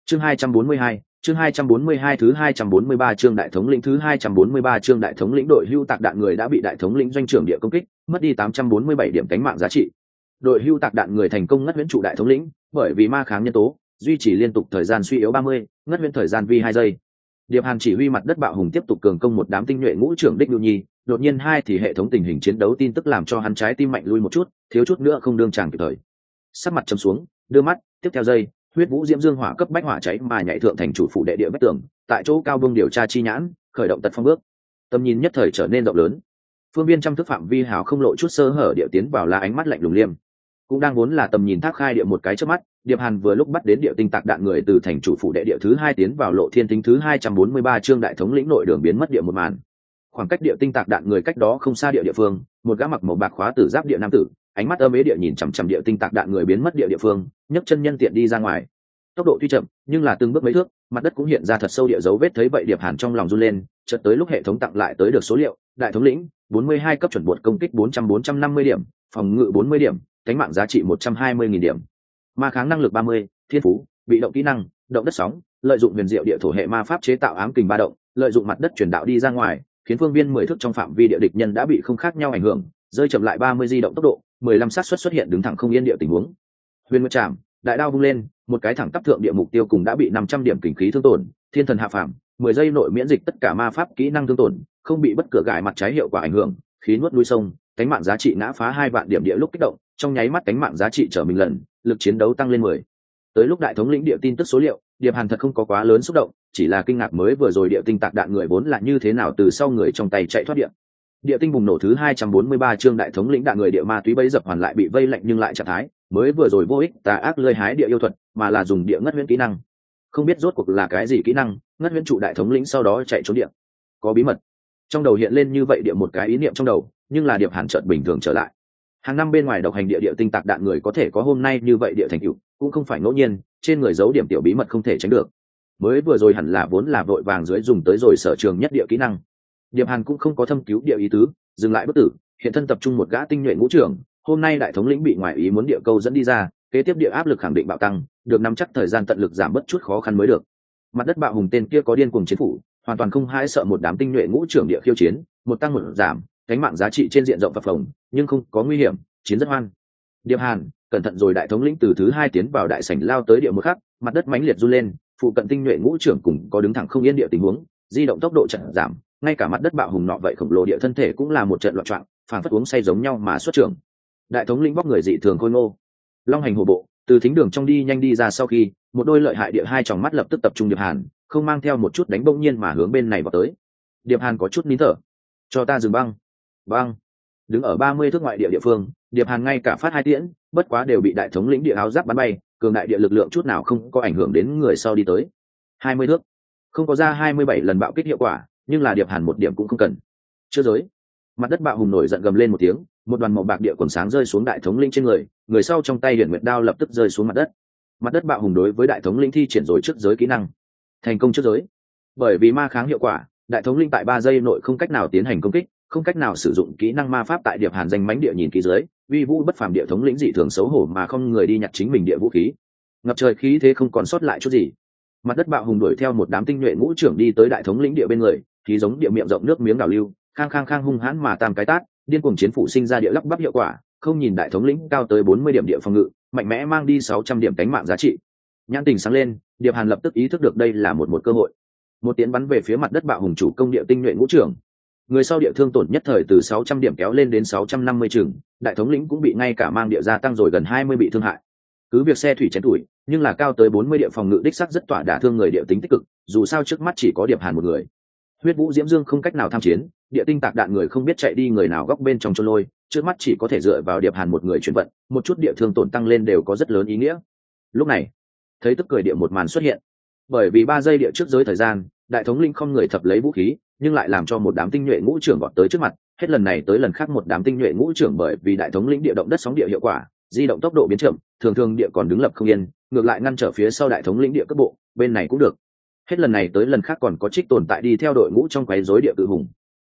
Chương 242, chương 242 thứ 243 chương đại thống lĩnh thứ 243 chương đại thống lĩnh đội hưu tạc đạn người đã bị đại thống lĩnh doanh trưởng địa công kích, mất đi 847 điểm cánh mạng giá trị. Đội hưu tạc đạn người thành công ngất huyễn trụ đại thống lĩnh, bởi vì ma kháng nhân tố, duy trì liên tục thời gian suy yếu 30, ngất huyễn thời gian vi 2 giây. Điệp Hàn chỉ huy mặt đất bạo hùng tiếp tục cường công một đám tinh nhuệ ngũ trưởng đích lưu nhi, đột nhiên hai thì hệ thống tình hình chiến đấu tin tức làm cho hắn trái tim mạnh lui một chút, thiếu chút nữa không đương tràng kịp thời. Sắc mặt trầm xuống, đưa mắt, tiếp theo giây, huyết vũ diễm dương hỏa cấp bách hỏa cháy mà nhảy thượng thành chủ phụ đệ địa vách tường, tại chỗ cao bông điều tra chi nhãn, khởi động tật phong bước. Tầm nhìn nhất thời trở nên rộng lớn. Phương viên trăm thước phạm vi hào không lộ chút sơ hở địa tiến vào là ánh mắt lạnh lùng liêm. Cũng đang muốn là tầm nhìn thác khai địa một cái chớp mắt, Điệp Hàn vừa lúc bắt đến địa tinh tạc đạn người từ thành chủ phụ đệ địa thứ 2 tiến vào lộ thiên tính thứ 243 chương đại thống lĩnh nội đường biến mất địa một màn. Khoảng cách địa tinh tạc đạn người cách đó không xa địa phương, một gã mặc màu bạc khóa tử giáp địa nam tử, ánh mắt âm ế địa nhìn chằm chằm địa tinh tạc đạn người biến mất địa phương, nhấc chân nhân tiện đi ra ngoài. Tốc độ tuy chậm, nhưng là từng bước mấy thước, mặt đất cũng hiện ra thật sâu địa dấu vết, thấy vậy Điệp Hàn trong lòng run lên, chợt tới lúc hệ thống tặng lại tới được số liệu, đại thống lĩnh, 42 cấp chuẩn bột công kích 450 điểm, phòng ngự 40 điểm, cánh mạng giá trị 120.000 điểm. Ma kháng năng lực 30, thiên phú, bị động kỹ năng, động đất sóng, lợi dụng huyền diệu địa thổ hệ ma pháp chế tạo ám kình ba động, lợi dụng mặt đất truyền đạo đi ra ngoài, khiến phương viên 10 thước trong phạm vi địa địch nhân đã bị không khác nhau ảnh hưởng, rơi chậm lại 30 di động tốc độ, 15 xác suất xuất hiện đứng thẳng không yên địa tình huống. Huyền Nguyệt Trảm, đại đao vung lên, một cái thẳng tắp thượng địa mục tiêu cùng đã bị 500 điểm kình khí thương tổn, thiên thần hạ phàm, 10 giây nội miễn dịch tất cả ma pháp kỹ năng thương tổn, không bị bất cửa gãi mặt trái hiệu quả ảnh hưởng, khí nuốt núi sông, cánh mạng giá trị ngã phá 2 vạn điểm địa lúc kích động, trong nháy mắt cánh mạng giá trị trở mình lần, lực chiến đấu tăng lên 10. Tới lúc đại thống lĩnh địa tin tức số liệu, Điệp Hàn thật không có quá lớn xúc động, chỉ là kinh ngạc mới vừa rồi địa tinh tạc đạn người vốn là như thế nào từ sau người trong tay chạy thoát địa. Địa tinh bùng nổ thứ 243 chương đại thống lĩnh đạn người địa ma túy bấy dập hoàn lại bị vây lạnh nhưng lại trạng thái, mới vừa rồi vô ích tà ác lơi hái địa yêu thuật, mà là dùng địa ngất huyễn kỹ năng. Không biết rốt cuộc là cái gì kỹ năng, ngất huyễn trụ đại thống lĩnh sau đó chạy trốn địa. Có bí mật. Trong đầu hiện lên như vậy địa một cái ý niệm trong đầu, nhưng là Điệp Hàn chợt bình thường trở lại. Hàng năm bên ngoài độc hành địa tinh tạc đạn người có thể có hôm nay như vậy địa thành tựu, cũng không phải ngẫu nhiên, trên người giấu điểm tiểu bí mật không thể tránh được. Mới vừa rồi hẳn là vốn là vội vàng dưới dùng tới rồi sở trường nhất địa kỹ năng. Điệp Hàn cũng không có thâm cứu địa ý tứ, dừng lại bất tử, hiện thân tập trung một gã tinh nhuệ ngũ trưởng, hôm nay đại thống lĩnh bị ngoại ý muốn địa câu dẫn đi ra, kế tiếp địa áp lực khẳng định bạo tăng, được nắm chắc thời gian tận lực giảm bớt chút khó khăn mới được. Mặt đất bạo hùng tên kia có điên cuồng chiến phủ, hoàn toàn không hãi sợ một đám tinh nhuệ ngũ trưởng địa khiêu chiến, một tăng một giảm, cánh mạng giá trị trên diện rộng phập phồng, nhưng không có nguy hiểm, chiến rất hoan. Điệp Hàn, cẩn thận rồi đại thống lĩnh từ thứ 2 tiến vào đại sảnh lao tới địa một khắc, mặt đất mãnh liệt run lên, phụ cận tinh nhuệ ngũ trưởng cùng có đứng thẳng không yên địa tình huống, di động tốc độ chậm giảm, ngay cả mặt đất bạo hùng nọ vậy khổng lồ địa thân thể cũng là một trận loạn choạng, phảng phất uống say giống nhau mà xuất trưởng. Đại thống lĩnh bóc người dị thường khôi ngô, long hành hổ bộ, từ thính đường trong đi nhanh đi ra sau khi, một đôi lợi hại địa hai tròng mắt lập tức tập trung Điệp Hàn, không mang theo một chút đánh bỗng nhiên mà hướng bên này vào tới. Điệp Hàn có chút nín thở. Cho ta dừng băng. Băng. Đứng ở 30 thước ngoại địa phương, Điệp Hàn ngay cả phát 2 tiễn, bất quá đều bị đại thống lĩnh địa áo giáp bắn bay, cường đại địa lực lượng chút nào không có ảnh hưởng đến người sau đi tới. 20 thước. Không có ra 27 lần bạo kích hiệu quả, nhưng là Điệp Hàn một điểm cũng không cần. Chưa giới. Mặt đất bạo hùng nổi giận gầm lên một tiếng, một đoàn màu bạc địa quần sáng rơi xuống đại thống lĩnh trên người, người sau trong tay Huyền Nguyệt đao lập tức rơi xuống mặt đất. Mặt đất bạo hùng đối với đại thống lĩnh thi triển rồi trước giới kỹ năng. Thành công trước giới. Bởi vì ma kháng hiệu quả, đại thống lĩnh tại 3 giây nội không cách nào tiến hành công kích, không cách nào sử dụng kỹ năng ma pháp tại Điệp Hàn danh mánh địa nhìn kỹ dưới, uy vũ bất phàm địa thống lĩnh dị thường xấu hổ mà không người đi nhặt chính mình địa vũ khí. Ngập trời khí thế không còn sót lại chút gì. Mặt đất bạo hùng đuổi theo một đám tinh nhuệ ngũ trưởng đi tới đại thống lĩnh địa bên người, khí giống địa miệng rộng nước miếng đảo lưu, khang khang khang hung hãn mà tam cái tát, điên cuồng chiến phủ sinh ra địa lắp bắp hiệu quả, không nhìn đại thống lĩnh cao tới 40 điểm địa phòng ngự, mạnh mẽ mang đi 600 điểm cánh mạng giá trị. Nhãn tình sáng lên, Điệp Hàn lập tức ý thức được đây là một cơ hội. Một tiến bắn về phía mặt đất bạo hùng chủ công địa tinh nhuệ ngũ trưởng. Người sau địa thương tổn nhất thời từ 600 điểm kéo lên đến 650 chừng, đại thống lĩnh cũng bị ngay cả mang địa gia tăng rồi gần 20 bị thương hại. Cứ việc xe thủy chén tuổi, nhưng là cao tới 40 địa phòng ngự đích sắc rất tỏa đả thương người địa tính tích cực, dù sao trước mắt chỉ có Điệp Hàn một người. Huyết vũ diễm dương không cách nào tham chiến, địa tinh tạc đạn người không biết chạy đi người nào góc bên trong chôn lôi, trước mắt chỉ có thể dựa vào Điệp Hàn một người chuyển vận, một chút địa thương tổn tăng lên đều có rất lớn ý nghĩa. Lúc này, thấy tức cười địa một màn xuất hiện. Bởi vì 3 giây địa trước giới thời gian, đại thống lĩnh không người thập lấy vũ khí, nhưng lại làm cho một đám tinh nhuệ ngũ trưởng vọt tới trước mặt, hết lần này tới lần khác một đám tinh nhuệ ngũ trưởng bởi vì đại thống lĩnh địa động đất sóng địa hiệu quả, di động tốc độ biến chậm, thường thường địa còn đứng lập không yên, ngược lại ngăn trở phía sau đại thống lĩnh địa cấp bộ, bên này cũng được. Hết lần này tới lần khác còn có trích tồn tại đi theo đội ngũ trong quấy rối địa tự hùng.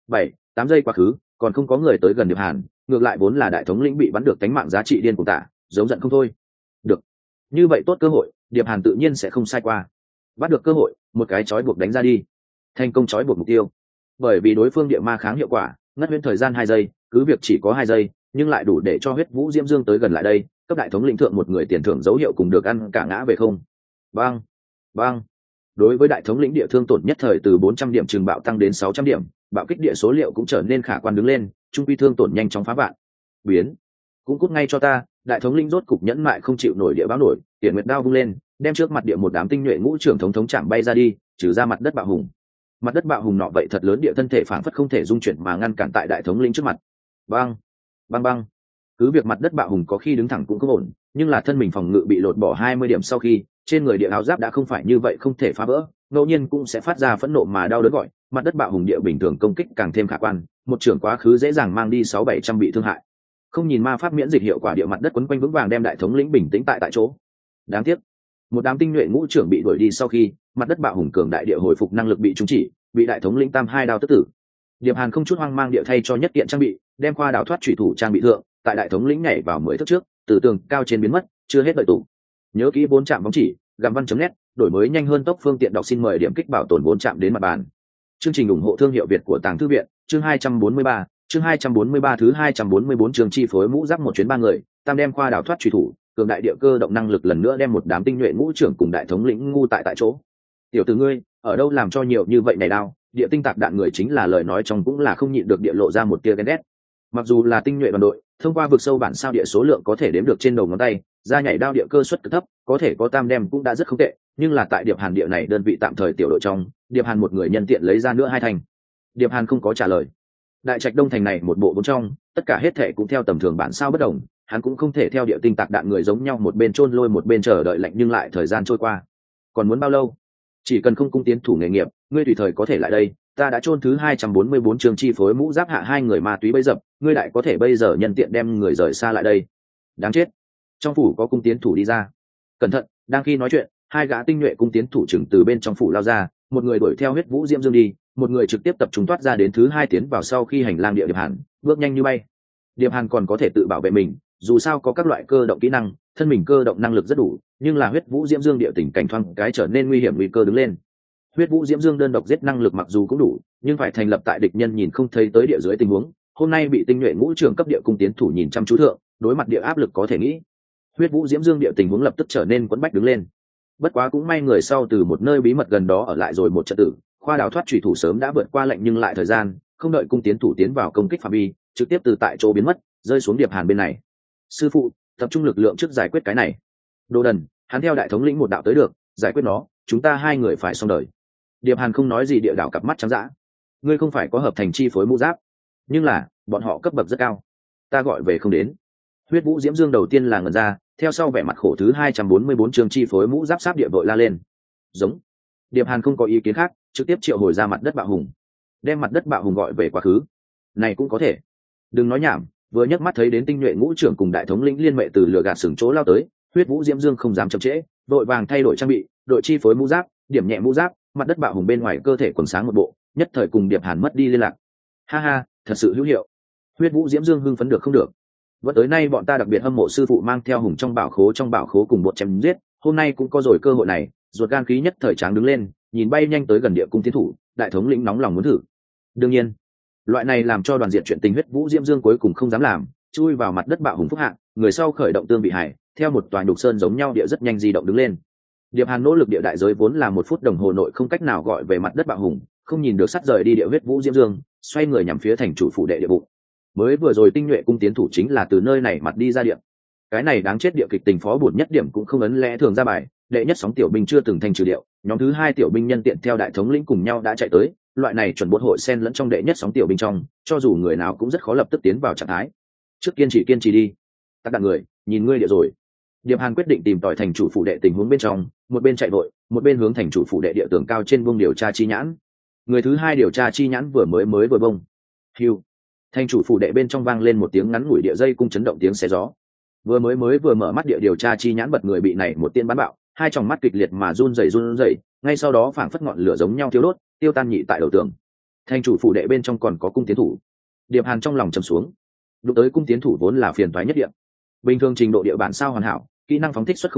7-8 giây quá khứ, còn không có người tới gần Điệp Hàn, ngược lại vốn là đại thống lĩnh bị bắn được cánh mạng giá trị điên cuồng tả, giống giận không thôi. Được, như vậy tốt cơ hội, Điệp Hàn tự nhiên sẽ không sai qua. bắt được cơ hội một cái trói buộc đánh ra đi, thành công trói buộc mục tiêu. Bởi vì đối phương địa ma kháng hiệu quả, ngất huyễn thời gian 2 giây, cứ việc chỉ có 2 giây nhưng lại đủ để cho huyết vũ diễm dương tới gần lại đây. Cấp đại thống lĩnh thượng một người tiền thưởng dấu hiệu cùng được ăn cả ngã về không. Bang bang. Đối với đại thống lĩnh địa thương tổn nhất thời từ 400 điểm trường bạo tăng đến 600 điểm, bạo kích địa số liệu cũng trở nên khả quan đứng lên, trung quy thương tổn nhanh chóng phá vạn. Biến cũng cút ngay cho ta. Đại thống lĩnh rốt cục nhẫn mại không chịu nổi địa báo nổi, tiền nguyệt đao vung lên, đem trước mặt địa một đám tinh nhuệ ngũ trưởng thống chạm bay ra đi, trừ ra mặt đất bạo hùng. Mặt đất bạo hùng nọ vậy thật lớn địa thân thể phảng phất không thể dung chuyển mà ngăn cản tại đại thống lĩnh trước mặt. Bang bang bang. Cứ việc mặt đất bạo hùng có khi đứng thẳng cũng không ổn, nhưng là thân mình phòng ngự bị lột bỏ 20 điểm sau khi, trên người địa áo giáp đã không phải như vậy không thể phá vỡ, ngẫu nhiên cũng sẽ phát ra phẫn nộ mà đau đớn gọi. Mặt đất bạo hùng địa bình thường công kích càng thêm khả quan, một trưởng quá khứ dễ dàng mang đi 600-700 bị thương hại. Không nhìn ma pháp miễn dịch hiệu quả địa mặt đất quấn quanh vững vàng đem đại thống lĩnh bình tĩnh tại chỗ. Đáng tiếc, một đám tinh nhuệ ngũ trưởng bị đuổi đi sau khi, mặt đất bạo hùng cường đại địa hồi phục năng lực bị trúng chỉ, bị đại thống lĩnh tam 2 đao tức tử. Điệp Hàn không chút hoang mang địa thay cho nhất kiện trang bị, đem khoa đào thoát chủy thủ trang bị thượng, tại đại thống lĩnh nhảy vào 10 thước trước, từ tường cao trên biến mất, chưa hết đợi tụ. Nhớ kỹ 4 chạm bóng chỉ, gặm văn.net, đổi mới nhanh hơn tốc phương tiện đọc xin mời điểm kích bảo tồn 4 chạm đến mặt bàn. Chương trình ủng hộ thương hiệu Việt của Tàng Thư viện, chương 243 thứ 244 trường chi phối mũ giáp một chuyến 3 người, tam đem khoa đào thoát chủy thủ, cường đại địa cơ động năng lực lần nữa đem một đám tinh nhuệ ngũ trưởng cùng đại thống lĩnh ngu tại chỗ. Tiểu tử ngươi, ở đâu làm cho nhiều như vậy này đao? Địa tinh tạc đạn người chính là lời nói trong cũng là không nhịn được địa lộ ra một tia ghen ghét. Mặc dù là tinh nhuệ đoàn đội, thông qua vực sâu bản sao địa số lượng có thể đếm được trên đầu ngón tay, ra nhảy đao địa cơ suất cực thấp, có thể có tam đem cũng đã rất không tệ, nhưng là tại Điệp Hàn địa này đơn vị tạm thời tiểu đội trong, Điệp Hàn một người nhân tiện lấy ra nữa 2 thành. Điệp Hàn không có trả lời. Đại trạch đông thành này một bộ bốn trong, tất cả hết thệ cũng theo tầm thường bản sao bất đồng, hắn cũng không thể theo địa tinh tạc đạn người giống nhau một bên chôn lôi một bên chờ đợi lệnh, nhưng lại thời gian trôi qua. Còn muốn bao lâu? Chỉ cần không cung tiến thủ nghề nghiệp, ngươi tùy thời có thể lại đây. Ta đã chôn thứ 244 trường chi phối mũ giáp hạ 2 người ma túy bấy dập, ngươi lại có thể bây giờ nhân tiện đem người rời xa lại đây. Đáng chết. Trong phủ có cung tiến thủ đi ra. Cẩn thận, đang khi nói chuyện, 2 gã tinh nhuệ cung tiến thủ trưởng từ bên trong phủ lao ra, một người đuổi theo huyết vũ diễm dương đi, một người trực tiếp tập trung thoát ra đến thứ 2 tiến vào sau khi hành lang địa Điệp Hàn, bước nhanh như bay. Điệp Hàn còn có thể tự bảo vệ mình, dù sao có các loại cơ động kỹ năng, thân mình cơ động năng lực rất đủ, nhưng là huyết vũ diễm dương địa tình cảnh thoáng cái trở nên nguy hiểm, nguy cơ đứng lên. Huyết vũ diễm dương đơn độc giết năng lực mặc dù cũng đủ, nhưng phải thành lập tại địch nhân nhìn không thấy tới địa dưới tình huống, hôm nay bị tinh nhuệ ngũ trưởng cấp địa cung tiến thủ nhìn chăm chú thượng, đối mặt địa áp lực có thể nghĩ. Huyết vũ diễm dương địa tình huống lập tức trở nên quẫn bách đứng lên. Bất quá cũng may người sau từ một nơi bí mật gần đó ở lại rồi một trận tử, khoa đào thoát chủy thủ sớm đã vượt qua lệnh nhưng lại thời gian, không đợi cung tiến thủ tiến vào công kích phạm vi, trực tiếp từ tại chỗ biến mất, rơi xuống Điệp Hàn bên này. Sư phụ, tập trung lực lượng trước giải quyết cái này. Đồ đần, hắn theo đại thống lĩnh một đạo tới được, giải quyết nó, chúng ta 2 người phải xong đời. Điệp Hàn không nói gì địa đảo cặp mắt trắng dã. Ngươi không phải có hợp thành chi phối mũ giáp, nhưng là bọn họ cấp bậc rất cao, ta gọi về không đến. Huyết vũ diễm dương đầu tiên là ngẩn ra, theo sau vẻ mặt khổ thứ 244 trường chi phối mũ giáp sáp địa vội la lên. Giống. Điệp Hàn không có ý kiến khác, trực tiếp triệu hồi ra mặt đất bạo hùng, đem mặt đất bạo hùng gọi về quá khứ. Này cũng có thể. Đừng nói nhảm, vừa nhấc mắt thấy đến tinh nhuệ ngũ trưởng cùng đại thống lĩnh liên mệ từ lửa gạt sừng chỗ lao tới, huyết vũ diễm dương không dám chậm trễ, đội vàng thay đổi trang bị, đội chi phối mũ giáp, điểm nhẹ mũ giáp, mặt đất bạo hùng bên ngoài cơ thể quần sáng một bộ, nhất thời cùng Điệp Hàn mất đi liên lạc. Ha ha, thật sự hữu hiệu. Huyết vũ diễm dương hưng phấn được không được. Vẫn tới nay bọn ta đặc biệt hâm mộ sư phụ mang theo hùng trong bảo khố cùng bột chém giết, hôm nay cũng có rồi cơ hội này, ruột gan khí nhất thời tráng đứng lên, nhìn bay nhanh tới gần địa cung tiến thủ, đại thống lĩnh nóng lòng muốn thử. Đương nhiên, loại này làm cho đoàn diệt chuyện tình huyết vũ diễm dương cuối cùng không dám làm, chui vào mặt đất bạo hùng phúc hạng, người sau khởi động tương bị hải, theo một tòa nhục sơn giống nhau địa rất nhanh di động đứng lên. Điệp Hàn nỗ lực địa đại giới vốn là 1 phút đồng hồ nội không cách nào gọi về mặt đất bạo hùng, không nhìn được sắt rời đi địa huyết vũ diễm dương, xoay người nhằm phía thành chủ phủ đệ địa bụng. Mới vừa rồi tinh nhuệ cung tiến thủ chính là từ nơi này mặt đi ra địa. Cái này đáng chết địa kịch tình phó buồn nhất điểm cũng không ấn lẽ thường ra bài, đệ nhất sóng tiểu binh chưa từng thành trừ điệu, nhóm thứ 2 tiểu binh nhân tiện theo đại thống lĩnh cùng nhau đã chạy tới, loại này chuẩn bột hội xen lẫn trong đệ nhất sóng tiểu binh trong, cho dù người nào cũng rất khó lập tức tiến vào trạng thái. Trước kiên trì đi. Tác đạn người, nhìn ngươi địa rồi. Điệp Hàn quyết định tìm tòi thành chủ phủ đệ tình huống bên trong, một bên chạy vội, một bên hướng thành chủ phủ đệ địa tường cao trên buông điều tra chi nhãn. Người thứ 2 điều tra chi nhãn vừa bông. Hưu. Thành chủ phủ đệ bên trong vang lên một tiếng ngắn ngủi địa dây cung chấn động tiếng xé gió. Vừa mở mắt địa điều tra chi nhãn bật người bị này một tiên bắn bạo, 2 tròng mắt kịch liệt mà run rẩy, ngay sau đó phảng phất ngọn lửa giống nhau thiêu đốt, tiêu tan nhị tại đầu tường. Thành chủ phủ đệ bên trong còn có cung tiến thủ. Điệp Hàn trong lòng trầm xuống. Đụng tới cung tiến thủ vốn là phiền toái nhất địa. Bình thường trình độ địa bản sao hoàn hảo, kỹ năng phóng thích suất không cao,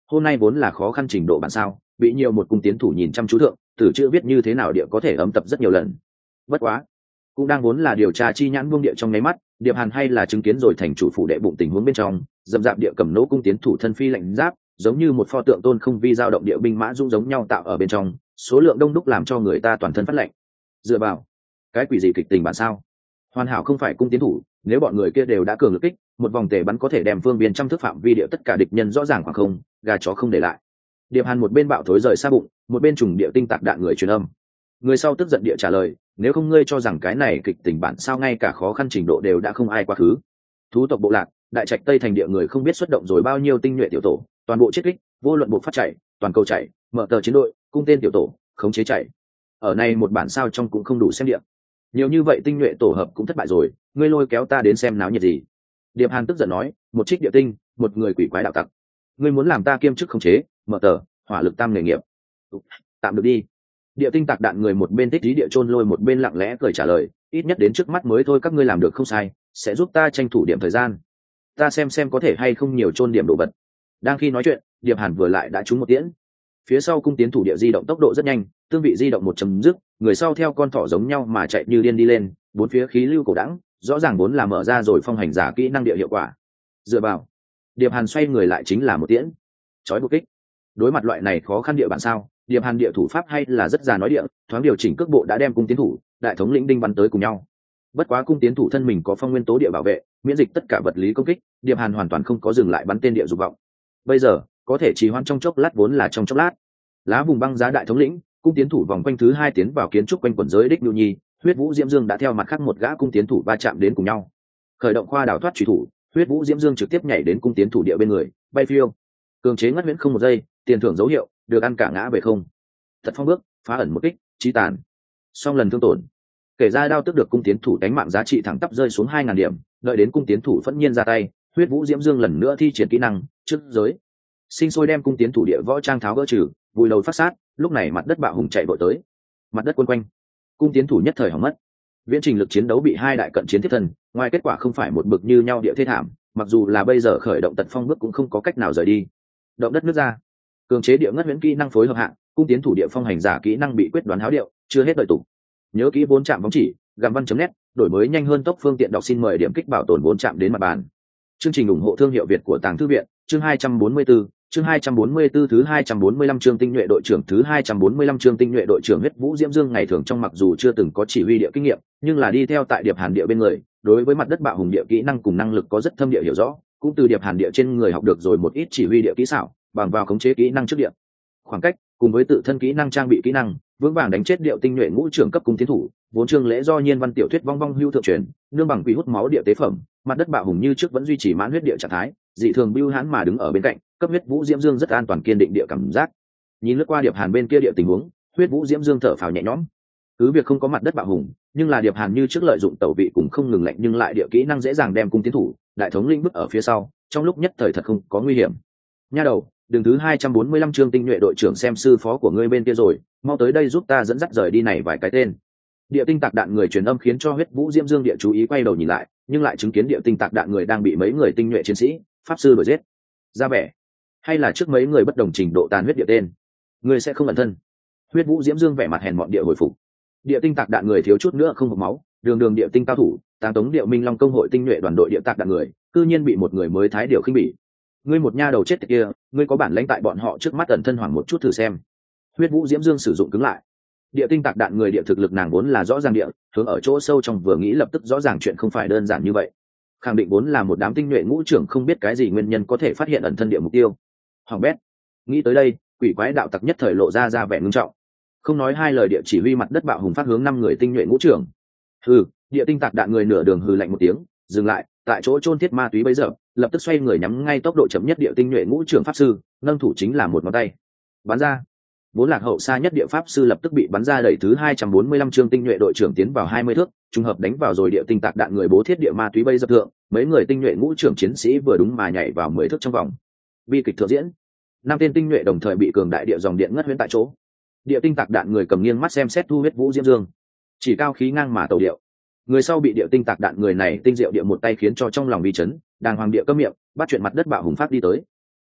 hôm nay vốn là khó khăn trình độ bản sao, bị nhiều một cung tiến thủ nhìn chăm chú thượng, tử chữ viết như thế nào địa có thể ấm tập rất nhiều lần. Bất quá, cũng đang vốn là điều tra chi nhãn buông địa trong nháy mắt, Điệp Hàn hay là chứng kiến rồi thành chủ phủ đệ bụng tình huống bên trong, dầm dạp địa cầm nỗ cung tiến thủ thân phi lạnh giáp, giống như một pho tượng tôn không vi dao động địa binh mã dung giống nhau tạo ở bên trong, số lượng đông đúc làm cho người ta toàn thân phát lạnh. Dựa vào, cái quỷ gì kịch tình bản sao? Hoàn hảo không phải cung tiến thủ, nếu bọn người kia đều đã cường lực kích, một vòng tề bắn có thể đem phương biên trăm thước phạm vi địa tất cả địch nhân rõ ràng khoảng không, gà chó không để lại. Điệp Hàn một bên bạo thối rời xa bụng, một bên trùng địa tinh tạc đạn người truyền âm. Người sau tức giận địa trả lời, nếu không ngươi cho rằng cái này kịch tình bản sao ngay cả khó khăn trình độ đều đã không ai quá khứ. Thú tộc bộ lạc, đại trạch tây thành địa người không biết xuất động rồi bao nhiêu tinh nhuệ tiểu tổ, toàn bộ chết kích, vô luận bộ phát chạy, toàn cầu chạy, mở tờ chiến đội, cung tên tiểu tổ, khống chế chạy. Ở này một bản sao trong cũng không đủ xem địa. Nhiều như vậy tinh nhuệ tổ hợp cũng thất bại rồi, ngươi lôi kéo ta đến xem náo nhiệt gì? Điệp Hàn tức giận nói, một trích địa tinh, một người quỷ quái đạo tặc. Ngươi muốn làm ta kiêm chức khống chế, mở tờ, hỏa lực tam nghề nghiệp. Tạm được đi. Địa tinh tạc đạn người một bên thích trí địa chôn lôi một bên lặng lẽ cười trả lời, ít nhất đến trước mắt mới thôi, các ngươi làm được không sai, sẽ giúp ta tranh thủ điểm thời gian. Ta xem có thể hay không nhiều chôn điểm đồ vật. Đang khi nói chuyện, Điệp Hàn vừa lại đã trúng một tiễn. Phía sau cung tiến thủ địa di động tốc độ rất nhanh, tương vị di động một chấm dứt, người sau theo con thỏ giống nhau mà chạy như điên đi lên, bốn phía khí lưu cổ đãng, rõ ràng vốn là mở ra rồi phong hành giả kỹ năng địa hiệu quả. Dựa vào, Điệp Hàn xoay người lại chính là một tiễn. Chói buộc kích. Đối mặt loại này khó khăn địa bản sao, Điệp Hàn địa thủ pháp hay là rất già nói địa, thoáng điều chỉnh cước bộ đã đem cung tiến thủ, đại thống lĩnh đinh bắn tới cùng nhau. Bất quá cung tiến thủ thân mình có phong nguyên tố địa bảo vệ, miễn dịch tất cả vật lý công kích, Điệp Hàn hoàn toàn không có dừng lại bắn tên địa dục vọng. Bây giờ, có thể trì hoãn trong chốc lát vốn là trong chốc lát. Lá vùng băng giá đại thống lĩnh, cung tiến thủ vòng quanh thứ hai tiến vào kiến trúc quanh quần giới đích nhu nhi, huyết vũ diễm dương đã theo mặt khác một gã cung tiến thủ va chạm đến cùng nhau. Khởi động khoa đào thoát truy thủ, huyết vũ diễm dương trực tiếp nhảy đến cung tiến thủ địa bên người, bay phiêu. Cường chế ngất huyễn không một giây, tiền thưởng dấu hiệu, được ăn cả ngã về không. Thật phong bước, phá ẩn một kích, chí tàn. Song lần thương tổn. Kể ra đao tức được cung tiến thủ đánh mạng giá trị thẳng tắp rơi xuống 2000 điểm, đợi đến cung tiến thủ phẫn nhiên ra tay, huyết vũ diễm dương lần nữa thi triển kỹ năng, trước giới. Sinh sôi đem cung tiến thủ địa võ trang tháo gỡ trừ, vùi lầu phát sát, lúc này mặt đất bạo hùng chạy vội tới. Mặt đất quân quanh. Cung tiến thủ nhất thời hỏng mất. Viễn trình lực chiến đấu bị hai đại cận chiến thiết thân, ngoài kết quả không phải một bực như nhau địa thế thảm, mặc dù là bây giờ khởi động tật phong bước cũng không có cách nào rời đi. Động đất nước ra. Cường chế địa ngất huyễn kỹ năng phối hợp hạng, cung tiến thủ địa phong hành giả kỹ năng bị quyết đoán háo điệu, chưa hết đợi tụ. Nhớ kỹ 4 chạm bóng chỉ, gàm văn.net, đổi mới nhanh hơn tốc phương tiện đọc, xin mời điểm kích bảo tồn 4 chạm đến mặt bàn. Chương trình ủng hộ thương hiệu Việt của Tàng Thư viện, chương 244, chương 244 thứ 245 chương tinh nhuệ đội trưởng thứ 245 chương tinh nhuệ đội trưởng huyết vũ diễm dương ngày thường trong mặc dù chưa từng có chỉ huy địa kinh nghiệm, nhưng là đi theo tại Điệp Hàn địa bên người, đối với mặt đất bạo hùng địa kỹ năng cùng năng lực có rất thâm địa hiểu rõ, cũng từ Điệp Hàn địa trên người học được rồi một ít chỉ huy địa kỹ xảo, bằng vào khống chế kỹ năng trước địa. Khoảng cách cùng với tự thân kỹ năng trang bị kỹ năng, vững vàng đánh chết điệu tinh nhuệ ngũ trưởng cấp cung tiến thủ, vốn chương lễ do nhiên văn tiểu thuyết vong vong hưu thượng truyền, nương bằng quỷ hút máu địa tế phẩm, mặt đất bạo hùng như trước vẫn duy trì mãn huyết địa trạng thái, dị thường bưu hãn mà đứng ở bên cạnh, cấp huyết vũ diễm dương rất an toàn kiên định địa cảm giác. Nhìn lướt qua Điệp Hàn bên kia địa tình huống, huyết vũ diễm dương thở phào nhẹ nhõm. Cứ việc không có mặt đất bạo hùng, nhưng là Điệp Hàn như trước lợi dụng tẩu vị cũng không ngừng lạnh, nhưng lại địa kỹ năng dễ dàng đem cung tiến thủ, đại thống linh bức ở phía sau, trong lúc nhất thời thật không có nguy hiểm. Nha đầu, đường thứ 245 chương tinh nhuệ đội trưởng xem sư phó của ngươi bên kia rồi, mau tới đây giúp ta dẫn dắt rời đi này vài cái tên. Địa tinh tạc đạn người truyền âm khiến cho huyết vũ diễm dương địa chú ý quay đầu nhìn lại, nhưng lại chứng kiến địa tinh tạc đạn người đang bị mấy người tinh nhuệ chiến sĩ pháp sư đuổi giết. Ra vẻ hay là trước mấy người bất đồng trình độ tàn huyết địa tên, người sẽ không ẩn thân. Huyết vũ diễm dương vẻ mặt hèn mọn địa hồi phục. Địa tinh tạc đạn người thiếu chút nữa không hộc máu, đường địa tinh cao thủ tàng tống địa minh long công hội tinh nhuệ đoàn đội địa tạc đạn người cư nhiên bị một người mới thái điều khinh bỉ. Ngươi một nha đầu chết tiệt kia, ngươi có bản lãnh tại bọn họ trước mắt ẩn thân hoảng một chút thử xem. Huyết vũ diễm dương sử dụng cứng lại. Địa tinh tạc đạn người địa thực lực nàng vốn là rõ ràng địa, hướng ở chỗ sâu trong vừa nghĩ lập tức rõ ràng chuyện không phải đơn giản như vậy. Khẳng định vốn là một đám tinh nhuệ ngũ trưởng không biết cái gì nguyên nhân có thể phát hiện ẩn thân địa mục tiêu. Hoàng bét. Nghĩ tới đây, quỷ quái đạo tặc nhất thời lộ ra vẻ ngưng trọng. Không nói hai lời địa chỉ huy mặt đất bạo hùng phát hướng 5 người tinh nhuệ ngũ trưởng. Hừ, địa tinh tạc đạn người nửa đường hừ lạnh một tiếng, dừng lại, tại chỗ chôn thiết ma túy bấy giờ, lập tức xoay người nhắm ngay tốc độ chậm nhất địa tinh nhuệ ngũ trưởng pháp sư, nâng thủ chính là một ngón tay. Bắn ra. Vốn lạc hậu xa nhất địa pháp sư lập tức bị bắn ra đẩy thứ 245 chương tinh nhuệ đội trưởng tiến vào 20 thước, trùng hợp đánh vào rồi địa tinh tạc đạn người bố thiết địa ma túy bây dập thượng, mấy người tinh nhuệ ngũ trưởng chiến sĩ vừa đúng mà nhảy vào 10 thước trong vòng. Bi kịch thượng diễn. 5 tên tinh nhuệ đồng thời bị cường đại địa dòng điện ngất huyễn tại chỗ. Địa tinh tạc đạn người cầm nghiêng mắt xem xét thu huyết vũ diễm dương, chỉ cao khí ngang mà tàu điệu. Người sau bị địa tinh tạc đạn người này tinh diệu địa một tay khiến cho trong lòng bi chấn, đàng hoàng địa câm miệng, bắt chuyện mặt đất bạo hùng phát đi tới.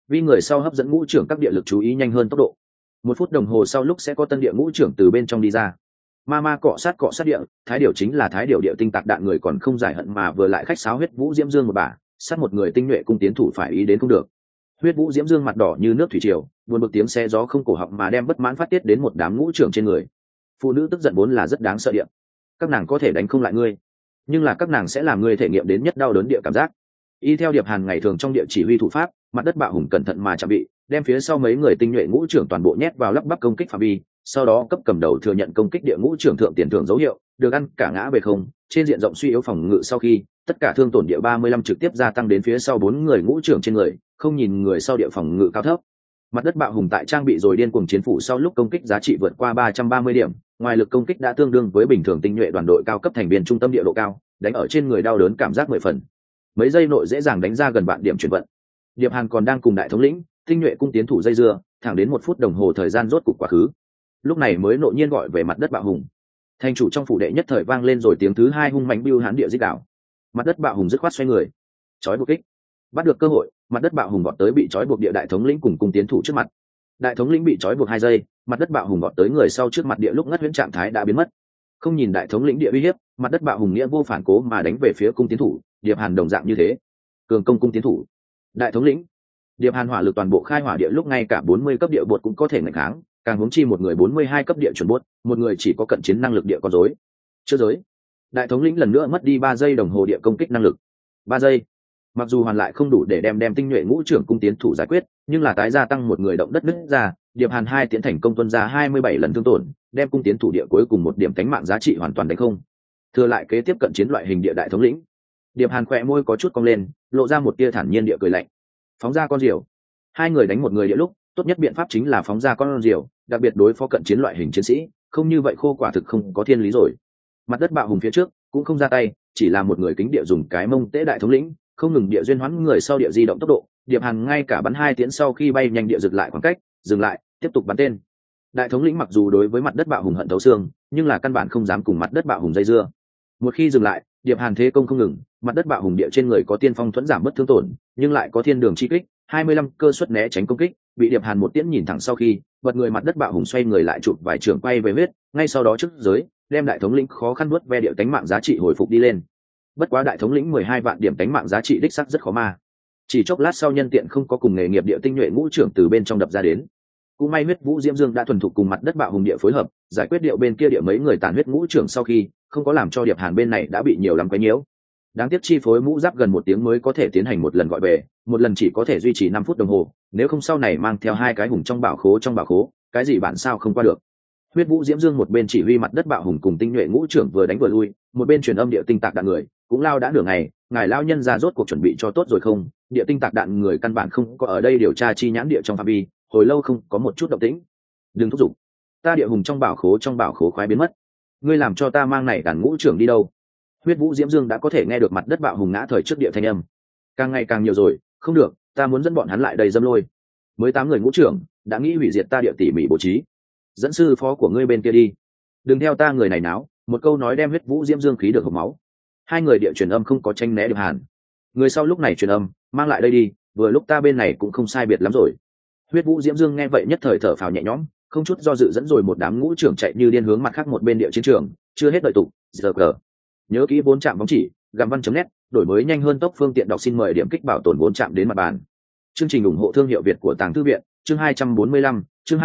vì người sau hấp dẫn ngũ trưởng các địa lực chú ý nhanh hơn tốc độ. 1 phút đồng hồ sau lúc sẽ có tân địa ngũ trưởng từ bên trong đi ra. Ma cọ sát địa, thái điểu chính là thái điểu địa tinh tạc đạn người còn không giải hận mà vừa lại khách sáo huyết vũ diễm dương một bà, sát một người tinh nhuệ cung tiến thủ phải ý đến không được. Huyết vũ diễm dương mặt đỏ như nước thủy triều, buồn bực tiếng xe gió không cổ họng mà đem bất mãn phát tiết đến một đám ngũ trưởng trên người. Phụ nữ tức giận vốn là rất đáng sợ địa. Các nàng có thể đánh không lại ngươi, nhưng là các nàng sẽ làm ngươi thể nghiệm đến nhất đau đớn địa cảm giác. Y theo Điệp Hàn ngày thường trong địa chỉ huy thủ pháp, mặt đất bạo hùng cẩn thận mà chạm bị, đem phía sau mấy người tinh nhuệ ngũ trưởng toàn bộ nhét vào lắp bắp công kích phạm vi, sau đó cấp cầm đầu thừa nhận công kích địa ngũ trưởng thượng tiền thưởng dấu hiệu, được ăn cả ngã về không, trên diện rộng suy yếu phòng ngự sau khi, tất cả thương tổn địa 35 trực tiếp gia tăng đến phía sau 4 người ngũ trưởng trên người, không nhìn người sau địa phòng ngự cao thấp. Mặt đất bạo hùng tại trang bị rồi điên cuồng chiến phủ sau lúc công kích giá trị vượt qua 330 điểm, ngoài lực công kích đã tương đương với bình thường tinh nhuệ đoàn đội cao cấp thành viên trung tâm địa độ cao, đánh ở trên người đau đớn cảm giác 10 phần. Mấy giây nội dễ dàng đánh ra gần vạn điểm chuyển vận. Điệp Hàn còn đang cùng đại thống lĩnh, tinh nhuệ cung tiến thủ dây dưa, thẳng đến 1 phút đồng hồ thời gian rốt cục quá khứ. Lúc này mới nộ nhiên gọi về mặt đất bạo hùng. Thành chủ trong phủ đệ nhất thời vang lên rồi tiếng thứ 2 hung mãnh bưu hán địa giết đảo. Mặt đất bạo hùng dứt khoát xoay người, chói buộc kích. Bắt được cơ hội, mặt đất bạo hùng vọt tới bị chói buộc địa đại thống lĩnh cùng cung tiến thủ trước mặt. Đại thống lĩnh bị trói buộc 2 giây, mặt đất bạo hùng vọt tới người sau trước mặt địa lúc ngất huyễn trạng thái đã biến mất. Không nhìn đại thống lĩnh địa uy hiếp, mặt đất bạo hùng nghĩa vô phản cố mà đánh về phía cung tiến thủ, Điệp Hàn đồng dạng như thế. Cường công cung tiến thủ. Đại thống lĩnh. Điệp Hàn hỏa lực toàn bộ khai hỏa địa lúc ngay cả 40 cấp địa bột cũng có thể nghịch kháng, càng huống chi một người 42 cấp địa chuẩn bột, một người chỉ có cận chiến năng lực địa con rối. Chưa giới. Đại thống lĩnh lần nữa mất đi 3 giây đồng hồ địa công kích năng lực. 3 giây. Mặc dù hoàn lại không đủ để đem tinh nhuệ ngũ trưởng cung tiến thủ giải quyết, nhưng là tái gia tăng một người động đất nứt ra, Điệp Hàn 2 tiến thành công tuân ra 27 lần thương tổn, đem cung tiến thủ địa cuối cùng 1 điểm cánh mạng giá trị hoàn toàn đánh không. Thừa lại kế tiếp cận chiến loại hình địa đại thống lĩnh. Điệp Hàn khẽ môi có chút cong lên, lộ ra một tia thản nhiên địa cười lạnh. Phóng ra con diều. 2 người đánh một người địa lúc, tốt nhất biện pháp chính là phóng ra con diều, đặc biệt đối phó cận chiến loại hình chiến sĩ, không như vậy khô quả thực không có thiên lý rồi. Mặt đất bạo hùng phía trước cũng không ra tay, chỉ là một người kính địa dùng cái mông tế đại thống lĩnh, không ngừng địa duyên hoãn người sau địa di động tốc độ. Điệp Hàn ngay cả bắn 2 tiễn sau khi bay nhanh địa dừng lại khoảng cách, dừng lại, tiếp tục bắn tên. Đại thống lĩnh mặc dù đối với mặt đất bạo hùng hận thấu xương, nhưng là căn bản không dám cùng mặt đất bạo hùng dây dưa. Một khi dừng lại, Điệp Hàn thế công không ngừng, mặt đất bạo hùng địa trên người có tiên phong thuẫn giảm bất thương tổn, nhưng lại có thiên đường chi kích, 25 cơ suất né tránh công kích, bị Điệp Hàn một tiễn nhìn thẳng sau khi, bật người mặt đất bạo hùng xoay người lại chụp vài trường quay về huyết, ngay sau đó trước giới, đem đại thống lĩnh khó khăn nuốt ve địa tánh mạng giá trị hồi phục đi lên. Bất quá đại thống lĩnh 12 vạn điểm tánh mạng giá trị đích xác rất khó mà. Chỉ chốc lát sau nhân tiện không có cùng nghề nghiệp địa tinh nhuệ ngũ trưởng từ bên trong đập ra đến. Cũng may huyết vũ diễm dương đã thuần thục cùng mặt đất bạo hùng địa phối hợp, giải quyết điệu bên kia địa mấy người tàn huyết ngũ trưởng sau khi, không có làm cho Điệp Hàn bên này đã bị nhiều lắm quấy nhiễu. Đáng tiếc chi phối mũ giáp gần 1 tiếng mới có thể tiến hành một lần gọi về, một lần chỉ có thể duy trì 5 phút đồng hồ, nếu không sau này mang theo 2 cái hùng trong bảo khố, cái gì bản sao không qua được. Huyết vũ diễm dương một bên chỉ huy mặt đất bạo hùng cùng tinh nhuệ ngũ trưởng vừa đánh vừa lui, một bên truyền âm địa tinh tạc đạn người, cũng lao đã nửa ngày, ngài lao nhân ra rốt cuộc chuẩn bị cho tốt rồi không? Địa tinh tạc đạn người căn bản không có ở đây điều tra chi nhãn địa trong phạm vi, hồi lâu không có một chút động tĩnh. Đừng thúc giục, ta địa hùng trong bảo khố khoái biến mất, ngươi làm cho ta mang này đàn ngũ trưởng đi đâu? Huyết vũ diễm dương đã có thể nghe được mặt đất bạo hùng ngã thời trước địa thanh âm, càng ngày càng nhiều rồi, không được, ta muốn dẫn bọn hắn lại đây dâm lôi. Mới 8 người ngũ trưởng đã nghĩ hủy diệt ta địa tỉ mỉ bố trí, dẫn sư phó của ngươi bên kia đi, đừng theo ta người này náo. Một câu nói đem huyết vũ diễm dương khí được hộc máu. 2 người địa truyền âm không có tranh né Điệp Hàn, người sau lúc này truyền âm, mang lại đây đi, vừa lúc ta bên này cũng không sai biệt lắm rồi. Huyết vũ diễm dương nghe vậy nhất thời thở phào nhẹ nhõm, không chút do dự dẫn rồi một đám ngũ trưởng chạy như điên hướng mặt khác một bên địa chiến trường. Chưa hết đợi tục, giờ cờ nhớ kỹ 4 trạm bóng chỉ gặm văn.net, đổi mới nhanh hơn tốc phương tiện đọc, xin mời điểm kích bảo tồn 4 trạm đến mặt bàn. Chương trình ủng hộ thương hiệu Việt của Tàng Thư viện. Chương 245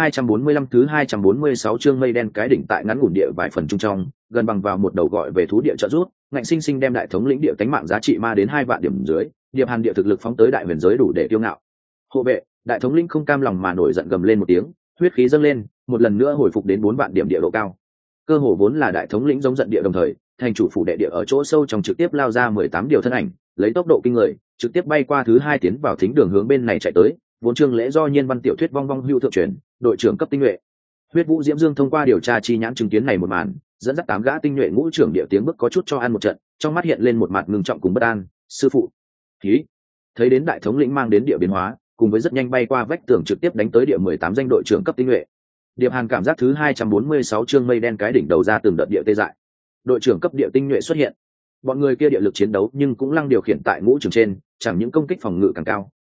thứ 246 chương mây đen cái đỉnh tại ngắn ngủn địa vài phần trung trong, gần bằng vào một đầu gọi về thú địa trợ rút, ngạnh sinh sinh đem đại thống lĩnh địa tánh mạng giá trị ma đến 2 vạn điểm dưới. Điệp Hàn địa thực lực phóng tới đại huyền giới đủ để tiêu ngạo. Hộ vệ, đại thống lĩnh không cam lòng mà nổi giận gầm lên một tiếng, huyết khí dâng lên, một lần nữa hồi phục đến 4 vạn điểm địa độ cao. Cơ hồ vốn là đại thống lĩnh giống giận địa đồng thời, thành chủ phủ đệ địa ở chỗ sâu trong trực tiếp lao ra 18 điều thân ảnh, lấy tốc độ kinh người, trực tiếp bay qua thứ 2 tiến vào thính đường hướng bên này chạy tới. Vốn chương lễ do nhiên văn tiểu thuyết vong vong hưu thượng truyền, đội trưởng cấp tinh nhuệ. Huyết vũ diễm dương thông qua điều tra chi nhãn chứng kiến này một màn, dẫn dắt 8 gã tinh nhuệ ngũ trưởng địa tiếng bước có chút cho ăn một trận, trong mắt hiện lên một mặt ngưng trọng cùng bất an. Sư phụ, khí. Thấy đến đại thống lĩnh mang đến địa biến hóa, cùng với rất nhanh bay qua vách tường trực tiếp đánh tới địa 18 danh đội trưởng cấp tinh nhuệ. Điệp Hàn cảm giác thứ 246 chương mây đen cái đỉnh đầu ra từng đợt địa tê dại. Đội trưởng cấp địa tinh nhuệ xuất hiện. Bọn người kia địa lực chiến đấu nhưng cũng lăng điều khiển tại ngũ trưởng trên, chẳng những công kích phòng ngự càng cao,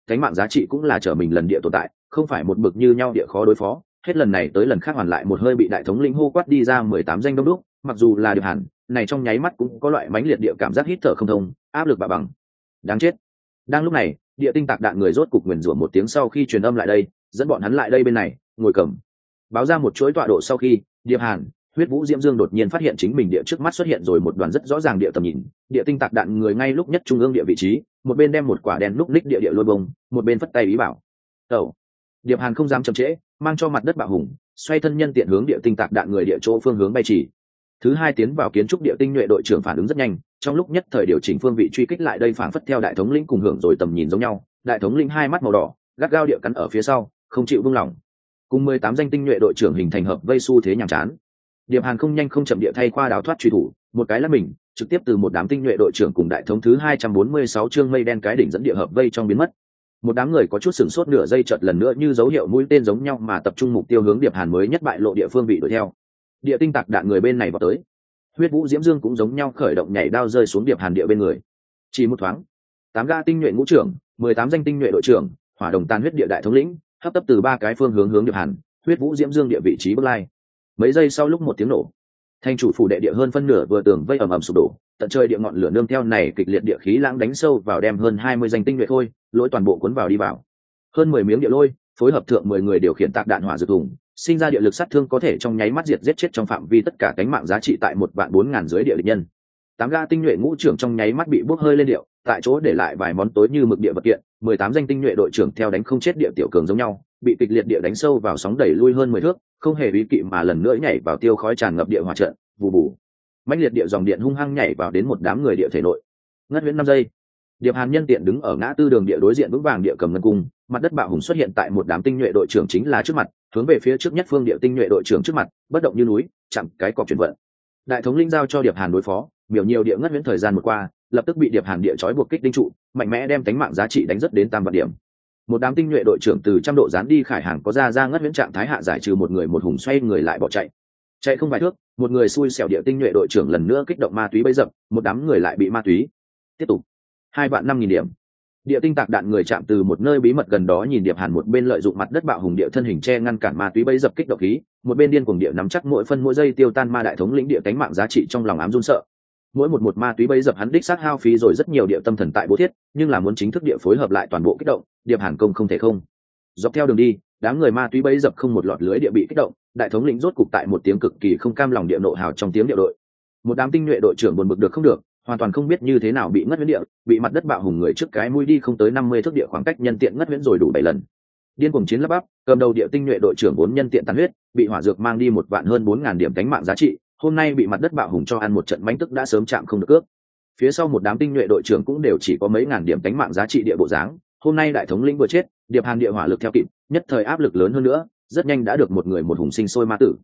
cánh mạng giá trị cũng là trở mình lần địa tồn tại, không phải một bực như nhau địa khó đối phó. Hết lần này tới lần khác hoàn lại một hơi bị đại thống lĩnh hô quát đi ra 18 danh đông đúc, mặc dù là Điệp Hàn, này trong nháy mắt cũng có loại mãnh liệt địa cảm giác hít thở không thông, áp lực bạ bằng. Đáng chết. Đang lúc này, địa tinh tạc đạn người rốt cục nguyền rủa một tiếng sau khi truyền âm lại đây, dẫn bọn hắn lại đây bên này, ngồi cầm. Báo ra một chuỗi tọa độ sau khi, Điệp Hàn, Huyết Vũ Diễm Dương đột nhiên phát hiện chính mình địa trước mắt xuất hiện rồi một đoàn rất rõ ràng địa tầm nhìn, địa tinh tạc đạn người ngay lúc nhất trung ương địa vị trí, một bên đem một quả đèn lúc ních địa lôi bông, một bên phất tay ý bảo. "Tẩu." Điệp Hàn không dám chậm trễ, mang cho mặt đất bạo hùng, xoay thân nhân tiện hướng địa tinh tạc đạn người địa chỗ phương hướng bay chỉ. Thứ hai tiến vào kiến trúc địa tinh nhuệ đội trưởng phản ứng rất nhanh, trong lúc nhất thời điều chỉnh phương vị truy kích lại đây phản phất theo đại thống lĩnh cùng hưởng rồi tầm nhìn giống nhau, đại thống lĩnh hai mắt màu đỏ, gắt gao địa cắn ở phía sau, không chịu buông lỏng. Cùng 18 danh tinh nhuệ đội trưởng hình thành hợp vây xu thế nhàm chán. Điệp Hàn không nhanh không chậm địa thay qua đáo thoát truy thủ, một cái lắc mình, trực tiếp từ một đám tinh nhuệ đội trưởng cùng đại thống thứ 246 trương mây đen cái đỉnh dẫn địa hợp vây trong biến mất. Một đám người có chút sửng sốt nửa giây chợt lần nữa như dấu hiệu mũi tên giống nhau mà tập trung mục tiêu hướng Điệp Hàn mới nhất bại lộ địa phương bị đuổi theo. Địa tinh tạc đạn người bên này vào tới. Huyết Vũ Diễm Dương cũng giống nhau khởi động nhảy đao rơi xuống Điệp Hàn địa bên người. Chỉ một thoáng, 8 gã tinh nhuệ ngũ trưởng, 18 danh tinh nhuệ đội trưởng, hỏa đồng tan huyết địa đại thống lĩnh, hấp tấp từ ba cái phương hướng Điệp Hàn, Huyết Vũ Diễm Dương địa vị trí bước lai. Mấy giây sau lúc một tiếng nổ, thành chủ phủ đệ địa hơn phân nửa vừa tường vây ầm ầm sụp đổ, tận trời địa ngọn lửa nương theo này kịch liệt địa khí lãng đánh sâu vào đem hơn 20 danh tinh nhuệ thôi, lôi toàn bộ cuốn vào đi vào. Hơn 10 miếng địa lôi, phối hợp thượng 10 người điều khiển tạc đạn hỏa dược thùng, sinh ra địa lực sát thương có thể trong nháy mắt diệt giết chết trong phạm vi tất cả cánh mạng giá trị tại 1.400.000 dưới địa địch nhân. 8 gã tinh nhuệ ngũ trưởng trong nháy mắt bị bốc hơi lên điệu, tại chỗ để lại vài món tối như mực địa vật kiện, 18 danh tinh nhuệ đội trưởng theo đánh không chết địa tiểu cường giống nhau, bị kịch liệt địa đánh sâu vào sóng đẩy lui hơn 10 thước, không hề ý kỵ mà lần nữa nhảy vào tiêu khói tràn ngập địa hỏa trận, vù vù. Mãnh liệt địa dòng điện hung hăng nhảy vào đến một đám người địa thể nội. Ngất huyễn 5 giây. Điệp Hàn nhân tiện đứng ở ngã tư đường địa đối diện vững vàng địa cầm ngân cung, mặt đất bạo hùng xuất hiện tại một đám tinh nhuệ đội trưởng chính là trước mặt, hướng về phía trước nhất phương địa tinh nhuệ đội trưởng trước mặt, bất động như núi, chặn cái cọc chuyển vận. Đại thống linh giao cho Điệp Hàn đối phó, miểu nhiều địa ngất huyễn thời gian một qua, lập tức bị Điệp Hàn địa trói buộc kích đinh trụ, mạnh mẽ đem tánh mạng giá trị đánh rất đến tam vạn điểm. Một đám tinh nhuệ đội trưởng từ trăm độ dán đi khải hàng có ra ngất huyễn trạng thái hạ giải trừ một người một hùng xoay người lại bỏ chạy. Chạy không vài thước, một người xui xẻo địa tinh nhuệ đội trưởng lần nữa kích động ma túy bấy dập, một đám người lại bị ma túy. Tiếp tục. 2.500.000 điểm. Địa tinh tạc đạn người chạm từ một nơi bí mật gần đó nhìn Điệp Hàn một bên lợi dụng mặt đất bạo hùng địa thân hình che ngăn cản ma túy bấy dập kích động khí, một bên điên cuồng địa nắm chắc mỗi phân mỗi giây tiêu tan ma đại thống lĩnh địa cánh mạng giá trị trong lòng ám run sợ. Mỗi một ma túy bấy dập hắn đích sát hao phí rồi rất nhiều địa tâm thần tại bố thiết, nhưng là muốn chính thức địa phối hợp lại toàn bộ kích động, Điệp Hàn công không thể không. Dọc theo đường đi, đám người ma túy bấy dập không một lọt lưới địa bị kích động, đại thống lĩnh rốt cục tại một tiếng cực kỳ không cam lòng địa nộ hào trong tiếng địa đội. Một đám tinh nhuệ đội trưởng buồn bực được không được, hoàn toàn không biết như thế nào bị ngất huyễn địa, bị mặt đất bạo hùng người trước cái mũi đi không tới 50 thước địa khoảng cách nhân tiện ngất huyễn rồi đủ 7 lần. Điên cuồng chiến lắp bắp, cầm đầu địa tinh nhuệ đội trưởng 4 nhân tiện tàn huyết, bị hỏa dược mang đi một vạn hơn 4.000 điểm cánh mạng giá trị, hôm nay bị mặt đất bạo hùng cho ăn một trận bánh tức đã sớm chạm không được cước. Phía sau một đám tinh nhuệ đội trưởng cũng đều chỉ có mấy ngàn điểm cánh mạng giá trị địa bộ dáng, hôm nay đại thống lĩnh vừa chết, Điệp Hàn địa hỏa lực theo kịp, nhất thời áp lực lớn hơn nữa, rất nhanh đã được một người một hùng sinh sôi ma tử.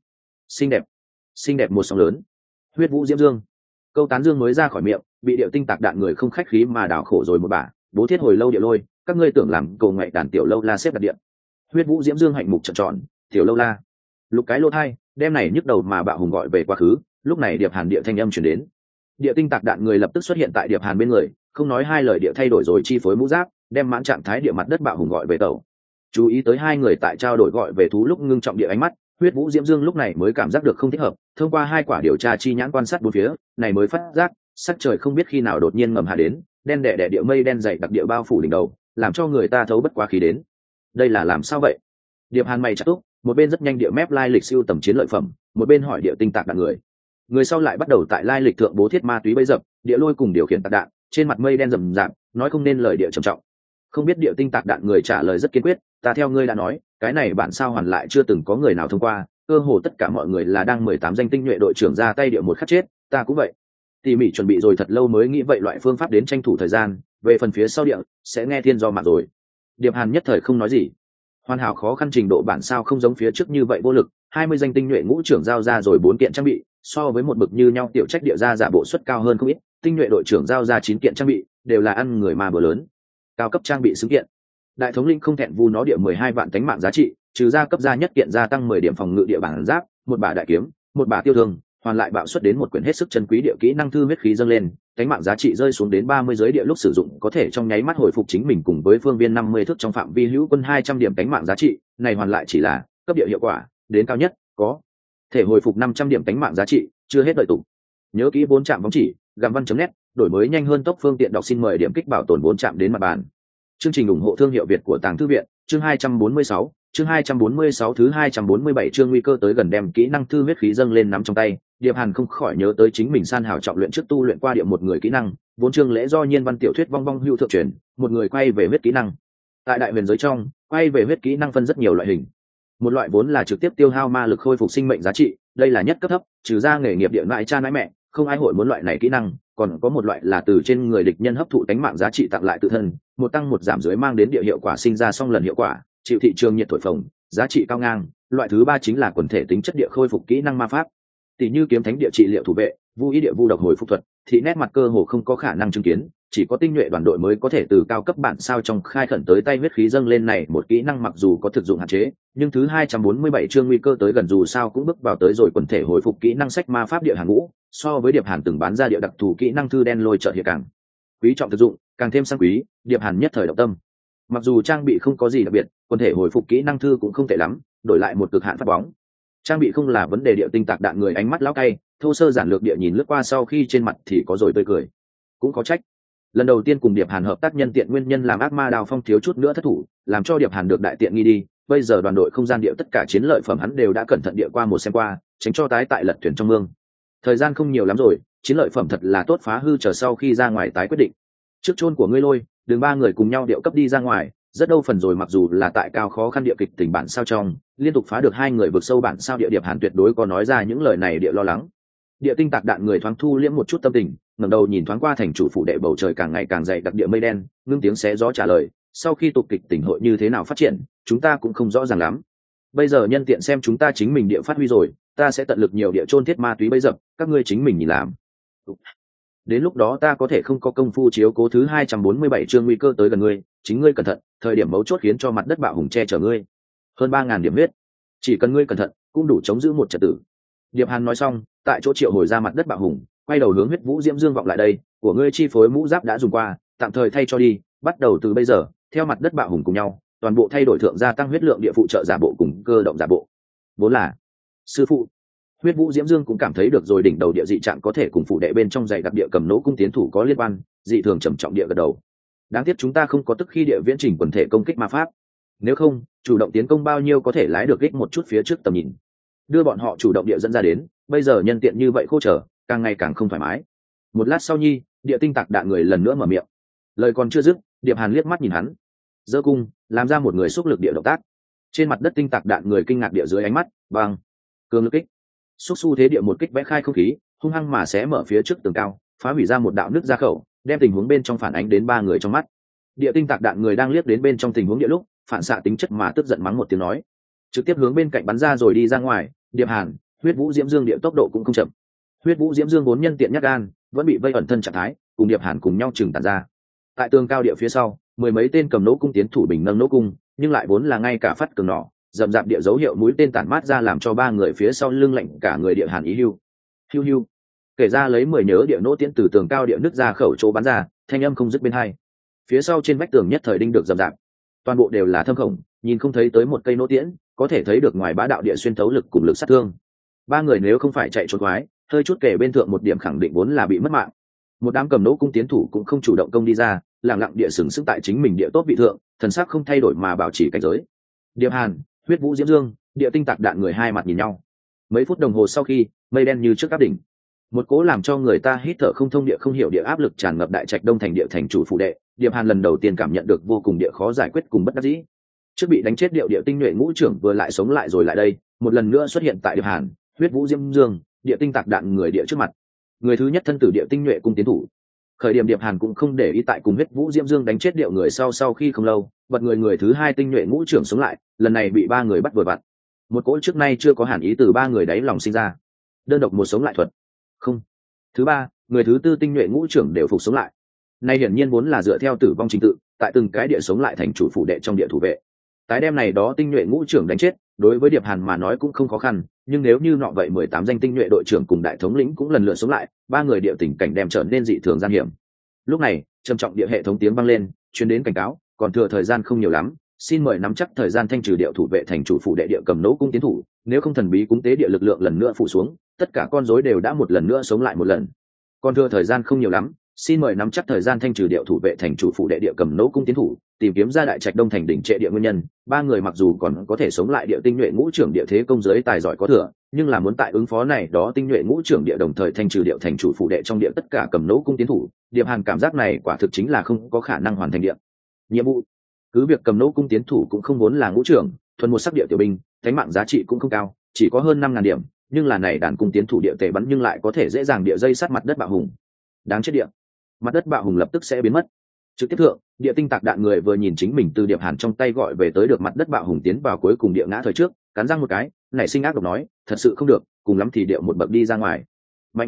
Xinh đẹp một sóng lớn. Huyết Vũ Diễm Dương. Câu tán dương mới ra khỏi miệng, bị điệu tinh tạc đạn người không khách khí mà đảo khổ rồi một bả, bố thiết hồi lâu địa lôi, các ngươi tưởng làm cầu ngậy đàn tiểu lâu la xếp đặt điện. Huyết Vũ Diễm Dương hạnh mục trợn tròn, tiểu lâu la. Lục cái lô thai, đem này nhức đầu mà bạo hùng gọi về quá khứ, lúc này Điệp Hàn địa thanh âm truyền đến. Địa tinh tạc đạn người lập tức xuất hiện tại Điệp Hàn bên người, không nói hai lời địa thay đổi rồi chi phối mũ giáp, đem mãn trạng thái địa mặt đất bạo hùng gọi về tàu. Chú ý tới hai người tại trao đổi gọi về thú lúc ngưng trọng địa ánh mắt, Huyết Vũ Diễm Dương lúc này mới cảm giác được không thích hợp, thông qua hai quả điều tra chi nhãn quan sát bốn phía, này mới phát giác, sắc trời không biết khi nào đột nhiên ngầm hạ đến, đen đẻ đẻ địa mây đen dày đặc địa bao phủ đỉnh đầu, làm cho người ta thấu bất quá khí đến. Đây là làm sao vậy? Điệp Hàn mày chặt túc, một bên rất nhanh địa mép lai lịch siêu tầm chiến lợi phẩm, một bên hỏi địa tinh tạc đạn người sau lại bắt đầu tại lai lịch thượng bố thiết ma túy bấy dập, địa lôi cùng điều khiển tạc đạn, trên mặt mây đen rầm rạp, nói không nên lời địa trầm trọng. Không biết địa tinh tạc đạn người trả lời rất kiên quyết, ta theo ngươi đã nói, cái này bản sao hoàn lại chưa từng có người nào thông qua, cơ hồ tất cả mọi người là đang 18 danh tinh nhuệ đội trưởng ra tay địa một khắc chết, ta cũng vậy. Tỉ mỉ chuẩn bị rồi thật lâu mới nghĩ vậy loại phương pháp đến tranh thủ thời gian, về phần phía sau địa sẽ nghe thiên do mạng rồi. Điệp Hàn nhất thời không nói gì. Hoàn hảo khó khăn trình độ bản sao không giống phía trước như vậy vô lực, 20 danh tinh nhuệ ngũ trưởng giao ra rồi 4 kiện trang bị, so với một bậc như nhau tiểu trách địa ra giả bộ suất cao hơn không ít, tinh nhuệ đội trưởng giao ra 9 kiện trang bị, đều là ăn người mà bữa lớn. Cao cấp trang bị xứng kiện. Đại thống linh không thẹn vu nó địa 12 vạn cánh mạng giá trị, trừ ra cấp gia nhất kiện gia tăng 10 điểm phòng ngự địa bản giáp, một bả đại kiếm, một bả tiêu thương, hoàn lại bạo xuất đến một quyển hết sức chân quý địa kỹ năng thư huyết khí dâng lên, cánh mạng giá trị rơi xuống đến 30 giới địa lúc sử dụng có thể trong nháy mắt hồi phục chính mình cùng với phương viên 50 thước trong phạm vi hữu quân 200 điểm cánh mạng giá trị, này hoàn lại chỉ là cấp địa hiệu quả, đến cao nhất có thể hồi phục 500 điểm cánh mạng giá trị, chưa hết đợi tụ. Nhớ kỹ 4 chạm bóng chỉ, gam văn.net, đổi mới nhanh hơn tốc phương tiện đọc xin mời điểm kích bảo tồn 4 chạm đến mặt bàn. Chương trình ủng hộ thương hiệu Việt của Tàng Thư viện, chương 246, chương 246 thứ 247 chương nguy cơ tới gần đem kỹ năng thư huyết khí dâng lên nắm trong tay, Diệp Hàn không khỏi nhớ tới chính mình san hào trọng luyện trước tu luyện qua địa một người kỹ năng, vốn chương lễ do nhiên văn tiểu thuyết vong vong hữu thượng truyền, một người quay về huyết kỹ năng. Tại đại huyền giới trong, quay về huyết kỹ năng phân rất nhiều loại hình. Một loại vốn là trực tiếp tiêu hao ma lực khôi phục sinh mệnh giá trị, đây là nhất cấp thấp, trừ ra nghề nghiệp địa ngoại cha nãi mẹ, không ai hội muốn loại này kỹ năng, còn có một loại là từ trên người địch nhân hấp thụ tánh mạng giá trị tặng lại tự thân, một tăng một giảm dưới mang đến địa hiệu quả sinh ra song lần hiệu quả, chịu thị trường nhiệt thổi phồng, giá trị cao ngang. Loại thứ ba chính là quần thể tính chất địa khôi phục kỹ năng ma pháp, tỷ như kiếm thánh địa trị liệu thủ vệ, vu ý địa vu độc hồi phục thuật, thì nét mặt cơ hồ không có khả năng chứng kiến, chỉ có tinh nhuệ đoàn đội mới có thể từ cao cấp bản sao trong khai khẩn tới tay huyết khí dâng lên này một kỹ năng mặc dù có thực dụng hạn chế, nhưng thứ 247 chương nguy cơ tới gần dù sao cũng bước vào tới rồi quần thể hồi phục kỹ năng sách ma pháp địa hàng ngũ, so với Điệp Hàn từng bán ra địa đặc thù kỹ năng thư đen lôi trợ hiện càng quý trọng thực dụng, càng thêm sang quý, Điệp Hàn nhất thời động tâm. Mặc dù trang bị không có gì đặc biệt, quần thể hồi phục kỹ năng thư cũng không tệ lắm, đổi lại một cực hạn phát bóng. Trang bị không là vấn đề địa tinh tạc đạn người ánh mắt lão cay, thô sơ giản lược địa nhìn lướt qua sau khi trên mặt thì có rồi tươi cười. Cũng có trách. Lần đầu tiên cùng Điệp Hàn hợp tác nhân tiện nguyên nhân làm ác ma đào phong thiếu chút nữa thất thủ, làm cho Điệp Hàn được đại tiện nghi đi, bây giờ đoàn đội không gian địa tất cả chiến lợi phẩm hắn đều đã cẩn thận địa qua một xem qua, tránh cho tái tại lật thuyền trong mương. Thời gian không nhiều lắm rồi, chiến lợi phẩm thật là tốt phá hư chờ sau khi ra ngoài tái quyết định. Trước chôn của ngươi lôi, đường ba người cùng nhau điệu cấp đi ra ngoài, rất đâu phần rồi mặc dù là tại cao khó khăn địa kịch tình bản sao trong, liên tục phá được hai người vượt sâu bản sao địa Điệp Hàn tuyệt đối có nói ra những lời này địa lo lắng. Địa tinh tạc đạn người thoáng thu liễm một chút tâm tình, ngẩng đầu nhìn thoáng qua thành chủ phủ đệ bầu trời càng ngày càng dày đặc địa mây đen, ngưng tiếng xé gió trả lời, sau khi tục kịch tỉnh hội như thế nào phát triển, chúng ta cũng không rõ ràng lắm. Bây giờ nhân tiện xem chúng ta chính mình địa phát huy rồi, ta sẽ tận lực nhiều địa chôn thiết ma túy bấy dập, các ngươi chính mình nhìn làm. Đến lúc đó ta có thể không có công phu chiếu cố thứ 247 chương nguy cơ tới gần ngươi, chính ngươi cẩn thận, thời điểm mấu chốt khiến cho mặt đất bạo hùng che chở ngươi. Hơn 3000 điểm huyết, chỉ cần ngươi cẩn thận, cũng đủ chống giữ một trật tự. Điệp Hàn nói xong, tại chỗ triệu hồi ra mặt đất bạo hùng, quay đầu hướng huyết vũ diễm dương vọng lại đây, của ngươi chi phối mũ giáp đã dùng qua, tạm thời thay cho đi, bắt đầu từ bây giờ, theo mặt đất bạo hùng cùng nhau, toàn bộ thay đổi thượng gia tăng huyết lượng địa phụ trợ giả bộ cùng cơ động giả bộ. Vốn là sư phụ. Huyết vũ diễm dương cũng cảm thấy được rồi đỉnh đầu địa dị trạng có thể cùng phụ đệ bên trong dày đặc địa cầm nỗ cung tiến thủ có liên quan, dị thường trầm trọng địa gật đầu. Đáng tiếc chúng ta không có tức khi địa viễn trình quần thể công kích ma pháp, nếu không chủ động tiến công bao nhiêu có thể lái được ích một chút phía trước tầm nhìn, đưa bọn họ chủ động địa dẫn ra đến, bây giờ nhân tiện như vậy khô trở, càng ngày càng không thoải mái. Một lát sau nhi, địa tinh tạc đạn người lần nữa mở miệng, lời còn chưa dứt, Điệp Hàn liếc mắt nhìn hắn, giơ cung làm ra một người xúc lực địa động tác. Trên mặt đất tinh tạc đạn người kinh ngạc địa dưới ánh mắt, bằng cường lực kích, xúc xu thế địa một kích vẽ khai không khí, hung hăng mà xé mở phía trước tường cao, phá hủy ra một đạo nứt ra khẩu, đem tình huống bên trong phản ánh đến ba người trong mắt. Địa tinh tạc đạn người đang liếc đến bên trong tình huống địa lúc, phản xạ tính chất mà tức giận mắng một tiếng nói, trực tiếp hướng bên cạnh bắn ra rồi đi ra ngoài. Điệp Hàn, huyết vũ diễm dương địa tốc độ cũng không chậm. Huyết vũ diễm dương vốn nhân tiện nhát gan, vẫn bị vây ẩn thân trạng thái, cùng Điệp Hàn cùng nhau chừng tản ra. Tại tường cao địa phía sau, mười mấy tên cầm nỗ cung tiến thủ bình nâng nỗ cung, nhưng lại vốn là ngay cả phát cường nỏ, rậm rạp địa dấu hiệu mũi tên tản mát ra làm cho ba người phía sau lưng lạnh cả người. Địa Hàn ý hưu hưu hưu kể ra lấy 10 nhớ địa nỗ tiễn từ tường cao địa nứt ra khẩu chỗ bắn ra, thanh âm không dứt bên hai. Phía sau trên vách tường nhất thời đinh được rậm rạp, toàn bộ đều là thâm khổng, nhìn không thấy tới một cây nỗ tiễn, có thể thấy được ngoài bá đạo địa xuyên thấu lực cùng lực sát thương. Ba người nếu không phải chạy trốn quái, hơi chút kể bên thượng một điểm khẳng định vốn là bị mất mạng. Một đám cầm nỗ cung tiến thủ cũng không chủ động công đi ra, lặng lặng địa sừng sững tại chính mình địa tốt vị thượng, thần sắc không thay đổi mà bảo trì cảnh giới. Điệp Hàn, huyết vũ diễm dương, địa tinh tạc đạn người hai mặt nhìn nhau. Mấy phút đồng hồ sau khi, mây đen như trước áp đỉnh, một cố làm cho người ta hít thở không thông địa không hiểu địa áp lực tràn ngập đại trạch đông thành địa thành chủ phụ đệ. Điệp Hàn lần đầu tiên cảm nhận được vô cùng địa khó giải quyết cùng bất đắc dĩ. Trước bị đánh chết địa tinh nhuệ ngũ trưởng vừa lại sống lại rồi lại đây, một lần nữa xuất hiện tại Điệp Hàn, huyết vũ diễm dương, địa tinh tạc đạn người địa trước mặt. Người thứ nhất thân tử địa tinh nhuệ cung tiến thủ. Khởi điểm Điệp Hàn cũng không để ý tại cùng huyết vũ diễm dương đánh chết điệu người sau khi không lâu, bật người thứ hai tinh nhuệ ngũ trưởng sống lại, lần này bị ba người bắt vừa vặn. Một cỗ trước nay chưa có hàn ý từ ba người đáy lòng sinh ra. Đơn độc một sống lại thuật. Không. Thứ ba, người thứ tư tinh nhuệ ngũ trưởng đều phục sống lại. Nay hiển nhiên vốn là dựa theo tử vong trình tự, tại từng cái địa sống lại thành chủ phủ đệ trong địa thủ vệ. Tái đem này đó tinh nhuệ ngũ trưởng đánh chết, đối với Điệp Hàn mà nói cũng không khó khăn, nhưng nếu như nọ vậy 18 danh tinh nhuệ đội trưởng cùng đại thống lĩnh cũng lần lượt sống lại, ba người địa tình cảnh đem trở nên dị thường gian hiểm. Lúc này trầm trọng địa hệ thống tiếng vang lên, truyền đến cảnh cáo, còn thừa thời gian không nhiều lắm, xin mời nắm chắc thời gian thanh trừ điệu thủ vệ thành chủ phủ đệ địa cầm nỗ cung tiến thủ, nếu không thần bí cúng tế địa lực lượng lần nữa phủ xuống, tất cả con rối đều đã một lần nữa sống lại một lần. Còn thừa thời gian không nhiều lắm, xin mời nắm chắc thời gian thanh trừ điệu thủ vệ thành chủ phủ đệ địa cầm nỗ cung tiến thủ, tìm kiếm ra đại trạch đông thành đỉnh trệ địa nguyên nhân. Ba người mặc dù còn có thể sống lại địa tinh nhuệ ngũ trưởng địa thế công giới tài giỏi có thừa, nhưng là muốn tại ứng phó này đó tinh nhuệ ngũ trưởng địa đồng thời thanh trừ điệu thành chủ phủ đệ trong địa tất cả cầm nỗ cung tiến thủ, Diệp Hàn cảm giác này quả thực chính là không có khả năng hoàn thành địa nhiệm vụ. Cứ việc cầm nỗ cung tiến thủ cũng không vốn là ngũ trưởng, thuần một sắc địa tiểu binh, thánh mạng giá trị cũng không cao, chỉ có hơn 5.000 điểm, nhưng là này đàn cung tiến thủ địa tề bắn nhưng lại có thể dễ dàng địa dây sát mặt đất bạo hùng. Đáng chết địa, mặt đất bạo hùng lập tức sẽ biến mất. Trực tiếp thượng, địa tinh tạc đạn người vừa nhìn chính mình từ Diệp Hàn trong tay gọi về tới được mặt đất bạo hùng tiến vào cuối cùng địa ngã thời trước, cắn răng một cái, nảy sinh ác độc nói, thật sự không được, cùng lắm thì điệu một bậc đi ra ngoài. Mạnh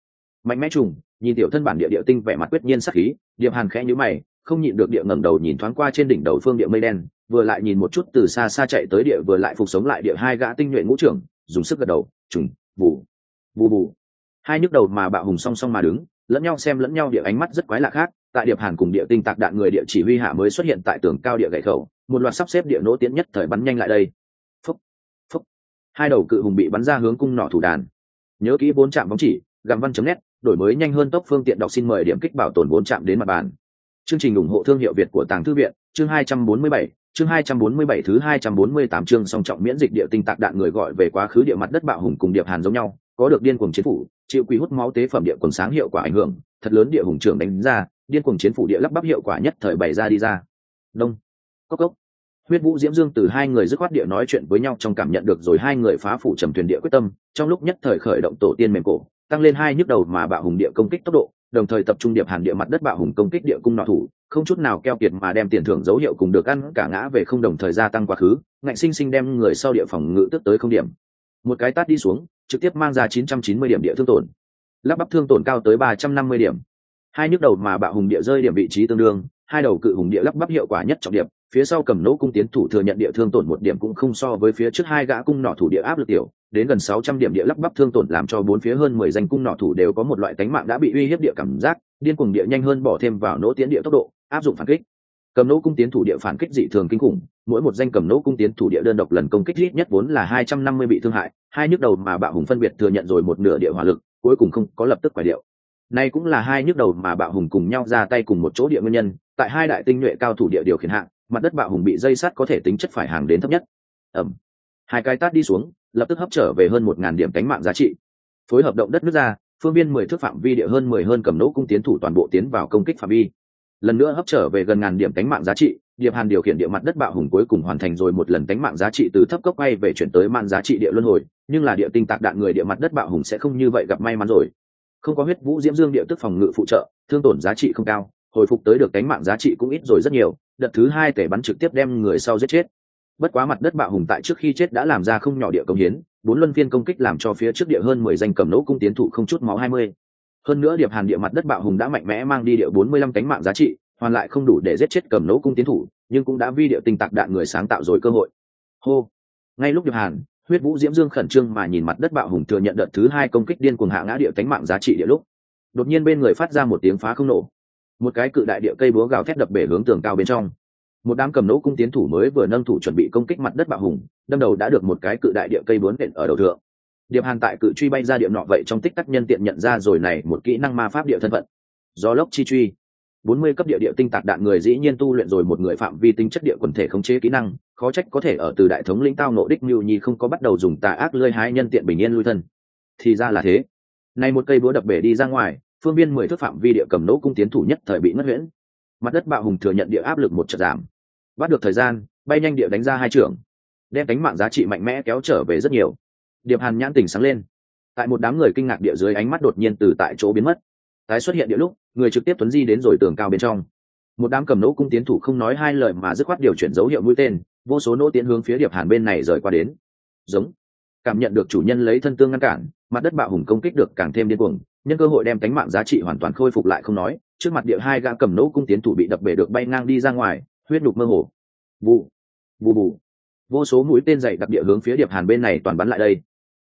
mẽ trùng, nhìn tiểu thân bản địa tinh vẻ mặt quyết nhiên sắc khí, Diệp Hàn khẽ nhíu mày, không nhịn được địa ngẩng đầu nhìn thoáng qua trên đỉnh đầu phương địa mây đen, vừa lại nhìn một chút từ xa xa chạy tới địa vừa lại phục sống lại địa hai gã tinh nhuệ ngũ trưởng, dùng sức gật đầu, trùng, bù, bù bù. Hai nhức đầu mà bạo hùng song song mà đứng, lẫn nhau xem lẫn nhau địa ánh mắt rất quái lạ khác, tại Diệp Hàn cùng địa tinh tạc đạn người địa chỉ huy hạ mới xuất hiện tại tường cao địa gậy khẩu, một loạt sắp xếp địa nỗ tiến nhất thời bắn nhanh lại đây. Phúc, phúc. Hai đầu cự hùng bị bắn ra hướng cung nỏ thủ đàn. Nhớ kỹ 4 chạm bóng chỉ, gam văn.net, đổi mới nhanh hơn tốc phương tiện đọc xin mời điểm kích bảo tồn 4 chạm đến mặt bàn. Chương trình ủng hộ thương hiệu Việt của Tàng Thư viện, chương 247, chương 247 thứ 248 chương song trọng miễn dịch địa tinh tạc đạn người gọi về quá khứ địa mặt đất bạo hùng cùng Diệp Hàn giống nhau, có được điên cuồng chiến phủ, chịu quy hút máu tế phẩm địa quần sáng hiệu quả ảnh hưởng, thật lớn địa hùng trưởng đánh ra, điên cuồng chiến phủ địa lắp bắp hiệu quả nhất thời bày ra đi ra. Đông, cốc cốc. Huyết Vũ Diễm Dương từ hai người dứt khoát địa nói chuyện với nhau trong cảm nhận được rồi hai người phá phủ trầm thuyền địa quyết tâm, trong lúc nhất thời khởi động tổ tiên mềm cổ, tăng lên hai nhức đầu mà bạo hùng địa công kích tốc độ, đồng thời tập trung Diệp Hàn địa mặt đất bạo hùng công kích địa cung nọ thủ, không chút nào keo kiệt mà đem tiền thưởng dấu hiệu cùng được ăn cả ngã về không đồng thời gia tăng quá khứ, ngạnh sinh sinh đem người sau địa phòng ngự tức tới không điểm. Một cái tát đi xuống, trực tiếp mang ra 990 điểm địa thương tổn. Lắp bắp thương tổn cao tới 350 điểm. Hai nhức đầu mà bạo hùng địa rơi điểm vị trí tương đương, hai đầu cự hùng địa lắp bắp hiệu quả nhất trọng điểm, phía sau cầm nỗ cung tiến thủ thừa nhận địa thương tổn 1 điểm cũng không so với phía trước hai gã cung nỏ thủ địa áp lực tiểu, đến gần 600 điểm địa lắp bắp thương tổn làm cho bốn phía hơn 10 danh cung nỏ thủ đều có một loại cánh mạng đã bị uy hiếp địa cảm giác, điên cuồng địa nhanh hơn bỏ thêm vào nỗ tiến địa tốc độ, áp dụng phản kích. Cầm nỗ cung tiến thủ địa phản kích dị thường kinh khủng, mỗi một danh cầm nỗ cung tiến thủ địa đơn độc lần công kích ít nhất vốn là 250 bị thương hại, hai nhức đầu mà bạo hùng phân biệt thừa nhận rồi một nửa địa hỏa lực, cuối cùng không có lập tức quả điệu. Này cũng là hai nhức đầu mà bạo hùng cùng nhau ra tay cùng một chỗ địa nguyên nhân, tại hai đại tinh nhuệ cao thủ địa điều khiển hạng, mặt đất bạo hùng bị dây sắt có thể tính chất phải hàng đến thấp nhất. Hai cái tát đi xuống, lập tức hấp trở về hơn 1.000 điểm cánh mạng giá trị. Phối hợp động đất nước ra, phương biên 10 thước phạm vi địa hơn 10 hơn cầm nỗ cung tiến thủ toàn bộ tiến vào công kích phạm vi. Lần nữa hấp trở về gần 1.000 điểm cánh mạng giá trị, Diệp Hàn điều khiển địa mặt đất bạo hùng cuối cùng hoàn thành rồi một lần cánh mạng giá trị từ thấp cốc bay về chuyển tới mạng giá trị địa luân hồi, nhưng là địa tinh tạc đạn người địa mặt đất bạo hùng sẽ không như vậy gặp may mắn rồi. Không có huyết vũ diễm dương địa tức phòng ngự phụ trợ, thương tổn giá trị không cao, hồi phục tới được cánh mạng giá trị cũng ít rồi rất nhiều, đợt thứ 2 tể bắn trực tiếp đem người sau giết chết. Bất quá mặt đất bạo hùng tại trước khi chết đã làm ra không nhỏ địa công hiến, 4 luân phiên công kích làm cho phía trước địa hơn 10 danh cầm nỗ cung tiến thủ không chút máu 20. Hơn nữa Diệp Hàn địa mặt đất bạo hùng đã mạnh mẽ mang đi địa 45 cánh mạng giá trị, hoàn lại không đủ để giết chết cầm nỗ cung tiến thủ, nhưng cũng đã vi địa tinh tạc đạn người sáng tạo rồi cơ hội. Hô. Ngay lúc Diệp Hàn, huyết vũ diễm dương khẩn trương mà nhìn mặt đất bạo hùng thừa nhận đợt thứ 2 công kích điên cuồng hạ ngã địa cánh mạng giá trị địa lúc, đột nhiên bên người phát ra một tiếng phá không nổ. Một cái cự đại địa cây búa gào thét đập bể hướng tường cao bên trong. Một đám cầm nỗ cung tiến thủ mới vừa nâng thủ chuẩn bị công kích mặt đất bạo hùng, đâm đầu đã được một cái cự đại địa cây búa nện ở đầu thượng. Diệp Hàn tại cự truy bay ra địa nọ vậy trong tích tắc nhân tiện nhận ra rồi này một kỹ năng ma pháp địa thân phận. Gió lốc chi truy. 40 cấp địa tinh tạc đạn người dĩ nhiên tu luyện rồi một người phạm vi tính chất địa quần thể khống chế kỹ năng, khó trách có thể ở từ đại thống lĩnh tao nộ đích Nưu Nhi không có bắt đầu dùng tà ác lưỡi hái nhân tiện bình yên lui thân. Thì ra là thế. Này một cây búa đập bể đi ra ngoài, phương biên 10 thước phạm vi địa cầm nỗ cung tiến thủ nhất thời bị ngất huyễn. Mặt đất bạo hùng thừa nhận địa áp lực một chợt giảm. Bắt được thời gian, bay nhanh địa đánh ra 2 trưởng, đem cánh mạng giá trị mạnh mẽ kéo trở về rất nhiều. Diệp Hàn nhãn tỉnh sáng lên. Tại một đám người kinh ngạc địa dưới ánh mắt đột nhiên từ tại chỗ biến mất. Tái xuất hiện địa lúc, người trực tiếp tuấn di đến rồi tường cao bên trong. Một đám cầm nỗ cung tiến thủ không nói hai lời mà dứt khoát điều chuyển dấu hiệu mũi tên, vô số nỗ tiến hướng phía Diệp Hàn bên này rời qua đến. Giống. Cảm nhận được chủ nhân lấy thân tương ngăn cản, mặt đất bạo hùng công kích được càng thêm điên cuồng, nhân cơ hội đem cánh mạng giá trị hoàn toàn khôi phục lại không nói, trước mặt địa hai gã cầm nỗ cung tiến thủ bị đập bể được bay ngang đi ra ngoài, huyết nhục mơ hồ. Vụ, vụ vụ. Vô số mũi tên dày đặc địa hướng phía Diệp Hàn bên này toàn bắn lại đây.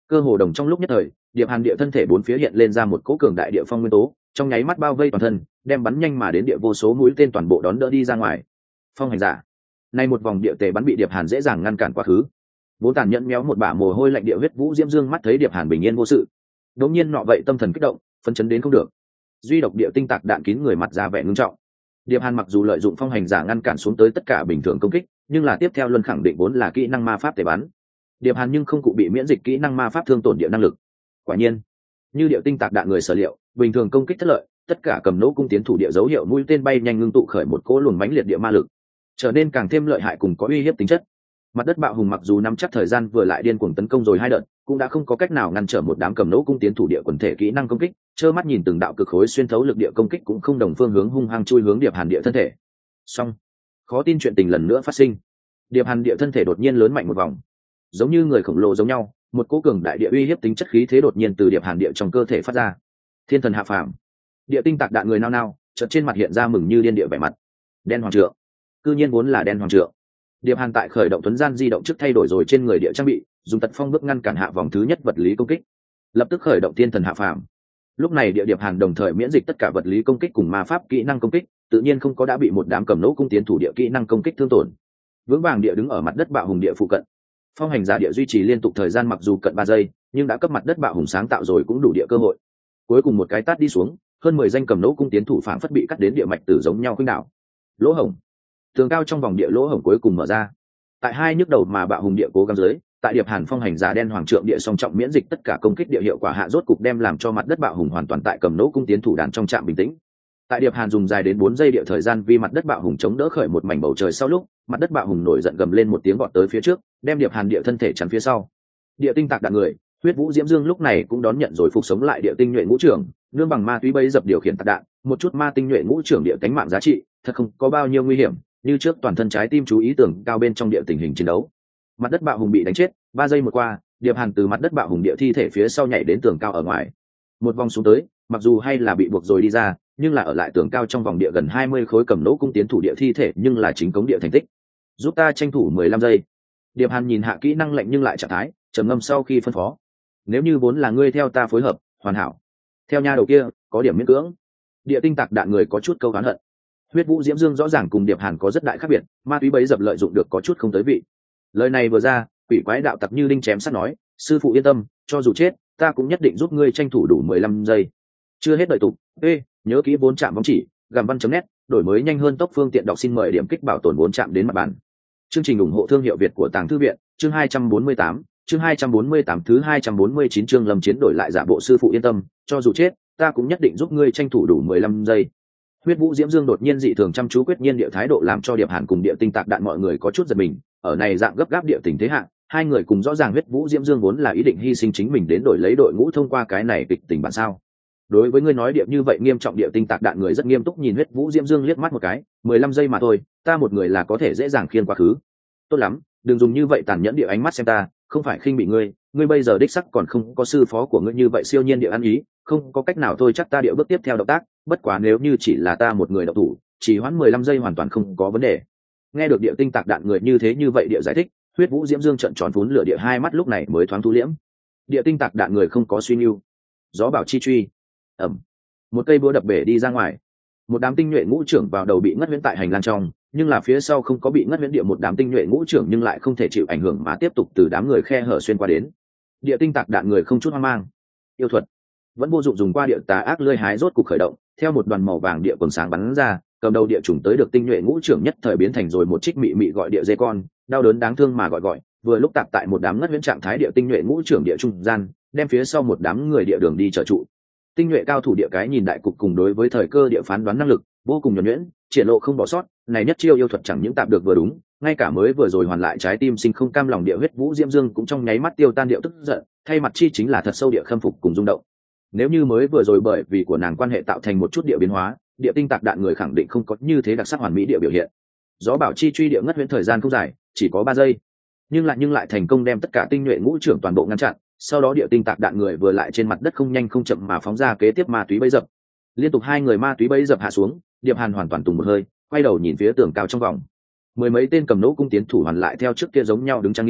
cơ hồ đồng trong lúc nhất thời, Điệp Hàn địa thân thể bốn phía hiện lên ra một cỗ cường đại địa phong nguyên tố, trong nháy mắt bao vây toàn thân, đem bắn nhanh mà đến địa vô số mũi tên toàn bộ đón đỡ đi ra ngoài. Phong hành giả, nay một vòng địa tề bắn bị Điệp Hàn dễ dàng ngăn cản quá khứ. Vốn tàn nhẫn méo một bả mồ hôi lạnh địa huyết vũ diễm dương mắt thấy Điệp Hàn bình yên vô sự, đột nhiên nọ vậy tâm thần kích động, phấn chấn đến không được. Duy độc địa tinh tạc đạn kín người mặt ra vẻ ngưng trọng. Điệp Hàn mặc dù lợi dụng phong hành giả ngăn cản xuống tới tất cả bình thường công kích, nhưng là tiếp theo luân khẳng định vốn là kỹ năng ma pháp tề bắn. Điệp Hàn nhưng không cụ bị miễn dịch kỹ năng ma pháp thương tổn địa năng lực. Quả nhiên, như điệu tinh tạc đạn người sở liệu, bình thường công kích thất lợi, tất cả cầm nỗ cung tiến thủ địa dấu hiệu mũi tên bay nhanh ngưng tụ khởi một cỗ luồng mãnh liệt địa ma lực, trở nên càng thêm lợi hại cùng có uy hiếp tính chất. Mặt đất bạo hùng mặc dù nắm chắc thời gian vừa lại điên cuồng tấn công rồi hai đợt, cũng đã không có cách nào ngăn trở một đám cầm nỗ cung tiến thủ địa quần thể kỹ năng công kích, trơ mắt nhìn từng đạo cực khối xuyên thấu lực địa công kích cũng không đồng phương hướng hung hăng chui hướng Điệp Hàn địa thân thể. Song, khó tin chuyện tình lần nữa phát sinh. Điệp Hàn địa thân thể đột nhiên lớn mạnh một vòng, giống như người khổng lồ giống nhau, một cỗ cường đại địa uy hiếp tính chất khí thế đột nhiên từ Điệp Hàn địa trong cơ thể phát ra. Thiên thần hạ phàm, địa tinh tạc đạn người nao nao, chợt trên mặt hiện ra mừng như điên địa vẻ mặt. Đen hoàng trượng, cư nhiên vốn là đen hoàng trượng. Điệp Hàn tại khởi động tuấn gian di động trước thay đổi rồi trên người địa trang bị, dùng tật phong bước ngăn cản hạ vòng thứ nhất vật lý công kích, lập tức khởi động thiên thần hạ phàm. Lúc này địa Điệp Hàn đồng thời miễn dịch tất cả vật lý công kích cùng ma pháp kỹ năng công kích, tự nhiên không có đã bị một đám cầm nỗ cung tiến thủ địa kỹ năng công kích thương tổn. Vững vàng địa đứng ở mặt đất bạo hùng địa phụ cận. Phong hành giả địa duy trì liên tục thời gian mặc dù cận 3 giây, nhưng đã cấp mặt đất bạo hùng sáng tạo rồi cũng đủ địa cơ hội. Cuối cùng một cái tát đi xuống, hơn 10 danh cầm nỗ cung tiến thủ phản phất bị cắt đến địa mạch tử giống nhau khuynh đảo. Lỗ hổng, tường cao trong vòng địa lỗ hổng cuối cùng mở ra. Tại hai nhức đầu mà bạo hùng địa cố gắng dưới, tại Điệp Hàn phong hành giả đen hoàng trượng địa song trọng miễn dịch tất cả công kích địa hiệu quả hạ rốt cục đem làm cho mặt đất bạo hùng hoàn toàn tại cầm nỗ cung tiến thủ đàn trong trạm bình tĩnh. Tại Điệp Hàn dùng dài đến 4 giây địa thời gian vì mặt đất bạo hùng chống đỡ khởi một mảnh bầu trời sau lúc, mặt đất bạo hùng nổi giận gầm lên một tiếng vọt tới phía trước, đem Điệp Hàn địa thân thể chắn phía sau. Địa tinh tạc đạn người, huyết vũ diễm dương lúc này cũng đón nhận rồi phục sống lại địa tinh nhuệ ngũ trưởng, nương bằng ma túy bấy dập điều khiển tạc đạn, một chút ma tinh nhuệ ngũ trưởng địa cánh mạng giá trị, thật không có bao nhiêu nguy hiểm, như trước toàn thân trái tim chú ý tưởng cao bên trong địa tình hình chiến đấu. Mặt đất bạo hùng bị đánh chết, 3 giây một qua, Điệp Hàn từ mặt đất bạo hùng địa thi thể phía sau nhảy đến tường cao ở ngoài. Một vòng xuống tới, mặc dù hay là bị buộc rồi đi ra, nhưng là ở lại tường cao trong vòng địa gần 20 khối cầm nỗ cung tiến thủ địa thi thể nhưng là chính cống địa thành tích. Giúp ta tranh thủ 15 giây. Điệp Hàn nhìn hạ kỹ năng lệnh nhưng lại trạng thái, trầm ngâm sau khi phân phó. Nếu như vốn là ngươi theo ta phối hợp, hoàn hảo. Theo nha đầu kia, có điểm miễn cưỡng. Địa tinh tạc đạn người có chút câu oán hận. Huyết vũ diễm dương rõ ràng cùng Điệp Hàn có rất đại khác biệt, ma túy bấy dập lợi dụng được có chút không tới vị. Lời này vừa ra, quỷ quái đạo tặc như đinh chém sắt nói, sư phụ yên tâm, cho dù chết, ta cũng nhất định giúp ngươi tranh thủ đủ 15 giây. Chưa hết đợi tục. Nhớ kỹ 4 trạm bóng chỉ, gàm văn.net, đổi mới nhanh hơn tốc phương tiện đọc xin mời điểm kích bảo tồn 4 trạm đến mặt bàn. Chương trình ủng hộ thương hiệu Việt của Tàng Thư viện, chương 248, chương 248 thứ 249 chương Lâm Chiến đổi lại giả bộ sư phụ yên tâm, cho dù chết, ta cũng nhất định giúp ngươi tranh thủ đủ 15 giây. Huyết vũ diễm dương đột nhiên dị thường chăm chú quyết nhiên địa thái độ làm cho Điệp Hàn cùng địa tinh tạc đạn mọi người có chút giật mình, ở này dạng gấp gáp địa tình thế hạ, hai người cùng rõ ràng huyết vũ diễm dương vốn là ý định hy sinh chính mình đến đổi lấy đội ngũ thông qua cái này kịch tình bản sao. Đối với ngươi nói điệp như vậy nghiêm trọng địa tinh tạc đạn người rất nghiêm túc nhìn huyết vũ diễm dương liếc mắt một cái, 15 giây mà thôi, ta một người là có thể dễ dàng khiên quá khứ. Tốt lắm, đừng dùng như vậy tàn nhẫn địa ánh mắt xem ta, không phải khinh bị ngươi bây giờ đích sắc còn không có sư phó của ngươi như vậy siêu nhiên địa ăn ý, không có cách nào thôi chắc ta địa bước tiếp theo động tác, bất quá nếu như chỉ là ta một người động thủ, chỉ hoãn 15 giây hoàn toàn không có vấn đề. Nghe được địa tinh tạc đạn người như thế như vậy địa giải thích, huyết vũ diễm dương trợn tròn phún lửa địa hai mắt lúc này mới thoáng thu liễm. Địa tinh tạc đạn người không có suy nưu, gió bảo chi truy, ẩm, một cây búa đập bể đi ra ngoài, một đám tinh nhuệ ngũ trưởng vào đầu bị ngất huyễn tại hành lang trong, nhưng là phía sau không có bị ngất huyễn địa một đám tinh nhuệ ngũ trưởng nhưng lại không thể chịu ảnh hưởng mà tiếp tục từ đám người khe hở xuyên qua đến. Địa tinh tạc đạn người không chút hoang mang, yêu thuật vẫn vô dụng dùng qua địa tà ác lưỡi hái rốt cục khởi động, theo một đoàn màu vàng địa quần sáng bắn ra, cầm đầu địa chủng tới được tinh nhuệ ngũ trưởng nhất thời biến thành rồi một trích mị mị gọi địa dê con, đau đớn đáng thương mà gọi, vừa lúc tạp tại một đám ngất huyễn trạng thái địa tinh nhuệ ngũ trưởng địa trung gian, đem phía sau một đám người địa đường đi trợ trụ. Tinh nhuệ cao thủ địa cái nhìn đại cục cùng đối với thời cơ địa phán đoán năng lực vô cùng nhuần nhuyễn, triển lộ không bỏ sót, này nhất chiêu yêu thuật chẳng những tạp được vừa đúng, ngay cả mới vừa rồi hoàn lại trái tim sinh không cam lòng địa huyết vũ diễm dương cũng trong nháy mắt tiêu tan điệu tức giận, thay mặt chi chính là thật sâu địa khâm phục cùng rung động. Nếu như mới vừa rồi bởi vì của nàng quan hệ tạo thành một chút địa biến hóa, địa tinh tạc đạn người khẳng định không có như thế đặc sắc hoàn mỹ địa biểu hiện. Gió bảo chi truy địa ngất huyễn thời gian không dài, chỉ có 3 giây, nhưng lại thành công đem tất cả tinh nhuệ ngũ trưởng toàn bộ ngăn chặn. Sau đó địa tinh tạc đạn người vừa lại trên mặt đất không nhanh không chậm mà phóng ra kế tiếp ma túy bấy dập. Liên tục 2 người ma túy bấy dập hạ xuống, Điệp Hàn hoàn toàn tùng một hơi, quay đầu nhìn phía tường cao trong vòng. 10 mấy tên cầm nỗ cung tiến thủ hoàn lại theo trước kia giống nhau đứng trang nghiêm,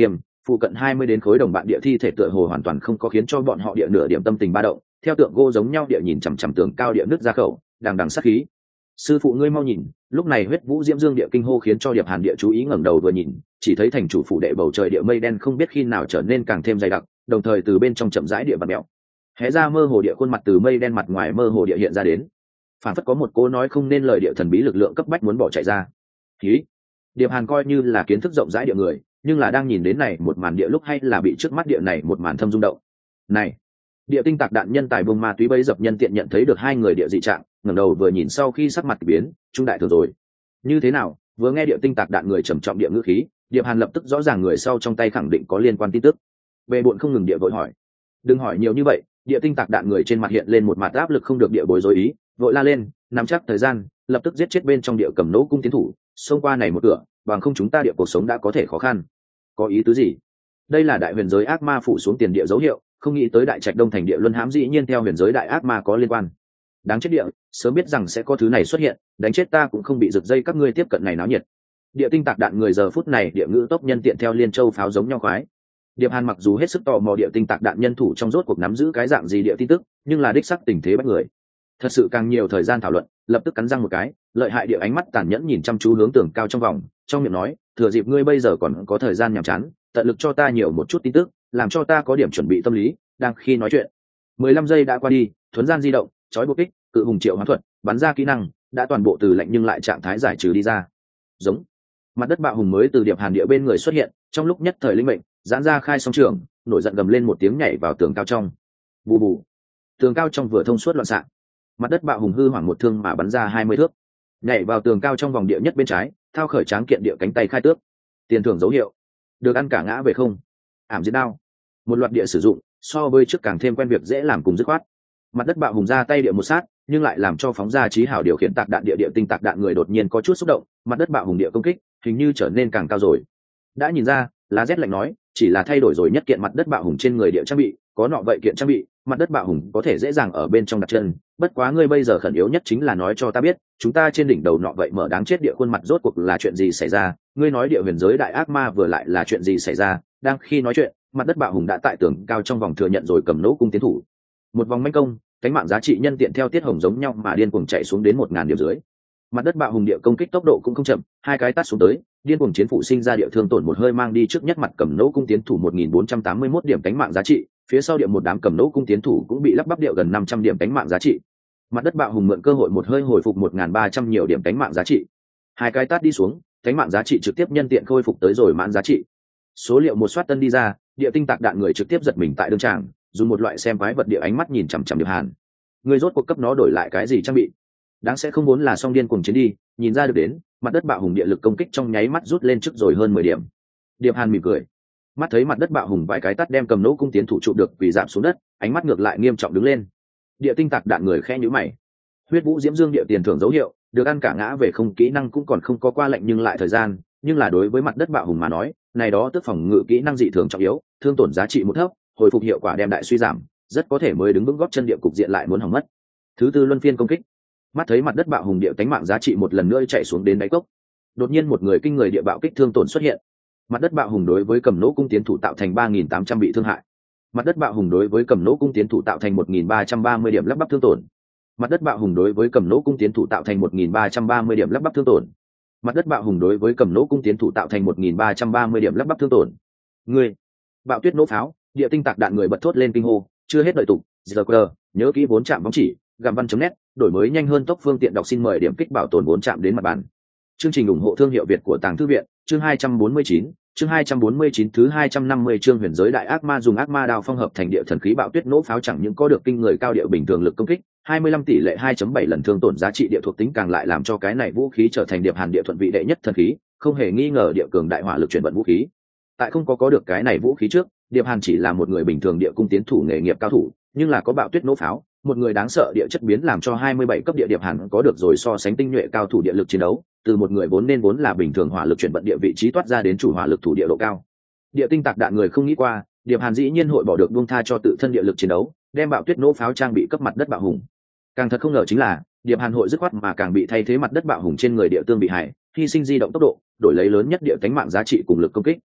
phụ cận 20 đến khối đồng bạn địa thi thể tựa hồ hoàn toàn không có khiến cho bọn họ địa nửa điểm tâm tình ba động, theo tượng gỗ giống nhau địa nhìn chằm chằm tường cao địa nứt ra khẩu, đằng đằng sát khí. Sư phụ ngươi mau nhìn, lúc này huyết vũ diễm dương địa kinh hô khiến cho Điệp Hàn địa chú ý ngẩng đầu vừa nhìn, chỉ thấy thành chủ phủ đệ bầu trời địa mây đen không biết khi nào trở nên càng thêm dày đặc, đồng thời từ bên trong chậm rãi địa bật mèo. Hé ra mơ hồ địa khuôn mặt từ mây đen mặt ngoài mơ hồ địa hiện ra đến. Phản phất có một cô nói không nên lời địa thần bí lực lượng cấp bách muốn bỏ chạy ra. Khí. Điệp Hàn coi như là kiến thức rộng rãi địa người, nhưng là đang nhìn đến này một màn địa lúc hay là bị trước mắt địa này một màn thâm rung động. Này, địa tinh tạc đạn nhân tài bông ma túy bấy dập nhân tiện nhận thấy được hai người địa dị trạng, ngẩng đầu vừa nhìn sau khi sắc mặt biến, trung đại thừa rồi. Như thế nào? Vừa nghe địa tinh tạc đạn người trầm trọng địa ngữ khí, Điệp Hàn lập tức rõ ràng người sau trong tay khẳng định có liên quan tin tức. Bệ bội không ngừng địa vội hỏi. Đừng hỏi nhiều như vậy, địa tinh tạc đạn người trên mặt hiện lên một mặt áp lực không được địa bối rối ý, vội la lên, nắm chắc thời gian, lập tức giết chết bên trong địa cầm nỗ cung tiến thủ, xông qua này một cửa, bằng không chúng ta địa cuộc sống đã có thể khó khăn. Có ý tứ gì? Đây là đại huyền giới ác ma phủ xuống tiền địa dấu hiệu, không nghĩ tới đại trạch đông thành địa luân hãm dĩ nhiên theo huyền giới đại ác ma có liên quan. Đáng chết địa, sớm biết rằng sẽ có thứ này xuất hiện, đánh chết ta cũng không bị giật dây các ngươi tiếp cận này náo nhiệt. Địa tinh tạc đạn người giờ phút này địa ngữ tốc nhân tiện theo liên châu pháo giống nhau khoái. Điệp Hàn mặc dù hết sức tò mò địa tinh tạc đạn nhân thủ trong rốt cuộc nắm giữ cái dạng gì địa tin tức, nhưng là đích sắc tình thế bắt người. Thật sự càng nhiều thời gian thảo luận, lập tức cắn răng một cái, lợi hại địa ánh mắt tàn nhẫn nhìn chăm chú hướng tường cao trong vòng, trong miệng nói, thừa dịp ngươi bây giờ còn có thời gian nhàm chán, tận lực cho ta nhiều một chút tin tức, làm cho ta có điểm chuẩn bị tâm lý, đang khi nói chuyện. 15 giây đã qua đi, thuấn gian di động, chói buộc kích, cự hùng triệu hoán thuật, bắn ra kỹ năng, đã toàn bộ từ lạnh nhưng lại trạng thái giải trừ đi ra. Giống. Mặt đất bạo hùng mới từ Điệp Hàn địa bên người xuất hiện, trong lúc nhất thời linh mệnh, giãn ra khai song trường, nổi giận gầm lên một tiếng nhảy vào tường cao trong. Bù bù. Tường cao trong vừa thông suốt loạn xạ. Mặt đất bạo hùng hư hoảng một thương mà bắn ra 20 thước, nhảy vào tường cao trong vòng địa nhất bên trái, thao khởi tráng kiện địa cánh tay khai tước. Tiền thưởng dấu hiệu. Được ăn cả ngã về không. Ảm diệt đao. Một loạt địa sử dụng, so với trước càng thêm quen việc dễ làm cùng dứt khoát. Mặt đất bạo hùng ra tay địa một sát, nhưng lại làm cho phóng ra trí hảo điều khiển tạc đạn địa tinh tạc đạn người đột nhiên có chút xúc động, mặt đất bạo hùng địa công kích hình như trở nên càng cao rồi. Đã nhìn ra, lá rét lạnh nói, chỉ là thay đổi rồi nhất kiện mặt đất bạo hùng trên người địa trang bị, có nọ vậy kiện trang bị, mặt đất bạo hùng có thể dễ dàng ở bên trong đặt chân, bất quá ngươi bây giờ khẩn yếu nhất chính là nói cho ta biết, chúng ta trên đỉnh đầu nọ vậy mở đáng chết địa khuôn mặt rốt cuộc là chuyện gì xảy ra, ngươi nói địa huyền giới đại ác ma vừa lại là chuyện gì xảy ra. Đang khi nói chuyện, mặt đất bạo hùng đã tại tường cao trong vòng thừa nhận rồi cầm nỗ cung tiến thủ. Một vòng manh công, cánh mạng giá trị nhân tiện theo tiết hồng giống nhau mà điên cuồng chạy xuống đến 1000 điểm dưới. Mặt đất bạo hùng địa công kích tốc độ cũng không chậm, hai cái tát xuống tới, điên cuồng chiến phụ sinh ra địa thương tổn một hơi mang đi trước nhất mặt cầm nỗ cung tiến thủ 1481 điểm cánh mạng giá trị, phía sau địa một đám cầm nỗ cung tiến thủ cũng bị lắp bắp điệu gần 500 điểm cánh mạng giá trị. Mặt đất bạo hùng mượn cơ hội một hơi hồi phục 1300 nhiều điểm cánh mạng giá trị. Hai cái tát đi xuống, cánh mạng giá trị trực tiếp nhân tiện khôi phục tới rồi mãn giá trị. Số liệu một soát tân đi ra, địa tinh tạc đạn người trực tiếp giật mình tại đương tràng, dùng một loại xem quái vật địa ánh mắt nhìn chằm chằm Điệp Hàn. Người rốt cuộc cấp nó đổi lại cái gì trang bị? Đáng sẽ không muốn là song điên cuồng chiến đi, nhìn ra được đến, mặt đất bạo hùng địa lực công kích trong nháy mắt rút lên trước rồi hơn 10 điểm. Điệp Hàn mỉm cười, mắt thấy mặt đất bạo hùng vài cái tát đem cầm nỗ cung tiến thủ trụ được vì giảm xuống đất, ánh mắt ngược lại nghiêm trọng đứng lên. Địa tinh tạc đạn người khẽ nhíu mày. Huyết vũ diễm dương địa tiền thưởng dấu hiệu, được ăn cả ngã về không kỹ năng cũng còn không có qua lệnh nhưng lại thời gian, nhưng là đối với mặt đất bạo hùng mà nói, này đó tức phòng ngự kỹ năng dị thường trọng yếu, thương tổn giá trị một thấp, hồi phục hiệu quả đem đại suy giảm, rất có thể mới đứng vững góp chân địa cục diện lại muốn hỏng mất. Thứ tư luân phiên công kích, mắt thấy mặt đất bạo hùng địa tánh mạng giá trị một lần nữa chạy xuống đến đáy cốc, đột nhiên một người kinh người địa bạo kích thương tổn xuất hiện. Mặt đất bạo hùng đối với cầm nỗ cung tiến thủ tạo thành 3800 bị thương hại. Mặt đất bạo hùng đối với cầm nỗ cung tiến thủ tạo thành 1330 điểm lắp bắp thương tổn. Mặt đất bạo hùng đối với cầm nỗ cung tiến thủ tạo thành 1330 điểm lắp bắp thương tổn. Mặt đất bạo hùng đối với cầm nỗ cung tiến thủ tạo thành 1330 điểm lắp bắp thương tổn. Người bạo tuyết nỗ pháo, địa tinh tạc đạn người bật thốt lên kinh hô, chưa hết đợi tục, giờ nhớ kỹ 4 chạm bóng chỉ, gặm văn.net, đổi mới nhanh hơn tốc phương tiện đọc xin mời điểm kích bảo tồn 4 chạm đến mặt bàn. Chương trình ủng hộ thương hiệu Việt của Tàng Thư viện, chương 249, chương 249 thứ 250 chương huyền giới đại ác ma dùng ác ma đao phong hợp thành địa thần khí bạo tuyết nỗ pháo chẳng những có được kinh người cao địa bình thường lực công kích, 25 tỷ lệ 2.7 lần thương tổn giá trị địa thuộc tính càng lại làm cho cái này vũ khí trở thành Điệp Hàn địa thuận vị đệ nhất thần khí, không hề nghi ngờ địa cường đại hỏa lực chuyển vận vũ khí. Tại không có được cái này vũ khí trước, Điệp Hàn chỉ là một người bình thường địa cung tiến thủ nghề nghiệp cao thủ, nhưng là có bạo tuyết nỗ pháo, một người đáng sợ địa chất biến làm cho 27 cấp địa Điệp Hàn có được rồi so sánh tinh nhuệ cao thủ địa lực chiến đấu, từ một người vốn là bình thường hỏa lực chuyển vận địa vị trí toát ra đến chủ hỏa lực thủ địa độ cao. Địa tinh tạc đạn người không nghĩ qua, Điệp Hàn dĩ nhiên hội bỏ được buông tha cho tự thân địa lực chiến đấu, đem bạo tuyết nỗ pháo trang bị cấp mặt đất bạo hùng. Càng thật không ngờ chính là, Điệp Hàn hội dứt khoát mà càng bị thay thế mặt đất bạo hùng trên người địa tương bị hại, hy sinh di động tốc độ, đổi lấy lớn nhất địa cánh mạng giá trị cùng lực công kích.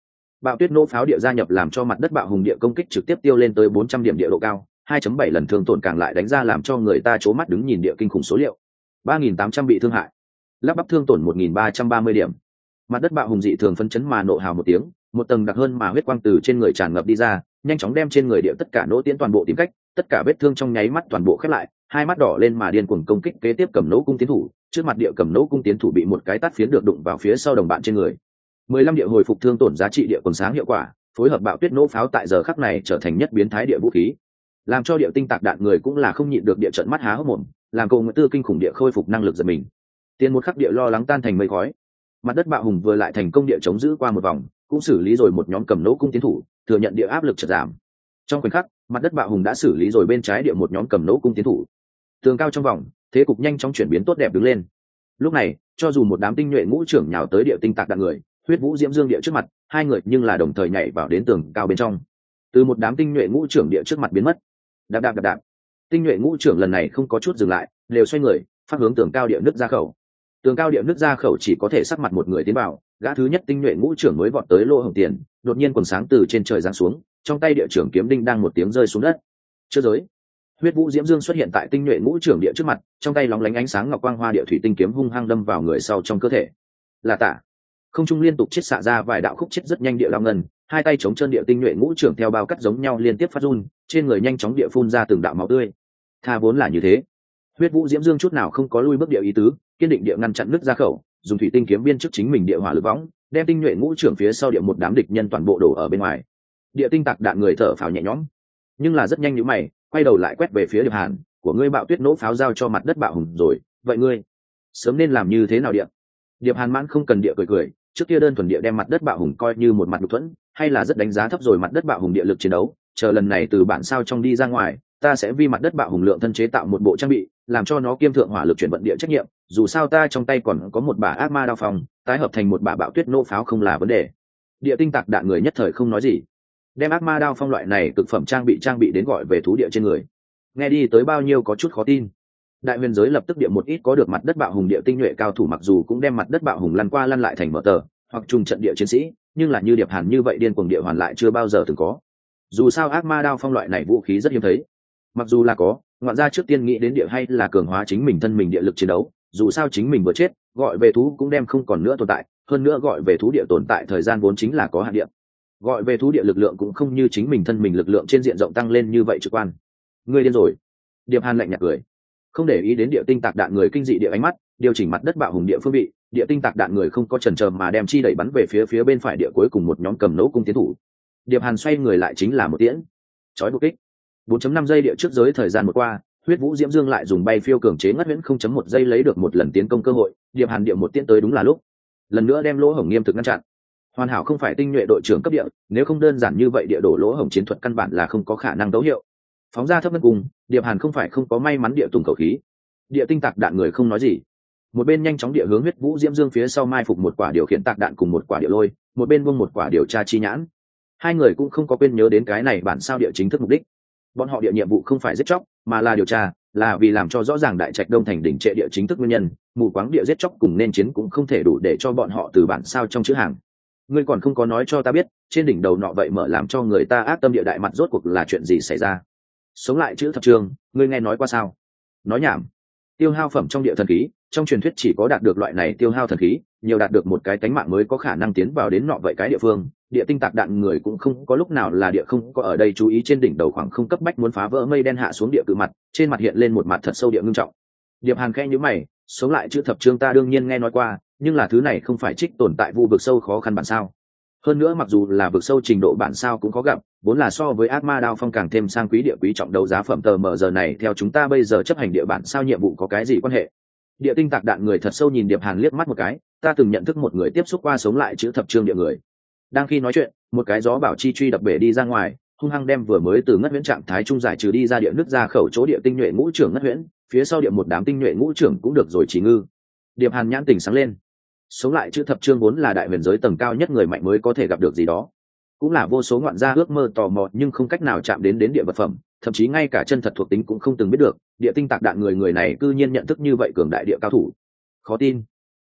Bạo tuyết nỗ pháo địa gia nhập làm cho mặt đất bạo hùng địa công kích trực tiếp tiêu lên tới 400 điểm địa độ cao, 2.7 lần thương tổn càng lại đánh ra làm cho người ta chố mắt đứng nhìn địa kinh khủng số liệu. 3.800 bị thương hại, lắp bắp thương tổn 1.330 điểm. Mặt đất bạo hùng dị thường phấn chấn mà nộ hào một tiếng, một tầng đặc hơn mà huyết quang từ trên người tràn ngập đi ra, nhanh chóng đem trên người địa tất cả nỗ tiến toàn bộ tìm cách, tất cả vết thương trong nháy mắt toàn bộ khép lại, hai mắt đỏ lên mà điên cuồng công kích kế tiếp cầm nỗ cung tiến thủ, trước mặt địa cầm nỗ cung tiến thủ bị một cái tát phiến được đụng vào phía sau đồng bạn trên người. 15 địa hồi phục thương tổn giá trị địa quần sáng hiệu quả, phối hợp bạo tuyết nỗ pháo tại giờ khắc này trở thành nhất biến thái địa vũ khí, làm cho địa tinh tạc đạn người cũng là không nhịn được địa trận mắt há hốc mồm, làm cầu nguyện tư kinh khủng địa khôi phục năng lực giật mình. Tiền một khắc địa lo lắng tan thành mây khói. Mặt đất bạo hùng vừa lại thành công địa chống giữ qua một vòng, cũng xử lý rồi một nhóm cầm nỗ cung tiến thủ, thừa nhận địa áp lực chợt giảm. Trong khoảnh khắc, mặt đất bạo hùng đã xử lý rồi bên trái địa một nhóm cầm nỗ cung tiến thủ. Tường cao trong vòng, thế cục nhanh chóng chuyển biến tốt đẹp đứng lên. Lúc này, cho dù một đám tinh nhuệ ngũ trưởng nhào tới địa tinh tạc đạn người, huyết vũ diễm dương địa trước mặt, hai người nhưng là đồng thời nhảy vào đến tường cao bên trong. Từ một đám tinh nhuệ ngũ trưởng địa trước mặt biến mất. Đạp đạp đạp đạp. Tinh nhuệ ngũ trưởng lần này không có chút dừng lại, đều xoay người, phát hướng tường cao địa nứt ra khẩu. Tường cao địa nứt ra khẩu chỉ có thể sắc mặt một người tiến vào, gã thứ nhất tinh nhuệ ngũ trưởng mới vọt tới lỗ hổng tiền, đột nhiên quần sáng từ trên trời giáng xuống, trong tay địa trưởng kiếm đinh đang một tiếng rơi xuống đất. Chưa giới, huyết vũ diễm dương xuất hiện tại tinh nhuệ ngũ trưởng địa trước mặt, trong tay lóng lánh ánh sáng ngọc quang hoa địa thủy tinh kiếm hung hăng đâm vào người sau trong cơ thể. Là tạ. Không trung liên tục chiết xạ ra vài đạo khúc chết rất nhanh địa long ngân, hai tay chống chân địa tinh nhuệ ngũ trưởng theo bao cắt giống nhau liên tiếp phát run, trên người nhanh chóng địa phun ra từng đạo máu tươi. Tha vốn là như thế, huyết vũ diễm dương chút nào không có lui bước địa ý tứ, kiên định địa ngăn chặn nứt ra khẩu, dùng thủy tinh kiếm biên trước chính mình địa hỏa lực võng, đem tinh nhuệ ngũ trưởng phía sau địa một đám địch nhân toàn bộ đổ ở bên ngoài. Địa tinh tạc đạn người thở phào nhẹ nhõm, nhưng là rất nhanh như mày, quay đầu lại quét về phía Điệp Hàn, của ngươi bạo tuyết nỗ pháo giao cho mặt đất bạo hùng rồi, vậy ngươi sớm nên làm như thế nào địa? Điệp Hàn mãn không cần địa cười cười, trước kia đơn thuần địa đem mặt đất bạo hùng coi như một mặt đục thuẫn, hay là rất đánh giá thấp rồi mặt đất bạo hùng địa lực chiến đấu, chờ lần này từ bản sao trong đi ra ngoài, ta sẽ vi mặt đất bạo hùng lượng thân chế tạo một bộ trang bị, làm cho nó kiêm thượng hỏa lực chuyển vận địa trách nhiệm, dù sao ta trong tay còn có một bả ác ma đao phòng, tái hợp thành một bả bạo tuyết nỗ pháo không là vấn đề. Địa tinh tạc đạn người nhất thời không nói gì, đem ác ma đao phong loại này cực phẩm trang bị đến gọi về thú địa trên người. Nghe đi tới bao nhiêu có chút khó tin. Đại huyền giới lập tức địa một ít có được mặt đất bạo hùng địa tinh nhuệ cao thủ mặc dù cũng đem mặt đất bạo hùng lăn qua lăn lại thành mở tờ hoặc trùng trận địa chiến sĩ, nhưng là như Điệp Hàn như vậy điên cuồng địa hoàn lại chưa bao giờ từng có. Dù sao ác ma đao phong loại này vũ khí rất hiếm thấy, mặc dù là có, ngoạn gia trước tiên nghĩ đến địa hay là cường hóa chính mình thân mình địa lực chiến đấu, dù sao chính mình vừa chết, gọi về thú cũng đem không còn nữa tồn tại, hơn nữa gọi về thú địa tồn tại thời gian vốn chính là có hạn địa. Gọi về thú địa lực lượng cũng không như chính mình thân mình lực lượng trên diện rộng tăng lên như vậy trực quan. Ngươi điên rồi. Điệp Hàn lạnh nhạt cười, không để ý đến địa tinh tạc đạn người kinh dị địa ánh mắt, điều chỉnh mặt đất bạo hùng địa phương vị, địa tinh tạc đạn người không có chần chờ mà đem chi đẩy bắn về phía bên phải địa cuối cùng một nhóm cầm nỗ cung tiến thủ. Điệp Hàn xoay người lại chính là một tiễn, chói buộc kích. 4.5 giây địa trước giới thời gian một qua, huyết vũ diễm dương lại dùng bay phiêu cường chế ngất huyễn 0.1 giây lấy được một lần tiến công cơ hội, Điệp Hàn địa một tiễn tới đúng là lúc, lần nữa đem lỗ hổng nghiêm thực ngăn chặn. Hoàn hảo không phải tinh nhuệ đội trưởng cấp địa, nếu không đơn giản như vậy địa đổ lỗ hổng chiến thuật căn bản là không có khả năng đấu hiệu. Phóng ra thấp ngân cùng, Điệp Hàn không phải không có may mắn địa tùng cầu khí. Địa tinh tạc đạn người không nói gì, một bên nhanh chóng địa hướng huyết vũ diễm dương phía sau mai phục một quả điều khiển tạc đạn cùng một quả địa lôi, một bên buông một quả điều tra chi nhãn. Hai người cũng không có quên nhớ đến cái này bản sao địa chính thức mục đích. Bọn họ địa nhiệm vụ không phải giết chóc, mà là điều tra, là vì làm cho rõ ràng đại trạch đông thành đỉnh trệ địa chính thức nguyên nhân, mù quáng địa giết chóc cùng nên chiến cũng không thể đủ để cho bọn họ từ bản sao trong chữ hàng. Ngươi còn không có nói cho ta biết, trên đỉnh đầu nọ vậy mở làm cho người ta ác tâm địa đại mặt rốt cuộc là chuyện gì xảy ra? Sống lại chữ thập trường, ngươi nghe nói qua sao? Nói nhảm. Tiêu hao phẩm trong địa thần khí, trong truyền thuyết chỉ có đạt được loại này tiêu hao thần khí, nhiều đạt được một cái tánh mạng mới có khả năng tiến vào đến nọ vậy cái địa phương. Địa tinh tạc đạn người cũng không có lúc nào là địa không có ở đây chú ý trên đỉnh đầu khoảng không cấp bách muốn phá vỡ mây đen hạ xuống địa cự mặt, trên mặt hiện lên một mặt thật sâu địa ngưng trọng. Điệp Hàn khẽ nhíu mày, sống lại chữ thập chương ta đương nhiên nghe nói qua, nhưng là thứ này không phải trích tồn tại vu vực sâu khó khăn bản sao? Hơn nữa mặc dù là vực sâu trình độ bản sao cũng có gặp, vốn là so với ác ma đao phong càng thêm sang quý địa quý trọng đấu giá phẩm tờ mờ giờ này theo chúng ta bây giờ chấp hành địa bản sao nhiệm vụ có cái gì quan hệ? Địa tinh tạc đạn người thật sâu nhìn Điệp Hàn liếc mắt một cái, ta từng nhận thức một người tiếp xúc qua sống lại chữ thập chương địa người. Đang khi nói chuyện, một cái gió bảo chi truy đập bể đi ra ngoài, hung hăng đem vừa mới từ ngất huyễn trạng thái trung giải trừ đi ra địa nước ra khẩu chỗ địa tinh nhuệ ngũ trưởng ngất huyễn, phía sau địa một đám tinh nhuệ ngũ trưởng cũng được rồi chỉ ngư. Điệp Hàn nhãn tỉnh sáng lên. Sống lại chữ thập chương vốn là đại huyền giới tầng cao nhất người mạnh mới có thể gặp được gì đó, cũng là vô số ngoạn gia ước mơ tò mò nhưng không cách nào chạm đến địa vật phẩm, thậm chí ngay cả chân thật thuộc tính cũng không từng biết được. Địa tinh tạc đạn người này cư nhiên nhận thức như vậy cường đại địa cao thủ, khó tin.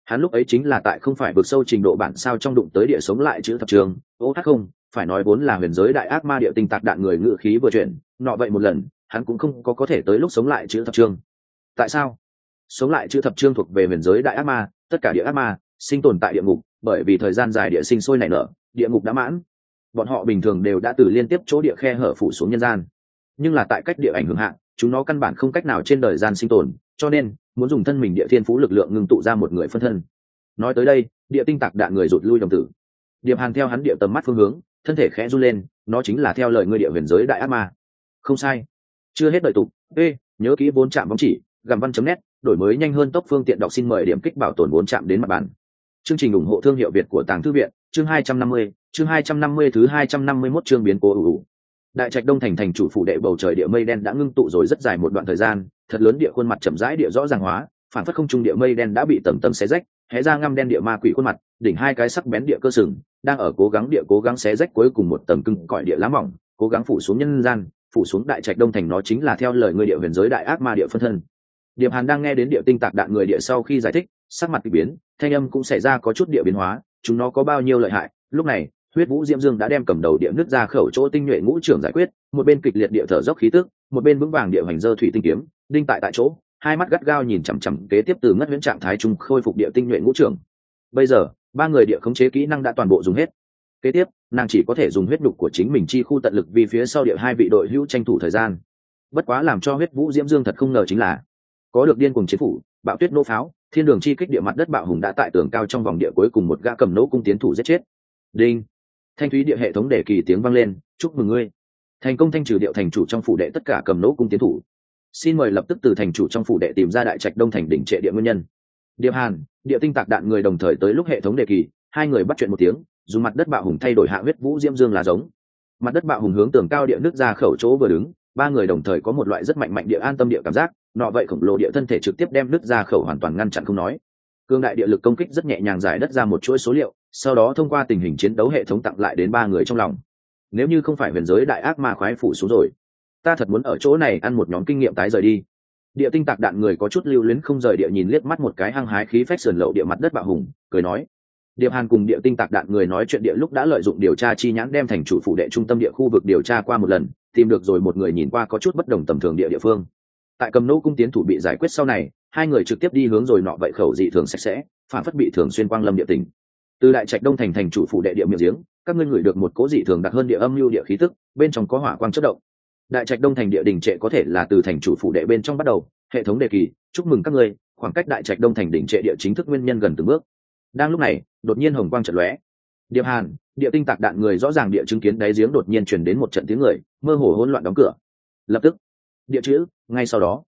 Hắn lúc ấy chính là tại không phải vượt sâu trình độ bản sao trong đụng tới địa sống lại chữ thập trường ô hát không phải nói vốn là huyền giới đại ác ma địa tinh tạc đạn người ngự khí vừa chuyển nọ vậy một lần hắn cũng không có thể tới lúc sống lại chữ thập trường. Tại sao? Sống lại chữ thập chương thuộc về huyền giới đại ác ma, tất cả địa ác ma sinh tồn tại địa ngục, bởi vì thời gian dài địa sinh sôi nảy nở, địa ngục đã mãn. Bọn họ bình thường đều đã từ liên tiếp chỗ địa khe hở phủ xuống nhân gian, nhưng là tại cách địa ảnh hưởng hạn, chúng nó căn bản không cách nào trên đời gian sinh tồn, cho nên muốn dùng thân mình địa thiên phú lực lượng ngưng tụ ra một người phân thân. Nói tới đây, địa tinh tạc đạn người rụt lui đồng tử. Điệp Hàn theo hắn địa tầm mắt phương hướng, thân thể khẽ run lên, nó chính là theo lời ngươi địa huyền giới đại ác ma. Không sai. Chưa hết đợi tục, nhớ kỹ 4 chạm bóng chỉ, gặm văn.net, đổi mới nhanh hơn tốc phương tiện đọc xin mời điểm kích bảo tồn 4 chạm đến mặt bàn. Chương trình ủng hộ thương hiệu Việt của Tàng Thư viện, chương 250, chương 250 thứ 251 chương biến cố ủ. Đại trạch Đông thành thành chủ phủ đệ bầu trời địa mây đen đã ngưng tụ rồi rất dài một đoạn thời gian, thật lớn địa khuôn mặt chậm rãi địa rõ ràng hóa, phản phất không trung địa mây đen đã bị tầng tầng xé rách, hé ra ngăm đen địa ma quỷ khuôn mặt, đỉnh hai cái sắc bén địa cơ sừng, đang ở cố gắng xé rách cuối cùng một tầng cứng cỏi địa lá mỏng, cố gắng phủ xuống nhân gian, phủ xuống đại trạch Đông thành nó chính là theo lời người địa huyền giới đại ác ma địa phân thân. Điệp Hàn đang nghe đến địa tinh tạc đạn người địa sau khi giải thích, sắc mặt kỳ biến, thanh âm cũng xảy ra có chút địa biến hóa, chúng nó có bao nhiêu lợi hại. Lúc này, huyết vũ diễm dương đã đem cầm đầu địa nứt ra khẩu chỗ tinh nhuệ ngũ trưởng giải quyết, một bên kịch liệt địa thở dốc khí tức, một bên vững vàng địa hành dơ thủy tinh kiếm, đinh tại chỗ, hai mắt gắt gao nhìn chằm chằm kế tiếp từ ngất huyễn trạng thái trung khôi phục địa tinh nhuệ ngũ trưởng. Bây giờ, ba người địa khống chế kỹ năng đã toàn bộ dùng hết. Kế tiếp, nàng chỉ có thể dùng huyết đục của chính mình chi khu tận lực vì phía sau địa hai vị đội hữu tranh thủ thời gian. Bất quá làm cho huyết vũ diễm dương thật không ngờ chính là có được điên cuồng chiến phủ, bạo tuyết nô pháo, thiên đường chi kích địa mặt đất bạo hùng đã tại tường cao trong vòng địa cuối cùng một gã cầm nỗ cung tiến thủ giết chết. Đinh, thanh thúy địa hệ thống đề kỳ tiếng vang lên, chúc mừng ngươi thành công thanh trừ điệu thành chủ trong phủ đệ tất cả cầm nỗ cung tiến thủ. Xin mời lập tức từ thành chủ trong phủ đệ tìm ra đại trạch Đông thành đỉnh trệ địa nguyên nhân. Điệp Hàn, địa tinh tạc đạn người đồng thời tới lúc hệ thống đề kỳ, hai người bắt chuyện một tiếng, dùng mặt đất bạo hùng thay đổi hạ huyết vũ diễm dương là giống. Mặt đất bạo hùng hướng tường cao địa nước ra khẩu chỗ vừa đứng, ba người đồng thời có một loại rất mạnh mạnh địa an tâm địa cảm giác, nọ vậy khổng lồ địa thân thể trực tiếp đem nước ra khẩu hoàn toàn ngăn chặn không nói. Cương đại địa lực công kích rất nhẹ nhàng giải đất ra một chuỗi số liệu, sau đó thông qua tình hình chiến đấu hệ thống tặng lại đến ba người trong lòng. Nếu như không phải huyền giới đại ác ma khoái phủ xuống rồi, ta thật muốn ở chỗ này ăn một nhóm kinh nghiệm tái rời đi. Địa tinh tạc đạn người có chút lưu luyến không rời địa nhìn liếc mắt một cái hăng hái khí phách sườn lậu địa mặt đất bạo hùng, cười nói. Điệp Hàn cùng địa tinh tạc đạn người nói chuyện địa lúc đã lợi dụng điều tra chi nhãn đem thành chủ phủ đệ trung tâm địa khu vực điều tra qua một lần, tìm được rồi một người nhìn qua có chút bất đồng tầm thường địa phương. Tại cầm nỗ cung tiến thủ bị giải quyết sau này, hai người trực tiếp đi hướng rồi nọ vậy khẩu dị thường sạch sẽ, phản phất bị thường xuyên quang lâm địa tình. Từ đại trạch Đông thành thành chủ phủ đệ địa miệng giếng, các ngươi ngửi được một cố dị thường đặc hơn địa âm lưu địa khí tức, bên trong có hỏa quang chớp động. Đại trạch Đông thành địa đỉnh trệ có thể là từ thành chủ phủ đệ bên trong bắt đầu, hệ thống đề kỳ, chúc mừng các ngươi, khoảng cách đại trạch Đông thành đỉnh trệ địa chính thức nguyên nhân gần từng bước. Đang lúc này, đột nhiên hồng quang chợt lóe. Điệp Hàn, địa tinh tạc đạn người rõ ràng địa chứng kiến đáy giếng đột nhiên truyền đến một trận tiếng người, mơ hồ hỗn loạn đóng cửa. Lập tức, địa chữ, ngay sau đó,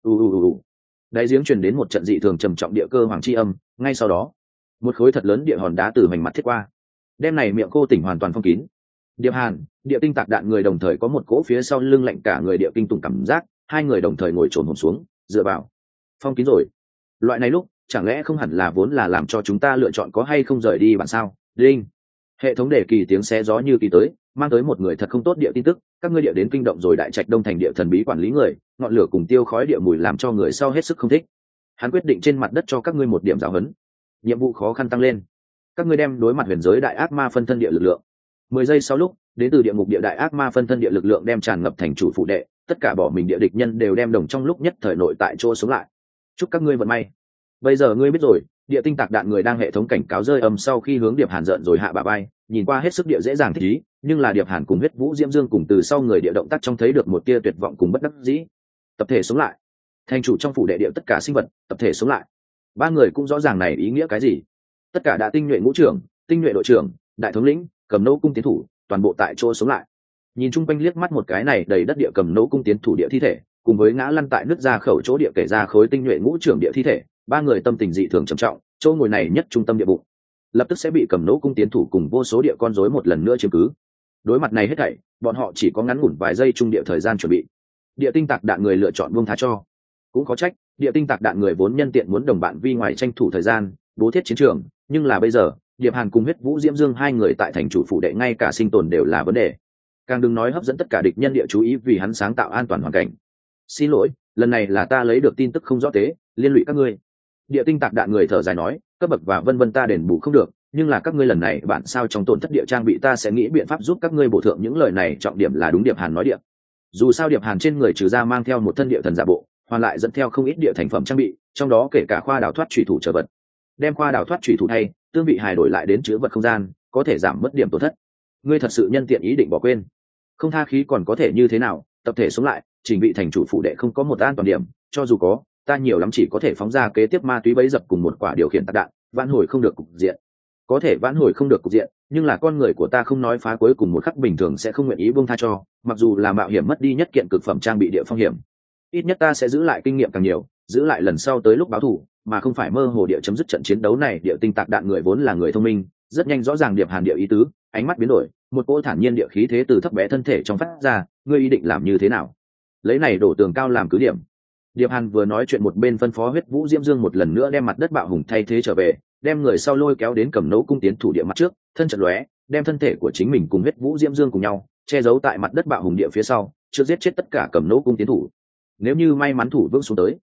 đáy giếng truyền đến một trận dị thường trầm trọng địa cơ hoàng chi âm, ngay sau đó, một khối thật lớn địa hòn đá từ mảnh mặt thiết qua, đem này miệng cô tỉnh hoàn toàn phong kín. Điệp Hàn, địa tinh tạc đạn người đồng thời có một cỗ phía sau lưng lạnh cả người địa kinh tủng cảm giác, hai người đồng thời ngồi trồn hổm xuống, dựa vào, phong kín rồi. Loại này lúc, chẳng lẽ không hẳn là vốn là làm cho chúng ta lựa chọn có hay không rời đi bản sao? Đinh, hệ thống đề kỳ tiếng xé gió như kỳ tới, mang tới một người thật không tốt địa tin tức, các ngươi địa đến kinh động rồi đại trạch Đông thành địa thần bí quản lý người, ngọn lửa cùng tiêu khói địa mùi làm cho người sau hết sức không thích. Hắn quyết định trên mặt đất cho các ngươi một điểm giáo huấn. Nhiệm vụ khó khăn tăng lên, các ngươi đem đối mặt huyền giới đại ác ma phân thân địa lực lượng. 10 giây sau lúc, đến từ địa ngục địa đại ác ma phân thân địa lực lượng đem tràn ngập thành chủ phụ đệ, tất cả bỏ mình địa địch nhân đều đem đồng trong lúc nhất thời nội tại chỗ sống lại. Chúc các ngươi vận may. Bây giờ ngươi biết rồi, địa tinh tạc đạn người đang hệ thống cảnh cáo rơi âm sau khi hướng Điệp Hàn giận rồi hạ bả bay, nhìn qua hết sức địa dễ dàng thích ý, nhưng là Điệp Hàn cùng huyết vũ diễm dương cùng từ sau người địa động tác trong thấy được một tia tuyệt vọng cùng bất đắc dĩ. Tập thể sống lại, thành chủ trong phủ đệ địa tất cả sinh vật tập thể sống lại. Ba người cũng rõ ràng này ý nghĩa cái gì. Tất cả đã tinh nhuệ ngũ trưởng, tinh nhuệ đội trưởng, đại thống lĩnh, cầm nỗ cung tiến thủ, toàn bộ tại chỗ sống lại. Nhìn chung quanh liếc mắt một cái này đầy đất địa cầm nỗ cung tiến thủ địa thi thể, cùng với ngã lăn tại nước ra khẩu chỗ địa kể ra khối tinh nhuệ ngũ trưởng địa thi thể, ba người tâm tình dị thường trầm trọng, chỗ ngồi này nhất trung tâm địa bụng, lập tức sẽ bị cầm nỗ cung tiến thủ cùng vô số địa con rối một lần nữa chiếm cứ. Đối mặt này hết thảy, bọn họ chỉ có ngắn ngủn vài giây trung địa thời gian chuẩn bị. Địa tinh tạc đạn người lựa chọn buông tha cho, cũng có trách, địa tinh tạc đạn người vốn nhân tiện muốn đồng bạn vi ngoài tranh thủ thời gian, bố thiết chiến trường, nhưng là bây giờ, Điệp Hàn cùng huyết vũ diễm dương hai người tại thành chủ phủ đệ ngay cả sinh tồn đều là vấn đề. Càng đừng nói hấp dẫn tất cả địch nhân địa chú ý vì hắn sáng tạo an toàn hoàn cảnh. Xin lỗi, lần này là ta lấy được tin tức không rõ tế, liên lụy các ngươi. Địa tinh tạc đạn người thở dài nói, cấp bậc và vân vân ta đền bù không được, nhưng là các ngươi lần này bạn sao trong tổn thất địa trang bị ta sẽ nghĩ biện pháp giúp các ngươi bổ thượng. Những lời này trọng điểm là đúng Điệp Hàn nói Điệp. Dù sao Điệp Hàn trên người trừ ra mang theo một thân địa thần giả bộ, hoàn lại dẫn theo không ít địa thành phẩm trang bị, trong đó kể cả khoa đào thoát chủy thủ trở vật. Đem khoa đào thoát chủy thủ thay, tương vị hài đổi lại đến chứa vật không gian, có thể giảm mất điểm tổn thất. Ngươi thật sự nhân tiện ý định bỏ quên? Không tha khí còn có thể như thế nào, tập thể sống lại, trình vị thành chủ phụ đệ không có một an toàn điểm, cho dù có, ta nhiều lắm chỉ có thể phóng ra kế tiếp ma túy bấy dập cùng một quả điều khiển tạc đạn, vãn hồi không được cục diện. Có thể vãn hồi không được cục diện, nhưng là con người của ta không nói phá cuối cùng một khắc bình thường sẽ không nguyện ý buông tha cho, mặc dù là mạo hiểm mất đi nhất kiện cực phẩm trang bị địa phong hiểm. Ít nhất ta sẽ giữ lại kinh nghiệm càng nhiều, giữ lại lần sau tới lúc báo thù, mà không phải mơ hồ địa chấm dứt trận chiến đấu này. Địa tinh tạc đạn người vốn là người thông minh, rất nhanh rõ ràng Điệp Hàn địa ý tứ, ánh mắt biến đổi, một cỗ thản nhiên địa khí thế từ thấp bé thân thể trong phát ra. Ngươi ý định làm như thế nào? Lấy này đổ tường cao làm cứ điểm. Điệp Hàn vừa nói chuyện một bên phân phó Huyết Vũ Diễm Dương một lần nữa đem mặt đất bạo hùng thay thế trở về, đem người sau lôi kéo đến Cầm Nấu cung tiến thủ địa mặt trước, thân trận lóe, đem thân thể của chính mình cùng Huyết Vũ Diễm Dương cùng nhau che giấu tại mặt đất bạo hùng địa phía sau, chưa giết chết tất cả Cầm Nấu cung tiến thủ. Nếu như may mắn thủ vững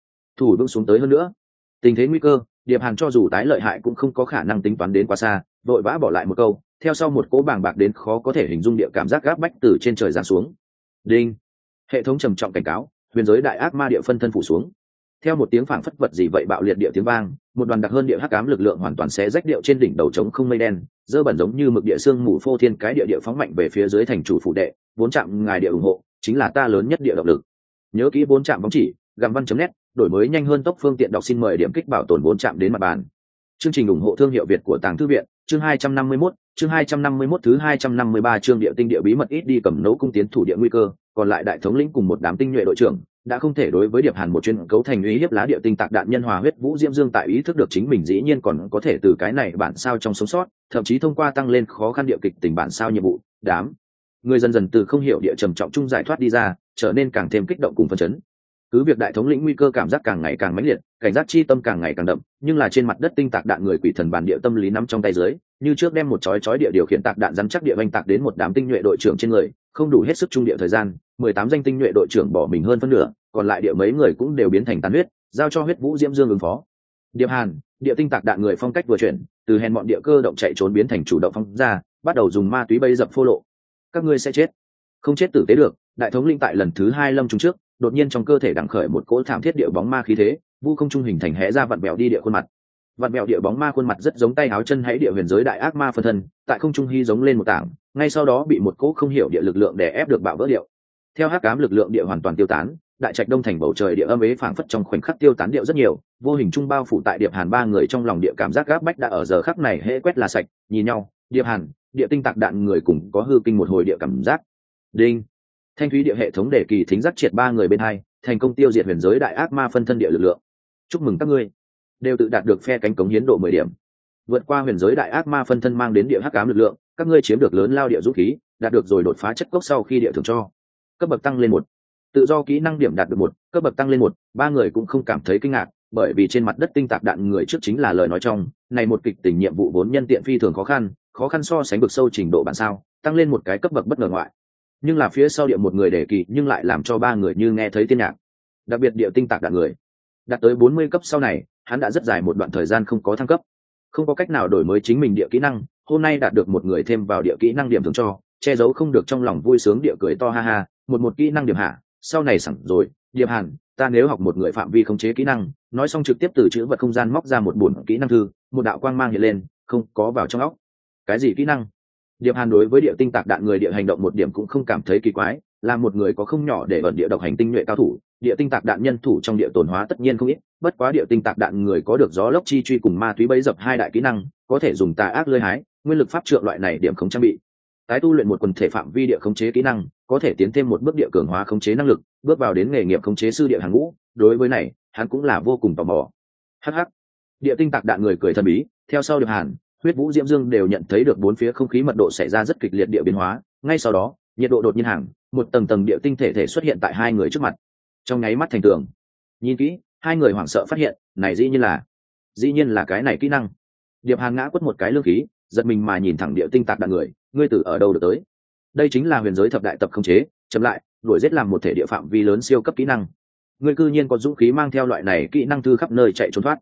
xuống tới hơn nữa, tình thế nguy cơ, Điệp Hàn cho dù tái lợi hại cũng không có khả năng tính toán đến quá xa, vội vã bỏ lại một câu, theo sau một cỗ bàng bạc đến khó có thể hình dung địa cảm giác gáp bách từ trên trời giáng xuống. Đinh. Hệ thống trầm trọng cảnh cáo, huyền giới đại ác ma địa phân thân phủ xuống. Theo một tiếng phảng phất vật gì vậy bạo liệt địa tiếng vang, một đoàn đặc hơn địa hắc ám lực lượng hoàn toàn xé rách điệu trên đỉnh đầu trống không mây đen, dơ bẩn giống như mực địa xương mù phô thiên cái địa phóng mạnh về phía dưới thành chủ phụ đệ, vốn chạm ngài địa ủng hộ, chính là ta lớn nhất địa động lực. Nhớ kỹ vốn chạm bóng chỉ, gặm văn.net, đổi mới nhanh hơn tốc phương tiện đọc xin mời điểm kích bảo tồn vốn chạm đến mặt bàn. Chương trình ủng hộ thương hiệu Việt của Tàng Thư viện, chương 251, chương 251 thứ 253 chương địa tinh địa bí mật ít đi Cầm Nấu cung tiến thủ địa nguy cơ, còn lại đại thống lĩnh cùng một đám tinh nhuệ đội trưởng đã không thể đối với Điệp Hàn một chuyên cấu thành uy hiếp lá địa tinh tạc đạn nhân hòa Huyết Vũ Diễm Dương tại ý thức được chính mình dĩ nhiên còn có thể từ cái này bản sao trong sống sót, thậm chí thông qua tăng lên khó khăn địa kịch tình bản sao nhiệm vụ, đám người dần dần từ không hiểu địa trầm trọng chung giải thoát đi ra, trở nên càng thêm kích động cùng phấn chấn. Cứ việc đại thống lĩnh nguy cơ cảm giác càng ngày càng mãnh liệt, cảnh giác chi tâm càng ngày càng đậm, nhưng là trên mặt đất tinh tạc đạn người quỷ thần bản địa tâm lý nắm trong tay dưới, như trước đem một chói địa điều khiển tạc đạn rắn chắc địa vành tạc đến một đám tinh nhuệ đội trưởng trên người, không đủ hết sức trung địa thời gian, 18 danh tinh nhuệ đội trưởng bỏ mình hơn phân nửa, còn lại địa mấy người cũng đều biến thành tàn huyết, giao cho Huyết Vũ Diễm Dương ứng phó. Điệp Hàn, địa tinh tạc đạn người phong cách vừa chuyển, từ hèn bọn địa cơ động chạy trốn biến thành chủ động phóng ra, bắt đầu dùng ma túy bây dập phô lộ. Các ngươi sẽ chết, không chết tử tế được. Đại thống linh tại lần thứ 2 lâm trùng trước, đột nhiên trong cơ thể đằng khởi một cỗ thảm thiết địa bóng ma khí thế, vu không trung hình thành hé ra vặn bẹo đi địa khuôn mặt. Vặn bẹo địa bóng ma khuôn mặt rất giống tay áo chân hãy địa huyền giới đại ác ma phân thân, tại không trung hy giống lên một tảng, ngay sau đó bị một cỗ không hiểu địa lực lượng đè ép được bạo vỡ điệu. Theo hắc ám lực lượng địa hoàn toàn tiêu tán, đại trạch đông thành bầu trời địa âm ế phảng phất trong khoảnh khắc tiêu tán điệu rất nhiều, vô hình trung bao phủ tại Điệp Hàn ba người trong lòng địa cảm giác gáp bách đã ở giờ khắc này hễ quét là sạch, nhìn nhau, Điệp Hàn, địa tinh tạc đạn người cùng có hư kinh một hồi địa cảm giác. Đinh. Thanh thúy địa hệ thống để kỳ thính giác triệt ba người bên hai, thành công tiêu diệt huyền giới đại ác ma phân thân địa lực lượng. Chúc mừng các ngươi, đều tự đạt được phe cánh cống hiến độ 10 điểm. Vượt qua huyền giới đại ác ma phân thân mang đến địa hắc ám lực lượng, các ngươi chiếm được lớn lao địa dũng khí, đạt được rồi đột phá chất cốc sau khi địa thưởng cho. Cấp bậc tăng lên 1. Tự do kỹ năng điểm đạt được 1, cấp bậc tăng lên 1, ba người cũng không cảm thấy kinh ngạc, bởi vì trên mặt đất tinh tạc đạn người trước chính là lời nói trong, này một kịch tình nhiệm vụ vốn nhân tiện phi thường khó khăn so sánh vực sâu trình độ bản sao, tăng lên một cái cấp bậc bất ngờ ngoại. Nhưng là phía sau địa một người đề kỳ nhưng lại làm cho ba người như nghe thấy tiên nhạc. Đặc biệt địa tinh tạc đạn người đạt tới 40 cấp sau này, hắn đã rất dài một đoạn thời gian không có thăng cấp, không có cách nào đổi mới chính mình địa kỹ năng, hôm nay đạt được một người thêm vào địa kỹ năng điểm thưởng cho, che giấu không được trong lòng vui sướng địa cười to ha ha, một kỹ năng điểm hạ, sau này sẵn rồi, Điệp Hàn, ta nếu học một người phạm vi khống chế kỹ năng, nói xong trực tiếp từ chữ vật không gian móc ra một bổn kỹ năng thư, một đạo quang mang hiện lên, không có vào trong óc. Cái gì kỹ năng? Điệp Hàn đối với địa tinh tạc đạn người địa hành động một điểm cũng không cảm thấy kỳ quái, là một người có không nhỏ để ẩn địa độc hành tinh nhuệ cao thủ, địa tinh tạc đạn nhân thủ trong địa tổn hóa tất nhiên không ít, bất quá địa tinh tạc đạn người có được gió lốc chi truy cùng ma túy bấy dập hai đại kỹ năng, có thể dùng tà ác lưỡi hái, nguyên lực pháp trượng loại này điểm không trang bị. Tái tu luyện một quần thể phạm vi địa khống chế kỹ năng, có thể tiến thêm một bước địa cường hóa khống chế năng lực, bước vào đến nghề nghiệp khống chế sư địa hàng ngũ, đối với này, hắn cũng là vô cùng tò mò. Hắc. Địa tinh tạc đạn người cười thần bí, theo sau Điệp Hàn, Huyết Vũ Diễm Dương đều nhận thấy được bốn phía không khí mật độ xảy ra rất kịch liệt địa biến hóa, ngay sau đó, nhiệt độ đột nhiên hàng, một tầng tầng địa tinh thể xuất hiện tại hai người trước mặt. Trong nháy mắt thành tường. Nhìn kỹ, hai người hoảng sợ phát hiện, này dĩ nhiên là cái này kỹ năng. Điệp Hàn ngã quất một cái lương khí, giật mình mà nhìn thẳng địa tinh tạc đạn người, ngươi từ ở đâu được tới? Đây chính là huyền giới thập đại tập khống chế, chậm lại, đuổi giết làm một thể địa phạm vi lớn siêu cấp kỹ năng. Ngươi cư nhiên có dũng khí mang theo loại này kỹ năng thư khắp nơi chạy trốn thoát.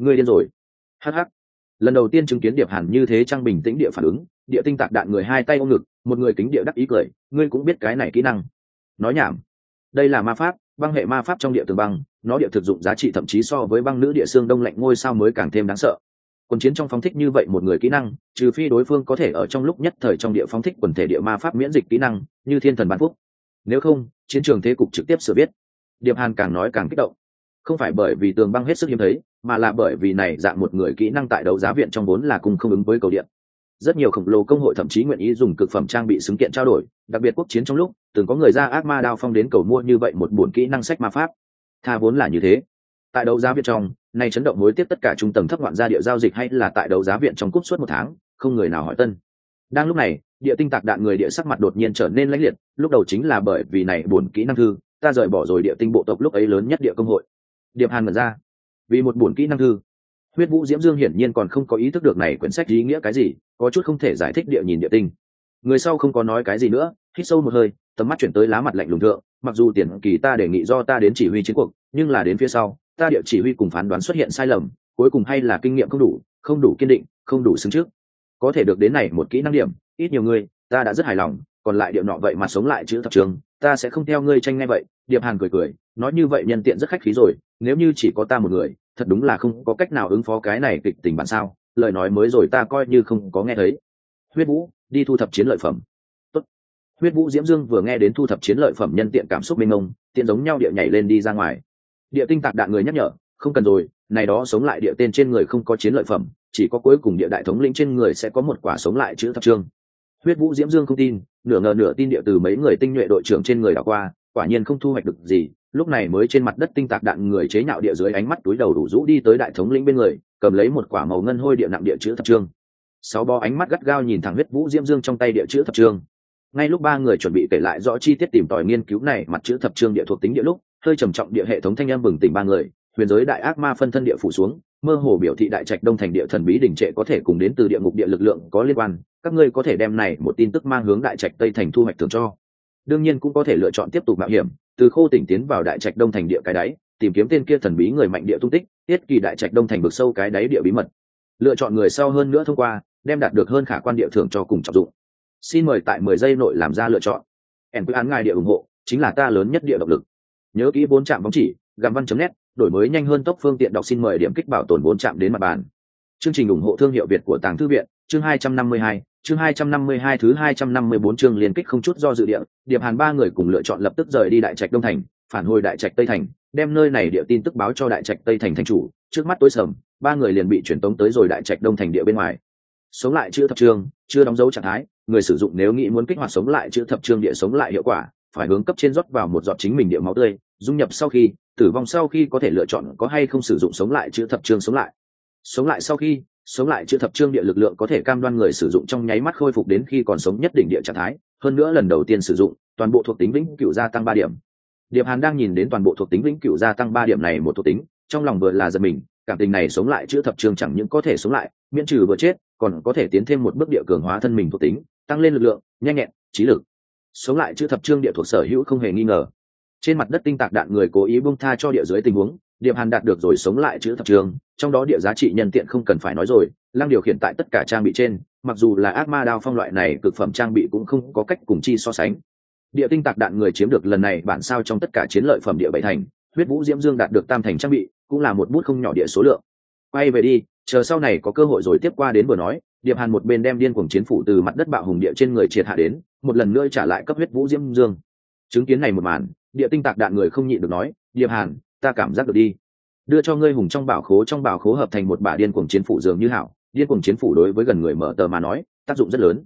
ngươi điên rồi. Hắc hắc. Lần đầu tiên chứng kiến Điệp Hàn như thế trang bình tĩnh địa phản ứng, địa tinh tạc đạn người hai tay ôm ngực, một người kính địa đắc ý cười, ngươi cũng biết cái này kỹ năng. Nói nhảm. Đây là ma pháp, băng hệ ma pháp trong địa tường băng, nó địa thực dụng giá trị thậm chí so với băng nữ địa xương đông lạnh ngôi sao mới càng thêm đáng sợ. Quân chiến trong phóng thích như vậy một người kỹ năng, trừ phi đối phương có thể ở trong lúc nhất thời trong địa phóng thích quần thể địa ma pháp miễn dịch kỹ năng, như thiên thần ban phúc. Nếu không, chiến trường thế cục trực tiếp sửa biết. Điệp Hàn càng nói càng kích động. Không phải bởi vì tường băng hết sức hiếm thấy, mà là bởi vì này dạng một người kỹ năng tại đấu giá viện trong vốn là cùng không ứng với cầu điện. Rất nhiều khổng lồ công hội thậm chí nguyện ý dùng cực phẩm trang bị xứng kiện trao đổi, đặc biệt quốc chiến trong lúc, từng có người ra ác ma đao phong đến cầu mua như vậy một buồn kỹ năng sách ma pháp. Tha vốn là như thế. Tại đấu giá viện trong, này chấn động hối tiếp tất cả trung tầng thấp ngoạn gia địa giao dịch hay là tại đấu giá viện trong cúp suốt một tháng, không người nào hỏi tân. Đang lúc này, địa tinh tạc đạn người địa sắc mặt đột nhiên trở nên lãnh liệt, lúc đầu chính là bởi vì này buồn kỹ năng thư, ta rời bỏ rồi địa tinh bộ tộc lúc ấy lớn nhất địa công hội. Điệp Hàn mở ra, vì một buồn kỹ năng thư. Huyết Vũ Diễm Dương hiển nhiên còn không có ý thức được này quyển sách ý nghĩa cái gì, có chút không thể giải thích địa nhìn địa tinh. Người sau không có nói cái gì nữa, hít sâu một hơi, tầm mắt chuyển tới lá mặt lạnh lùng thượng, mặc dù tiền kỳ ta đề nghị do ta đến chỉ huy chiến cuộc, nhưng là đến phía sau, ta địa chỉ huy cùng phán đoán xuất hiện sai lầm, cuối cùng hay là kinh nghiệm không đủ kiên định, không đủ xứng trước. Có thể được đến này một kỹ năng điểm, ít nhiều người, ta đã rất hài lòng, còn lại điệu nọ vậy mà sống lại chữ thập trường, ta sẽ không theo ngươi tranh ngay vậy. Điệp Hàn cười cười, nói như vậy nhân tiện rất khách khí rồi, nếu như chỉ có ta một người, thật đúng là không có cách nào ứng phó cái này kịch tình bản sao, lời nói mới rồi ta coi như không có nghe thấy. Huyết Vũ, đi thu thập chiến lợi phẩm. Tốt. Huyết Vũ Diễm Dương vừa nghe đến thu thập chiến lợi phẩm nhân tiện cảm xúc mênh mông, tiện giống nhau địa nhảy lên đi ra ngoài. Địa tinh tạc đạn người nhắc nhở, không cần rồi, này đó sống lại địa tên trên người không có chiến lợi phẩm, chỉ có cuối cùng địa đại thống lĩnh trên người sẽ có một quả sống lại chữ thập chương. Huyết Vũ Diễm Dương không tin, nửa ngờ nửa tin địa từ mấy người tinh nhuệ đội trưởng trên người đảo qua, quả nhiên không thu hoạch được gì, lúc này mới trên mặt đất tinh tạc đạn người chế nhạo địa dưới ánh mắt túi đầu đủ rũ đi tới đại thống lĩnh bên người, cầm lấy một quả màu ngân hôi địa nặng địa chữ thập chương. Sáu bó ánh mắt gắt gao nhìn thẳng Huyết Vũ Diễm Dương trong tay địa chữ thập chương. Ngay lúc ba người chuẩn bị kể lại rõ chi tiết tìm tòi nghiên cứu này mặt chữ thập chương địa thuộc tính địa lúc, hơi trầm trọng địa hệ thống thanh âm bừng tỉnh ba người, huyền giới đại ác ma phân thân địa phủ xuống, mơ hồ biểu thị đại trạch đông thành địa thần bí đỉnh trệ có thể cùng đến từ địa ngục địa lực lượng có liên quan, các ngươi có thể đem này một tin tức mang hướng đại trạch tây thành thu hoạch thưởng cho. Đương nhiên cũng có thể lựa chọn tiếp tục mạo hiểm, từ khô tỉnh tiến vào đại trạch đông thành địa cái đáy, tìm kiếm tên kia thần bí người mạnh địa tung tích, tiết kỳ đại trạch đông thành vực sâu cái đáy địa bí mật. Lựa chọn người sau hơn nữa thông qua, đem đạt được hơn khả quan địa thưởng cho cùng trọng dụng. Xin mời tại 10 giây nội làm ra lựa chọn. Ẩn quy án ngài địa ủng hộ, chính là ta lớn nhất địa động lực. Nhớ kỹ 4 trạm bóng chỉ, gam văn.net, đổi mới nhanh hơn tốc phương tiện đọc, xin mời điểm kích bảo tồn 4 trạm đến mặt bàn. Chương trình ủng hộ thương hiệu Việt của Tàng Thư viện, chương 252, chương 252 thứ 254 chương liên kích không chút do dự địa, Điệp Hàn ba người cùng lựa chọn lập tức rời đi đại trạch đông thành, phản hồi đại trạch tây thành, đem nơi này địa tin tức báo cho đại trạch tây thành thành chủ. Trước mắt tối sầm, ba người liền bị chuyển tống tới rồi đại trạch đông thành địa bên ngoài. Sống lại chữ thập chương, chưa đóng dấu trạng thái, người sử dụng nếu nghĩ muốn kích hoạt sống lại chữ thập chương địa sống lại hiệu quả, phải hướng cấp trên rót vào một giọt chính mình địa máu tươi, dung nhập sau khi tử vong sau khi có thể lựa chọn có hay không sử dụng sống lại chữ thập chương sống lại. Sống lại sau khi, sống lại chữ thập chương địa lực lượng có thể cam đoan người sử dụng trong nháy mắt khôi phục đến khi còn sống nhất định địa trạng thái, hơn nữa lần đầu tiên sử dụng, toàn bộ thuộc tính vĩnh cửu gia tăng 3 điểm. Điệp Hàn đang nhìn đến toàn bộ thuộc tính vĩnh cửu gia tăng 3 điểm này một thuộc tính, trong lòng vừa là giật mình, cảm tình này sống lại chữ thập chương chẳng những có thể sống lại, miễn trừ vừa chết, còn có thể tiến thêm một bước địa cường hóa thân mình thuộc tính, tăng lên lực lượng, nhanh nhẹn, trí lực. Sống lại chữ thập chương địa thuộc sở hữu không hề nghi ngờ. Trên mặt đất tinh tạc đạn người cố ý buông tha cho địa dưới tình huống, Điệp Hàn đạt được rồi sống lại chữ thập chương, trong đó địa giá trị nhân tiện không cần phải nói rồi, lăng điều khiển tại tất cả trang bị trên, mặc dù là ác ma đao phong loại này cực phẩm trang bị cũng không có cách cùng chi so sánh. Địa tinh tạc đạn người chiếm được lần này bản sao trong tất cả chiến lợi phẩm địa bảy thành, Huyết Vũ Diễm Dương đạt được tam thành trang bị, cũng là một bút không nhỏ địa số lượng. Quay về đi, chờ sau này có cơ hội rồi tiếp qua đến vừa nói. Điệp Hàn một bên đem điên cuồng chiến phủ từ mặt đất bạo hùng địa trên người triệt hạ đến, một lần nữa trả lại cấp Huyết Vũ Diễm Dương. Chứng kiến này một màn, địa tinh tạc đạn người không nhịn được nói, Điệp Hàn, ta cảm giác được đi, đưa cho ngươi hùng trong bảo khố hợp thành một bả điên cuồng chiến phủ dường như hảo. Điên cuồng chiến phủ đối với gần người mở tờ mà nói tác dụng rất lớn.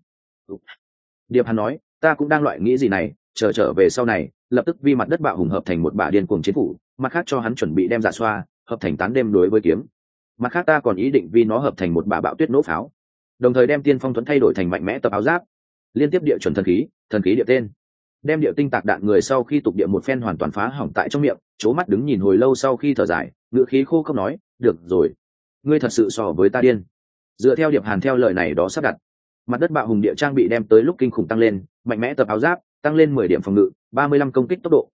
Điệp Hàn nói, ta cũng đang loại nghĩ gì này, trở về sau này lập tức vi mặt đất bạo hùng hợp thành một bả điên cuồng chiến phủ, mặt khác cho hắn chuẩn bị đem dạ xoa hợp thành tán đêm đối với kiếm, mặt khác ta còn ý định vi nó hợp thành một bả bạo tuyết nổ pháo, đồng thời đem tiên phong thuẫn thay đổi thành mạnh mẽ tập áo giáp, liên tiếp địa chuẩn thần khí địa tên, đem địa tinh tạc đạn người sau khi tục địa một phen hoàn toàn phá hỏng tại trong miệng, chố mắt đứng nhìn hồi lâu sau khi thở dài, ngữ khí khô không nói, được rồi, ngươi thật sự so với ta điên. Dựa theo Điệp Hàn theo lời này đó sắp đặt, mặt đất bạo hùng địa trang bị đem tới lúc kinh khủng tăng lên, mạnh mẽ tập áo giáp tăng lên 10 điểm phòng ngự, 35 công kích tốc độ,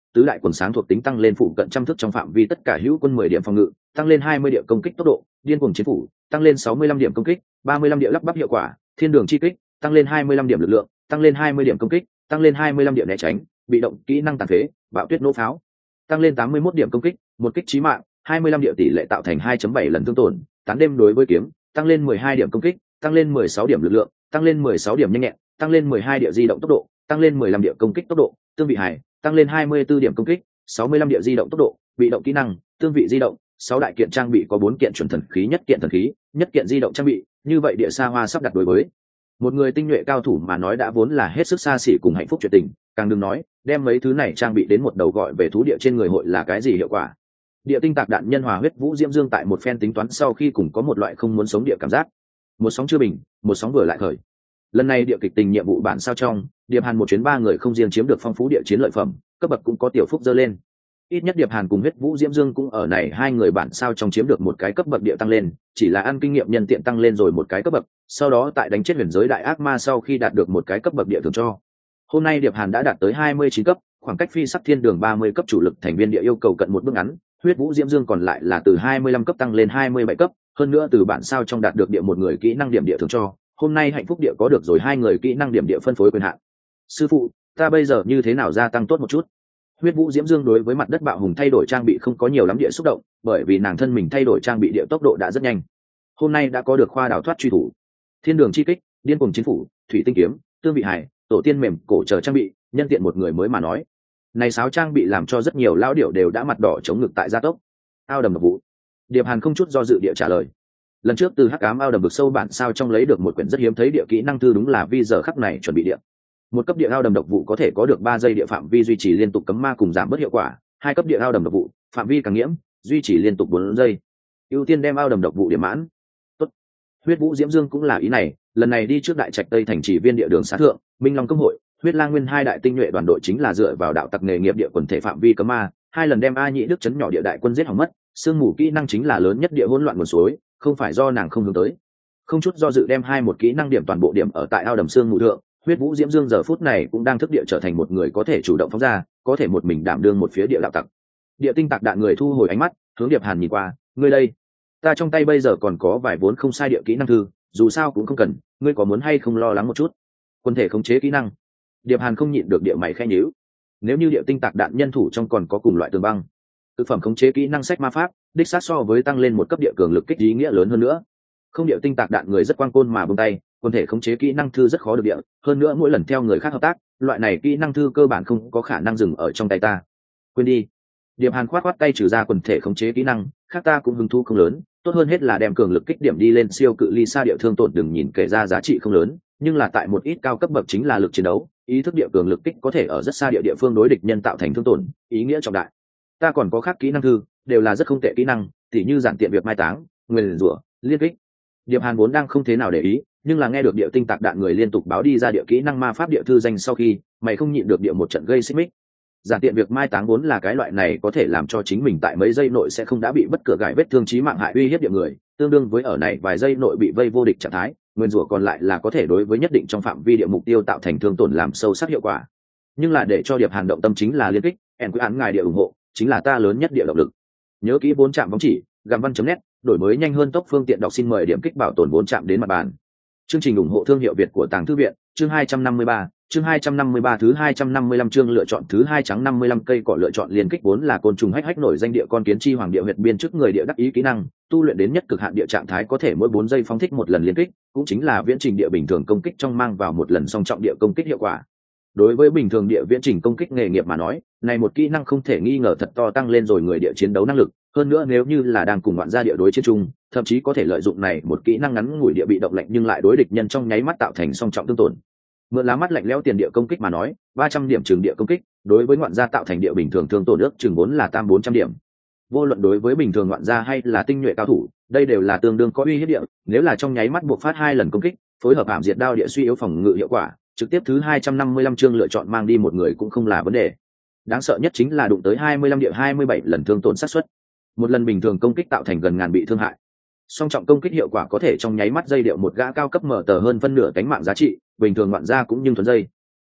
tứ đại quần sáng thuộc tính tăng lên phụ cận trăm thước trong phạm vi tất cả hữu quân 10 điểm phòng ngự, tăng lên 20 điểm công kích tốc độ, điên cuồng chiến phủ, tăng lên 65 điểm công kích, 35 điểm lắp bắp hiệu quả, thiên đường chi kích, tăng lên 25 điểm lực lượng, tăng lên 20 điểm công kích, tăng lên 25 điểm né tránh, bị động kỹ năng tàn phế, bạo tuyết nổ pháo, tăng lên 81 điểm công kích, một kích chí mạng, 25 điểm tỷ lệ tạo thành 2.7 lần thương tổn, tán đêm đối với kiếm, tăng lên 12 điểm công kích, tăng lên 16 điểm lực lượng, tăng lên 16 điểm nhanh nhẹn, tăng lên 12 điểm di động tốc độ, tăng lên 15 điểm công kích tốc độ, tương vị hài, tăng lên 24 điểm công kích, 65 điểm di động tốc độ, bị động kỹ năng, tương vị di động, 6 đại kiện trang bị có 4 kiện chuẩn thần khí, nhất kiện thần khí, nhất kiện di động trang bị, như vậy địa xa hoa sắp đặt đối với một người tinh nhuệ cao thủ mà nói đã vốn là hết sức xa xỉ cùng hạnh phúc tuyệt tình, càng đừng nói đem mấy thứ này trang bị đến một đầu gọi về thú địa trên người hội là cái gì hiệu quả. Địa tinh tạc đạn nhân hòa huyết vũ diễm dương tại một phen tính toán sau khi cùng có một loại không muốn sống địa cảm giác, một sóng chưa bình, một sóng vừa lại khởi. Lần này địa kịch tình nhiệm vụ bản sao trong Điệp Hàn một chuyến 3 người không riêng chiếm được phong phú địa chiến lợi phẩm, cấp bậc cũng có tiểu phúc dơ lên. Ít nhất Điệp Hàn cùng huyết vũ diễm dương cũng ở này 2 người bản sao trong chiếm được một cái cấp bậc địa tăng lên, chỉ là ăn kinh nghiệm nhân tiện tăng lên rồi một cái cấp bậc, sau đó tại đánh chết huyền giới đại ác ma sau khi đạt được một cái cấp bậc địa thường cho. Hôm nay Điệp Hàn đã đạt tới 29 cấp, khoảng cách phi sắc thiên đường 30 cấp chủ lực thành viên địa yêu cầu cận một bước ngắn, huyết vũ diễm dương còn lại là từ 25 cấp tăng lên 27 cấp, hơn nữa từ bản sao trong đạt được địa một người kỹ năng điểm địa thường cho. Hôm nay hạnh phúc địa có được rồi 2 người kỹ năng điểm địa phân phối quyền hạn. Sư phụ, ta bây giờ như thế nào gia tăng tốt một chút? Huyết vũ diễm dương đối với mặt đất bạo hùng thay đổi trang bị không có nhiều lắm địa xúc động, bởi vì nàng thân mình thay đổi trang bị địa tốc độ đã rất nhanh. Hôm nay đã có được khoa đào thoát truy thủ, thiên đường chi kích, điên cuồng chiến phủ, thủy tinh kiếm, tương vị hải, tổ tiên mềm cổ chờ trang bị, nhân tiện một người mới mà nói, này 6 trang bị làm cho rất nhiều lão điệu đều đã mặt đỏ chống ngực tại gia tốc. Ao đầm độc vụ. Điệp Hàn không chút do dự địa trả lời. Lần trước từ hắc ám ao đầm vực sâu bản sao trong lấy được một quyển rất hiếm thấy địa kỹ năng thư, đúng là vi giờ khắc này chuẩn bị địa. Một cấp địa ao đầm độc vụ có thể có được 3 giây địa phạm vi duy trì liên tục cấm ma cùng giảm bớt hiệu quả, 2 cấp địa ao đầm độc vụ, phạm vi càng nhiễm, duy trì liên tục 4 giây. Ưu tiên đem ao đầm độc vụ điểm mãn. Tốt. Huyết vũ diễm dương cũng là ý này, lần này đi trước đại trạch tây thành trì viên địa đường xá thượng, Minh Long công hội, Huyết Lang Nguyên 2 đại tinh nhuệ đoàn đội chính là dựa vào đạo tặc nghề nghiệp địa quần thể phạm vi cấm ma, 2 lần đem A Nhĩ Đức chấn nhỏ địa đại quân giết hỏng mất, sương mù kỹ năng chính là lớn nhất địa hỗn loạn nguồn suối, không phải do nàng không hướng tới. Không chút do dự đem 2 một kỹ năng điểm toàn bộ điểm ở tại ao đầm sương mù thượng. Huyết vũ diễm dương giờ phút này cũng đang thức địa trở thành một người có thể chủ động phóng ra, có thể một mình đảm đương một phía địa đạo tặc. Địa tinh tạc đạn người thu hồi ánh mắt, hướng Điệp Hàn nhìn qua, ngươi đây, ta trong tay bây giờ còn có vài vốn không sai địa kỹ năng thư, dù sao cũng không cần, ngươi có muốn hay không lo lắng một chút? Quân thể khống chế kỹ năng. Điệp Hàn không nhịn được địa mày khẽ nhíu. Nếu như địa tinh tạc đạn nhân thủ trong còn có cùng loại tường băng, thực phẩm khống chế kỹ năng sách ma pháp, đích xác so với tăng lên một cấp địa cường lực kích ý nghĩa lớn hơn nữa. Không địa tinh tạc đạn người rất quang côn mà buông tay, quân thể khống chế kỹ năng thư rất khó được địa, hơn nữa mỗi lần theo người khác hợp tác, loại này kỹ năng thư cơ bản không có khả năng dừng ở trong tay ta. Quên đi. Điệp Hàn khoát tay trừ ra quần thể khống chế kỹ năng, khác ta cũng hứng thú không lớn, tốt hơn hết là đem cường lực kích điểm đi lên siêu cự ly xa địa thương tổn, đừng nhìn kể ra giá trị không lớn, nhưng là tại một ít cao cấp bậc chính là lực chiến đấu, ý thức địa cường lực kích có thể ở rất xa địa phương đối địch nhân tạo thành thương tổn, ý nghĩa trọng đại. Ta còn có khác kỹ năng thư, đều là rất không tệ kỹ năng, tỉ như giản tiện việc mai táng, nguyền rủa, liên kích. Điệp Hàn vốn đang không thế nào để ý, nhưng là nghe được địa tinh tạc đạn người liên tục báo đi ra địa kỹ năng ma pháp địa thư danh sau khi, mày không nhịn được địa một trận gây xích mích. Giản tiện việc mai táng vốn là cái loại này có thể làm cho chính mình tại mấy giây nội sẽ không đã bị bất cứ gãi vết thương chí mạng hại uy hiếp địa người, tương đương với ở này vài giây nội bị vây vô địch trạng thái, nguyên rủa còn lại là có thể đối với nhất định trong phạm vi địa mục tiêu tạo thành thương tổn làm sâu sắc hiệu quả. Nhưng là để cho Điệp Hàn động tâm chính là liên kích, en quý án ngài địa ủng hộ, chính là ta lớn nhất địa động lực. Nhớ kỹ 4 chạm bóng chỉ, gam văn.net, đổi mới nhanh hơn tốc phương tiện đọc, xin mời điểm kích bảo tồn 4 chạm đến mặt bàn. Chương trình ủng hộ thương hiệu Việt của Tàng Thư viện, chương 253, chương 253 thứ 255 chương lựa chọn thứ 2 trắng 55 cây cỏ lựa chọn liên kích vốn là côn trùng hách hách nổi danh địa con kiến chi hoàng địa huyệt biên trước người địa đắc ý kỹ năng, tu luyện đến nhất cực hạn địa trạng thái có thể mỗi 4 giây phóng thích một lần liên kích, cũng chính là viễn trình địa bình thường công kích trong mang vào một lần song trọng địa công kích hiệu quả. Đối với bình thường địa viễn trình công kích nghề nghiệp mà nói, này một kỹ năng không thể nghi ngờ thật to tăng lên rồi người địa chiến đấu năng lực, hơn nữa nếu như là đang cùng ngoạn gia địa đối chiến chung, thậm chí có thể lợi dụng này một kỹ năng ngắn ngủi địa bị động lạnh nhưng lại đối địch nhân trong nháy mắt tạo thành song trọng tương tổn. Mượn lá mắt lạnh lẽo tiền địa công kích mà nói, 300 điểm trường địa công kích, đối với ngoạn gia tạo thành địa bình thường thương tổn ước chừng vốn là tam 400 điểm. Vô luận đối với bình thường ngoạn gia hay là tinh nhuệ cao thủ, đây đều là tương đương có uy hiếp địa, nếu là trong nháy mắt buộc phát 2 lần công kích, phối hợp ảm diệt đao địa suy yếu phòng ngự hiệu quả, trực tiếp thứ 255 chương lựa chọn mang đi một người cũng không là vấn đề. Đáng sợ nhất chính là đụng tới 25 địa 27 lần thương tổn xác suất. Một lần bình thường công kích tạo thành gần ngàn bị thương hại. Song trọng công kích hiệu quả có thể trong nháy mắt dây điệu một gã cao cấp mở tờ hơn phân nửa cánh mạng giá trị, bình thường ngoạn gia cũng nhưng thuần dây.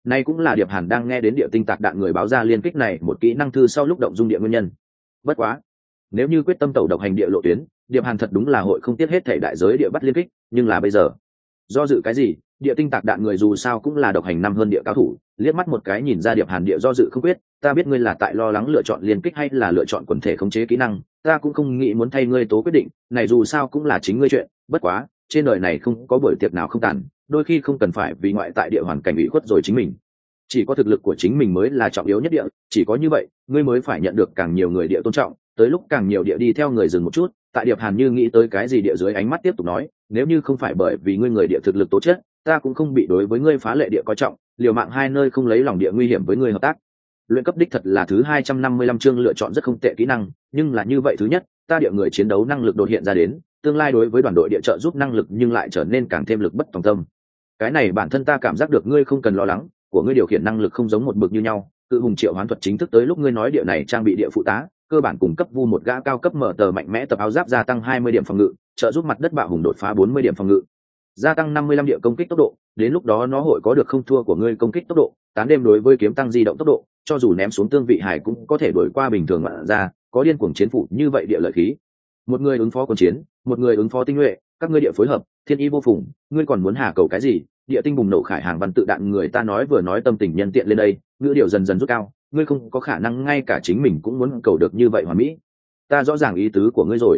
Này cũng là Điệp Hàn đang nghe đến địa tinh tạc đạn người báo ra liên kích này một kỹ năng thư sau lúc động dung địa nguyên nhân. Bất quá, nếu như quyết tâm tẩu độc hành địa lộ tuyến, Điệp Hàn thật đúng là hội không tiếc hết thể đại giới địa bắt liên kích, nhưng là bây giờ, do dự cái gì? Địa tinh tạc đạn người dù sao cũng là độc hành năm hơn địa cao thủ, liếc mắt một cái nhìn ra Điệp Hàn địa do dự không quyết, ta biết ngươi là tại lo lắng lựa chọn liên kích hay là lựa chọn quần thể khống chế kỹ năng, ta cũng không nghĩ muốn thay ngươi tố quyết định, này dù sao cũng là chính ngươi chuyện, bất quá, trên đời này không có buổi tiệc nào không tàn, đôi khi không cần phải vì ngoại tại địa hoàn cảnh ủy khuất rồi chính mình. Chỉ có thực lực của chính mình mới là trọng yếu nhất địa, chỉ có như vậy, ngươi mới phải nhận được càng nhiều người địa tôn trọng, tới lúc càng nhiều địa đi theo người dừng một chút. Tại Điệp Hàn như nghĩ tới cái gì địa dưới ánh mắt tiếp tục nói, nếu như không phải bởi vì ngươi người địa thực lực tố chất, ta cũng không bị đối với ngươi phá lệ địa coi trọng, liều mạng hai nơi không lấy lòng địa nguy hiểm với ngươi hợp tác. Luyện cấp đích thật là thứ 255 chương lựa chọn rất không tệ kỹ năng, nhưng là như vậy thứ nhất, ta địa người chiến đấu năng lực đột hiện ra đến, tương lai đối với đoàn đội địa trợ giúp năng lực nhưng lại trở nên càng thêm lực bất tòng tâm. Cái này bản thân ta cảm giác được ngươi không cần lo lắng, của ngươi điều khiển năng lực không giống một bực như nhau, cự hùng triệu hoán thuật chính thức tới lúc ngươi nói địa này trang bị địa phụ tá, cơ bản cung cấp vu một gã cao cấp mở tờ mạnh mẽ tập áo giáp gia tăng 20 điểm phòng ngự, trợ giúp mặt đất bạo hùng đột phá 40 điểm phòng ngự, gia tăng 55 điểm công kích tốc độ, đến lúc đó nó hội có được không thua của ngươi công kích tốc độ, tán đêm đối với kiếm tăng di động tốc độ, cho dù ném xuống tương vị hải cũng có thể đuổi qua bình thường ngoạn ra, có điên cuồng chiến phủ như vậy địa lợi khí. Một người ứng phó quân chiến, một người ứng phó tinh nhuệ, các ngươi địa phối hợp, thiên ý vô phùng, ngươi còn muốn hà cầu cái gì? Địa tinh bùng nổ khải hàng văn tự đạn người ta nói vừa nói tâm tình nhân tiện lên đây, ngữ điệu dần dần rút cao, ngươi không có khả năng ngay cả chính mình cũng muốn cầu được như vậy hoàn mỹ. Ta rõ ràng ý tứ của ngươi rồi.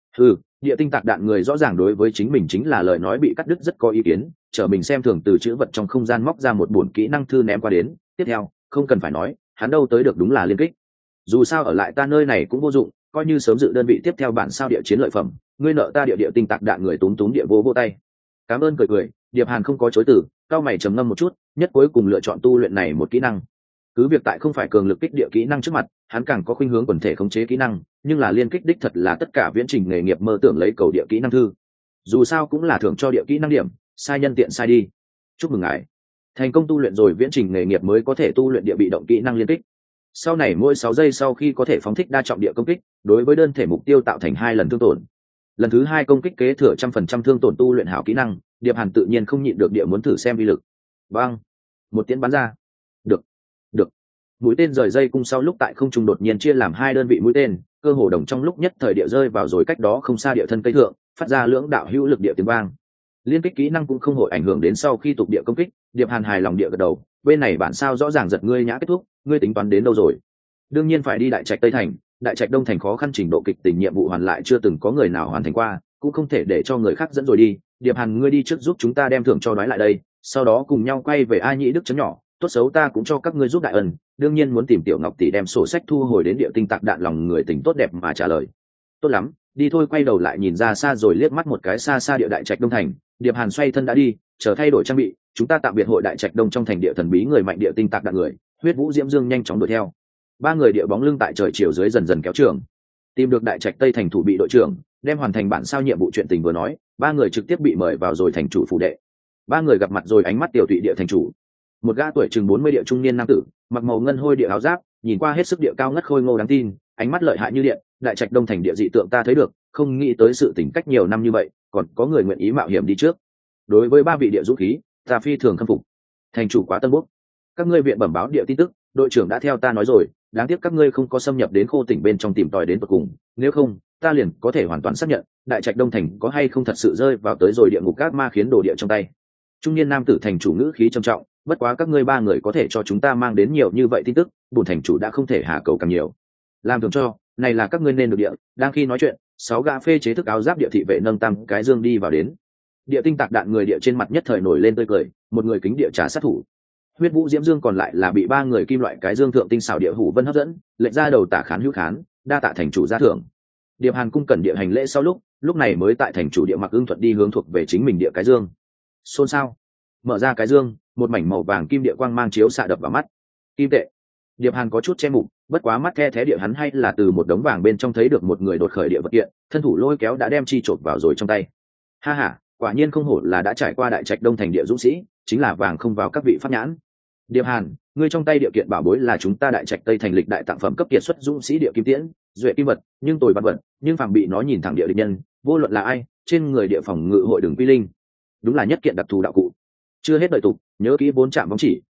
Địa tinh tạc đạn người rõ ràng đối với chính mình chính là lời nói bị cắt đứt rất có ý kiến, trở mình xem thường từ chữ vật trong không gian móc ra một bổn kỹ năng thư ném qua đến, tiếp theo, không cần phải nói, hắn đâu tới được đúng là liên kích. Dù sao ở lại ta nơi này cũng vô dụng, coi như sớm dự đơn vị tiếp theo bản sao địa chiến lợi phẩm, ngươi nợ ta địa tinh tạc đạn người túm địa vô tay. Cảm ơn cười, Điệp Hàn không có chối từ, cao mày trầm ngâm một chút, nhất cuối cùng lựa chọn tu luyện này một kỹ năng. Cứ việc tại không phải cường lực kích địa kỹ năng trước mặt, hắn càng có khuynh hướng quần thể khống chế kỹ năng, nhưng là liên kích đích thật là tất cả viễn trình nghề nghiệp mơ tưởng lấy cầu địa kỹ năng thư. Dù sao cũng là thưởng cho địa kỹ năng điểm, sai nhân tiện sai đi. Chúc mừng ngài, thành công tu luyện rồi viễn trình nghề nghiệp mới có thể tu luyện địa bị động kỹ năng liên kích. Sau này mỗi 6 giây sau khi có thể phóng thích đa trọng địa công kích, đối với đơn thể mục tiêu tạo thành 2 lần thương tổn. Lần thứ 2 công kích kế thừa 100% thương tổn tu luyện hảo kỹ năng, Điệp Hàn tự nhiên không nhịn được địa muốn thử xem uy lực. Bang! Một tiếng bắn ra. Được. Mũi tên rời dây cung sau lúc tại không trung đột nhiên chia làm 2 đơn vị mũi tên, cơ hồ đồng trong lúc nhất thời địa rơi vào rồi cách đó không xa địa thân cây thượng, phát ra lưỡng đạo hữu lực địa tiếng vang. Liên kích kỹ năng cũng không hội ảnh hưởng đến sau khi tục địa công kích, Điệp Hàn hài lòng địa gật đầu, bên này bản sao rõ ràng giật ngươi nhã kết thúc, ngươi tính toán đến đâu rồi? Đương nhiên phải đi Đại Trạch Tây Thành, Đại Trạch Đông Thành khó khăn trình độ kịch tình nhiệm vụ hoàn lại chưa từng có người nào hoàn thành qua, cũng không thể để cho người khác dẫn rồi đi. Điệp Hàn ngươi đi trước giúp chúng ta đem thưởng cho nói lại đây, sau đó cùng nhau quay về A Nhĩ Đức chấm nhỏ, tốt xấu ta cũng cho các ngươi giúp đại ân, đương nhiên muốn tìm Tiểu Ngọc tỷ đem sổ sách thu hồi đến địa tinh tạc đạn lòng người tình tốt đẹp mà trả lời. Tốt lắm, đi thôi. Quay đầu lại nhìn ra xa rồi liếc mắt một cái xa xa địa Đại Trạch Đông Thành, Điệp Hàn xoay thân đã đi, chờ thay đổi trang bị, chúng ta tạm biệt hội Đại Trạch Đông trong thành địa thần bí người mạnh địa tinh tạc đạn người, Huyết Vũ Diễm Dương nhanh chóng đuổi theo. 3 người địa bóng lưng tại trời chiều dưới dần dần kéo trường, tìm được Đại Trạch Tây thành thủ bị đội trưởng, đem hoàn thành bản sao nhiệm vụ chuyện tình vừa nói, 3 người trực tiếp bị mời vào rồi thành chủ phủ đệ. 3 người gặp mặt rồi ánh mắt tiểu tụy địa thành chủ, một gã tuổi chừng 40 địa trung niên nam tử, mặc màu ngân hôi địa áo giáp, nhìn qua hết sức địa cao ngất khôi ngô đáng tin, ánh mắt lợi hại như điện. Đại Trạch Đông thành địa dị tượng ta thấy được, không nghĩ tới sự tình cách nhiều năm như vậy, còn có người nguyện ý mạo hiểm đi trước. Đối với 3 vị địa dũng khí, ta phi thường khâm phục. Thành chủ quá tân bốc. Các ngươi viện bẩm báo địa tin tức, đội trưởng đã theo ta nói rồi, đáng tiếc các ngươi không có xâm nhập đến Khô tỉnh bên trong tìm tòi đến tận cùng, nếu không, ta liền có thể hoàn toàn xác nhận, Đại Trạch Đông thành có hay không thật sự rơi vào tới rồi địa ngục các ma khiến đồ địa trong tay. Trung niên nam tử thành chủ ngữ khí trầm trọng, bất quá các ngươi 3 người có thể cho chúng ta mang đến nhiều như vậy tin tức, bổn thành chủ đã không thể hạ cầu càng nhiều. Làm thường cho, này là các ngươi nên được địa. Đang khi nói chuyện, 6 gã phê chế thức áo giáp địa thị vệ nâng tăng cái dương đi vào đến. Địa tinh tạc đạn người địa trên mặt nhất thời nổi lên tươi cười, một người kính địa trả sát thủ. Huyết Vũ Diễm Dương còn lại là bị 3 người kim loại cái dương thượng tinh xảo địa hủ vân hấp dẫn, lệnh ra đầu tả khán hữu khán, đa tạ thành chủ gia thưởng. Điệp Hàn cung cẩn địa hành lễ sau lúc này mới tại thành chủ địa mặc ưng thuận đi hướng thuộc về chính mình địa cái dương. Xôn xao, mở ra cái dương, một mảnh màu vàng kim địa quang mang chiếu xạ đập vào mắt. Kim tệ. Điệp Hàn có chút che mục, bất quá mắt the thé địa hắn hay là từ một đống vàng bên trong thấy được một người đột khởi địa vật kiện, thân thủ lôi kéo đã đem chi chộp vào rồi trong tay. Ha ha, quả nhiên không hổ là đã trải qua Đại Trạch Đông thành địa dũng sĩ, chính là vàng không vào các vị pháp nhãn. Điệp Hàn, ngươi trong tay địa kiện bảo bối là chúng ta Đại Trạch Tây thành lịch đại tặng phẩm cấp kiệt xuất dũng sĩ địa kim tiễn, duệ kim vật, nhưng tồi văn vật, nhưng phàm bị nó nhìn thẳng địa địch nhân, vô luận là ai, trên người địa phòng ngự hội đường quy linh. Đúng là nhất kiện đặc thù đạo cụ. Chưa hết đợi tục, nhớ kỹ 4 chạm bóng chỉ,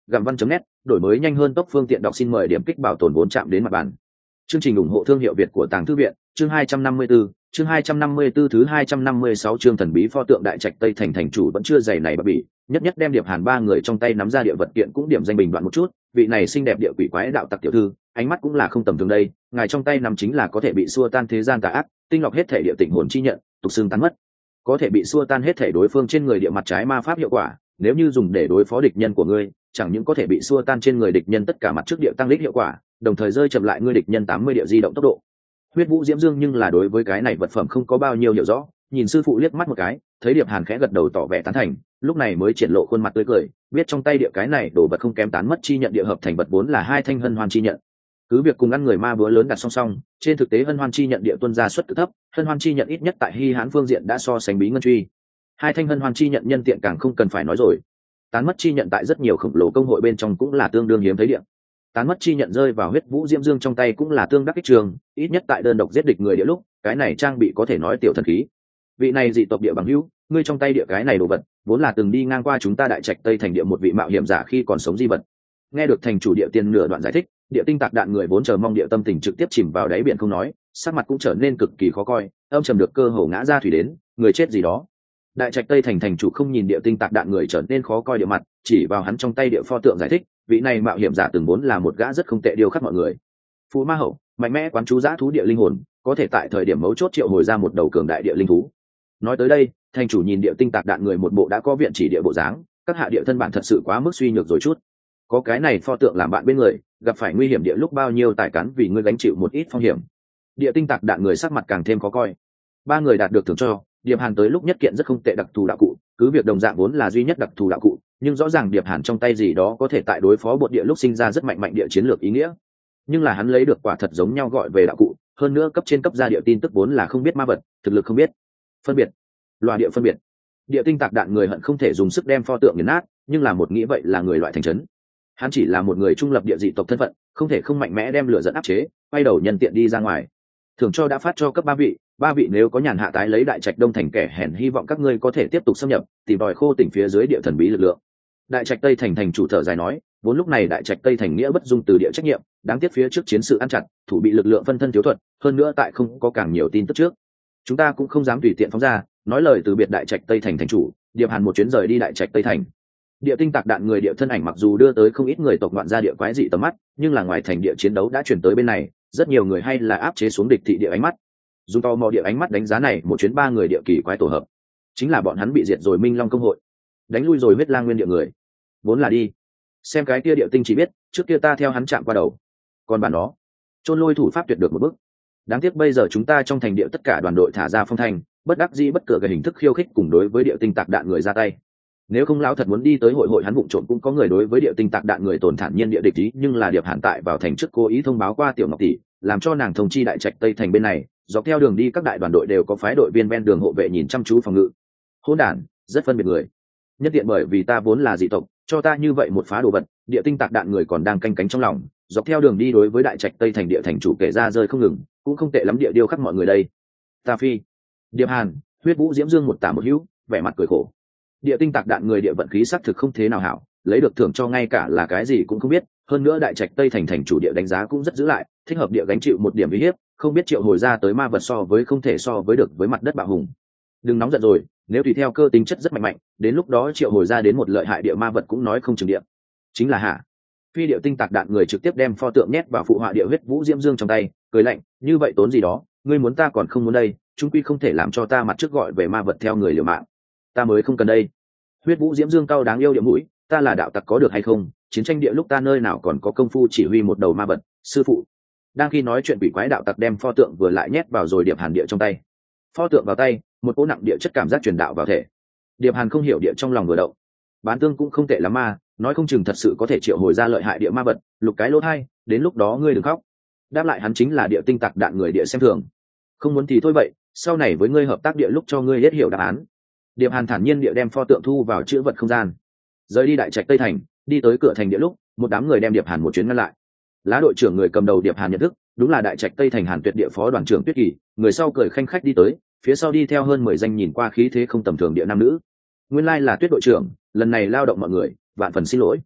gặm văn.net, đổi mới nhanh hơn tốc phương tiện đọc, xin mời điểm kích bảo tồn vốn chạm đến mặt bàn. Chương trình ủng hộ thương hiệu Việt của Tàng Thư viện, chương 254, chương 254 thứ 256 chương thần bí pho tượng Đại Trạch Tây Thành thành chủ vẫn chưa dày này bạc bỉ, nhất nhất đem Điệp Hàn ba người trong tay nắm ra địa vật kiện cũng điểm danh bình đoạn một chút, vị này xinh đẹp địa quỷ quái đạo tặc tiểu thư, ánh mắt cũng là không tầm thường đây, ngài trong tay nắm chính là có thể bị xua tan thế gian tà ác, tinh lọc hết thể địa tịnh hồn chi nhận, tục xương tán mất, có thể bị xua tan hết thể đối phương trên người địa mặt trái ma pháp hiệu quả, nếu như dùng để đối phó địch nhân của ngươi, chẳng những có thể bị xua tan trên người địch nhân tất cả mặt trước địa tăng lích hiệu quả, đồng thời rơi chậm lại ngươi địch nhân 80 địa di động tốc độ. Huyết Vũ Diễm Dương nhưng là đối với cái này vật phẩm không có bao nhiêu hiểu rõ, nhìn sư phụ liếc mắt một cái, thấy Điệp Hàn khẽ gật đầu tỏ vẻ tán thành, lúc này mới triển lộ khuôn mặt tươi cười, biết trong tay địa cái này đồ vật không kém tán mất chi nhận địa hợp thành vật vốn là hai thanh hân hoan chi nhận. Cứ việc cùng ăn người ma búa lớn đặt song song, trên thực tế hân hoan chi nhận địa tuân ra suất cực thấp, hân hoan chi nhận ít nhất tại Hy Hán phương diện đã so sánh bí ngân truy. Hai thanh hân hoan chi nhận nhân tiện càng không cần phải nói rồi. Tán mất chi nhận tại rất nhiều khổng lồ công hội bên trong cũng là tương đương hiếm thấy địa. Tán mất chi nhận rơi vào Huyết Vũ Diễm Dương trong tay cũng là tương đắc ích trường, ít nhất tại đơn độc giết địch người địa lúc, cái này trang bị có thể nói tiểu thần khí. Vị này dị tộc địa bằng hữu, ngươi trong tay địa cái này đồ vật, vốn là từng đi ngang qua chúng ta Đại Trạch Tây Thành địa một vị mạo hiểm giả khi còn sống di vật. Nghe được thành chủ địa tiên nửa đoạn giải thích, địa tinh tạc đạn người vốn chờ mong địa tâm tình trực tiếp chìm vào đáy biển không nói, sắc mặt cũng trở nên cực kỳ khó coi, âm trầm được cơ hồ ngã ra thủy đến, người chết gì đó. Đại Trạch Tây Thành thành chủ không nhìn địa tinh tạc đạn người trở nên khó coi địa mặt, chỉ vào hắn trong tay địa pho tượng giải thích, vị này mạo hiểm giả từng vốn là một gã rất không tệ điều khắc mọi người. Phù ma hậu, mạnh mẽ quán chú dã thú địa linh hồn, có thể tại thời điểm mấu chốt triệu hồi ra một đầu cường đại địa linh thú. Nói tới đây, thành chủ nhìn địa tinh tạc đạn người một bộ đã có viện chỉ địa bộ dáng, các hạ địa thân bản thật sự quá mức suy nhược rồi chút. Có cái này pho tượng làm bạn bên người, gặp phải nguy hiểm địa lúc bao nhiêu tài cán vì ngươi gánh chịu một ít phong hiểm. Địa tinh tạc đạn người sắc mặt càng thêm khó coi. Ba người đạt được thưởng cho, Điệp Hàn tới lúc nhất kiện rất không tệ đặc thù đạo cụ, cứ việc đồng dạng vốn là duy nhất đặc thù đạo cụ, nhưng rõ ràng Điệp Hàn trong tay gì đó có thể tại đối phó bột địa lúc sinh ra rất mạnh mạnh địa chiến lược ý nghĩa. Nhưng là hắn lấy được quả thật giống nhau gọi về đạo cụ, hơn nữa cấp trên cấp ra địa tin tức vốn là không biết ma vật, thực lực không biết, phân biệt, loa địa phân biệt. Địa tinh tạc đạn người hận không thể dùng sức đem pho tượng nghiền nát, nhưng là một nghĩ vậy là người loại thành trấn. Hắn chỉ là một người trung lập địa dị tộc thân phận, không thể không mạnh mẽ đem lửa dẫn áp chế, quay đầu nhân tiện đi ra ngoài. Thưởng cho đã phát cho cấp ba vị nếu có nhàn hạ tái lấy Đại Trạch Đông thành kẻ hèn, hy vọng các ngươi có thể tiếp tục xâm nhập, tìm đòi khô tỉnh phía dưới địa thần bí lực lượng. Đại Trạch Tây thành thành chủ thở dài nói, vốn lúc này Đại Trạch Tây thành nghĩa bất dung từ địa trách nhiệm, đáng tiếc phía trước chiến sự ăn chặt, thủ bị lực lượng phân thân thiếu thuật, hơn nữa tại không có càng nhiều tin tức trước, chúng ta cũng không dám tùy tiện phóng ra, nói lời từ biệt Đại Trạch Tây thành thành chủ. Điệp Hàn một chuyến rời đi Đại Trạch Tây thành. Địa tinh tạc đạn người địa thân ảnh mặc dù đưa tới không ít người tộc ngoạn gia địa quái dị tầm mắt, nhưng là ngoài thành địa chiến đấu đã chuyển tới bên này, rất nhiều người hay là áp chế xuống địch thị địa ánh mắt. Dùng to mò địa ánh mắt đánh giá này một chuyến ba người địa kỳ quái tổ hợp, chính là bọn hắn bị diệt rồi Minh Long công hội, đánh lui rồi Huyết Lang Nguyên địa người, vốn là đi xem cái kia địa tinh chỉ biết trước kia ta theo hắn chạm qua đầu, còn bản đó chôn lôi thủ pháp tuyệt được một bước. Đáng tiếc bây giờ chúng ta trong thành địa tất cả đoàn đội thả ra phong thành, bất đắc dĩ bất cửa cái hình thức khiêu khích cùng đối với địa tinh tạc đạn người ra tay. Nếu không lão thật muốn đi tới hội hắn vụng trộm cũng có người đối với địa tinh tạc đạn người tổn thản nhiên địa địch ý, nhưng là Điệp Hàn tại vào thành trước cố ý thông báo qua Tiểu Ngọc tỷ, làm cho nàng thông chi Đại Trạch Tây thành bên này, dọc theo đường đi các đại đoàn đội đều có phái đội viên ven đường hộ vệ nhìn chăm chú phòng ngự. Hỗn đản, rất phân biệt người. Nhất tiện bởi vì ta vốn là dị tộc, cho ta như vậy một phá đồ vật, địa tinh tạc đạn người còn đang canh cánh trong lòng, dọc theo đường đi đối với Đại Trạch Tây thành địa thành chủ kể ra rơi không ngừng, cũng không tệ lắm địa điêu khắc mọi người đây. Ta phi. Điệp Hàn, Huyết Vũ Diễm Dương một tả một hữu, vẻ mặt cười khổ. Địa tinh tạc đạn người địa vận khí xác thực không thế nào hảo, lấy được thưởng cho ngay cả là cái gì cũng không biết, hơn nữa Đại Trạch Tây thành thành chủ địa đánh giá cũng rất giữ lại, thích hợp địa gánh chịu một điểm uy hiếp, không biết triệu hồi ra tới ma vật so với không thể so với được với mặt đất bạo hùng. Đừng nóng giận rồi, nếu tùy theo cơ tính chất rất mạnh mạnh, đến lúc đó triệu hồi ra đến một lợi hại địa ma vật cũng nói không chừng địa. Chính là hạ. Phi địa tinh tạc đạn người trực tiếp đem pho tượng nhét vào phụ họa địa Huyết Vũ Diễm Dương trong tay, cười lạnh, như vậy tốn gì đó, ngươi muốn ta còn không muốn đây, chung quy không thể làm cho ta mặt trước gọi về ma vật theo người liều mạng. Ta mới không cần đây. Huyết Vũ Diễm Dương cao đáng yêu địa mũi, ta là đạo tặc có được hay không, chiến tranh địa lúc ta nơi nào còn có công phu chỉ huy một đầu ma vật, sư phụ. Đang khi nói chuyện quỷ quái đạo tặc đem pho tượng vừa lại nhét vào rồi Điệp Hàn địa trong tay. Pho tượng vào tay, một cỗ nặng địa chất cảm giác truyền đạo vào thể. Điệp Hàn không hiểu địa trong lòng vừa động. Bán tương cũng không tệ lắm ma, nói không chừng thật sự có thể triệu hồi ra lợi hại địa ma vật, lục cái lỗ thai, đến lúc đó ngươi đừng khóc. Đáp lại hắn chính là địa tinh tạc đạn người địa xem thường. Không muốn thì thôi vậy, sau này với ngươi hợp tác địa lúc cho ngươi hết hiểu đáp án. Điệp Hàn thản nhiên địa đem pho tượng thu vào chữ vật không gian. Rời đi Đại Trạch Tây thành, đi tới cửa thành địa lúc, một đám người đem Điệp Hàn một chuyến ngăn lại. Lá đội trưởng người cầm đầu Điệp Hàn nhận thức, đúng là Đại Trạch Tây thành Hàn Tuyệt địa phó đoàn trưởng Tuyết Kỳ, người sau cười khanh khách đi tới, phía sau đi theo hơn 10 danh nhìn qua khí thế không tầm thường địa nam nữ. Nguyên lai là Tuyết đội trưởng, lần này lao động mọi người, vạn phần xin lỗi.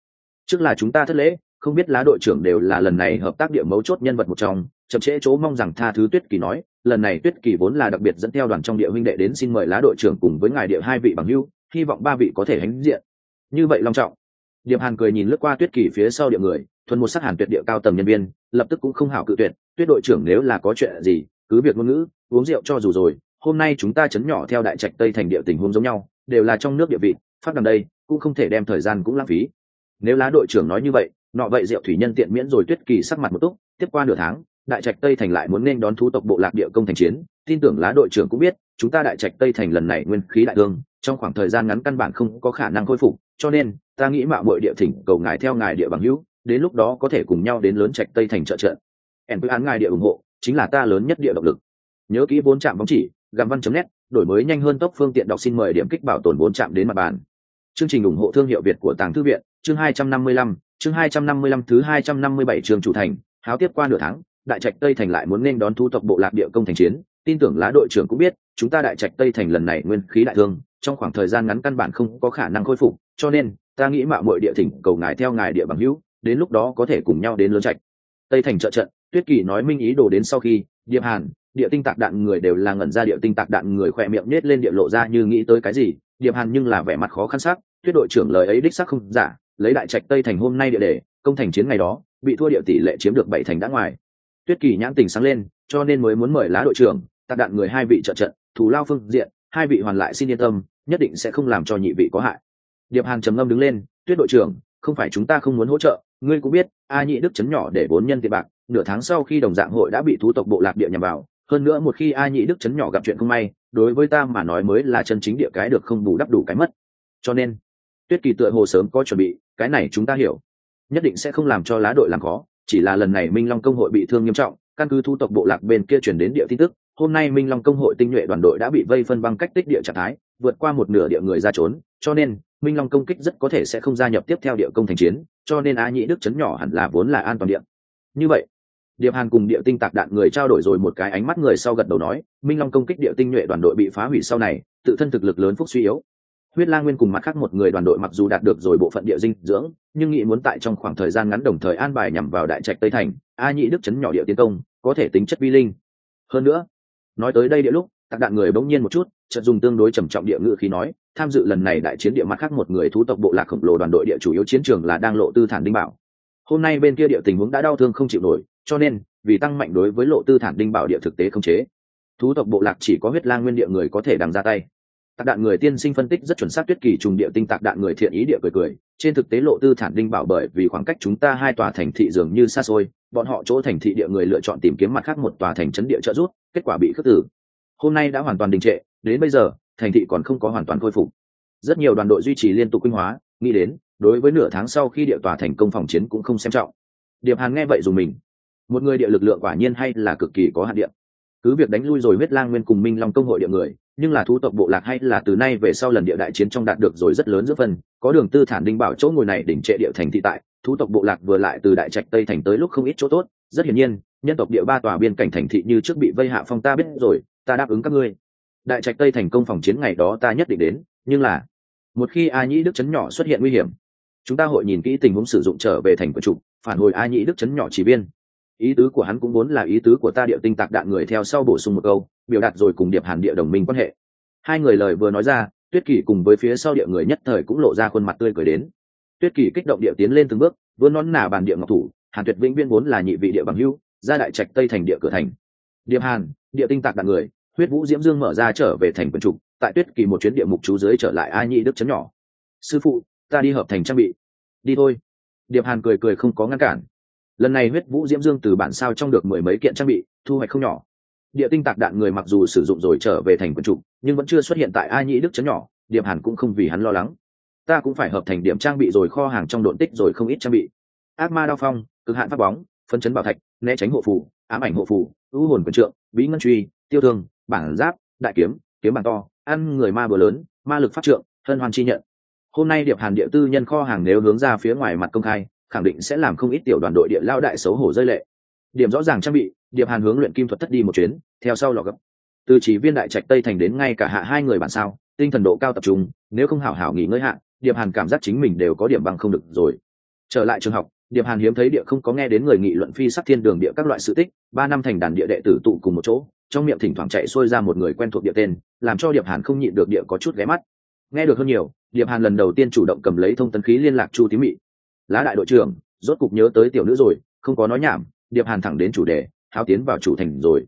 Trước là chúng ta thất lễ, không biết lá đội trưởng đều là lần này hợp tác địa mấu chốt nhân vật một trong, chậm trễ chỗ mong rằng tha thứ. Tuyết Kỳ nói, lần này Tuyết Kỳ vốn là đặc biệt dẫn theo đoàn trong địa huynh đệ đến xin mời lá đội trưởng cùng với ngài địa hai vị bằng hữu, hy vọng ba vị có thể hãnh diện. Như vậy long trọng. Điệp Hàn cười nhìn lướt qua Tuyết Kỳ phía sau địa người, thuần một sắc hàn tuyệt địa cao tầng nhân viên, lập tức cũng không hảo cự tuyệt. Tuyết đội trưởng nếu là có chuyện gì, cứ việc ngôn ngữ, uống rượu cho dù rồi. Hôm nay chúng ta chấn nhỏ theo đại trạch Tây thành địa tình huống giống nhau, đều là trong nước địa vị, phát đằng đây cũng không thể đem thời gian cũng lãng phí. Nếu lá đội trưởng nói như vậy, nọ vậy rượu thủy nhân tiện miễn rồi. Tuyết Kỳ sắc mặt một túc, tiếp qua nửa tháng, đại trạch Tây thành lại muốn nên đón thú tộc bộ lạc địa công thành chiến, tin tưởng lá đội trưởng cũng biết, chúng ta đại trạch Tây thành lần này nguyên khí đại thương, trong khoảng thời gian ngắn căn bản không có khả năng khôi phục, cho nên ta nghĩ mạo muội địa thỉnh cầu ngài theo ngài địa bằng hữu, đến lúc đó có thể cùng nhau đến lớn trạch Tây thành trợ trận. En án ngài địa ủng hộ, chính là ta lớn nhất địa động lực. Nhớ kỹ 4 trạm bóng chỉ, gam văn.net, đổi mới nhanh hơn tốc phương tiện đọc, xin mời điểm kích bảo tồn 4 trạm đến mặt bàn. Chương trình ủng hộ thương hiệu Việt của Tàng Thư viện, chương 255, chương 255 thứ 257 chương chủ thành, háo tiếp qua nửa tháng, đại trạch Tây thành lại muốn nên đón thu tộc bộ lạc địa công thành chiến, tin tưởng lá đội trưởng cũng biết, chúng ta đại trạch Tây thành lần này nguyên khí đại thương, trong khoảng thời gian ngắn căn bản không có khả năng khôi phục, cho nên ta nghĩ mạo muội địa thỉnh cầu ngài theo ngài địa bằng hữu, đến lúc đó có thể cùng nhau đến lớn trạch Tây thành trợ trận. Tuyết Kỳ nói minh ý đồ đến sau khi, Điệp Hàn, địa tinh tạc đạn người đều là ngẩn ra. Địa tinh tạc đạn người khỏe miệng nết lên địa lộ ra như nghĩ tới cái gì. Điệp Hàn nhưng là vẻ mặt khó khăn sắc. Tuyết đội trưởng lời ấy đích xác không giả, lấy đại trạch Tây thành hôm nay địa đề công thành chiến ngày đó bị thua địa tỷ lệ chiếm được 7 thành đã ngoài. Tuyết Kỳ nhãn tình sáng lên, cho nên mới muốn mời lá đội trưởng tạc đạn người hai vị trợ trận, thù lao phương diện hai vị hoàn lại xin yên tâm, nhất định sẽ không làm cho nhị vị có hại. Điệp Hàn trầm ngâm đứng lên, Tuyết đội trưởng, không phải chúng ta không muốn hỗ trợ, ngươi cũng biết A Nhị Đức chấn nhỏ để 4 nhân tiền bạc, nửa tháng sau khi đồng dạng hội đã bị thú tộc bộ lạc địa nhằm vào, hơn nữa một khi A Nhị Đức chấn nhỏ gặp chuyện không may, đối với ta mà nói mới là chân chính địa cái được không bù đắp đủ cái mất. Cho nên Tuyết Kỳ tựa hồ sớm có chuẩn bị, cái này chúng ta hiểu, nhất định sẽ không làm cho lá đội làm khó, chỉ là lần này Minh Long công hội bị thương nghiêm trọng, căn cứ thú tộc bộ lạc bên kia truyền đến địa tin tức, hôm nay Minh Long công hội tinh nhuệ đoàn đội đã bị vây phân băng cách tích địa trạng thái, vượt qua một nửa địa người ra trốn, cho nên Minh Long công kích rất có thể sẽ không gia nhập tiếp theo địa công thành chiến, cho nên A Nhị Đức chấn nhỏ hẳn là vốn là an toàn địa. Như vậy, Điệp Hàn cùng địa tinh tạc đạn người trao đổi rồi một cái ánh mắt, người sau gật đầu nói, Minh Long công kích địa tinh nhuệ đoàn đội bị phá hủy sau này, tự thân thực lực lớn phúc suy yếu. Huyết Lang Nguyên cùng mặt khác một người đoàn đội mặc dù đạt được rồi bộ phận địa dinh dưỡng, nhưng nghĩ muốn tại trong khoảng thời gian ngắn đồng thời an bài nhằm vào đại trạch Tây thành, A Nhị Đức chấn nhỏ địa tiến công, có thể tính chất vi linh. Hơn nữa, nói tới đây địa lúc, tạc đạn người bỗng nhiên một chút, chợt dùng tương đối trầm trọng địa ngữ khí nói, tham dự lần này đại chiến địa mặt khác một người thú tộc bộ lạc khổng lồ đoàn đội địa chủ yếu chiến trường là đang Lộ Tư Thản Đinh Bảo. Hôm nay bên kia địa tình huống đã đau thương không chịu nổi, cho nên vì tăng mạnh đối với Lộ Tư Thản Đinh Bảo địa thực tế không chế, thú tộc bộ lạc chỉ có Huyết Lang Nguyên địa người có thể đằng ra tay. Tạc đạn người tiên sinh phân tích rất chuẩn xác. Tuyết Kỳ trùng địa tinh tạc đạn người thiện ý địa cười, trên thực tế Lộ Tư Thản Đinh Bảo bởi vì khoảng cách chúng ta hai tòa thành thị dường như xa xôi, bọn họ chỗ thành thị địa người lựa chọn tìm kiếm mặt khác một tòa thành trấn địa trợ giúp, kết quả bị khước tử. Hôm nay đã hoàn toàn đình trệ, đến bây giờ thành thị còn không có hoàn toàn khôi phục. Rất nhiều đoàn đội duy trì liên tục quy hóa, nghĩ đến đối với nửa tháng sau khi địa tòa thành công phòng chiến cũng không xem trọng. Điệp Hàn nghe vậy dùng mình, một người địa lực lượng quả nhiên hay là cực kỳ có hạn địa. Cứ việc đánh lui rồi Huyết Lang Nguyên cùng Minh Long công hội địa người, nhưng là thú tộc bộ lạc hay là từ nay về sau lần địa đại chiến trong đạt được rồi rất lớn giữa phần, có Đường Tư Thản Đinh Bảo chỗ ngồi này đỉnh trệ địa thành thị tại, thú tộc bộ lạc vừa lại từ đại trạch Tây thành tới lúc không ít chỗ tốt, rất hiển nhiên, nhân tộc địa 3 tòa biên cảnh thành thị như trước bị vây hạ phong, ta biết rồi, ta đáp ứng các ngươi. Đại trạch Tây thành công phòng chiến ngày đó ta nhất định đến, nhưng là một khi A Nhị Đức chấn nhỏ xuất hiện nguy hiểm, chúng ta hội nhìn kỹ tình huống sử dụng trở về thành quân chủ, phản hồi A Nhị Đức chấn nhỏ chỉ biên. Ý tứ của hắn cũng vốn là ý tứ của ta. Địa tinh tạc đạn người theo sau bổ sung một câu, biểu đạt rồi cùng Điệp Hàn địa đồng minh quan hệ. Hai người lời vừa nói ra, Tuyết Kỳ cùng với phía sau địa người nhất thời cũng lộ ra khuôn mặt tươi cười đến. Tuyết Kỳ kích động địa tiến lên từng bước, vươn nón nà bàn địa ngọc thủ, Hàn Tuyệt vĩnh viễn vốn là nhị vị địa bằng hữu, ra đại trạch Tây thành địa cửa thành. Điệp Hàn, địa tinh tạc đạn người, Huyết Vũ Diễm Dương mở ra trở về thành quân chủ, tại Tuyết Kỳ một chuyến địa mục chú dưới trở lại A Nhị Đức chấn nhỏ. Sư phụ, ta đi hợp thành trang bị. Đi thôi. Điệp Hàn cười không có ngăn cản. Lần này Huyết Vũ Diễm Dương từ bản sao trong được 10 mấy kiện trang bị, thu hoạch không nhỏ. Địa tinh tạc đạn người mặc dù sử dụng rồi trở về thành quân chủ, nhưng vẫn chưa xuất hiện tại A Nhị Đức chấn nhỏ. Điệp Hàn cũng không vì hắn lo lắng. Ta cũng phải hợp thành điểm trang bị rồi, kho hàng trong độn tích rồi không ít trang bị. Ác ma đao phong, cực hạn pháp bóng, phân chấn bảo thạch, né tránh hộ phù, ám ảnh hộ phù, ưu hồn quyền trượng, bí ngân truy, tiêu thương, bản giáp, đại kiếm, kiếm bàn to, ăn người ma bừa lớn, ma lực pháp trượng, hân hoan chi nhận. Hôm nay Điệp Hàn địa tư nhân kho hàng nếu hướng ra phía ngoài mặt công khai, khẳng định sẽ làm không ít tiểu đoàn đội địa lao đại xấu hổ rơi lệ. Điểm rõ ràng trang bị, Điệp Hàn hướng luyện kim thuật thất đi một chuyến, theo sau lò gấp. Từ chỉ viên đại trạch Tây thành đến ngay cả hạ hai người bản sao, tinh thần độ cao tập trung, nếu không hảo hảo nghỉ ngơi hạ, Điệp Hàn cảm giác chính mình đều có điểm bằng không được rồi. Trở lại trường học, Điệp Hàn hiếm thấy địa không có nghe đến người nghị luận phi sắc thiên đường địa các loại sự tích, 3 năm thành đàn địa đệ tử tụ cùng một chỗ, trong miệng thỉnh thoảng chạy xuôi ra một người quen thuộc địa tên, làm cho Điệp Hàn không nhịn được địa có chút ghé mắt. Nghe được hơn nhiều, Điệp Hàn lần đầu tiên chủ động cầm lấy thông tấn khí liên lạc Chu Tím Mị. Lá đại đội trưởng, rốt cục nhớ tới tiểu nữ rồi, không có nói nhảm, Điệp Hàn thẳng đến chủ đề, Háo tiến vào chủ thành rồi.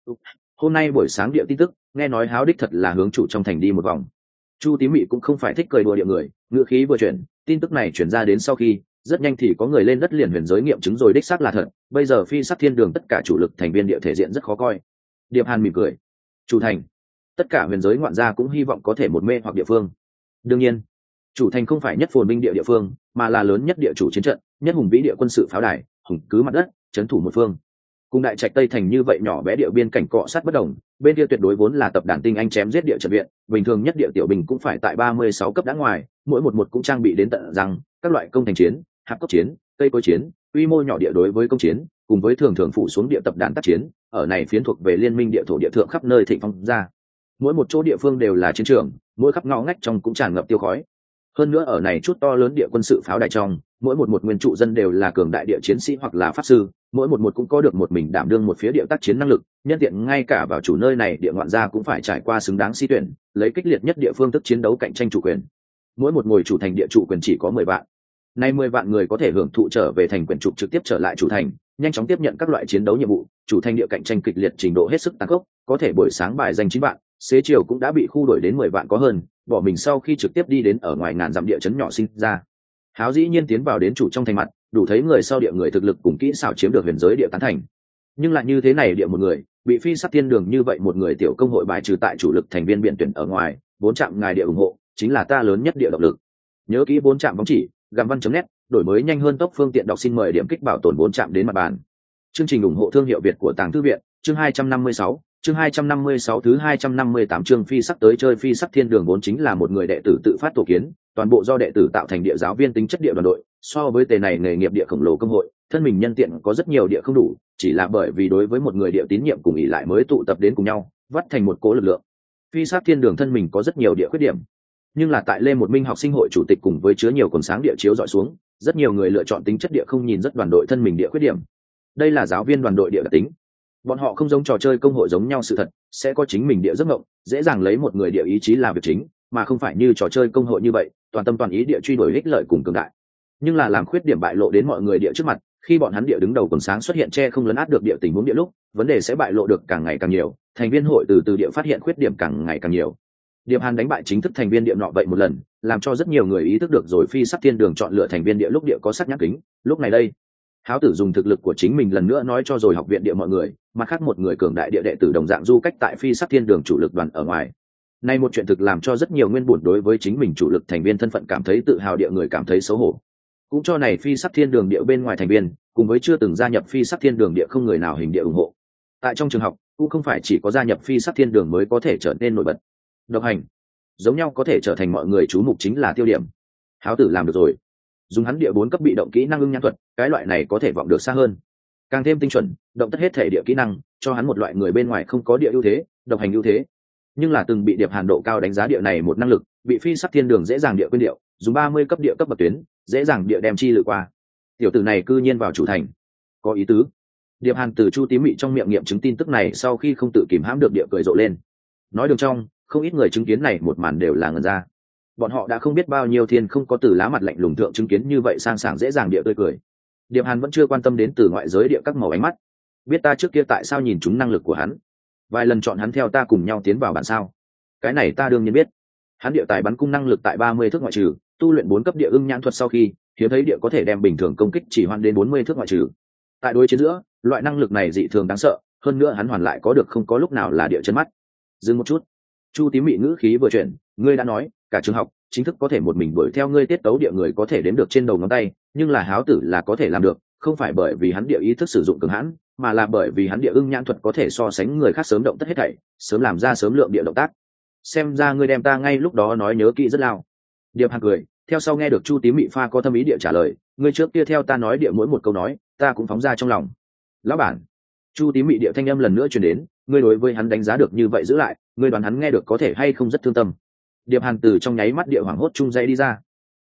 Hôm nay buổi sáng địa tin tức, nghe nói Háo đích thật là hướng chủ trong thành đi một vòng. Chu Tím Mị cũng không phải thích cười đùa địa người, ngữ khí vừa chuyển, tin tức này chuyển ra đến sau khi, rất nhanh thì có người lên đất liền huyền giới nghiệm chứng rồi đích xác là thật. Bây giờ phi sắc thiên đường tất cả chủ lực thành viên địa thể diện rất khó coi. Điệp Hàn mỉm cười, chủ thành, tất cả huyền giới ngoạn gia cũng hy vọng có thể một mê hoặc địa phương. Đương nhiên, chủ thành không phải nhất phồn binh địa phương, mà là lớn nhất địa chủ chiến trận, nhất hùng vĩ địa quân sự pháo đài, hùng cứ mặt đất, trấn thủ một phương. Cùng đại trạch tây thành như vậy nhỏ bé địa biên cảnh cọ sát bất đồng, bên kia tuyệt đối vốn là tập đàn tinh anh chém giết địa trận viện, bình thường nhất địa tiểu bình cũng phải tại 36 cấp đã ngoài, mỗi một cũng trang bị đến tận rằng các loại công thành chiến, hạp cốc chiến, cây cối chiến, quy mô nhỏ địa đối với công chiến, cùng với thường thường phụ xuống địa tập đàn tác chiến, ở này phiến thuộc về liên minh địa thổ địa thượng khắp nơi thịnh phong ra. Mỗi một chỗ địa phương đều là chiến trường, mỗi khắp ngõ ngách trong cũng tràn ngập tiêu khói. Hơn nữa ở này chút to lớn địa quân sự pháo đài trong, mỗi một nguyên trụ dân đều là cường đại địa chiến sĩ hoặc là pháp sư, mỗi một cũng có được một mình đảm đương một phía địa tác chiến năng lực, nhân tiện ngay cả vào chủ nơi này địa ngoạn gia cũng phải trải qua xứng đáng si tuyển, lấy kích liệt nhất địa phương thức chiến đấu cạnh tranh chủ quyền. Mỗi một ngồi chủ thành địa chủ quyền chỉ có 10 vạn. Nay 10 vạn người có thể hưởng thụ trở về thành quyền trục trực tiếp trở lại chủ thành, nhanh chóng tiếp nhận các loại chiến đấu nhiệm vụ, chủ thành địa cạnh tranh kịch liệt trình độ hết sức tăng tốc, có thể buổi sáng bài danh 9 vạn, xế chiều cũng đã bị khu đổi đến 10 vạn có hơn, bỏ mình sau khi trực tiếp đi đến ở ngoài ngàn dặm địa chấn nhỏ sinh ra. Háo dĩ nhiên tiến vào đến chủ trong thành mặt, đủ thấy người sau địa người thực lực cùng kỹ xảo chiếm được huyền giới địa tán thành. Nhưng lại như thế này địa một người, bị phi sắc thiên đường như vậy một người tiểu công hội bài trừ tại chủ lực thành viên biện tuyển ở ngoài, 4 trạm ngài địa ủng hộ, chính là ta lớn nhất địa động lực. Nhớ kỹ 4 trạm bóng chỉ, gam văn.net, đổi mới nhanh hơn tốc phương tiện đọc xin mời điểm kích bảo tồn 4 trạm đến mặt bàn. Chương trình ủng hộ thương hiệu Việt của Tàng Thư viện, chương 256, chương 256 thứ 258 chương phi sắc tới chơi phi sắc thiên đường vốn chính là một người đệ tử tự phát tổ kiến, toàn bộ do đệ tử tạo thành địa giáo viên tính chất địa đoàn đội, so với tề này nghề nghiệp địa khổng lồ công hội, thân mình nhân tiện có rất nhiều địa không đủ, chỉ là bởi vì đối với một người địa tín nhiệm cùng ỷ lại mới tụ tập đến cùng nhau, vắt thành một cố lực lượng. Phi sắc thiên đường thân mình có rất nhiều địa khuyết điểm, nhưng là tại Lê Một Minh học sinh hội chủ tịch cùng với chứa nhiều quần sáng địa chiếu dọi xuống, rất nhiều người lựa chọn tính chất địa không nhìn rất đoàn đội thân mình địa khuyết điểm. Đây là giáo viên đoàn đội địa đặc tính. Bọn họ không giống trò chơi công hội giống nhau sự thật, sẽ có chính mình địa giấc mộng, dễ dàng lấy một người địa ý chí là việc chính, mà không phải như trò chơi công hội như vậy, toàn tâm toàn ý địa truy đuổi ích lợi cùng cường đại. Nhưng là làm khuyết điểm bại lộ đến mọi người địa trước mặt, khi bọn hắn địa đứng đầu quần sáng xuất hiện che không lấn át được địa tình huống địa lúc, vấn đề sẽ bại lộ được càng ngày càng nhiều, thành viên hội từ địa phát hiện khuyết điểm càng ngày càng nhiều. Điệp Hàn đánh bại chính thức thành viên địa nọ vậy một lần, làm cho rất nhiều người ý thức được rồi phi sắc thiên đường chọn lựa thành viên địa lúc địa có sắc nhãn kính. Lúc này đây, Háo tử dùng thực lực của chính mình lần nữa nói cho rồi học viện địa mọi người, mặt khác một người cường đại địa đệ tử đồng dạng du cách tại phi sắc thiên đường chủ lực đoàn ở ngoài. Nay một chuyện thực làm cho rất nhiều nguyên bổn đối với chính mình chủ lực thành viên thân phận cảm thấy tự hào địa người cảm thấy xấu hổ. Cũng cho này phi sắc thiên đường địa bên ngoài thành viên, cùng với chưa từng gia nhập phi sắc thiên đường địa không người nào hình địa ủng hộ. Tại trong trường học, cũng không phải chỉ có gia nhập phi sắc thiên đường mới có thể trở nên nổi bật. Độc hành, giống nhau có thể trở thành mọi người chú mục chính là tiêu điểm. Háo tử làm được rồi. Dùng hắn địa 4 cấp bị động kỹ năng ưng nhãn thuật, cái loại này có thể vọng được xa hơn, càng thêm tinh chuẩn, động tất hết thể địa kỹ năng, cho hắn một loại người bên ngoài không có địa ưu thế, độc hành ưu thế. Nhưng là từng bị Điệp Hàn độ cao đánh giá địa này một năng lực, bị phi sắc thiên đường dễ dàng địa quên điệu, dùng 30 cấp địa cấp bậc tuyến, dễ dàng địa đem chi lự qua. Tiểu tử này cư nhiên vào chủ thành, có ý tứ. Điệp Hàn từ Chu Tím Mị trong miệng nghiệm chứng tin tức này sau khi không tự kìm hãm được địa cười rộ lên. Nói đường trong, không ít người chứng kiến này một màn đều là ngẩn ra. Bọn họ đã không biết bao nhiêu thiên không có từ lá mặt lạnh lùng thượng chứng kiến như vậy sang sảng dễ dàng địa tươi cười. Điệp Hàn vẫn chưa quan tâm đến từ ngoại giới địa các màu ánh mắt. Biết ta trước kia tại sao nhìn chúng năng lực của hắn, vài lần chọn hắn theo ta cùng nhau tiến vào bản sao. Cái này ta đương nhiên biết. Hắn địa tài bắn cung năng lực tại 30 thước ngoại trừ, tu luyện 4 cấp địa ưng nhãn thuật sau khi, hiếm thấy địa có thể đem bình thường công kích chỉ hoan đến 40 thước ngoại trừ. Tại đối chiến giữa, loại năng lực này dị thường đáng sợ, hơn nữa hắn hoàn lại có được không có lúc nào là địa chân mắt. Dừng một chút. Chu Tím Mị ngữ khí vừa chuyển, ngươi đã nói, cả trường học chính thức có thể một mình đuổi theo ngươi tiết tấu địa người có thể đếm được trên đầu ngón tay, nhưng là Háo tử là có thể làm được, không phải bởi vì hắn địa ý thức sử dụng cường hãn, mà là bởi vì hắn địa ưng nhãn thuật có thể so sánh người khác sớm động tất hết thảy, sớm làm ra sớm lượng địa động tác. Xem ra ngươi đem ta ngay lúc đó nói nhớ kỹ rất lao. Điệp Hàn cười, theo sau nghe được Chu Tím Mị pha có thâm ý địa trả lời, ngươi trước kia theo ta nói địa mỗi một câu nói, ta cũng phóng ra trong lòng. Lão bản. Chu Tím Mị địa thanh âm lần nữa truyền đến, ngươi đối với hắn đánh giá được như vậy giữ lại, ngươi đoán hắn nghe được có thể hay không rất thương tâm. Điệp Hàn từ trong nháy mắt địa hoảng hốt chung dây đi ra.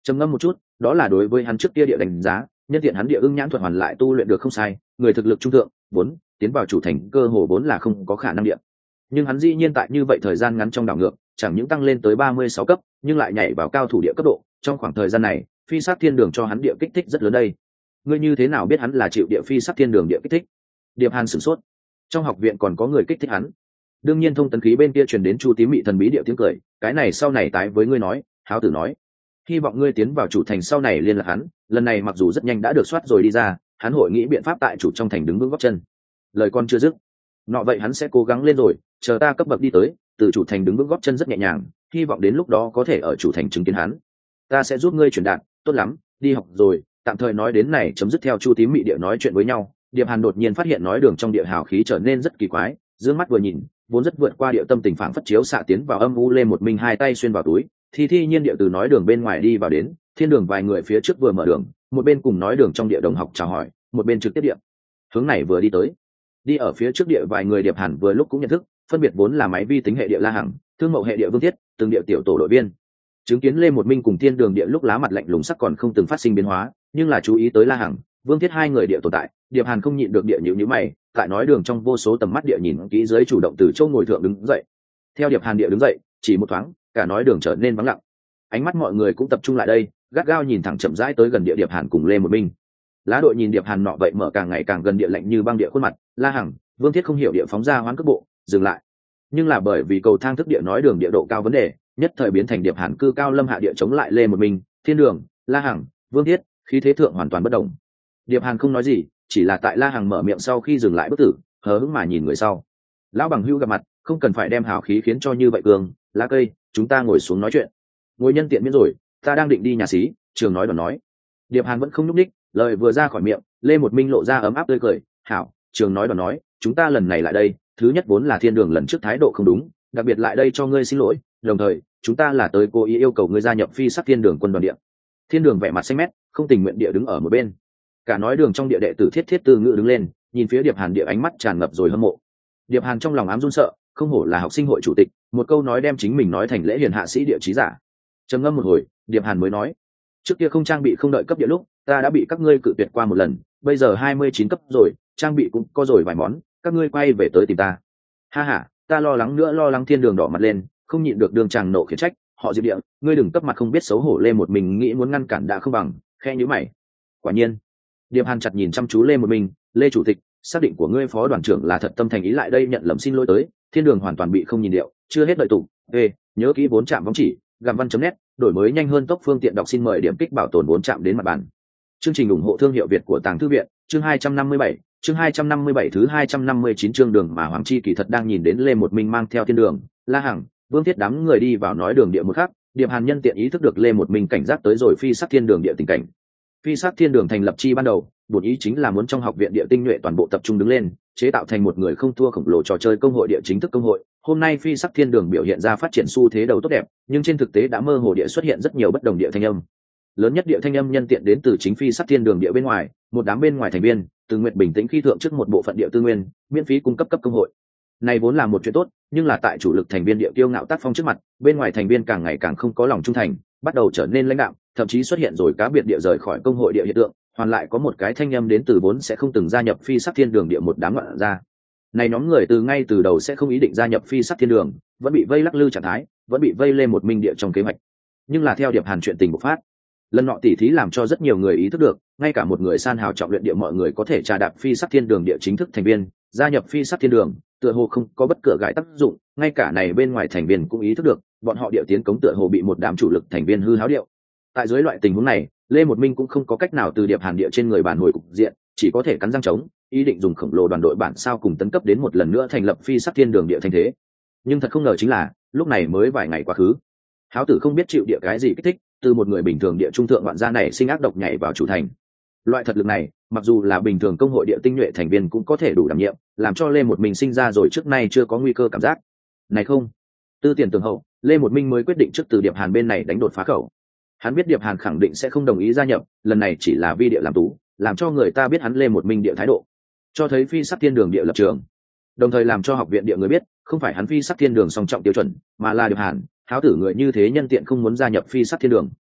trầm ngâm một chút, đó là đối với hắn trước kia địa đánh giá, nhân tiện hắn địa ưng nhãn thuật hoàn lại tu luyện được không sai, người thực lực trung thượng, vốn tiến vào chủ thành cơ hồ vốn là không có khả năng địa. Nhưng hắn dĩ nhiên tại như vậy thời gian ngắn trong đảo ngược, chẳng những tăng lên tới 36 cấp, nhưng lại nhảy vào cao thủ địa cấp độ, trong khoảng thời gian này, phi sát thiên đường cho hắn địa kích thích rất lớn đây. Ngươi như thế nào biết hắn là chịu địa phi sát thiên đường địa kích thích? Điệp Hàn sửng sốt. Trong học viện còn có người kích thích hắn. Đương nhiên thông tấn khí bên kia truyền đến Chu Tím Mị thần bí địa tiếng cười, cái này sau này tái với ngươi nói, Háo Tử nói, hy vọng ngươi tiến vào chủ thành sau này liên lạc hắn, lần này mặc dù rất nhanh đã được soát rồi đi ra, hắn hội nghĩ biện pháp tại chủ trong thành đứng vững gót chân. Lời con chưa dứt, nọ vậy hắn sẽ cố gắng lên rồi, chờ ta cấp bậc đi tới, từ chủ thành đứng vững gót chân rất nhẹ nhàng, hy vọng đến lúc đó có thể ở chủ thành chứng kiến hắn. Ta sẽ giúp ngươi truyền đạt, tốt lắm, đi học rồi, tạm thời nói đến này chấm dứt. Theo Chu Tím Mị địa nói chuyện với nhau, Điệp Hàn đột nhiên phát hiện nói đường trong địa hào khí trở nên rất kỳ quái, dương mắt vừa nhìn, vốn rất vượt qua địa tâm tình phảng phất chiếu xạ tiến vào âm u lên một mình hai tay xuyên vào túi, thi nhiên địa từ nói đường bên ngoài đi vào đến, thiên đường vài người phía trước vừa mở đường, một bên cùng nói đường trong địa đồng học chào hỏi, một bên trực tiếp địa hướng này vừa đi tới. Đi ở phía trước địa vài người Điệp Hàn vừa lúc cũng nhận thức, phân biệt vốn là máy vi tính hệ địa La Hằng, thương mậu hệ địa Vương Thiết, từng địa tiểu tổ đội viên. Chứng kiến Lê Một Minh cùng thiên đường địa lúc lá mặt lạnh lùng sắc còn không từng phát sinh biến hóa, nhưng là chú ý tới La Hằng, Vương Thiết hai người địa tồn tại, Điệp Hàn không nhịn được địa nhíu mày, tại nói đường trong vô số tầm mắt địa nhìn kỹ dưới chủ động từ châu ngồi thượng đứng dậy. Theo Điệp Hàn địa đứng dậy, chỉ một thoáng, cả nói đường trở nên vắng lặng. Ánh mắt mọi người cũng tập trung lại đây, gắt gao nhìn thẳng chậm rãi tới gần địa Điệp Hàn cùng Lê Một Minh. Lá đội nhìn Điệp Hàn nọ vậy mở càng ngày càng gần địa lạnh như băng địa khuôn mặt, La Hằng, Vương Thiết không hiểu địa phóng ra hoán cước bộ, dừng lại. Nhưng là bởi vì cầu thang thức địa nói đường địa độ cao vấn đề, nhất thời biến thành Điệp Hàn cư cao lâm hạ địa chống lại Lê Một Minh, thiên đường, La Hằng, Vương Thiết, khí thế thượng hoàn toàn bất động. Điệp Hàn không nói gì, chỉ là tại La Hằng mở miệng sau khi dừng lại bước tử, hờ hững mà nhìn người sau. Lão bằng hữu gặp mặt, không cần phải đem hào khí khiến cho như vậy cường, lá cây, chúng ta ngồi xuống nói chuyện. Ngồi nhân tiện miễn rồi, ta đang định đi nhà xí, Trường nói đòn nói. Điệp Hàn vẫn không nhúc nhích, lời vừa ra khỏi miệng, Lê Một Minh lộ ra ấm áp tươi cười, hảo, Trường nói đòn nói, chúng ta lần này lại đây, thứ nhất vốn là thiên đường lần trước thái độ không đúng, đặc biệt lại đây cho ngươi xin lỗi, đồng thời chúng ta là tới cố ý yêu cầu ngươi gia nhập phi sắc thiên đường quân đoàn địa. Thiên đường vẻ mặt xanh mét, không tình nguyện địa đứng ở một bên. Cả nói đường trong địa đệ tử thiết từ ngữ đứng lên, nhìn phía Điệp Hàn địa ánh mắt tràn ngập rồi hâm mộ. Điệp Hàn trong lòng ám run sợ, không hổ là học sinh hội chủ tịch, một câu nói đem chính mình nói thành lễ hiền hạ sĩ địa trí giả. Trầm ngâm một hồi, Điệp Hàn mới nói, trước kia không trang bị không đợi cấp địa lúc, ta đã bị các ngươi cự tuyệt qua một lần, bây giờ 29 cấp rồi, trang bị cũng có rồi vài món, các ngươi quay về tới tìm ta. Ha ha, ta lo lắng thiên đường đỏ mặt lên, không nhịn được đường chàng nộ khiển trách, họ Diệp địa, ngươi đừng cấp mặt không biết xấu hổ Lê Một Mình nghĩ muốn ngăn cản đã không bằng, khe nhíu mày. Quả nhiên, Điệp Hàn chặt nhìn chăm chú Lê Một Mình, Lê chủ tịch, xác định của ngươi phó đoàn trưởng là thật tâm thành ý lại đây nhận lầm xin lỗi tới, thiên đường hoàn toàn bị không nhìn điệu, chưa hết đợi tụ. Ê, nhớ kỹ 4 trạm bóng chỉ, gặm văn.net, đổi mới nhanh hơn tốc phương tiện đọc xin mời điểm kích bảo tồn 4 trạm đến mặt bàn. Chương trình ủng hộ thương hiệu Việt của Tàng Thư viện, chương 257, chương 257 thứ 259 chương đường mà Hoàng Chi kỳ thật đang nhìn đến Lê Một Minh mang theo thiên đường, La Hằng, Vương Thiết đám người đi vào nói đường địa một khắc, Điệp Hàn nhân tiện ý thức được Lê Một Minh cảnh giác tới rồi phi sắc thiên đường địa tình cảnh. Phi sắc thiên đường thành lập chi ban đầu, bổn ý chính là muốn trong học viện địa tinh nhuệ toàn bộ tập trung đứng lên, chế tạo thành một người không thua khổng lồ trò chơi công hội địa chính thức công hội. Hôm nay phi sắc thiên đường biểu hiện ra phát triển xu thế đầu tốt đẹp, nhưng trên thực tế đã mơ hồ địa xuất hiện rất nhiều bất đồng địa thanh âm. Lớn nhất địa thanh âm nhân tiện đến từ chính phi sắc thiên đường địa bên ngoài, một đám bên ngoài thành viên, từ nguyện bình tĩnh khi thượng trước một bộ phận địa tư nguyên, miễn phí cung cấp cấp công hội. Này vốn là một chuyện tốt, nhưng là tại chủ lực thành viên địa kiêu ngạo tác phong trước mặt, bên ngoài thành viên càng ngày càng không có lòng trung thành, bắt đầu trở nên lãnh đạm, thậm chí xuất hiện rồi cá biệt địa rời khỏi công hội địa hiện tượng, hoàn lại có một cái thanh âm đến từ vốn sẽ không từng gia nhập phi sắc thiên đường địa một đám loạn ra. Này nhóm người từ ngay từ đầu sẽ không ý định gia nhập phi sắc thiên đường, vẫn bị vây lắc lư trạng thái, vẫn bị vây lên một minh địa trong kế hoạch. Nhưng là theo Điệp Hàn chuyện tình bộc phát, lần nọ tỉ thí làm cho rất nhiều người ý thức được, ngay cả một người san hào trọng luyện địa mọi người có thể trà đạp phi sắc thiên đường địa chính thức thành viên, gia nhập phi sắc thiên đường, tựa hồ không có bất cứ gãi tác dụng, ngay cả này bên ngoài thành viên cũng ý thức được, bọn họ địa tiến cống tựa hồ bị một đám chủ lực thành viên hư háo điệu. Tại dưới loại tình huống này, Lê Một Minh cũng không có cách nào từ Điệp Hàn địa trên người bản hồi cục diện, chỉ có thể cắn răng chống, ý định dùng khổng lồ đoàn đội bản sao cùng tấn cấp đến một lần nữa thành lập phi sắc thiên đường địa thành thế. Nhưng thật không ngờ chính là, lúc này mới vài ngày quá khứ, Háo Tử không biết chịu địa cái gì kích thích, từ một người bình thường địa trung thượng vạn gia này sinh ác độc nhảy vào chủ thành. Loại thật lực này, mặc dù là bình thường công hội địa tinh nhuệ thành viên cũng có thể đủ đảm nhiệm, làm cho Lê Một Minh sinh ra rồi trước nay chưa có nguy cơ cảm giác. Này không, tư tiền tường hậu, Lê Một Minh mới quyết định trước từ Điệp Hàn bên này đánh đột phá khẩu. Hắn biết Điệp Hàn khẳng định sẽ không đồng ý gia nhập, lần này chỉ là vi địa làm tú, làm cho người ta biết hắn Lê Một Minh địa thái độ, cho thấy phi sắc thiên đường địa lập trường, đồng thời làm cho học viện địa người biết, không phải hắn phi sắc thiên đường song trọng tiêu chuẩn, mà là Điệp Hàn, Háo Tử người như thế nhân tiện không muốn gia nhập phi sắc thiên đường.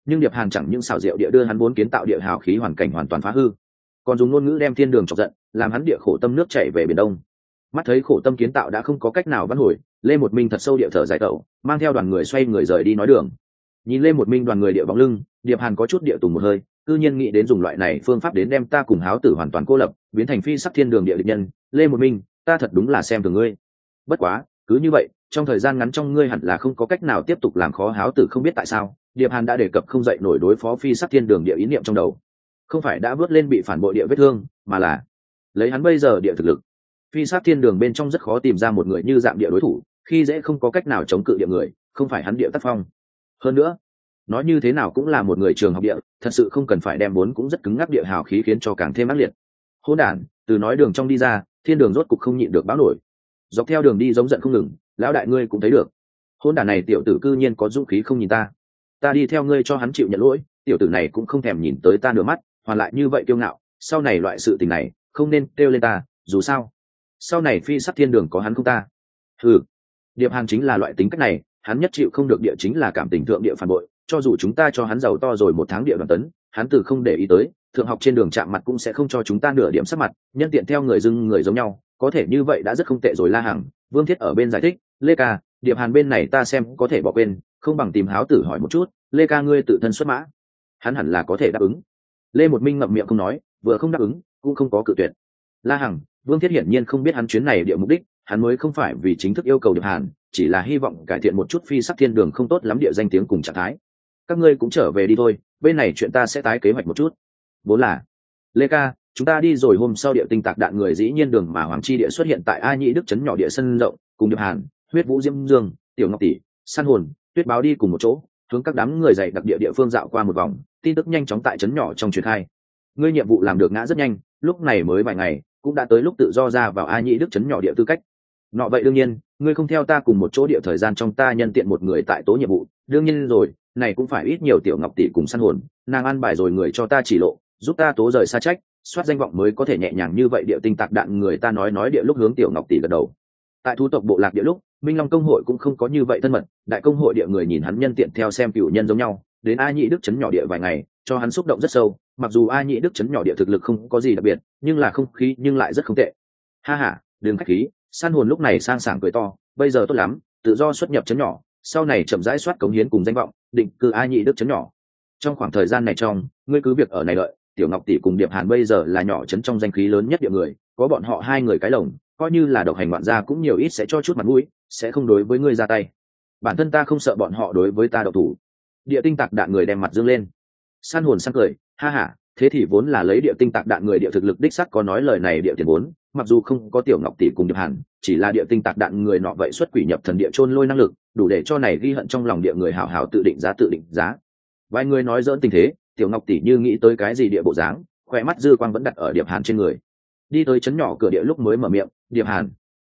nhưng Điệp Hàn chẳng những xảo diệu địa đưa hắn vốn kiến tạo địa hào khí hoàn cảnh hoàn toàn phá hư, còn dùng ngôn ngữ đem thiên đường chọc giận, làm hắn địa khổ tâm nước chảy về biển đông. Mắt thấy khổ tâm kiến tạo đã không có cách nào vãn hồi, Lê Một Minh thật sâu địa thở dài tẩu, mang theo đoàn người xoay người rời đi nói đường. Nhìn Lê Một Minh đoàn người địa bóng lưng, Điệp Hàn có chút địa tùng một hơi, cư nhiên nghĩ đến dùng loại này phương pháp đến đem ta cùng Háo Tử hoàn toàn cô lập, biến thành phi sắc thiên đường địa địch nhân. Lê Một Minh, ta thật đúng là xem thường ngươi. Bất quá, cứ như vậy, trong thời gian ngắn trong ngươi hẳn là không có cách nào tiếp tục làm khó Háo Tử. Không biết tại sao, Điệp Hàn đã đề cập không dậy nổi đối phó phi sắc thiên đường địa ý niệm trong đầu. Không phải đã vớt lên bị phản bội địa vết thương, mà là lấy hắn bây giờ địa thực lực, phi sắc thiên đường bên trong rất khó tìm ra một người như dạng địa đối thủ, khi dễ không có cách nào chống cự địa người, không phải hắn địa tác phong. Hơn nữa, nói như thế nào cũng là một người trường học địa, thật sự không cần phải đem vốn cũng rất cứng ngắc địa hào khí khiến cho càng thêm ác liệt. Hỗn đản, từ nói đường trong đi ra, thiên đường rốt cục không nhịn được báo nổi. Dọc theo đường đi giống giận không ngừng, lão đại ngươi cũng thấy được. Hỗn đản này tiểu tử cư nhiên có dũng khí không nhìn ta. Ta đi theo ngươi cho hắn chịu nhận lỗi, tiểu tử này cũng không thèm nhìn tới ta nửa mắt, hoàn lại như vậy kiêu ngạo, sau này loại sự tình này, không nên kêu lên ta, dù sao, sau này phi sắc thiên đường có hắn không ta. Ừ, Điệp Hàn chính là loại tính cách này, hắn nhất chịu không được địa chính là cảm tình thượng địa phản bội, cho dù chúng ta cho hắn giàu to rồi 1 tháng địa đoàn tấn, hắn từ không để ý tới, thượng học trên đường chạm mặt cũng sẽ không cho chúng ta nửa điểm sắc mặt, nhân tiện theo người dưng người giống nhau, có thể như vậy đã rất không tệ rồi. La Hằng, Vương Thiết ở bên giải thích, Lê ca, Điệp Hàn bên này ta xem có thể bỏ quên, không bằng tìm Háo Tử hỏi một chút, Lê ca ngươi tự thân xuất mã, hắn hẳn là có thể đáp ứng. Lê Một Minh ngậm miệng không nói, vừa không đáp ứng, cũng không có cự tuyệt. La Hằng, Vương Thiết hiển nhiên không biết hắn chuyến này địa mục đích, hắn mới không phải vì chính thức yêu cầu Điệp Hàn, chỉ là hy vọng cải thiện một chút phi sắc thiên đường không tốt lắm địa danh tiếng cùng trạng thái. Các ngươi cũng trở về đi thôi, bên này chuyện ta sẽ tái kế hoạch một chút. Vốn là, Lê ca, chúng ta đi rồi. Hôm sau địa tinh tạc đạn người dĩ nhiên đường mà Hoàng Chi địa xuất hiện tại A Nhĩ Đức trấn nhỏ địa sân rộng, cùng Điệp Hàn, Huyết Vũ Diễm Dương, Tiểu Ngọc tỷ, San Hồn, Tuyết Báo đi cùng một chỗ, hướng các đám người dày đặc địa phương dạo qua một vòng, tin tức nhanh chóng tại trấn nhỏ trong truyền khai. Ngươi nhiệm vụ làm được ngã rất nhanh, lúc này mới vài ngày, cũng đã tới lúc tự do ra vào A Nhĩ Đức trấn nhỏ địa tư cách. Nọ vậy đương nhiên, ngươi không theo ta cùng một chỗ địa thời gian trong ta nhân tiện một người tại tố nhiệm vụ, đương nhiên rồi, này cũng phải ít nhiều Tiểu Ngọc tỷ cùng Săn Hồn, nàng ăn bài rồi người cho ta chỉ lộ, giúp ta tố rời xa trách, soát danh vọng mới có thể nhẹ nhàng như vậy địa tinh tạc đạn người ta nói địa lúc hướng Tiểu Ngọc tỷ gật đầu. Tại thú tộc bộ lạc địa lúc, Minh Long công hội cũng không có như vậy thân mật, đại công hội địa người nhìn hắn nhân tiện theo xem cửu nhân giống nhau, đến A Nhĩ Đức trấn nhỏ địa vài ngày, cho hắn xúc động rất sâu, mặc dù A Nhĩ Đức trấn nhỏ địa thực lực không có gì đặc biệt, nhưng là không khí nhưng lại rất không tệ. Ha ha, đừng khách khí, San Hồn lúc này sang sảng cười to, bây giờ tốt lắm, tự do xuất nhập trấn nhỏ, sau này chậm rãi soát cống hiến cùng danh vọng, định cư A Nhĩ Đức trấn nhỏ. Trong khoảng thời gian này trong, ngươi cứ việc ở này đợi, Tiểu Ngọc tỷ cùng Điệp Hàn bây giờ là nhỏ trấn trong danh khí lớn nhất địa người, có bọn họ 2 người cái lồng, coi như là độc hành ngoạn gia cũng nhiều ít sẽ cho chút mặt mũi, sẽ không đối với ngươi ra tay. Bản thân ta không sợ bọn họ đối với ta độc thủ. Địa tinh tạc đạn người đem mặt dương lên. San Hồn sang cười, ha ha, thế thì vốn là lấy địa tinh tạc đạn người địa thực lực đích sắc có nói lời này địa tiền vốn, mặc dù không có Tiểu Ngọc tỷ cùng Điệp Hàn, chỉ là địa tinh tạc đạn người nọ vậy xuất quỷ nhập thần địa chôn lôi năng lực, đủ để cho này ghi hận trong lòng địa người hảo hảo tự định giá. Vài người nói dỡn tình thế, Tiểu Ngọc tỷ như nghĩ tới cái gì địa bộ dáng, khỏe mắt dư quang vẫn đặt ở Điệp Hàn trên người. Đi tới trấn nhỏ cửa địa lúc mới mở miệng, Điệp Hàn,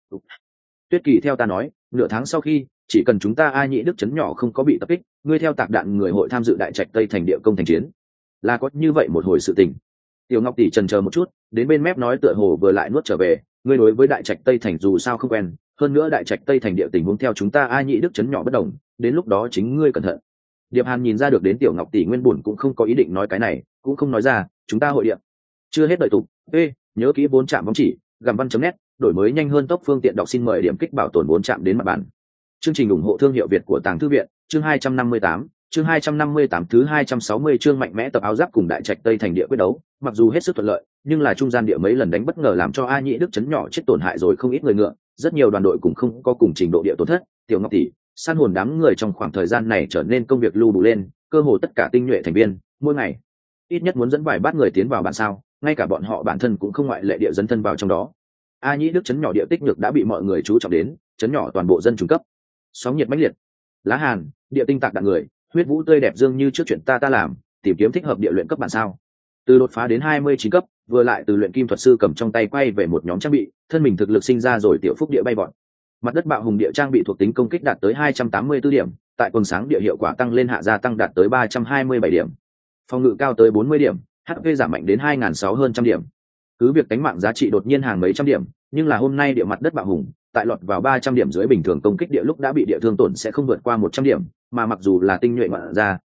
Tuyết Kỳ theo ta nói, nửa tháng sau khi, chỉ cần chúng ta A Nhĩ Đức trấn nhỏ không có bị tập kích, ngươi theo tạc đạn người hội tham dự đại trạch Tây thành địa công thành chiến, là có như vậy một hồi sự tình. Tiểu Ngọc tỷ chần chờ một chút, đến bên mép nói tựa hồ vừa lại nuốt trở về, ngươi đối với đại trạch Tây thành dù sao không quen, hơn nữa đại trạch Tây thành địa tình huống theo chúng ta A Nhĩ Đức trấn nhỏ bất đồng, đến lúc đó chính ngươi cẩn thận. Điệp Hàn nhìn ra được đến Tiểu Ngọc tỷ nguyên buồn cũng không có ý định nói cái này, cũng không nói ra, chúng ta hội địa. Chưa hết đợi tục, nhớ kỹ 4 trạm bóng chỉ, gặm văn.net, đổi mới nhanh hơn tốc phương tiện đọc xin mời điểm kích bảo tồn 4 trạm đến mặt bản. Chương trình ủng hộ thương hiệu Việt của Tàng Thư viện, chương 258, chương 258 thứ 260 chương mạnh mẽ tập áo giáp cùng đại trạch Tây thành địa quyết đấu, mặc dù hết sức thuận lợi, nhưng là trung gian địa mấy lần đánh bất ngờ làm cho A Nhĩ Đức trấn nhỏ chết tổn hại rồi không ít người ngựa, rất nhiều đoàn đội cũng không có cùng trình độ địa tổn thất. Tiểu Ngọc tỷ, San Hồn đám người trong khoảng thời gian này trở nên công việc lưu đủ lên, cơ hồ tất cả tinh nhuệ thành viên, mỗi ngày ít nhất muốn dẫn vài bát người tiến vào bản sao, ngay cả bọn họ bản thân cũng không ngoại lệ địa dẫn thân vào trong đó. A Nhĩ Đức trấn nhỏ địa tích nhược đã bị mọi người chú trọng đến, trấn nhỏ toàn bộ dân trung cấp. Sóng nhiệt mãnh liệt. Lá Hàn, địa tinh tạc đạn người, Huyết Vũ tươi đẹp dương như trước chuyện ta làm, tìm kiếm thích hợp địa luyện cấp bản sao. Từ đột phá đến 29 cấp, vừa lại từ luyện kim thuật sư cầm trong tay quay về một nhóm trang bị, thân mình thực lực sinh ra rồi tiểu phúc địa bay vọt. Mặt đất bạo hùng địa trang bị thuộc tính công kích đạt tới 284 điểm, tại quần sáng địa hiệu quả tăng lên hạ gia tăng đạt tới 327 điểm. Phòng ngự cao tới 40 điểm, HP giảm mạnh đến 2.600 hơn trăm điểm. Cứ việc đánh mạng giá trị đột nhiên hàng mấy trăm điểm, nhưng là hôm nay địa mặt đất bạo hùng, tại lọt vào 300 điểm dưới bình thường công kích địa lúc đã bị địa thương tổn sẽ không vượt qua 100 điểm, mà mặc dù là tinh nhuệ ngoạn ra,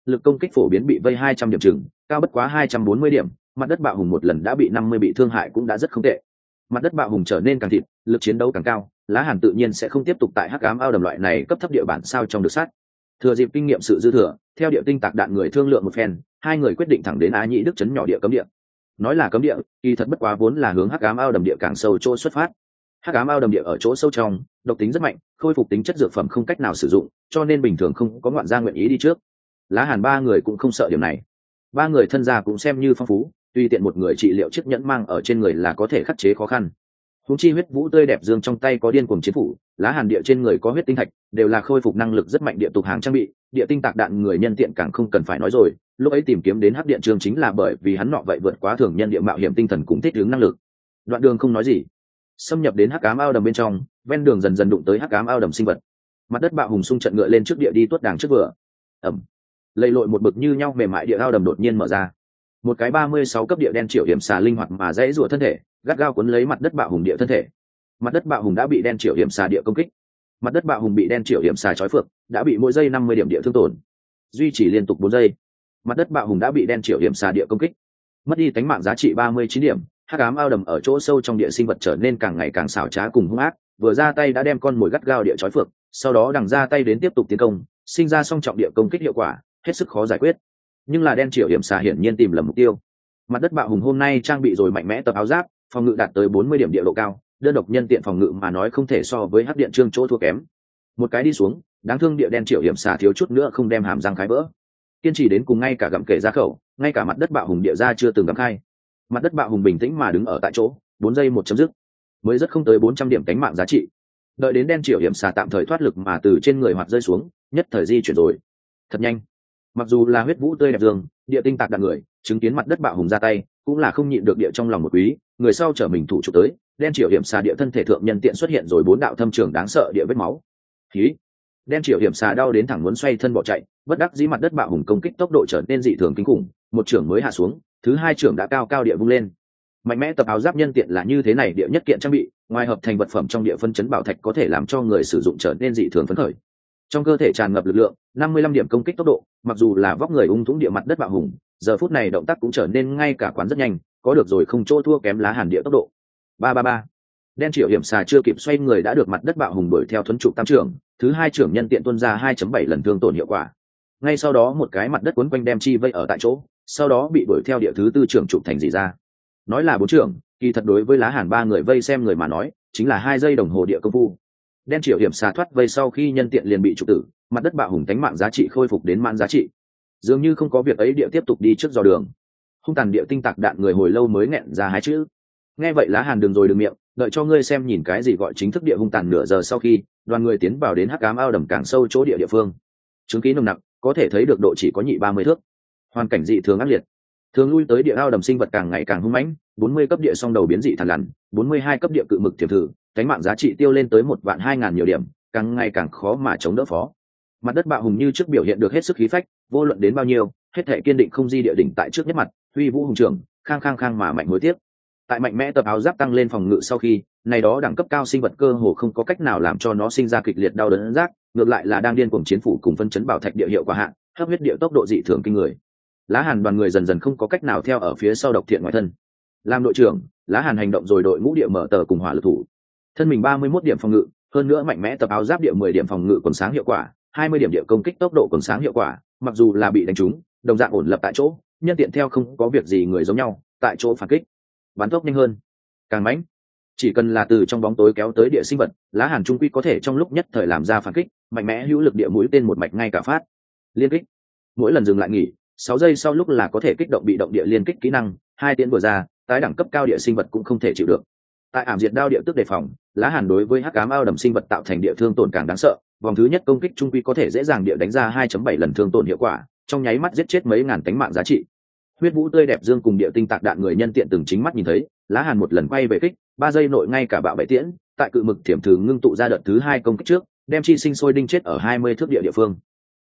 lực công kích phổ biến bị vây 200 điểm chừng, cao bất quá 240 điểm, mặt đất bạo hùng một lần đã bị 50 bị thương hại cũng đã rất không tệ. Mặt đất bạo hùng trở nên càng thịt, lực chiến đấu càng cao, Lá Hàn tự nhiên sẽ không tiếp tục tại hắc ám ao đầm loại này cấp thấp địa bản sao trong được sát. Thừa dịp kinh nghiệm sự dư thừa, theo địa tinh tạc đạn người thương lượng một phen, hai người quyết định thẳng đến Á Nhĩ Đức trấn nhỏ địa cấm địa. Nói là cấm địa, kỳ thật bất quá vốn là hướng hắc ám ao đầm địa càng sâu chỗ xuất phát. Hắc ám ao đầm địa ở chỗ sâu trong, độc tính rất mạnh, khôi phục tính chất dược phẩm không cách nào sử dụng, cho nên bình thường không có ngoạn gia nguyện ý đi trước. Lá Hàn ba người cũng không sợ điểm này. Ba người thân gia cũng xem như phong phú, tùy tiện một người trị liệu chiếc nhẫn mang ở trên người là có thể khắc chế khó khăn. Huống chi huyết vũ tươi đẹp dương trong tay có điên cuồng chiến phủ, Lá Hàn địa trên người có huyết tinh thạch, đều là khôi phục năng lực rất mạnh địa tục hàng trang bị, địa tinh tạc đạn người nhân tiện càng không cần phải nói rồi. Lúc ấy tìm kiếm đến hắc điện trường chính là bởi vì hắn nọ vậy vượt quá thường nhân địa mạo hiểm tinh thần cũng thích ứng năng lực. Đoạn đường không nói gì, xâm nhập đến hắc ám ao đầm bên trong, ven đường dần dần đụng tới hắc ám ao đầm sinh vật. Mặt đất bạo hùng xung trận ngựa lên trước địa đi tuốt đàng trước vừa. Ẩm. Lầy lội một bực như nhau mềm mại địa ao đầm đột nhiên mở ra. Một cái 36 cấp địa đen triệu hiểm xà linh hoạt mà dãy rùa thân thể, gắt gao cuốn lấy mặt đất bạo hùng địa thân thể. Mặt đất bạo hùng đã bị đen triệu hiểm xà địa công kích. Mặt đất bạo hùng bị đen triệu hiểm xà trói phược, đã bị mỗi giây 50 điểm địa thương tổn, duy trì liên tục 4 giây. Mặt đất bạo hùng đã bị đen triệu hiểm xà địa công kích, mất đi tánh mạng giá trị 39 điểm. Hắc ám ao đầm ở chỗ sâu trong địa sinh vật trở nên càng ngày càng xảo trá cùng hung ác, vừa ra tay đã đem con mồi gắt gao địa trói phược, sau đó đằng ra tay đến tiếp tục tiến công, sinh ra song trọng địa công kích hiệu quả, hết sức khó giải quyết. Nhưng là đen triệu hiểm xà hiển nhiên tìm lầm mục tiêu. Mặt đất bạo hùng hôm nay trang bị rồi mạnh mẽ tập áo giáp, phòng ngự đạt tới 40 điểm địa độ cao, đơn độc nhân tiện phòng ngự mà nói không thể so với hắc điện trương chỗ thua kém. Một cái đi xuống, đáng thương địa đen triệu hiểm xà thiếu chút nữa không đem hàm răng khái vỡ. Kiên trì đến cùng ngay cả gặm kể ra khẩu, ngay cả mặt đất bạo hùng địa ra chưa từng gặm khai. Mặt đất bạo hùng bình tĩnh mà đứng ở tại chỗ, 4 giây một chấm dứt, mới rất không tới 400 điểm cánh mạng giá trị. Đợi đến đen triệu hiểm xà tạm thời thoát lực mà từ trên người hoạt rơi xuống, nhất thời di chuyển rồi. Thật nhanh. Mặc dù là huyết vũ tươi đẹp dương, địa tinh tạc đạn người, chứng kiến mặt đất bạo hùng ra tay, cũng là không nhịn được địa trong lòng một quý, người sau trở mình thủ trụ tới, đen triệu hiểm xà địa thân thể thượng nhân tiện xuất hiện rồi 4 đạo thâm trường đáng sợ địa vết máu. Khí. Đen triệu hiểm xà đau đến thẳng muốn xoay thân bỏ chạy, bất đắc dĩ mặt đất bạo hùng công kích tốc độ trở nên dị thường kinh khủng, một trưởng mới hạ xuống, thứ hai trưởng đã cao cao địa vung lên. Mạnh mẽ tập áo giáp nhân tiện là như thế này địa nhất kiện trang bị, ngoài hợp thành vật phẩm trong địa phân chấn bảo thạch có thể làm cho người sử dụng trở nên dị thường phấn khởi. Trong cơ thể tràn ngập lực lượng, 55 điểm công kích tốc độ, mặc dù là vóc người ung thũng địa mặt đất bạo hùng, giờ phút này động tác cũng trở nên ngay cả quán rất nhanh, có được rồi không chỗ thua kém Lá Hàn địa tốc độ. 333. Đen triệu hiểm xà chưa kịp xoay người đã được mặt đất bạo hùng đuổi theo thuấn trụ tam trưởng, thứ hai trưởng nhân tiện tuôn ra 2.7 lần thương tổn hiệu quả. Ngay sau đó một cái mặt đất cuốn quanh đem chi vây ở tại chỗ, sau đó bị đuổi theo địa thứ tư trưởng trụ thành gì ra. Nói là 4 trưởng, kỳ thật đối với Lá Hàn ba người vây xem người mà nói, chính là 2 giây đồng hồ địa công phu. Đen triệu hiểm xà thoát vây sau khi nhân tiện liền bị trụ tử, mặt đất bạo hùng tánh mạng giá trị khôi phục đến mãn giá trị. Dường như không có việc ấy địa tiếp tục đi trước dò đường. Hung tàn địa tinh tạc đạn người hồi lâu mới nghẹn ra 2 chữ. Nghe vậy Lá Hàn đừng rồi đừng miệng, đợi cho ngươi xem nhìn cái gì gọi chính thức địa hung tàn. Nửa giờ sau khi đoàn người tiến vào đến hắc ám ao đầm càng sâu chỗ địa phương, chứng khí nồng nặc, có thể thấy được độ chỉ có nhị 30 thước, hoàn cảnh dị thường ác liệt. Thường lui tới địa ao đầm sinh vật càng ngày càng hung mãnh, 40 cấp địa song đầu biến dị thằn lằn, 42 cấp địa cự mực thiểm thử, cánh mạng giá trị tiêu lên tới 1.200.000 nhiều điểm, càng ngày càng khó mà chống đỡ phó. Mặt đất bạo hùng như trước biểu hiện được hết sức khí phách, vô luận đến bao nhiêu, hết thể kiên định không di địa đỉnh tại trước nhất mặt, huy vũ hùng trưởng, khang khang khang mà mạnh hối tiếp. Tại mạnh mẽ tập áo giáp tăng lên phòng ngự sau khi, này đó đẳng cấp cao sinh vật cơ hồ không có cách nào làm cho nó sinh ra kịch liệt đau đớn giác, ngược lại là đang điên cuồng chiến phủ cùng phân chấn bảo thạch địa hiệu quả hạ, hấp huyết địa tốc độ dị thường kinh người. Lá Hàn đoàn người dần dần không có cách nào theo ở phía sau độc thiện ngoại thân. Làm đội trưởng, Lá Hàn hành động rồi đội ngũ địa mở tờ cùng hỏa lực thủ. Thân mình 31 điểm phòng ngự, hơn nữa mạnh mẽ tập áo giáp địa 10 điểm phòng ngự quần sáng hiệu quả, 20 điểm địa công kích tốc độ quần sáng hiệu quả, mặc dù là bị đánh trúng, đồng dạng ổn lập tại chỗ, nhân tiện theo không có việc gì người giống nhau, tại chỗ phản kích. Bắn tốc nhanh hơn, càng mãnh. Chỉ cần là từ trong bóng tối kéo tới địa sinh vật, Lá Hàn trung quy có thể trong lúc nhất thời làm ra phản kích, mạnh mẽ hữu lực địa mũi tên một mạch ngay cả phát. Liên kích. Mỗi lần dừng lại nghỉ 6 giây sau lúc là có thể kích động bị động địa liên kích kỹ năng, 2 tiễn vừa ra, tái đẳng cấp cao địa sinh vật cũng không thể chịu được. Tại ảm diệt đao địa tức đề phòng, Lá Hàn đối với hắc ám ao đầm sinh vật tạo thành địa thương tổn càng đáng sợ, vòng thứ nhất công kích trung quy có thể dễ dàng địa đánh ra 2.7 lần thương tổn hiệu quả, trong nháy mắt giết chết mấy ngàn cánh mạng giá trị. Huyết vũ tươi đẹp dương cùng địa tinh tạc đạn người nhân tiện từng chính mắt nhìn thấy, Lá Hàn một lần quay về kích, 3 giây nội ngay cả bạo bảy tiễn, tại cự mực thiểm thử ngưng tụ ra đợt thứ 2 công kích trước, đem chi sinh sôi đinh chết ở 20 thước địa phương.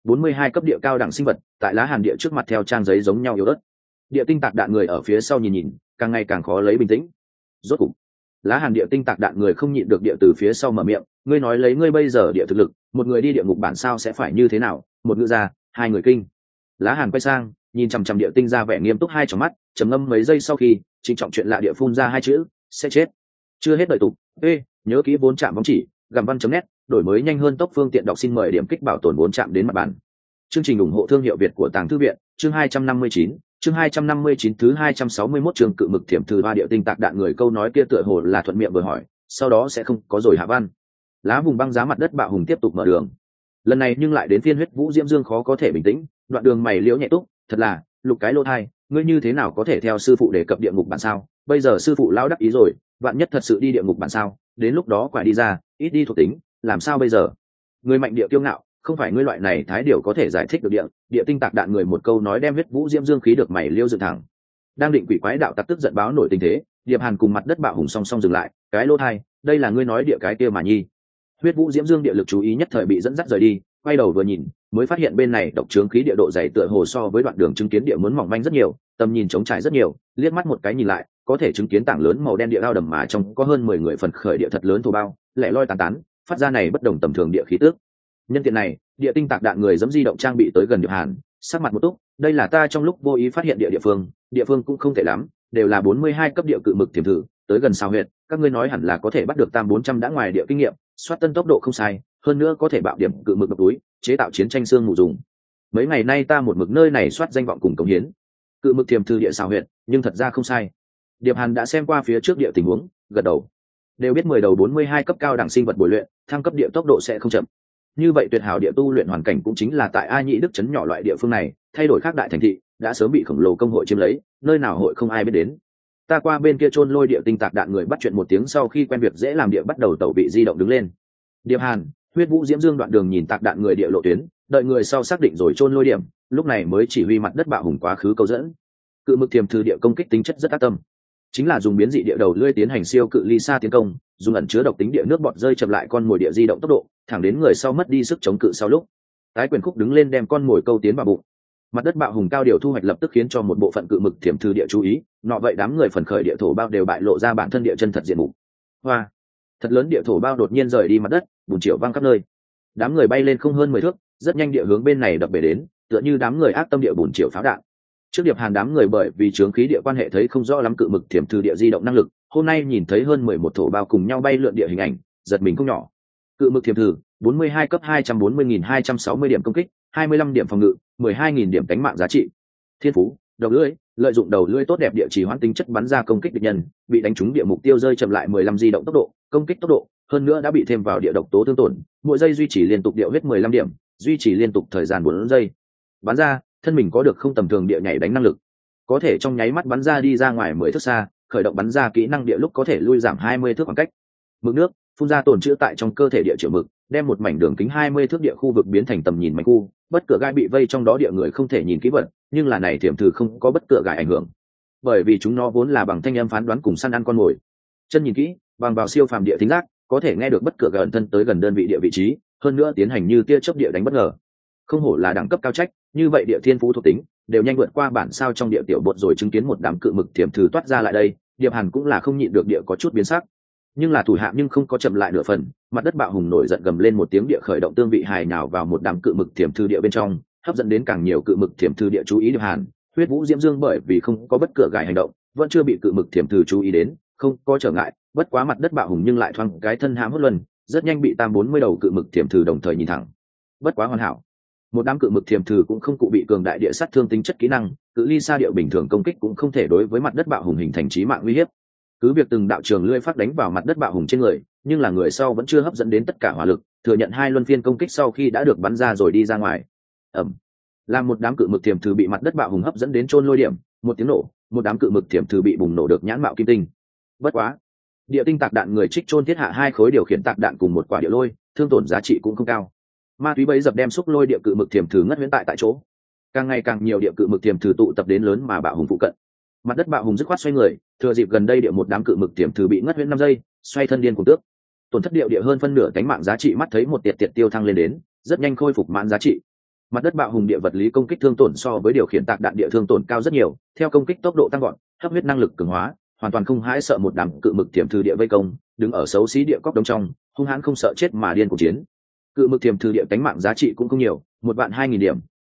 42 cấp địa cao đẳng sinh vật, tại Lá Hàn địa trước mặt theo trang giấy giống nhau yếu ớt. Địa tinh tạc đạn người ở phía sau nhìn nhìn, càng ngày càng khó lấy bình tĩnh. Rốt cục, Lá Hàn địa tinh tạc đạn người không nhịn được địa từ phía sau mở miệng, ngươi nói lấy ngươi bây giờ địa thực lực, một người đi địa ngục bản sao sẽ phải như thế nào? Một ngữ ra, 2 người kinh. Lá Hàn quay sang nhìn chằm chằm địa tinh ra vẻ nghiêm túc hai trong mắt, trầm ngâm mấy giây sau khi trịnh trọng chuyện lạ địa phun ra hai chữ: sẽ chết. Chưa hết đợi tục. Ê, nhớ kỹ vốn chạm bóng chỉ gặm văn.net, đổi mới nhanh hơn tốc phương tiện đọc. Xin mời điểm kích bảo tồn vốn chạm đến mặt bàn. Chương trình ủng hộ thương hiệu Việt của Tàng Thư viện. Chương 259, chương 259 thứ 261 chương cự mực thiểm thư ba địa tinh tạc đạn người. Câu nói kia tựa hồ là thuận miệng vừa hỏi, sau đó sẽ không có rồi hạ văn. Lá vùng băng giá mặt đất bạo hùng tiếp tục mở đường. Lần này nhưng lại đến phiên Huyết Vũ Diễm Dương khó có thể bình tĩnh, đoạn đường mày liễu nhẹ túc, thật là lục cái lô thai, ngươi như thế nào có thể theo sư phụ đề cập địa ngục bản sao? Bây giờ sư phụ lão đắc ý rồi, vạn nhất thật sự đi địa ngục bản sao, đến lúc đó quả đi ra ít đi thuộc tính, làm sao bây giờ? Người mạnh địa kiêu ngạo, không phải ngươi loại này thái điều có thể giải thích được địa tinh tạc đạn người. Một câu nói đem Huyết Vũ Diễm Dương khí được mày liêu dựng thẳng. Đang định quỷ quái đạo tặc tức giận báo nổi tình thế, Diệp Hàn cùng mặt đất bạo hùng song song dừng lại. Cái lô thai, đây là ngươi nói địa cái kia mà nhi. Huyết Vũ Diễm Dương địa lực chú ý nhất thời bị dẫn dắt rời đi, quay đầu vừa nhìn mới phát hiện bên này độc trướng khí địa độ dày tựa hồ so với đoạn đường chứng kiến địa muốn mỏng manh rất nhiều, tầm nhìn trống trải rất nhiều. Liếc mắt một cái nhìn lại có thể chứng kiến tảng lớn màu đen địa ao đầm mà trong có hơn 10 người phần khởi địa thật lớn thô bao lẻ loi tán tán, phát ra này bất đồng tầm thường địa khí tước. Nhân tiện này địa tinh tạc đạn người dẫm di động trang bị tới gần Diệp Hàn, sắc mặt một túc. Đây là ta trong lúc vô ý phát hiện địa phương cũng không tệ lắm, đều là 42 cấp địa cự mực tiềm thử, tới gần sao huyệt, các ngươi nói hẳn là có thể bắt được tam 400 đã ngoài địa kinh nghiệm, soát tân tốc độ không sai, hơn nữa có thể bạo điểm cự mực độc túi, chế tạo chiến tranh xương mù dùng. Mấy ngày nay ta một mực nơi này soát danh vọng cùng cống hiến, cự mực tiềm thư địa sao huyệt, nhưng thật ra không sai. Diệp Hàn đã xem qua phía trước địa tình huống, gật đầu. Đều biết 10 đầu 42 cấp cao đẳng sinh vật bồi luyện, thăng cấp địa tốc độ sẽ không chậm. Như vậy tuyệt hảo địa tu luyện hoàn cảnh cũng chính là tại A Nhĩ Đức trấn nhỏ loại địa phương này, thay đổi khác đại thành thị, đã sớm bị khổng lồ công hội chiếm lấy, nơi nào hội không ai biết đến. Ta qua bên kia chôn lôi địa tinh tạc đạn người bắt chuyện một tiếng sau khi quen việc dễ làm địa bắt đầu tẩu vị di động đứng lên. Diệp Hàn, Huyết Vũ Diễm Dương đoạn đường nhìn tạc đạn người địa lộ tuyến, đợi người sau xác định rồi chôn lôi điểm, lúc này mới chỉ huy mặt đất bạo hùng quá khứ câu dẫn. Cự mực tiềm thư địa công kích tính chất rất ác tâm, chính là dùng biến dị địa đầu lưỡi tiến hành siêu cự ly xa tiến công, dùng ẩn chứa độc tính địa nước bọt rơi chậm lại con mồi địa di động tốc độ, thẳng đến người sau mất đi sức chống cự sau lúc tái quyền khúc đứng lên đem con mồi câu tiến vào bụng. Mặt đất bạo hùng cao điều thu hoạch lập tức khiến cho một bộ phận cự mực thiểm thư địa chú ý, nọ vậy đám người phần khởi địa thổ bao đều bại lộ ra bản thân địa chân thật diện mục. Hoa, thật lớn địa thổ bao đột nhiên rời đi mặt đất, bùn chiều văng khắp nơi. Đám người bay lên không hơn 10 thước, rất nhanh địa hướng bên này đập bể đến, tựa như đám người ác tâm địa bùn chiều pháo đạn. Trước Diệp Hàn đám người bởi vì chướng khí địa quan hệ thấy không rõ lắm cự mực thiểm thư địa di động năng lực, hôm nay nhìn thấy hơn 11 thổ bao cùng nhau bay lượn địa hình ảnh, giật mình không nhỏ. Cự mực thiểm thư 42 cấp 240.260 điểm công kích, 25 điểm phòng ngự, 12.000 điểm cánh mạng giá trị. Thiên phú, đầu lưỡi, lợi dụng đầu lưỡi tốt đẹp địa chỉ hoãn tính chất bắn ra công kích địch nhân, bị đánh trúng địa mục tiêu rơi chậm lại 15 di động tốc độ, công kích tốc độ, hơn nữa đã bị thêm vào địa độc tố thương tổn, mỗi giây duy trì liên tục địa huyết 15 điểm, duy trì liên tục thời gian 4 giây. Bắn ra, thân mình có được không tầm thường địa nhảy đánh năng lực, có thể trong nháy mắt bắn ra đi ra ngoài 10 thước xa, khởi động bắn ra kỹ năng địa lúc có thể lui giảm 20 thước khoảng cách. Mực nước, phun ra tồn trữ tại trong cơ thể địa triệu mực, đem một mảnh đường kính 20 thước địa khu vực biến thành tầm nhìn mảnh khu, bất cửa gai bị vây trong đó địa người không thể nhìn kỹ vật, nhưng là này thiểm thư không có bất cửa gai ảnh hưởng, bởi vì chúng nó vốn là bằng thanh âm phán đoán cùng săn ăn con mồi. Chân nhìn kỹ, bằng vào siêu phàm địa thính giác, có thể nghe được bất cửa gai ẩn thân tới gần đơn vị địa vị trí, hơn nữa tiến hành như tia chớp địa đánh bất ngờ. Không hổ là đẳng cấp cao trách, như vậy địa thiên phú thuộc tính đều nhanh vượt qua bản sao trong địa tiểu bột rồi. Chứng kiến một đám cự mực thiểm thư toát ra lại đây, Diệp Hàn cũng là không nhịn được địa có chút biến sắc, nhưng là thủ hạ nhưng không có chậm lại nửa phần. Mặt đất bạo hùng nổi giận gầm lên một tiếng địa khởi động tương vị hài nhào vào một đám cự mực thiểm thư địa bên trong, hấp dẫn đến càng nhiều cự mực thiểm thư địa chú ý Diệp Hàn. Huyết Vũ Diễm Dương bởi vì không có bất cửa gài hành động, vẫn chưa bị cự mực thiểm thư chú ý đến, không có trở ngại. Bất quá mặt đất bạo hùng nhưng lại thoáng cái thân hãm hốt luân, rất nhanh bị tam 40 đầu cự mực thiểm thư đồng thời nhìn thẳng. Bất quá hoàn hảo, một đám cự mực thiểm thư cũng không cụ bị cường đại địa sát thương tính chất kỹ năng, cự ly xa địa bình thường công kích cũng không thể đối với mặt đất bạo hùng hình thành chí mạng uy hiếp. Cứ việc từng đạo trường lưỡi phát đánh vào mặt đất bạo hùng trên người, nhưng là người sau vẫn chưa hấp dẫn đến tất cả hỏa lực, thừa nhận 2 luân phiên công kích sau khi đã được bắn ra rồi đi ra ngoài. Làm một đám cự mực thiểm thư bị mặt đất bạo hùng hấp dẫn đến chôn lôi điểm, một tiếng nổ, một đám cự mực thiểm thư bị bùng nổ được nhãn mạo kim tinh. Bất quá, địa tinh tạc đạn người trích chôn thiết hạ 2 khối điều khiển tạc đạn cùng một quả địa lôi, thương tổn giá trị cũng không cao. Ma túy bấy dập đem xúc lôi địa cự mực thiểm thư ngất huyễn tại chỗ. Càng ngày càng nhiều địa cự mực thiểm thư tụ tập đến lớn mà bạo hùng phụ cận. Mặt đất bạo hùng dứt khoát xoay người, thừa dịp gần đây địa một đám cự mực thiểm thư bị ngất huyễn 5 giây, xoay thân điên cùng tước. Tổn thất địa hơn phân nửa cánh mạng giá trị mắt thấy một tiệt tiêu thăng lên đến, rất nhanh khôi phục mãn giá trị. Mặt đất bạo hùng địa vật lý công kích thương tổn so với điều khiển tạc đạn địa thương tổn cao rất nhiều, theo công kích tốc độ tăng gọn, hấp huyết năng lực cường hóa, hoàn toàn không hãi sợ một đám cự mực thiểm thư địa vây công, đứng ở xấu xí địa cốc đống trong, hung hãn không sợ chết mà điên cuồng chiến. Cự mực thiểm thư địa cánh mạng giá trị cũng không nhiều, 1.200.000 điểm,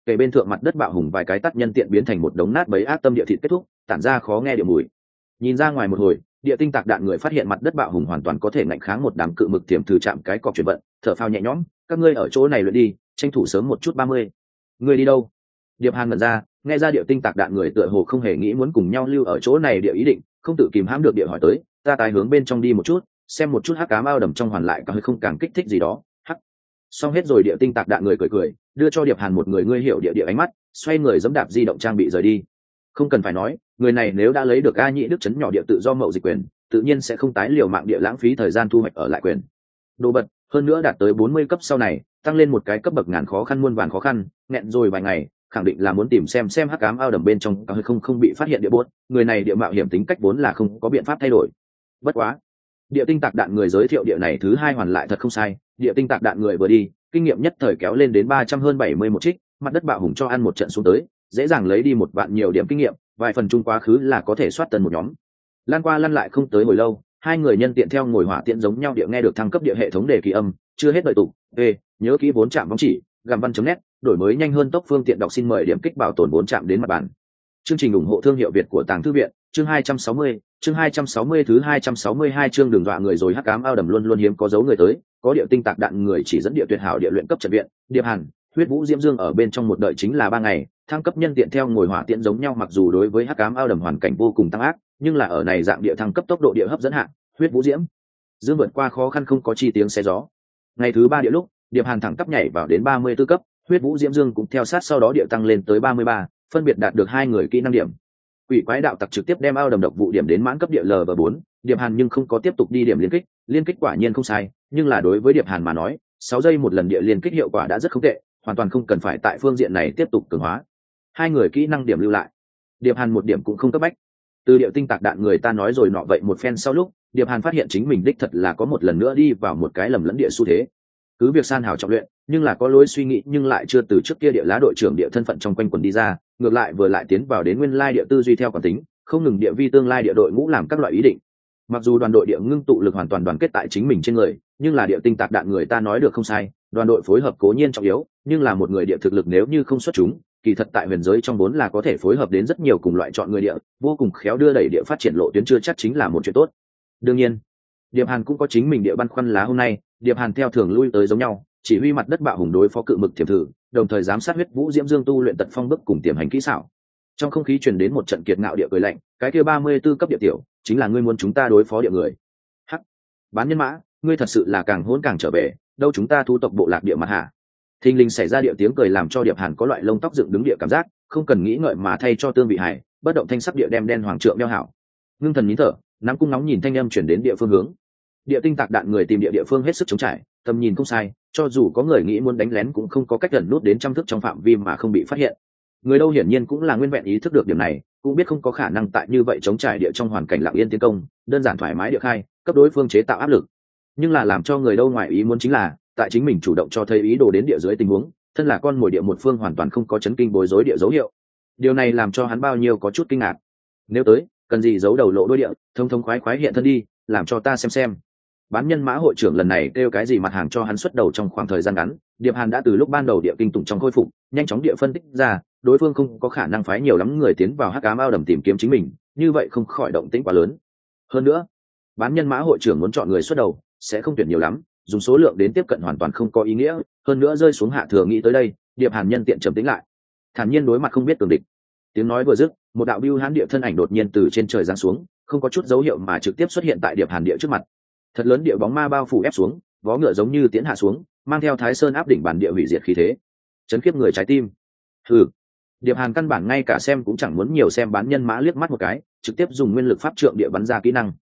kề bên thượng mặt đất bạo hùng vài cái tắt nhân tiện biến thành một đống nát bấy ác tâm địa thịt kết thúc, tản ra khó nghe địa mùi. Nhìn ra ngoài một hồi, địa tinh tạc đạn người phát hiện mặt đất bạo hùng hoàn toàn có thể ngạnh kháng một đám cự mực tiềm thử chạm cái cọc chuyển vận, thở phào nhẹ nhõm. Các ngươi ở chỗ này luyện đi, tranh thủ sớm một chút 30. Ngươi đi đâu? Điệp Hàn ngẩn ra, nghe ra địa tinh tạc đạn người tựa hồ không hề nghĩ muốn cùng nhau lưu ở chỗ này địa ý định, không tự kìm hãm được địa hỏi tới, ta tái hướng bên trong đi một chút, xem một chút hắc ám ao đầm trong hoàn lại có hơi không càng kích thích gì đó. Hắc. Xong hết rồi địa tinh tạc đạn người cười cười, đưa cho Điệp Hàn một người ngươi hiểu địa ánh mắt, xoay người giẫm đạp di động trang bị rời đi. Không cần phải nói, người này nếu đã lấy được A Nhĩ Đức chấn nhỏ địa tự do mậu dịch quyền, tự nhiên sẽ không tái liều mạng địa lãng phí thời gian thu hoạch ở lại quyền. Đồ bật, hơn nữa đạt tới 40 cấp sau này, tăng lên một cái cấp bậc ngàn khó khăn muôn vàn khó khăn, nghẹn rồi vài ngày, khẳng định là muốn tìm xem hắc ám ao đầm bên trong có hay không bị phát hiện địa bốt, người này địa mạo hiểm tính cách vốn là không có biện pháp thay đổi. Bất quá, địa tinh tạc đạn người giới thiệu địa này thứ hai hoàn lại thật không sai, địa tinh tạc đạn người vừa đi, kinh nghiệm nhất thời kéo lên đến 300 hơn 70 một trích, mặt đất bạo hùng cho ăn một trận xuống tới, dễ dàng lấy đi một vạn nhiều điểm kinh nghiệm, vài phần chung quá khứ là có thể soát tần một nhóm. Lan qua lăn lại không tới hồi lâu, hai người nhân tiện theo ngồi hỏa tiện giống nhau địa nghe được thăng cấp địa hệ thống đề kỳ âm, chưa hết đợi tụ. Nhớ kỹ 4 trạm bóng chỉ, gầm văn.net, đổi mới nhanh hơn tốc phương tiện đọc xin mời điểm kích bảo tồn 4 trạm đến mặt bản. Chương trình ủng hộ thương hiệu Việt của Tàng Thư viện, chương 260, chương 260 thứ 262 chương đường dọa người rồi hắc ám ao đầm luôn luôn hiếm có dấu người tới, có địa tinh tạc đạn người chỉ dẫn địa tuyệt hảo địa luyện cấp trận viện, Điệp Hàn, Huyết Vũ Diễm Dương ở bên trong một đợi chính là 3 ngày, thăng cấp nhân tiện theo ngồi hỏa tiện giống nhau mặc dù đối với hắc ám ao đầm hoàn cảnh vô cùng tăng ác, nhưng là ở này dạng địa thăng cấp tốc độ địa hấp dẫn hạng, Huyết Vũ Diễm Dương vượt qua khó khăn không có chi tiếng xé gió. Ngày thứ 3 địa lúc, Điệp Hàn thẳng tắp nhảy vào đến 34 cấp, Huyết Vũ Diễm Dương cũng theo sát sau đó địa tăng lên tới 33, phân biệt đạt được 2 người kỹ năng điểm. Quỷ quái đạo tặc trực tiếp đem ao đầm độc vụ điểm đến mãn cấp địa Lv4, Điệp Hàn nhưng không có tiếp tục đi điểm liên kích quả nhiên không sai, nhưng là đối với Điệp Hàn mà nói, 6 giây một lần địa liên kích hiệu quả đã rất không tệ, hoàn toàn không cần phải tại phương diện này tiếp tục cường hóa. 2 người kỹ năng điểm lưu lại. Điệp Hàn một điểm cũng không cấp bách. Từ địa tinh tạc đạn người ta nói rồi nọ vậy một phen sau lúc, Điệp Hàn phát hiện chính mình đích thật là có một lần nữa đi vào một cái lầm lẫn địa xu thế. Cứ việc san hào trọng luyện, nhưng là có lối suy nghĩ nhưng lại chưa từ trước kia địa lá đội trưởng địa thân phận trong quanh quần đi ra, ngược lại vừa lại tiến vào đến nguyên lai địa tư duy theo quán tính, không ngừng địa vi tương lai địa đội ngũ làm các loại ý định. Mặc dù đoàn đội địa ngưng tụ lực hoàn toàn đoàn kết tại chính mình trên người, nhưng là địa tinh tạc đạn người ta nói được không sai, đoàn đội phối hợp cố nhiên trọng yếu, nhưng là một người địa thực lực nếu như không xuất chúng, kỳ thật tại huyền giới trong vốn là có thể phối hợp đến rất nhiều cùng loại chọn người địa, vô cùng khéo đưa đẩy địa phát triển lộ tuyến chưa chắc chính là một chuyện tốt. Đương nhiên, Điệp Hàn cũng có chính mình địa băn khoăn lá hôm nay, Điệp Hàn theo thường lui tới giống nhau, chỉ huy mặt đất bạo hùng đối phó cự mực thiểm thử, đồng thời giám sát Huyết Vũ Diễm Dương tu luyện tật phong bức cùng tiềm hành kỹ xảo. Trong không khí truyền đến một trận kiệt ngạo địa cười lạnh, cái kia 34 cấp địa tiểu, chính là ngươi muốn chúng ta đối phó địa người. Hắc, bán nhân mã, ngươi thật sự là càng hỗn càng trở về, đâu chúng ta thu tộc bộ lạc địa mặt hạ. Thình lình xảy ra địa tiếng cười làm cho Điệp Hàn có loại lông tóc dựng đứng địa cảm giác, không cần nghĩ ngợi mà thay cho tương vị hải, bất động thanh sắc địa đem đen hoàng trượng đeo hảo. Ngưng thần nín thở, nắm cung nóng nhìn thanh âm chuyển đến địa phương hướng. Địa tinh tạc đạn người tìm địa phương hết sức chống trải, tầm nhìn không sai, cho dù có người nghĩ muốn đánh lén cũng không có cách gần nút đến trăm thước trong phạm vi mà không bị phát hiện. Người đâu hiển nhiên cũng là nguyên vẹn ý thức được điểm này, cũng biết không có khả năng tại như vậy chống trải địa trong hoàn cảnh lặng yên tiến công, đơn giản thoải mái địa khai, cấp đối phương chế tạo áp lực. Nhưng là làm cho người đâu ngoài ý muốn chính là, tại chính mình chủ động cho thấy ý đồ đến địa dưới tình huống, thân là con mồi địa một phương hoàn toàn không có chấn kinh bối rối địa dấu hiệu. Điều này làm cho hắn bao nhiêu có chút kinh ngạc. Nếu tới, cần gì giấu đầu lộ đuôi địa, thông khoái khoái hiện thân đi, làm cho ta xem. Bán nhân mã hội trưởng lần này kêu cái gì mặt hàng cho hắn xuất đầu trong khoảng thời gian ngắn, Điệp Hàn đã từ lúc ban đầu địa kinh tủng trong khôi phục, nhanh chóng địa phân tích ra, đối phương không có khả năng phái nhiều lắm người tiến vào hắc ám ao đầm tìm kiếm chính mình, như vậy không khỏi động tĩnh quá lớn. Hơn nữa, bán nhân mã hội trưởng muốn chọn người xuất đầu, sẽ không tuyển nhiều lắm, dùng số lượng đến tiếp cận hoàn toàn không có ý nghĩa, hơn nữa rơi xuống hạ thừa nghĩ tới đây, Điệp Hàn nhân tiện trầm tĩnh lại, thản nhiên đối mặt không biết tường địch. Tiếng nói vừa dứt, một đạo bưu hán địa thân ảnh đột nhiên từ trên trời giáng xuống, không có chút dấu hiệu mà trực tiếp xuất hiện tại Điệp Hàn địa trước mặt. Thật lớn địa bóng ma bao phủ ép xuống, vó ngựa giống như tiến hạ xuống, mang theo Thái Sơn áp đỉnh bản địa hủy diệt khí thế, chấn khiếp người trái tim. Hừ. Điệp Hàn căn bản ngay cả xem cũng chẳng muốn nhiều xem bán nhân mã liếc mắt một cái, trực tiếp dùng nguyên lực pháp trượng địa bắn ra kỹ năng.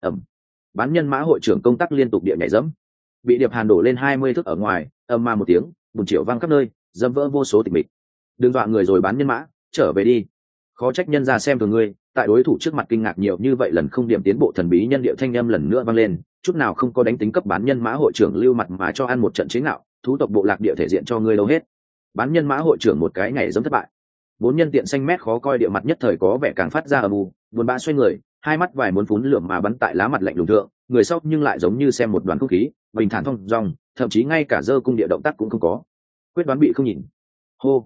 Bán nhân mã hội trưởng công tác liên tục địa nhảy dẫm, bị Điệp Hàn đổ lên 20 thước ở ngoài, âm ma một tiếng, bùn triệu vang khắp nơi, dâm vỡ vô số tịch mịch. Đừng dọa người rồi bán nhân mã, trở về đi. Khó trách nhân ra xem thường ngươi, tại đối thủ trước mặt kinh ngạc nhiều như vậy lần không điểm tiến bộ thần bí nhân địa thanh âm lần nữa vang lên, chút nào không có đánh tính cấp bán nhân mã hội trưởng lưu mặt mà cho ăn một trận chế ngạo, thú tộc bộ lạc địa thể diện cho ngươi đâu hết. Bán nhân mã hội trưởng một cái nhảy giống thất bại. Bốn nhân tiện xanh mét khó coi địa mặt nhất thời có vẻ càng phát ra âm u, buồn bã xoay người, hai mắt vài muốn phún lửa mà bắn tại lá mặt lạnh lùng thượng, người sau nhưng lại giống như xem một đoàn không khí, bình thản thông dong, thậm chí ngay cả giơ cung địa động tác cũng không có. Quyết đoán bị không nhìn. Hô.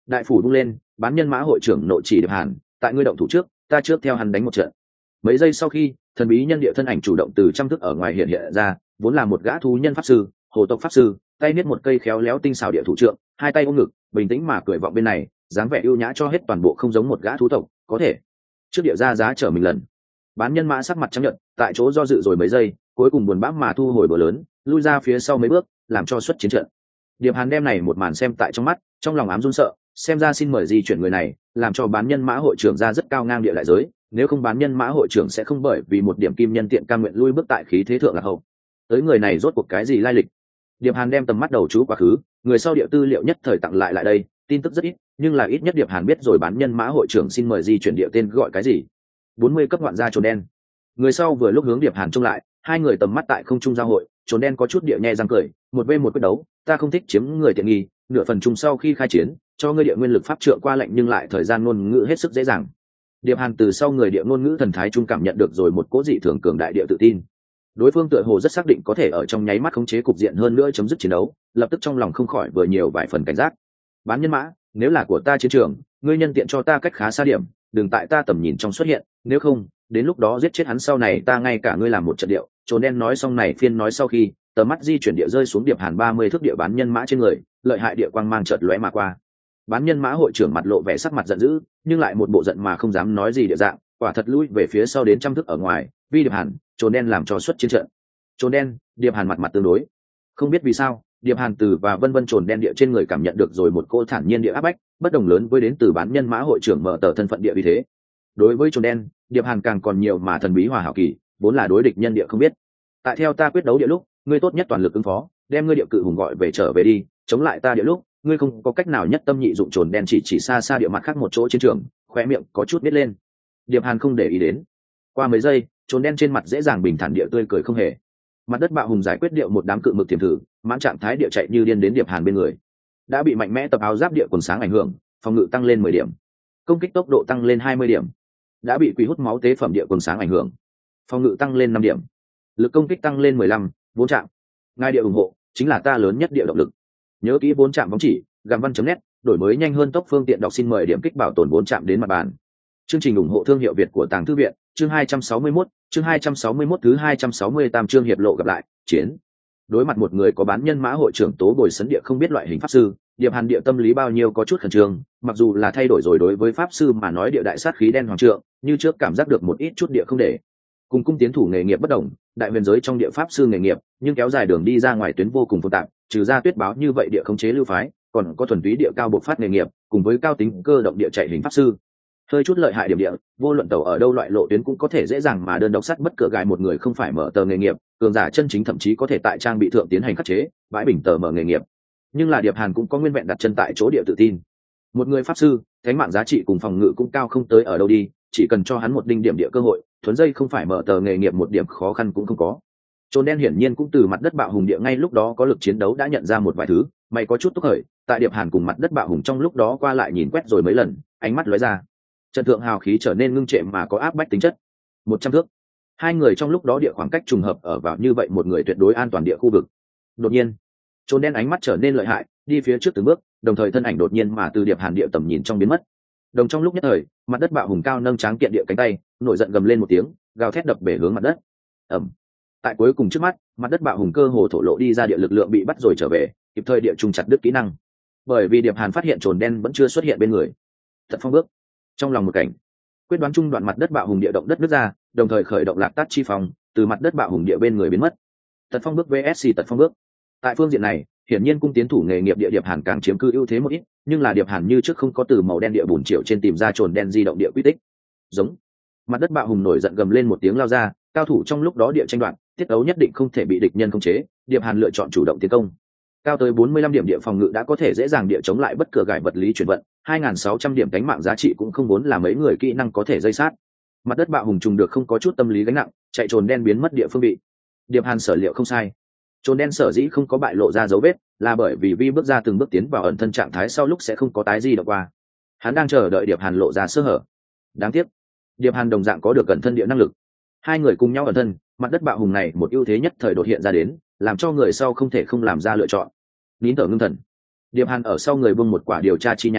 đại phủ bung lên, bán nhân mã hội trưởng nội chỉ Điệp Hàn, tại ngươi động thủ trước, ta trước theo hắn đánh một trận. Mấy giây sau khi, thần bí nhân địa thân ảnh chủ động từ trăm thước ở ngoài hiện hiện ra, vốn là một gã thú nhân pháp sư, hồ tộc pháp sư, tay niết một cây khéo léo tinh xảo địa thủ trượng, hai tay ôm ngực, bình tĩnh mà cười vọng bên này, dáng vẻ ưu nhã cho hết toàn bộ không giống một gã thú tộc, có thể. Trước địa ra giá trở mình lần. Bán nhân mã sắc mặt trắng nhợt, tại chỗ do dự rồi mấy giây, cuối cùng buồn bã mà thu hồi bờ lớn, lui ra phía sau mấy bước, làm cho xuất chiến trận. Điệp Hàn đem này một màn xem tại trong mắt, trong lòng ám run sợ, xem ra xin mời di chuyển người này, làm cho bán nhân mã hội trưởng ra rất cao ngang địa đại giới, nếu không bán nhân mã hội trưởng sẽ không bởi vì một điểm kim nhân tiện cam nguyện lui bước tại khí thế thượng lạc hậu. Tới người này rốt cuộc cái gì lai lịch? Điệp Hàn đem tầm mắt đầu chú quá khứ, người sau địa tư liệu nhất thời tặng lại đây, tin tức rất ít, nhưng là ít nhất Điệp Hàn biết rồi bán nhân mã hội trưởng xin mời di chuyển địa tên gọi cái gì. 40 cấp ngoạn gia trồn đen. Người sau vừa lúc hướng Điệp Hàn trông lại, hai người tầm mắt tại không trung giao hội, trồn đen có chút địa nhe răng cười, một v một quyết đấu, ta không thích chiếm người tiện nghi, nửa phần chung sau khi khai chiến, cho ngươi địa nguyên lực pháp trượng qua lệnh nhưng lại thời gian ngôn ngữ hết sức dễ dàng. Điệp Hàn từ sau người địa ngôn ngữ thần thái trung cảm nhận được rồi một cố dị thường cường đại địa tự tin. Đối phương tựa hồ rất xác định có thể ở trong nháy mắt khống chế cục diện hơn nữa chấm dứt chiến đấu, lập tức trong lòng không khỏi vừa nhiều vài phần cảnh giác. Bán nhân mã, nếu là của ta chiến trường, ngươi nhân tiện cho ta cách khá xa điểm, đừng tại ta tầm nhìn trong xuất hiện, nếu không, đến lúc đó giết chết hắn sau này ta ngay cả ngươi làm một trận điệu. Trốn đen nói xong này phiên nói sau khi, tầm mắt di chuyển địa rơi xuống Điệp Hàn 30 thước địa bán nhân mã trên người, lợi hại địa quang mang chợt lóe mà qua. Bán nhân mã hội trưởng mặt lộ vẻ sắc mặt giận dữ, nhưng lại một bộ giận mà không dám nói gì địa dạng, quả thật lui về phía sau đến trăm thước ở ngoài, vì Điệp Hàn, Trốn đen làm cho xuất chiến trận. Trốn đen, Điệp Hàn mặt mặt tương đối. Không biết vì sao, Điệp Hàn từ và vân vân Trồn đen địa trên người cảm nhận được rồi một cô thản nhiên địa áp bách, bất đồng lớn với đến từ bán nhân mã hội trưởng mở tờ thân phận địa vì thế. Đối với Trồn đen, Điệp Hàn càng còn nhiều mà thần bí hòa hảo kỳ, vốn là đối địch nhân địa không biết. Tại theo ta quyết đấu địa lúc, ngươi tốt nhất toàn lực ứng phó, đem ngươi địa cự hùng gọi về trở về đi, chống lại ta địa lúc, ngươi không có cách nào nhất tâm nhị dụng. Trồn đen chỉ xa xa địa mặt khác một chỗ chiến trường, khóe miệng có chút nít lên. Điệp Hàn không để ý đến. Qua mấy giây, Trồn đen trên mặt dễ dàng bình thản địa tươi cười không hề. Mặt đất bạo hùng giải quyết điệu một đám cự mực tiềm thử, mãn trạng thái địa chạy như điên đến Điệp Hàn bên người. Đã bị mạnh mẽ tập áo giáp địa quần sáng ảnh hưởng, phòng ngự tăng lên 10 điểm, công kích tốc độ tăng lên 20 điểm. Đã bị quỷ hút máu tế phẩm địa quần sáng ảnh hưởng, phòng ngự tăng lên 5 điểm, lực công kích tăng lên 15, vốn chạm. Ngài địa ủng hộ chính là ta lớn nhất địa động lực. Nhớ kỹ vốn chạm bóng chỉ, gặm văn.net, đổi mới nhanh hơn tốc phương tiện đọc xin mời điểm kích bảo tồn vốn chạm đến mặt bàn. Chương trình ủng hộ thương hiệu Việt của Tàng Thư viện, chương 261, chương 261 thứ 268 chương hiệp lộ gặp lại, chiến. Đối mặt một người có bán nhân mã hội trưởng Tố Bồi Sấn địa không biết loại hình pháp sư, Điệp Hàn địa tâm lý bao nhiêu có chút khẩn trương, mặc dù là thay đổi rồi đối với pháp sư mà nói địa đại sát khí đen hoàng trượng, như trước cảm giác được một ít chút địa không để. Cùng cung tiến thủ nghề nghiệp bất đồng, đại huyền giới trong địa pháp sư nghề nghiệp, nhưng kéo dài đường đi ra ngoài tuyến vô cùng phức tạp, trừ ra tuyết báo như vậy địa khống chế lưu phái, còn có thuần túy địa cao bộc phát nghề nghiệp, cùng với cao tính cơ động địa chạy hình pháp sư. Hơi chút lợi hại điểm địa, vô luận tàu ở đâu loại lộ tuyến cũng có thể dễ dàng mà đơn độc sắt bất cửa gài một người không phải mở tờ nghề nghiệp, cường giả chân chính thậm chí có thể tại trang bị thượng tiến hành khắc chế, bãi bình tờ mở nghề nghiệp. Nhưng là Điệp Hàn cũng có nguyên vẹn đặt chân tại chỗ địa tự tin. Một người pháp sư, thánh mạng giá trị cùng phòng ngự cũng cao không tới ở đâu đi, chỉ cần cho hắn một đinh điểm địa cơ hội, thuấn dây không phải mở tờ nghề nghiệp một điểm khó khăn cũng không có. Trồn đen hiển nhiên cũng từ mặt đất bạo hùng địa ngay lúc đó có lực chiến đấu đã nhận ra một vài thứ, mày có chút tức khởi, tại Điệp Hàn cùng mặt đất bạo hùng trong lúc đó qua lại nhìn quét rồi mấy lần, ánh mắt lóe ra. Trận thượng hào khí trở nên ngưng trệ mà có áp bách tính chất. 100 thước. Hai người trong lúc đó địa khoảng cách trùng hợp ở vào như vậy một người tuyệt đối an toàn địa khu vực. Đột nhiên, Trồn đen ánh mắt trở nên lợi hại, đi phía trước từng bước, đồng thời thân ảnh đột nhiên mà từ Điệp Hàn địa tầm nhìn trong biến mất. Đồng trong lúc nhất thời, mặt đất bạo hùng cao nâng tráng kiện địa cánh tay, nổi giận gầm lên một tiếng, gào thét đập bể hướng mặt đất. Ầm. Tại cuối cùng trước mắt, mặt đất bạo hùng cơ hồ thổ lộ đi ra địa lực lượng bị bắt rồi trở về, kịp thời địa trùng chặt đứt kỹ năng. Bởi vì Điệp Hàn phát hiện Trồn đen vẫn chưa xuất hiện bên người. Thật phong bước. Trong lòng một cảnh, quyết đoán trung đoạn mặt đất bạo hùng địa động đất nứt ra, đồng thời khởi động lạc tát chi phòng, từ mặt đất bạo hùng địa bên người biến mất. Tật phong bước vs tật phong bước. Tại phương diện này, hiển nhiên cung tiến thủ nghề nghiệp địa Điệp Hàn càng chiếm cư ưu thế một ít, nhưng là Điệp Hàn như trước không có từ màu đen địa bùn triệu trên tìm ra Trồn đen di động địa quy tích. Giống. Mặt đất bạo hùng nổi giận gầm lên một tiếng lao ra, cao thủ trong lúc đó địa tranh đoạt, tiết đấu nhất định không thể bị địch nhân khống chế, Điệp Hàn lựa chọn chủ động tiến công. Cao tới 45 điểm địa phòng ngự đã có thể dễ dàng địa chống lại bất cửa gài vật lý chuyển vận, 2600 điểm cánh mạng giá trị cũng không vốn là mấy người kỹ năng có thể dây sát. Mặt đất bạo hùng trùng được không có chút tâm lý gánh nặng, chạy Trồn đen biến mất địa phương vị. Điệp Hàn sở liệu không sai. Trồn đen sở dĩ không có bại lộ ra dấu vết, là bởi vì vi bước ra từng bước tiến vào ẩn thân trạng thái sau lúc sẽ không có tái di động qua. Hắn đang chờ đợi Điệp Hàn lộ ra sơ hở. Đáng tiếc, Điệp Hàn đồng dạng có được ẩn thân địa năng lực. Hai người cùng nhau ẩn thân, mặt đất bạo hùng này một ưu thế nhất thời đột hiện ra đến, làm cho người sau không thể không làm ra lựa chọn. Nín thở ngưng thần. Điệp Hàn ở sau người buông một quả điều tra chi nhãn,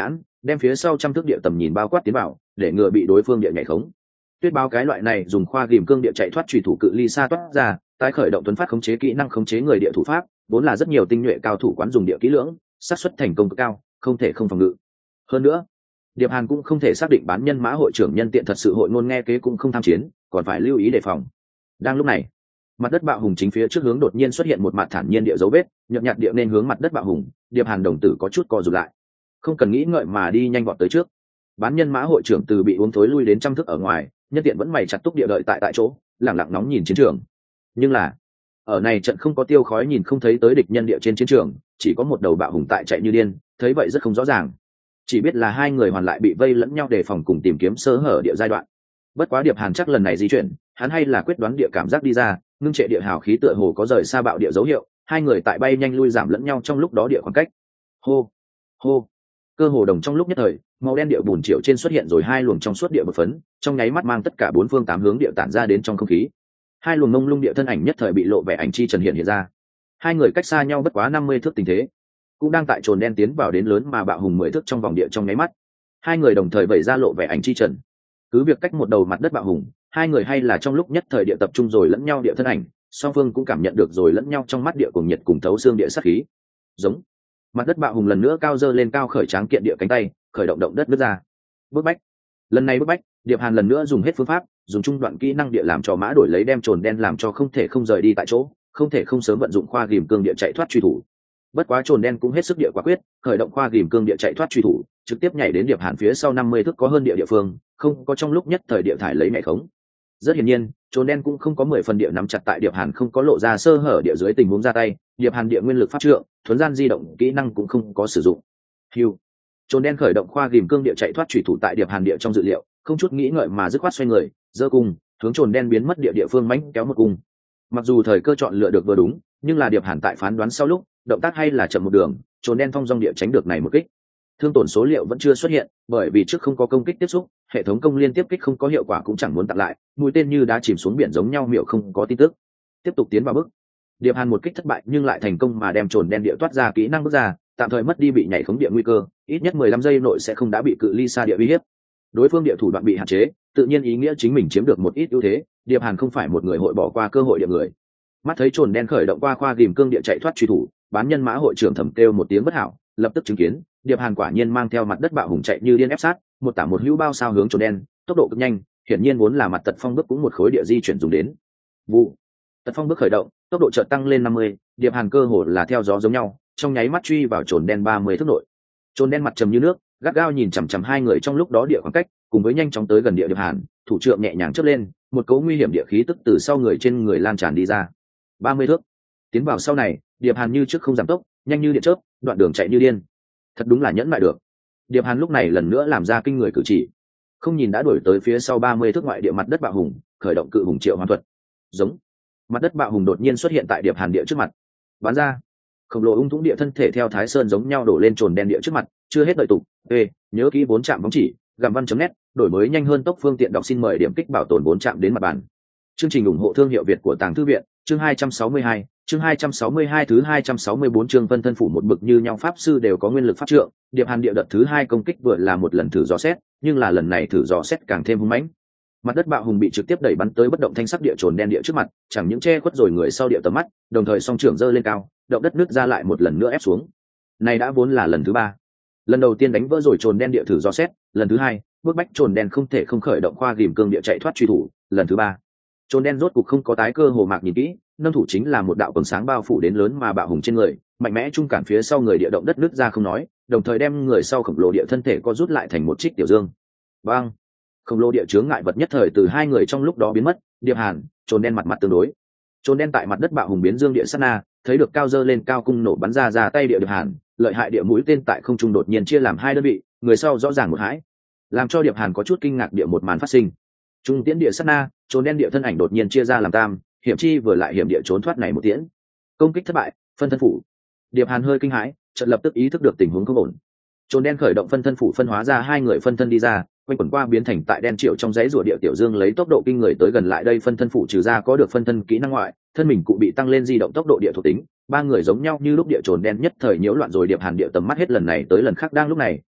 đem phía sau trăm thước địa tầm nhìn bao quát tiến vào để ngừa bị đối phương địa nhảy khống. Tuyết báo cái loại này dùng khoa ghìm cương địa chạy thoát truy thủ cự ly xa toát ra, tái khởi động tuấn phát khống chế kỹ năng khống chế người địa thủ pháp, vốn là rất nhiều tinh nhuệ cao thủ quán dùng địa kỹ lưỡng, xác suất thành công cực cao, không thể không phòng ngự. Hơn nữa, Diệp Hàn cũng không thể xác định bán nhân mã hội trưởng nhân tiện thật sự hội ngôn nghe kế cũng không tham chiến, còn phải lưu ý đề phòng. Đang lúc này, mặt đất bạo hùng chính phía trước hướng đột nhiên xuất hiện một mặt thản nhiên địa dấu vết, nhợt nhạt địa nên hướng mặt đất bạo hùng, Diệp Hàn đồng tử có chút co rụt lại, không cần nghĩ ngợi mà đi nhanh vọt tới trước. Bán nhân mã hội trưởng từ bị uống thối lui đến trăm thước ở ngoài, nhân tiện vẫn mày chặt túc địa đợi tại chỗ, lặng lặng nóng nhìn chiến trường. Nhưng là ở này trận không có tiêu khói nhìn không thấy tới địch nhân địa trên chiến trường, chỉ có một đầu bạo hùng tại chạy như điên, thấy vậy rất không rõ ràng, chỉ biết là hai người hoàn lại bị vây lẫn nhau đề phòng cùng tìm kiếm sơ hở địa giai đoạn. Bất quá Điệp Hàn chắc lần này di chuyển, hắn hay là quyết đoán địa cảm giác đi ra, ngưng trệ địa hào khí tựa hồ có rời xa bạo địa dấu hiệu, hai người tại bay nhanh lui giảm lẫn nhau trong lúc đó địa khoảng cách. Hô, hô, cơ hồ đồng trong lúc nhất thời, màu đen địa bùn triệu trên xuất hiện rồi hai luồng trong suốt địa bột phấn, trong nháy mắt mang tất cả bốn phương tám hướng địa tản ra đến trong không khí. Hai luồng mông lung địa thân ảnh nhất thời bị lộ vẻ ảnh chi trần hiện ra. Hai người cách xa nhau bất quá 50 thước tình thế, cũng đang tại trồn đen tiến vào đến lớn mà bạo hùng 10 thước trong vòng địa trong nháy mắt. Hai người đồng thời vẩy ra lộ vẻ ảnh chi trần. Cứ việc cách một đầu mặt đất bạo hùng, hai người hay là trong lúc nhất thời địa tập trung rồi lẫn nhau địa thân ảnh, song phương cũng cảm nhận được rồi lẫn nhau trong mắt địa cùng nhiệt cùng thấu xương địa sát khí. Giống. Mặt đất bạo hùng lần nữa cao dơ lên cao khởi tráng kiện địa cánh tay, khởi động động đất nứt ra. Bước bách. Lần này bước bách, Diệp Hàn lần nữa dùng hết phương pháp, dùng trung đoạn kỹ năng địa làm cho mã đổi lấy đem trồn đen làm cho không thể không rời đi tại chỗ, không thể không sớm vận dụng khoa ghìm cương địa chạy thoát truy thủ. Bất quá trồn đen cũng hết sức địa quả quyết, khởi động khoa ghìm cương địa chạy thoát truy thủ, trực tiếp nhảy đến Diệp Hàn phía sau 50 thước có hơn địa phương, không có trong lúc nhất thời địa thải lấy nhảy khống. Rất hiển nhiên, trồn đen cũng không có 10 phần địa nắm chặt tại Diệp Hàn không có lộ ra sơ hở địa dưới tình huống ra tay, Diệp Hàn địa nguyên lực pháp trượng, thuần gian di động kỹ năng cũng không có sử dụng. Hưu. Trồn đen khởi động khoa ghìm cương địa chạy thoát truy thủ tại Diệp Hàn địa trong dự liệu, không chút nghĩ ngợi mà dứt khoát xoay người, giơ cung, hướng trồn đen biến mất địa phương mãnh kéo một cung. Mặc dù thời cơ chọn lựa được vừa đúng, nhưng là Diệp Hàn tại phán đoán sau lúc, động tác hay là chậm một đường, trồn đen thông dong địa tránh được này một kích. Thương tổn số liệu vẫn chưa xuất hiện, bởi vì trước không có công kích tiếp xúc, hệ thống công liên tiếp kích không có hiệu quả cũng chẳng muốn tặng lại, mũi tên như đã chìm xuống biển giống nhau miệu không có tin tức. Tiếp tục tiến vào bước. Diệp Hàn một kích thất bại nhưng lại thành công mà đem trồn đen địa toát ra kỹ năng bước ra, tạm thời mất đi bị nhảy khống địa nguy cơ, ít nhất 15 giây nội sẽ không đã bị cự ly xa địa uy hiếp. Đối phương địa thủ đoạn bị hạn chế, tự nhiên ý nghĩa chính mình chiếm được một ít ưu thế, Diệp Hàn không phải một người hội bỏ qua cơ hội địa người. Mắt thấy trồn đen khởi động qua khoa ghìm cương địa chạy thoát truy thủ, bán nhân mã hội trưởng thầm kêu một tiếng bất hảo, lập tức chứng kiến Diệp Hàn quả nhiên mang theo mặt đất bạo hùng chạy như điên ép sát, một tả một hữu bao sao hướng trồn đen, tốc độ cực nhanh, hiển nhiên vốn là mặt tật phong bước cũng một khối địa di chuyển dùng đến. Vụ. Tật phong bước khởi động, tốc độ chợt tăng lên 50, Diệp Hàn cơ hồ là theo gió giống nhau, trong nháy mắt truy vào trồn đen 30 thước nội. Trồn đen mặt trầm như nước, gắt gao nhìn chằm chằm hai người trong lúc đó địa khoảng cách, cùng với nhanh chóng tới gần địa Diệp Hàn, thủ trượng nhẹ nhàng chớp lên, một cấu nguy hiểm địa khí tức từ sau người trên người lan tràn đi ra. 30 thước. Tiến vào sau này, Diệp Hàn như trước không giảm tốc, nhanh như điện chớp, đoạn đường chạy như điên. Thật đúng là nhẫn nại được. Diệp Hàn lúc này lần nữa làm ra kinh người cử chỉ, không nhìn đã đuổi tới phía sau 30 thước ngoại địa mặt đất bạo hùng, khởi động cự hùng triệu hoán thuật. Giống. Mặt đất bạo hùng đột nhiên xuất hiện tại Diệp Hàn địa trước mặt. Bắn ra. Khổng lồ ung thũng địa thân thể theo Thái Sơn giống nhau đổ lên trồn đen địa trước mặt, chưa hết đợi tục. Nhớ kỹ 4 chạm bóng chỉ, gặm văn.net, đổi mới nhanh hơn tốc phương tiện đọc xin mời điểm kích bảo tồn 4 chạm đến mặt bàn. Chương trình ủng hộ thương hiệu Việt của Tàng Thư viện, chương 262, chương 262 thứ 264 chương Vân thân phủ một bực như nhau pháp sư đều có nguyên lực pháp trượng, Diệp Hàn địa đợt thứ 2 công kích vừa là một lần thử dò xét, nhưng là lần này thử dò xét càng thêm hung mãnh. Mặt đất bạo hùng bị trực tiếp đẩy bắn tới bất động thanh sắc địa trồn đen địa trước mặt, chẳng những che khuất rồi người sau địa tầm mắt, đồng thời song trưởng giơ lên cao, động đất nứt ra lại một lần nữa ép xuống. Này đã vốn là lần thứ 3. Lần đầu tiên đánh vỡ rồi trồn đen địa thử dò xét, lần thứ 2, bước bách trồn đen không thể không khởi động khoa ghìm cương địa chạy thoát truy thủ, lần thứ 3. Trồn đen rốt cục không có tái cơ hồ mạc nhìn kỹ, nâng thủ chính là một đạo quầng sáng bao phủ đến lớn mà bạo hùng trên người, mạnh mẽ trung cản phía sau người địa động đất nứt ra không nói, đồng thời đem người sau khổng lồ địa thân thể co rút lại thành một trích tiểu dương. Bang! Khổng lồ địa chướng ngại vật nhất thời từ hai người trong lúc đó biến mất, Diệp Hàn, trồn đen mặt tương đối. Trồn đen tại mặt đất bạo hùng biến dương địa sát na, thấy được cao dơ lên cao cung nổ bắn ra tay địa Diệp Hàn, lợi hại địa mũi tên tại không trung đột nhiên chia làm 2 đơn vị, người sau rõ ràng một hãi, làm cho Diệp Hàn có chút kinh ngạc địa một màn phát sinh. Trung tiễn địa sát na, trồn đen địa thân ảnh đột nhiên chia ra làm tam, hiểm chi vừa lại hiểm địa trốn thoát này một tiễn. Công kích thất bại, phân thân phủ. Diệp Hàn hơi kinh hãi, chợt lập tức ý thức được tình huống không ổn. Trồn đen khởi động phân thân phủ phân hóa ra 2 người phân thân đi ra, quanh quẩn qua biến thành tại đen triệu trong dãy rùa địa tiểu dương lấy tốc độ kinh người tới gần lại đây phân thân phủ trừ ra có được phân thân kỹ năng ngoại, thân mình cụ bị tăng lên di động tốc độ địa thuộc tính. 3 người giống nhau như lúc địa trồn đen nhất thời nhiễu loạn rồi Diệp Hàn địa tầm mắt hết lần này tới lần khác đang lúc này,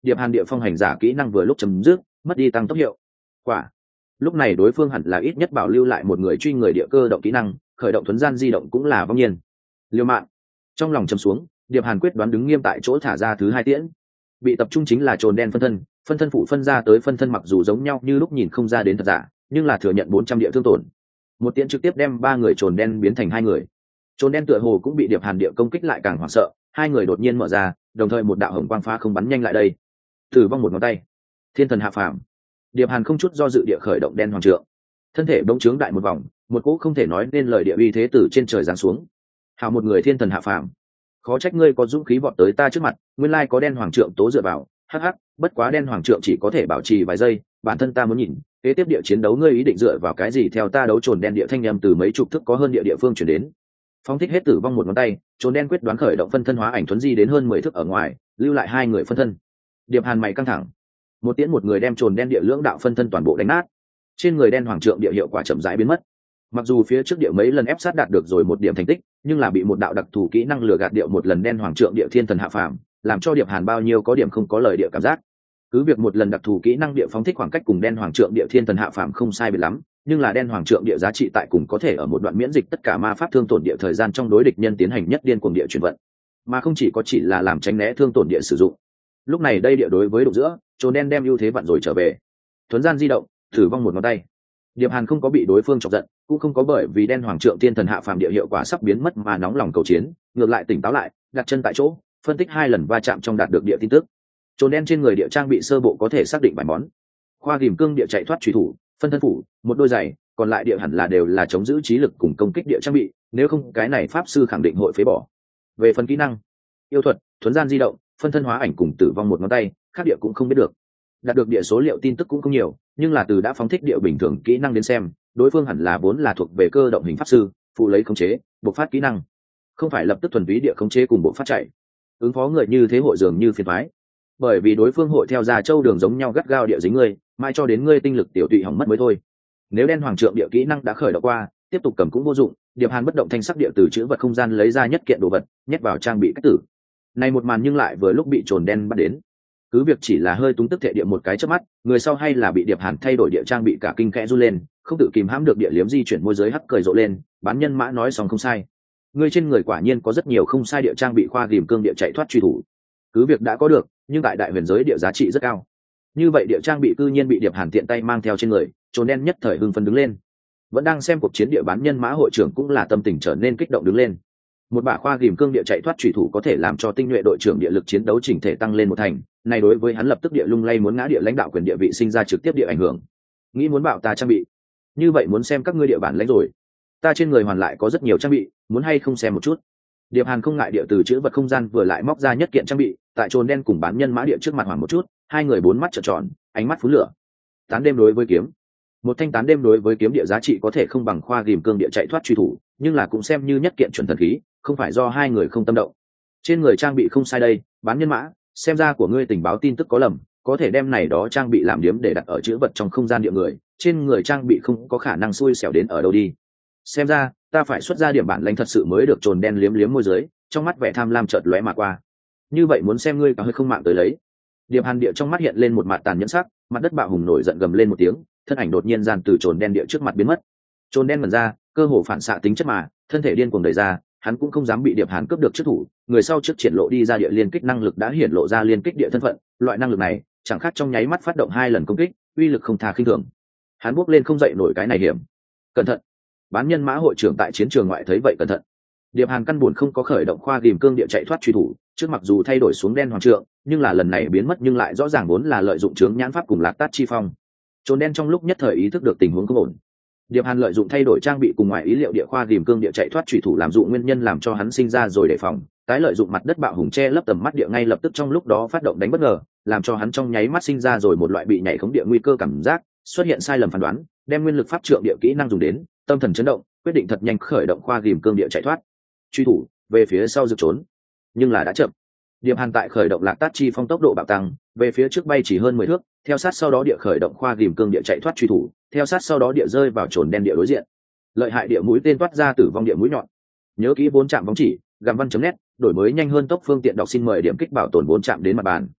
Điệp Hàn địa phong hành giả kỹ năng vừa lúc chấm dứt, mất đi tăng tốc hiệu quả. Lúc này đối phương hẳn là ít nhất bảo lưu lại một người truy người địa cơ động kỹ năng, khởi động thuấn gian di động cũng là vong nhiên. Liêu mạng. Trong lòng trầm xuống, Điệp Hàn quyết đoán đứng nghiêm tại chỗ thả ra thứ hai tiễn. Bị tập trung chính là trồn đen phân thân phụ phân ra tới phân thân mặc dù giống nhau như lúc nhìn không ra đến thật giả, nhưng là thừa nhận 400 địa thương tổn. Một tiễn trực tiếp đem 3 người trồn đen biến thành 2 người. Trồn đen tựa hồ cũng bị Điệp Hàn địa công kích lại càng hoảng sợ, 2 người đột nhiên mở ra, đồng thời một đạo hồng quang phá không bắn nhanh lại đây. Tử vong một ngón tay. Thiên thần hạ phàm. Điệp Hàn không chút do dự địa khởi động đen hoàng trượng, thân thể bỗng trướng đại một vòng, một cỗ không thể nói nên lời địa uy thế từ trên trời giáng xuống. Hào một người thiên thần hạ phàm, khó trách ngươi có dũng khí vọt tới ta trước mặt, nguyên lai có đen hoàng trượng tố dựa vào. Hắc hắc, bất quá đen hoàng trượng chỉ có thể bảo trì vài giây, bản thân ta muốn nhìn kế tiếp địa chiến đấu ngươi ý định dựa vào cái gì theo ta đấu. Trồn đen địa thanh âm từ mấy chục thước có hơn địa phương chuyển đến. Phóng thích hết tử vong một ngón tay, trồn đen quyết đoán khởi động phân thân hóa ảnh thuấn di đến hơn 10 thước ở ngoài, lưu lại 2 người phân thân. Điệp Hàn mày căng thẳng, một tiễn một người đem trồn đen địa lưỡng đạo phân thân toàn bộ đánh nát. Trên người đen hoàng trượng địa hiệu quả chậm rãi biến mất. Mặc dù phía trước địa mấy lần ép sát đạt được rồi một điểm thành tích, nhưng là bị một đạo đặc thù kỹ năng lừa gạt điệu một lần đen hoàng trượng địa thiên thần hạ phàm, làm cho Điệp Hàn bao nhiêu có điểm không có lời địa cảm giác. Cứ việc một lần đặc thù kỹ năng địa phóng thích khoảng cách cùng đen hoàng trượng địa thiên thần hạ phàm không sai biệt lắm, nhưng là đen hoàng trượng địa giá trị tại cùng có thể ở một đoạn miễn dịch tất cả ma pháp thương tổn địa thời gian trong đối địch nhân tiến hành nhất điên cuồng địa chuyển vận, mà không chỉ có chỉ là làm tránh né thương tổn địa sử dụng. Lúc này đây địa đối với đụng giữa, trồn đen đem ưu thế vặn rồi trở về. Thuấn gian di động, thử vong một ngón tay. Điệp Hàn không có bị đối phương chọc giận, cũng không có bởi vì đen hoàng trượng thiên thần hạ phàm địa hiệu quả sắp biến mất mà nóng lòng cầu chiến, ngược lại tỉnh táo lại, đặt chân tại chỗ, phân tích 2 lần va chạm trong đạt được địa tin tức. Trồn đen trên người địa trang bị sơ bộ có thể xác định vài món. Khoa kìm cương địa chạy thoát truy thủ, phân thân phủ, một đôi giày, còn lại địa hẳn là đều là chống giữ trí lực cùng công kích địa trang bị, nếu không cái này pháp sư khẳng định hội phế bỏ. Về phần kỹ năng, yêu thuật, thuấn gian di động, phân thân hóa ảnh cùng tử vong một ngón tay, khác địa cũng không biết được. Đạt được địa số liệu tin tức cũng không nhiều, nhưng là từ đã phóng thích địa bình thường kỹ năng đến xem, đối phương hẳn là vốn là thuộc về cơ động hình pháp sư, phụ lấy khống chế, bộc phát kỹ năng, không phải lập tức thuần túy địa khống chế cùng bộc phát chạy. Ứng phó người như thế hội dường như phiền toái, bởi vì đối phương hội theo ra châu đường giống nhau gắt gao địa dính ngươi, mai cho đến ngươi tinh lực tiểu tụy hỏng mất mới thôi. Nếu đen hoàng trượng địa kỹ năng đã khởi động qua, tiếp tục cầm cũng vô dụng. Điệp Hàn bất động thanh sắc địa từ chữ vật không gian lấy ra nhất kiện đồ vật, nhét vào trang bị cách tử. Này một màn nhưng lại vừa lúc bị trồn đen bắt đến. Cứ việc chỉ là hơi túng tức thể địa một cái chớp mắt, người sau hay là bị Điệp Hàn thay đổi địa trang bị cả kinh khẽ run lên, không tự kìm hãm được địa liếm di chuyển môi giới hắc cười rộ lên. Bán nhân mã nói xong không sai, ngươi trên người quả nhiên có rất nhiều không sai địa trang bị khoa kìm cương địa chạy thoát truy thủ. Cứ việc đã có được, nhưng tại đại huyền giới địa giá trị rất cao. Như vậy địa trang bị cư nhiên bị Điệp Hàn tiện tay mang theo trên người, trồn đen nhất thời hưng phấn đứng lên. Vẫn đang xem cuộc chiến địa bán nhân mã hội trưởng cũng là tâm tình trở nên kích động đứng lên. Một bả khoa kìm cương địa chạy thoát chủy thủ có thể làm cho tinh nhuệ đội trưởng địa lực chiến đấu chỉnh thể tăng lên một thành, này đối với hắn lập tức địa lung lay muốn ngã địa lãnh đạo quyền địa vị sinh ra trực tiếp địa ảnh hưởng. Nghĩ muốn bảo ta trang bị, như vậy muốn xem các ngươi địa bản lãnh rồi. Ta trên người hoàn lại có rất nhiều trang bị, muốn hay không xem một chút. Điệp Hàn không ngại địa từ chữ vật không gian vừa lại móc ra nhất kiện trang bị, tại trồn đen cùng bán nhân mã địa trước mặt hoàng một chút, 2 người 4 mắt trợn tròn, ánh mắt phun lửa. Tán đêm đối với kiếm, một thanh tán đêm đối với kiếm địa giá trị có thể không bằng khoa kìm cương địa chạy thoát truy thủ, nhưng là cũng xem như nhất kiện chuẩn thần khí, không phải do 2 người không tâm động. Trên người trang bị không sai đây, bán nhân mã, xem ra của ngươi tình báo tin tức có lầm, có thể đem này đó trang bị làm điếm để đặt ở chữ vật trong không gian địa người, trên người trang bị không có khả năng xui xẻo đến ở đâu đi. Xem ra ta phải xuất ra điểm bản lãnh thật sự mới được. Trồn đen liếm liếm môi dưới, trong mắt vẻ tham lam chợt lóe mà qua. Như vậy muốn xem ngươi có hơi không mạng tới lấy. Điệp Hàn địa trong mắt hiện lên một mặt tàn nhẫn sắc, mặt đất bạo hùng nổi giận gầm lên một tiếng, thân ảnh đột nhiên gian từ trồn đen địa trước mặt biến mất. Trồn đen mẩn ra, cơ hồ phản xạ tính chất mà, thân thể điên cuồng đẩy ra, hắn cũng không dám bị Điệp Hàn cướp được trước thủ, người sau trước triển lộ đi ra địa liên kích năng lực đã hiển lộ ra liên kích địa thân phận, loại năng lực này chẳng khác trong nháy mắt phát động 2 lần công kích, uy lực không tha khinh thường. Hắn bước lên không dậy nổi cái này hiểm. Cẩn thận. Bán nhân mã hội trưởng tại chiến trường ngoại thấy vậy cẩn thận. Điệp Hàn căn buồn không có khởi động khoa kìm cương địa chạy thoát truy thủ, trước mặc dù thay đổi xuống đen hoàng trượng, nhưng là lần này biến mất nhưng lại rõ ràng vốn là lợi dụng chướng nhãn pháp cùng lạc tát chi phong. Trồn đen trong lúc nhất thời ý thức được tình huống không ổn. Điệp Hàn lợi dụng thay đổi trang bị cùng ngoài ý liệu địa khoa kìm cương địa chạy thoát truy thủ làm dụ nguyên nhân làm cho hắn sinh ra rồi đề phòng, tái lợi dụng mặt đất bạo hùng che lấp tầm mắt địa ngay lập tức trong lúc đó phát động đánh bất ngờ, làm cho hắn trong nháy mắt sinh ra rồi một loại bị nhảy khống địa nguy cơ cảm giác, xuất hiện sai lầm phán đoán, đem nguyên lực pháp trượng địa kỹ năng dùng đến, tâm thần chấn động, quyết định thật nhanh khởi động khoa kìm cương địa chạy thoát truy thủ về phía sau rực trốn, nhưng là đã chậm. Điệp Hàn tại khởi động lạc tát chi phong tốc độ bạo tăng, về phía trước bay chỉ hơn 10 thước, theo sát sau đó địa khởi động khoa kìm cương địa chạy thoát truy thủ, theo sát sau đó địa rơi vào trồn đen địa đối diện. Lợi hại địa mũi tên toát ra tử vong địa mũi nhọn. Nhớ kỹ 4 chạm bóng chỉ, gàm văn.net, đổi mới nhanh hơn tốc phương tiện đọc xin mời điểm kích bảo tồn 4 chạm đến mặt bàn.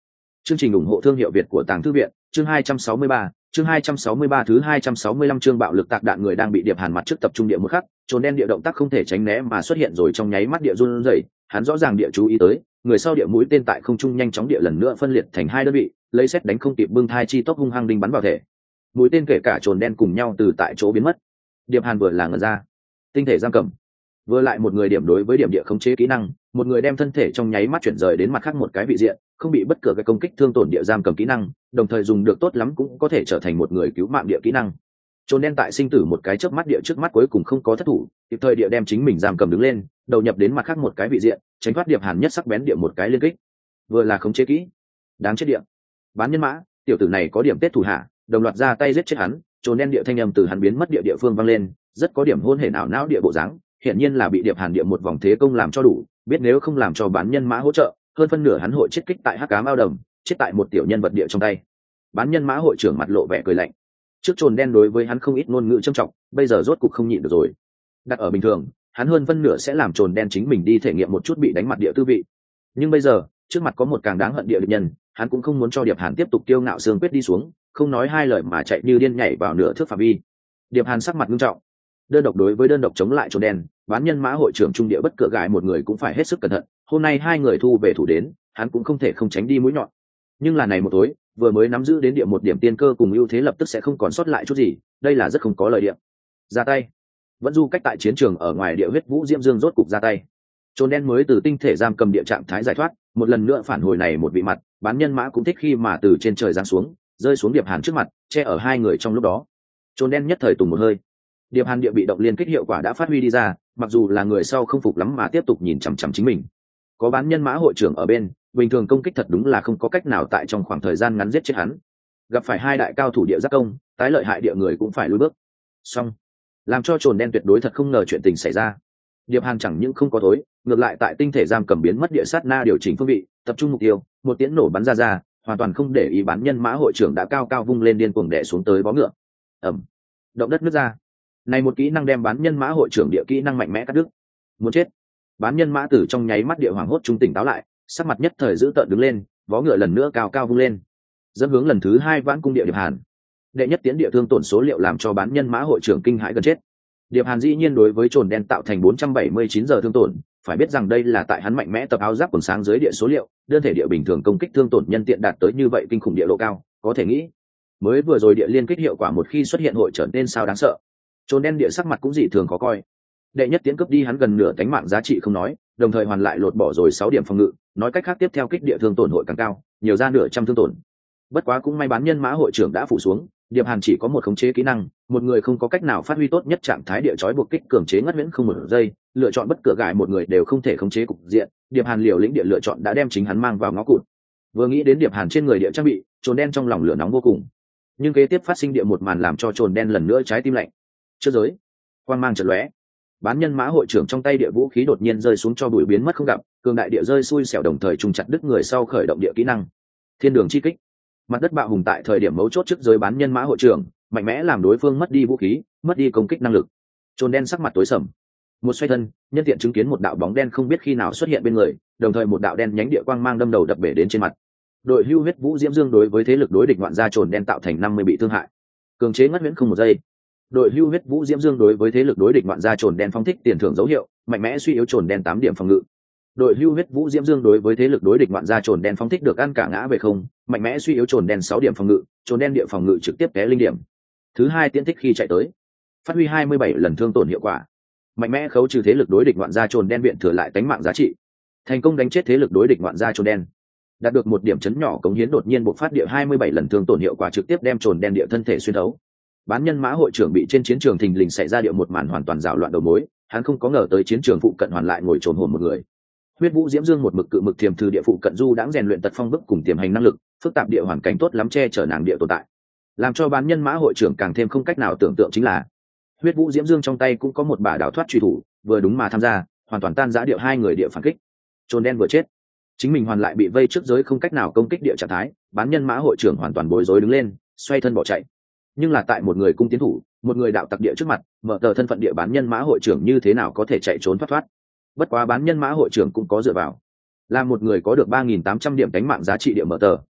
Chương trình ủng hộ thương hiệu Việt của Tàng Thư viện, chương 263, chương 263 thứ 265 chương bạo lực tạc đạn. Người đang bị Điệp Hàn mặt trước tập trung địa một khắc, trốn đen địa động tác không thể tránh né mà xuất hiện rồi trong nháy mắt địa run rẩy, hắn rõ ràng địa chú ý tới, người sau địa mũi tên tại không trung nhanh chóng địa lần nữa phân liệt thành hai đơn vị, lấy xét đánh không kịp bưng thai chi tốc hung hăng đinh bắn vào thể. Mũi tên kể cả trồn đen cùng nhau từ tại chỗ biến mất. Điệp Hàn vừa là ngẩn ra, tinh thể giam cầm, vừa lại một người điểm đối với điểm địa khống chế kỹ năng, một người đem thân thể trong nháy mắt chuyển rời đến mặt khác một cái vị diện, không bị bất cứ cái công kích thương tổn địa giam cầm kỹ năng, đồng thời dùng được tốt lắm cũng có thể trở thành một người cứu mạng địa kỹ năng. Trốn đen tại sinh tử một cái chớp mắt địa trước mắt cuối cùng không có thất thủ, kịp thời địa đem chính mình giam cầm đứng lên, đầu nhập đến mặt khác một cái vị diện, tránh thoát Điệp Hàn nhất sắc bén địa một cái liên kích. Vừa là khống chế kỹ, đáng chết địa. Bán nhân mã, tiểu tử này có điểm tết thủ hạ, đồng loạt ra tay giết chết hắn. Trốn đen địa thanh âm từ hắn biến mất địa phương vang lên, rất có điểm hôn hề não não địa bộ dáng, hiển nhiên là bị Điệp Hàn địa một vòng thế công làm cho đủ, biết nếu không làm cho bán nhân mã hỗ trợ, hơn phân nửa hắn hội chết kích tại hắc ám ao đầm, chết tại một tiểu nhân vật địa trong tay. Bán nhân mã hội trưởng mặt lộ vẻ cười lạnh. Trước trồn đen đối với hắn không ít ngôn ngữ trâm trọng, bây giờ rốt cục không nhịn được rồi. Đặt ở bình thường, hắn hơn phân nửa sẽ làm trồn đen chính mình đi thể nghiệm một chút bị đánh mặt địa tư vị. Nhưng bây giờ, trước mặt có một càng đáng hận địa địch nhân, hắn cũng không muốn cho Điệp Hàn tiếp tục kiêu ngạo xương quyết đi xuống, không nói hai lời mà chạy như điên nhảy vào nửa thước phạm vi. Điệp Hàn sắc mặt nghiêm trọng. Đơn độc đối với đơn độc chống lại trồn đen, bán nhân mã hội trưởng trung địa bất cửa gãi một người cũng phải hết sức cẩn thận. Hôm nay hai người thu về thủ đến, hắn cũng không thể không tránh đi mũi nhọn. Nhưng là này một tối, vừa mới nắm giữ đến địa một điểm tiên cơ cùng ưu thế lập tức sẽ không còn sót lại chút gì, đây là rất không có lợi điểm. Ra tay. Vẫn du cách tại chiến trường ở ngoài địa huyết vũ diễm dương rốt cục ra tay. Trồn đen mới từ tinh thể giam cầm địa trạng thái giải thoát, một lần nữa phản hồi này một vị mặt, bán nhân mã cũng thích khi mà từ trên trời giáng xuống, rơi xuống Điệp Hàn trước mặt, che ở hai người trong lúc đó. Trồn đen nhất thời tùng một hơi. Điệp Hàn địa bị động liên kích hiệu quả đã phát huy đi ra, mặc dù là người sau không phục lắm mà tiếp tục nhìn chằm chằm chính mình. Có bán nhân mã hội trưởng ở bên, bình thường công kích thật đúng là không có cách nào tại trong khoảng thời gian ngắn giết chết hắn. Gặp phải hai đại cao thủ địa giác công, tái lợi hại địa người cũng phải lùi bước. Xong, làm cho trồn đen tuyệt đối thật không ngờ chuyện tình xảy ra. Điệp Hàn chẳng những không có tối, ngược lại tại tinh thể giam cầm biến mất địa sát na điều chỉnh phương vị, tập trung mục tiêu, một tiếng nổ bắn ra, hoàn toàn không để ý bán nhân mã hội trưởng đã cao cao vung lên điên cuồng đè xuống tới bó ngựa. Ầm, động đất nứt ra. Này một kỹ năng đem bán nhân mã hội trưởng địa kỹ năng mạnh mẽ cắt đứt. Muốn chết. Bán nhân mã tử trong nháy mắt địa hoàng hốt trung tỉnh táo lại, sắc mặt nhất thời giữ tợn đứng lên, vó ngựa lần nữa cao cao vung lên, dẫn hướng lần thứ hai vãn cung địa Điệp Hàn. Đệ nhất tiến địa thương tổn số liệu làm cho bán nhân mã hội trưởng kinh hãi gần chết. Điệp Hàn dĩ nhiên đối với trồn đen tạo thành 479 giờ thương tổn, phải biết rằng đây là tại hắn mạnh mẽ tập áo giáp quần sáng dưới địa số liệu, đơn thể địa bình thường công kích thương tổn nhân tiện đạt tới như vậy kinh khủng địa độ cao, có thể nghĩ, mới vừa rồi địa liên kích hiệu quả một khi xuất hiện hội trở nên sao đáng sợ. Trồn đen địa sắc mặt cũng dị thường khó coi. Đệ nhất tiến cướp đi hắn gần nửa cánh mạng giá trị không nói, đồng thời hoàn lại lột bỏ rồi 6 điểm phòng ngự, nói cách khác tiếp theo kích địa thương tổn hội càng cao, nhiều ra nửa trăm thương tổn. Bất quá cũng may bán nhân mã hội trưởng đã phủ xuống, Điệp Hàn chỉ có một khống chế kỹ năng, một người không có cách nào phát huy tốt nhất trạng thái địa trói buộc kích cường chế ngắt miễn không một giây, lựa chọn bất cửa gài một người đều không thể khống chế cục diện, Điệp Hàn liều lĩnh địa lựa chọn đã đem chính hắn mang vào ngõ cụt. Vừa nghĩ đến Điệp Hàn trên người địa trang bị, trồn đen trong lòng lửa nóng vô cùng. Nhưng kế tiếp phát sinh địa một màn làm cho trồn đen lần nữa trái tim lạnh. Trước giới, quang mang chợt lóe, bán nhân mã hội trưởng trong tay địa vũ khí đột nhiên rơi xuống cho bụi biến mất không gặp, cường đại địa rơi xui xẻo đồng thời trùng chặt đứt người sau khởi động địa kỹ năng thiên đường chi kích. Mặt đất bạo hùng tại thời điểm mấu chốt trước giới bán nhân mã hội trưởng mạnh mẽ làm đối phương mất đi vũ khí, mất đi công kích năng lực. Trồn đen sắc mặt tối sầm, một xoay thân nhân tiện chứng kiến một đạo bóng đen không biết khi nào xuất hiện bên người, đồng thời một đạo đen nhánh địa quang mang đâm đầu đập bể đến trên mặt. Đội hưu huyết vũ diễm dương đối với thế lực đối địch ngoạn gia trồn đen tạo thành 50 bị thương hại, cường chế ngắt miễn không một giây. Đội hưu huyết vũ diễm dương đối với thế lực đối địch ngoạn gia trồn đen phóng thích tiền thưởng dấu hiệu, mạnh mẽ suy yếu trồn đen 8 điểm phòng ngự. Đội hưu huyết vũ diễm dương đối với thế lực đối địch ngoạn gia trồn đen phóng thích được ăn cả ngã về không, mạnh mẽ suy yếu trồn đen 6 điểm phòng ngự, trồn đen địa phòng ngự trực tiếp té linh điểm. Thứ hai tiến tích khi chạy tới, phát huy 27 lần thương tổn hiệu quả, mạnh mẽ khấu trừ thế lực đối địch ngoạn gia trồn đen viện thừa lại tánh mạng giá trị, thành công đánh chết thế lực đối địch ngoạn gia trồn đen, đạt được một điểm chấn nhỏ cống hiến đột nhiên bộc phát địa 27 lần thương tổn hiệu quả trực tiếp đem trồn đen địa thân thể xuyên thấu. Bán nhân mã hội trưởng bị trên chiến trường thình lình xảy ra địa một màn hoàn toàn rào loạn đầu mối, hắn không có ngờ tới chiến trường phụ cận hoàn lại ngồi trồn hồn một người. Huyết vũ diễm dương một mực cự mực thiềm thư địa phụ cận du đãng rèn luyện tật phong bức cùng tiềm hành năng lực, phức tạp địa hoàn cảnh tốt lắm che chở nàng địa tồn tại, làm cho bán nhân mã hội trưởng càng thêm không cách nào tưởng tượng chính là huyết vũ diễm dương trong tay cũng có một bả đào thoát truy thủ, vừa đúng mà tham gia, hoàn toàn tan rã địa hai người địa phản kích. Trồn đen vừa chết, chính mình hoàn lại bị vây trước giới không cách nào công kích địa trạng thái, bán nhân mã hội trưởng hoàn toàn bối rối đứng lên, xoay thân bỏ chạy. Nhưng là tại một người cung tiến thủ, một người đạo tặc địa trước mặt, mở tờ thân phận địa bán nhân mã hội trưởng như thế nào có thể chạy trốn thoát. Bất quá bán nhân mã hội trưởng cũng có dựa vào, là một người có được 3.800 điểm đánh mạng giá trị địa mở tờ,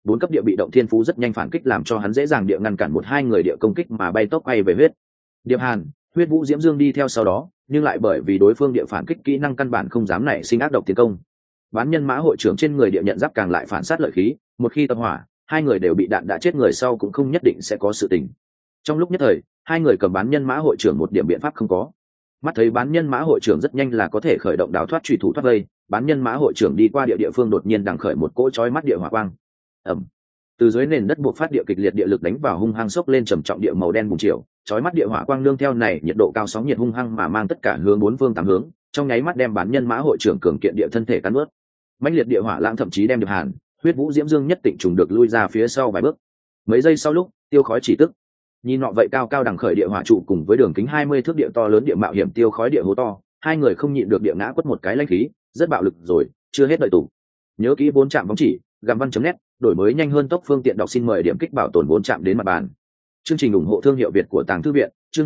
4 cấp địa bị động thiên phú rất nhanh phản kích làm cho hắn dễ dàng địa ngăn cản một hai người địa công kích mà bay tốc bay về huyết điệp hàn. Huyết vũ diễm dương đi theo sau đó, nhưng lại bởi vì đối phương địa phản kích kỹ năng căn bản không dám nảy sinh ác độc tiến công. Bán nhân mã hội trưởng trên người địa nhận giáp càng lại phản sát lợi khí, một khi tập hỏa, hai người đều bị đạn đã chết, người sau cũng không nhất định sẽ có sự tình. Trong lúc nhất thời, hai người cầm bán nhân mã hội trưởng một điểm biện pháp không có. Mắt thấy bán nhân mã hội trưởng rất nhanh là có thể khởi động đào thoát truy thủ thoát vây, bán nhân mã hội trưởng đi qua địa phương đột nhiên đằng khởi một cỗ chói mắt địa hỏa quang. Ầm. Từ dưới nền đất buộc phát địa kịch liệt địa lực đánh vào hung hăng sốc lên trầm trọng địa màu đen bùng chiều, chói mắt địa hỏa quang nương theo này nhiệt độ cao sóng nhiệt hung hăng mà mang tất cả hướng bốn phương tám hướng, trong nháy mắt đem bán nhân mã hội trưởng cường kiện địa thân thể cắn nuốt. Mãnh liệt địa hỏa lãng thậm chí đem Điệp Hàn, Huyết vũ diễm dương nhất định trùng được lui ra phía sau vài bước. Mấy giây sau lúc, tiêu khói chỉ tức. Nhìn nọ vậy cao cao đằng khởi địa hỏa trụ cùng với đường kính 20 thước địa to lớn địa mạo hiểm tiêu khói địa hố to, hai người không nhịn được địa ngã quất một cái lãnh khí, rất bạo lực rồi, chưa hết đợi tủ. Nhớ kỹ 4 chạm bóng chỉ, gam văn.net, đổi mới nhanh hơn tốc phương tiện đọc, xin mời điểm kích bảo tồn 4 chạm đến mặt bàn. Chương trình ủng hộ thương hiệu Việt của Tàng Thư viện, chương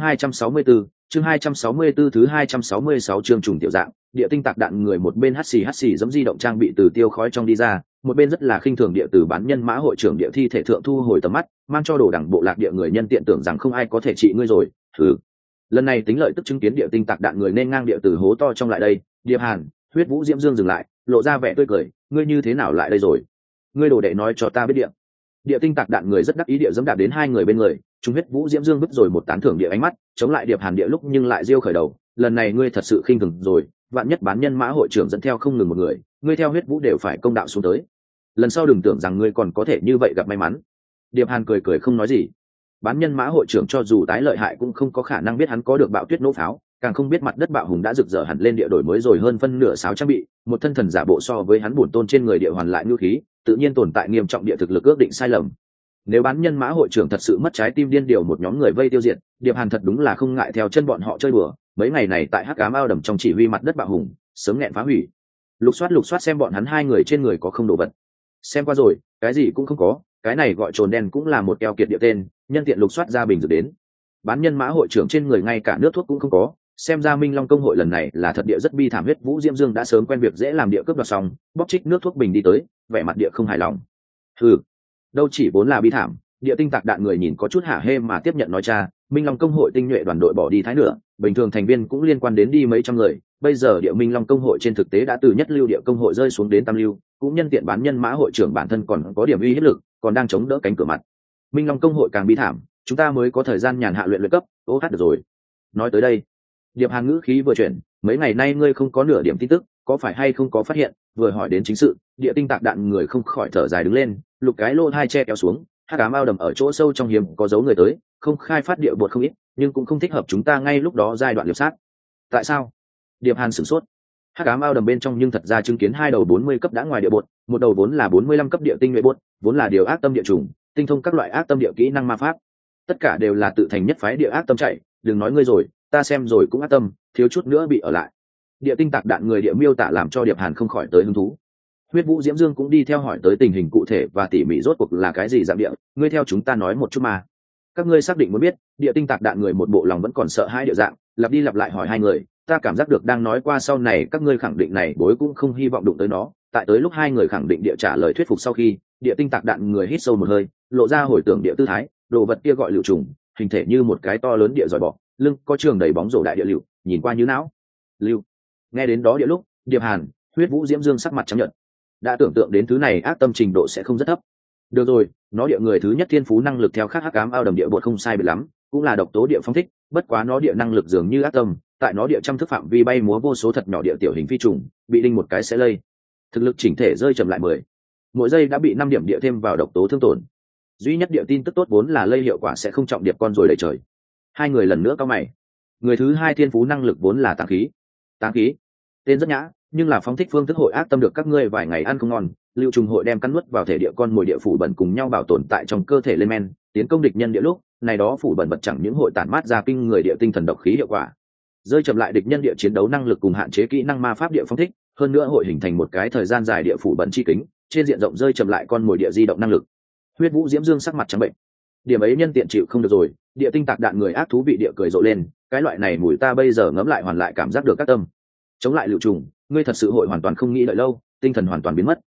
264 thứ 266 chương trùng tiểu dạng, địa tinh tạc đạn người một bên hắt xì giống di động trang bị từ tiêu khói trong đi ra, một bên rất là khinh thường địa từ bán nhân mã hội trưởng địa thi thể thượng thu hồi tầm mắt, mang cho đồ đẳng bộ lạc địa người nhân tiện tưởng rằng không ai có thể trị ngươi rồi. Lần này tính lợi tức chứng kiến địa tinh tạc đạn người nên ngang địa từ hố to trong lại đây. Điệp Hàn, Huyết vũ diễm dương dừng lại, lộ ra vẻ tươi cười, ngươi như thế nào lại đây rồi? Ngươi đồ đệ nói cho ta biết địa tinh tạc đạn người rất đắc ý địa dẫm đạp đến hai người bên người, chúng Huyết vũ diễm dương vứt rồi một tán thưởng địa ánh mắt, chống lại Điệp Hàn địa lúc nhưng lại riêu khởi đầu, lần này ngươi thật sự khinh thường rồi, vạn nhất bán nhân mã hội trưởng dẫn theo không ngừng một người, ngươi theo Huyết vũ đều phải công đạo xuống tới, lần sau đừng tưởng rằng ngươi còn có thể như vậy gặp may mắn. Điệp Hàn cười cười không nói gì. Bán nhân mã hội trưởng cho dù tái lợi hại cũng không có khả năng biết hắn có được bạo tuyết nổ pháo, càng không biết mặt đất bạo hùng đã rực rỡ hẳn lên địa đổi mới rồi hơn phân nửa sáo trang bị, một thân thần giả bộ so với hắn bổn tôn trên người địa hoàn lại nhu khí, tự nhiên tồn tại nghiêm trọng địa thực lực ước định sai lầm. Nếu bán nhân mã hội trưởng thật sự mất trái tim điên điều một nhóm người vây tiêu diệt, Điệp Hàn thật đúng là không ngại theo chân bọn họ chơi bừa, mấy ngày này tại Hắc Ám Ao Đầm trong chỉ huy mặt đất bạo hùng, sớm nghẹn phá hủy. Lục soát xem bọn hắn hai người trên người có không đồ vật. Xem qua rồi, cái gì cũng không có, cái này gọi trồn đen cũng là một keo kiệt địa tên, nhân tiện lục soát ra bình dược đến. Bán nhân mã hội trưởng trên người ngay cả nước thuốc cũng không có, xem ra Minh Long công hội lần này là thật địa rất bi thảm. Huyết vũ diễm dương đã sớm quen việc dễ làm địa cướp đoạt xong, bóc trích nước thuốc bình đi tới, vẻ mặt địa không hài lòng. Đâu chỉ vốn là bi thảm, địa tinh tạc đạn người nhìn có chút hả hê mà tiếp nhận nói cha, Minh Long công hội tinh nhuệ đoàn đội bỏ đi thái nửa, bình thường thành viên cũng liên quan đến đi mấy trăm người, bây giờ địa Minh Long công hội trên thực tế đã từ nhất lưu địa công hội rơi xuống đến tam lưu, cũng nhân tiện bán nhân mã hội trưởng bản thân còn có điểm uy hiếp lực, còn đang chống đỡ cánh cửa mặt. Minh Long công hội càng bi thảm, chúng ta mới có thời gian nhàn hạ luyện cấp, được rồi. Nói tới đây, Điệp Hàn ngữ khí vừa chuyển, mấy ngày nay ngươi không có nửa điểm tin tức, có phải hay không có phát hiện? Vừa hỏi đến chính sự, địa tinh tạc đạn người không khỏi thở dài đứng lên, lục cái lô hai che kéo xuống, Hắc Ám Ao Đầm ở chỗ sâu trong hiếm có dấu người tới, không khai phát địa bột không ít, nhưng cũng không thích hợp chúng ta ngay lúc đó giai đoạn liệp sát. Tại sao? Điệp Hàn sửng sốt. Hắc Ám Ao Đầm bên trong nhưng thật ra chứng kiến hai đầu 40 cấp đã ngoài địa bột, một đầu vốn là 45 cấp địa tinh nhuệ bột, vốn là điều ác tâm địa trùng, tinh thông các loại ác tâm địa kỹ năng ma pháp, tất cả đều là tự thành nhất phái địa ác tâm chạy, đừng nói ngươi rồi, ta xem rồi cũng ác tâm, thiếu chút nữa bị ở lại. Địa tinh tạc đạn người địa miêu tả làm cho Điệp Hàn không khỏi tới hứng thú. Huyết vũ diễm dương cũng đi theo hỏi tới tình hình cụ thể và tỉ mỉ rốt cuộc là cái gì dạng địa, ngươi theo chúng ta nói một chút mà. Các ngươi xác định muốn biết? Địa tinh tạc đạn người một bộ lòng vẫn còn sợ hai địa dạng, lặp đi lặp lại hỏi hai người, ta cảm giác được đang nói qua sau này các ngươi khẳng định này bối cũng không hy vọng đụng tới nó. Tại tới lúc hai người khẳng định địa trả lời thuyết phục sau khi, địa tinh tạc đạn người hít sâu một hơi, lộ ra hồi tưởng địa tư thái, đồ vật kia gọi liệu trùng, hình thể như một cái to lớn địa giỏi bọ, lưng có trường đầy bóng rổ đại địa liệu, nhìn qua như não. Lưu. Nghe đến đó địa lúc, Điệp Hàn, Huyết vũ diễm dương sắc mặt trắng nhợt. Đã tưởng tượng đến thứ này ác tâm trình độ sẽ không rất thấp. Được rồi, nó địa người thứ nhất thiên phú năng lực theo khác Hắc Ám Ao Đầm địa bột không sai biệt lắm, cũng là độc tố địa phong thích, bất quá nó địa năng lực dường như ác tâm, tại nó địa trăm thức phạm vi bay múa vô số thật nhỏ địa tiểu hình phi trùng, bị đinh một cái sẽ lây. Thực lực chỉnh thể rơi chậm lại 10. Mỗi giây đã bị 5 điểm địa thêm vào độc tố thương tổn. Duy nhất địa tin tức tốt vốn là lây hiệu quả sẽ không trọng điệp con rồi đầy trời. Hai người lần nữa cau mày. Người thứ hai thiên phú năng lực vốn là táng khí. Táng khí, tên rất nhã, nhưng là phóng thích phương thức hội ác tâm được các ngươi vài ngày ăn không ngon, lưu trùng hội đem cắn nuốt vào thể địa con mồi địa phủ bẩn cùng nhau bảo tồn tại trong cơ thể lên men, tiến công địch nhân địa lúc, này đó phủ bẩn vật chẳng những hội tản mát ra kinh người địa tinh thần độc khí hiệu quả, rơi chậm lại địch nhân địa chiến đấu năng lực cùng hạn chế kỹ năng ma pháp địa phóng thích, hơn nữa hội hình thành một cái thời gian dài địa phủ bẩn chi kính, trên diện rộng rơi chậm lại con mồi địa di động năng lực. Huyết vũ diễm dương sắc mặt trắng bệnh. Điểm ấy nhân tiện chịu không được rồi, địa tinh tạc đạn người ác thú bị địa cười rộ lên, cái loại này mùi ta bây giờ ngấm lại hoàn lại cảm giác được các tâm. Chống lại lưu trùng, ngươi thật sự hội hoàn toàn không nghĩ đợi lâu, tinh thần hoàn toàn biến mất.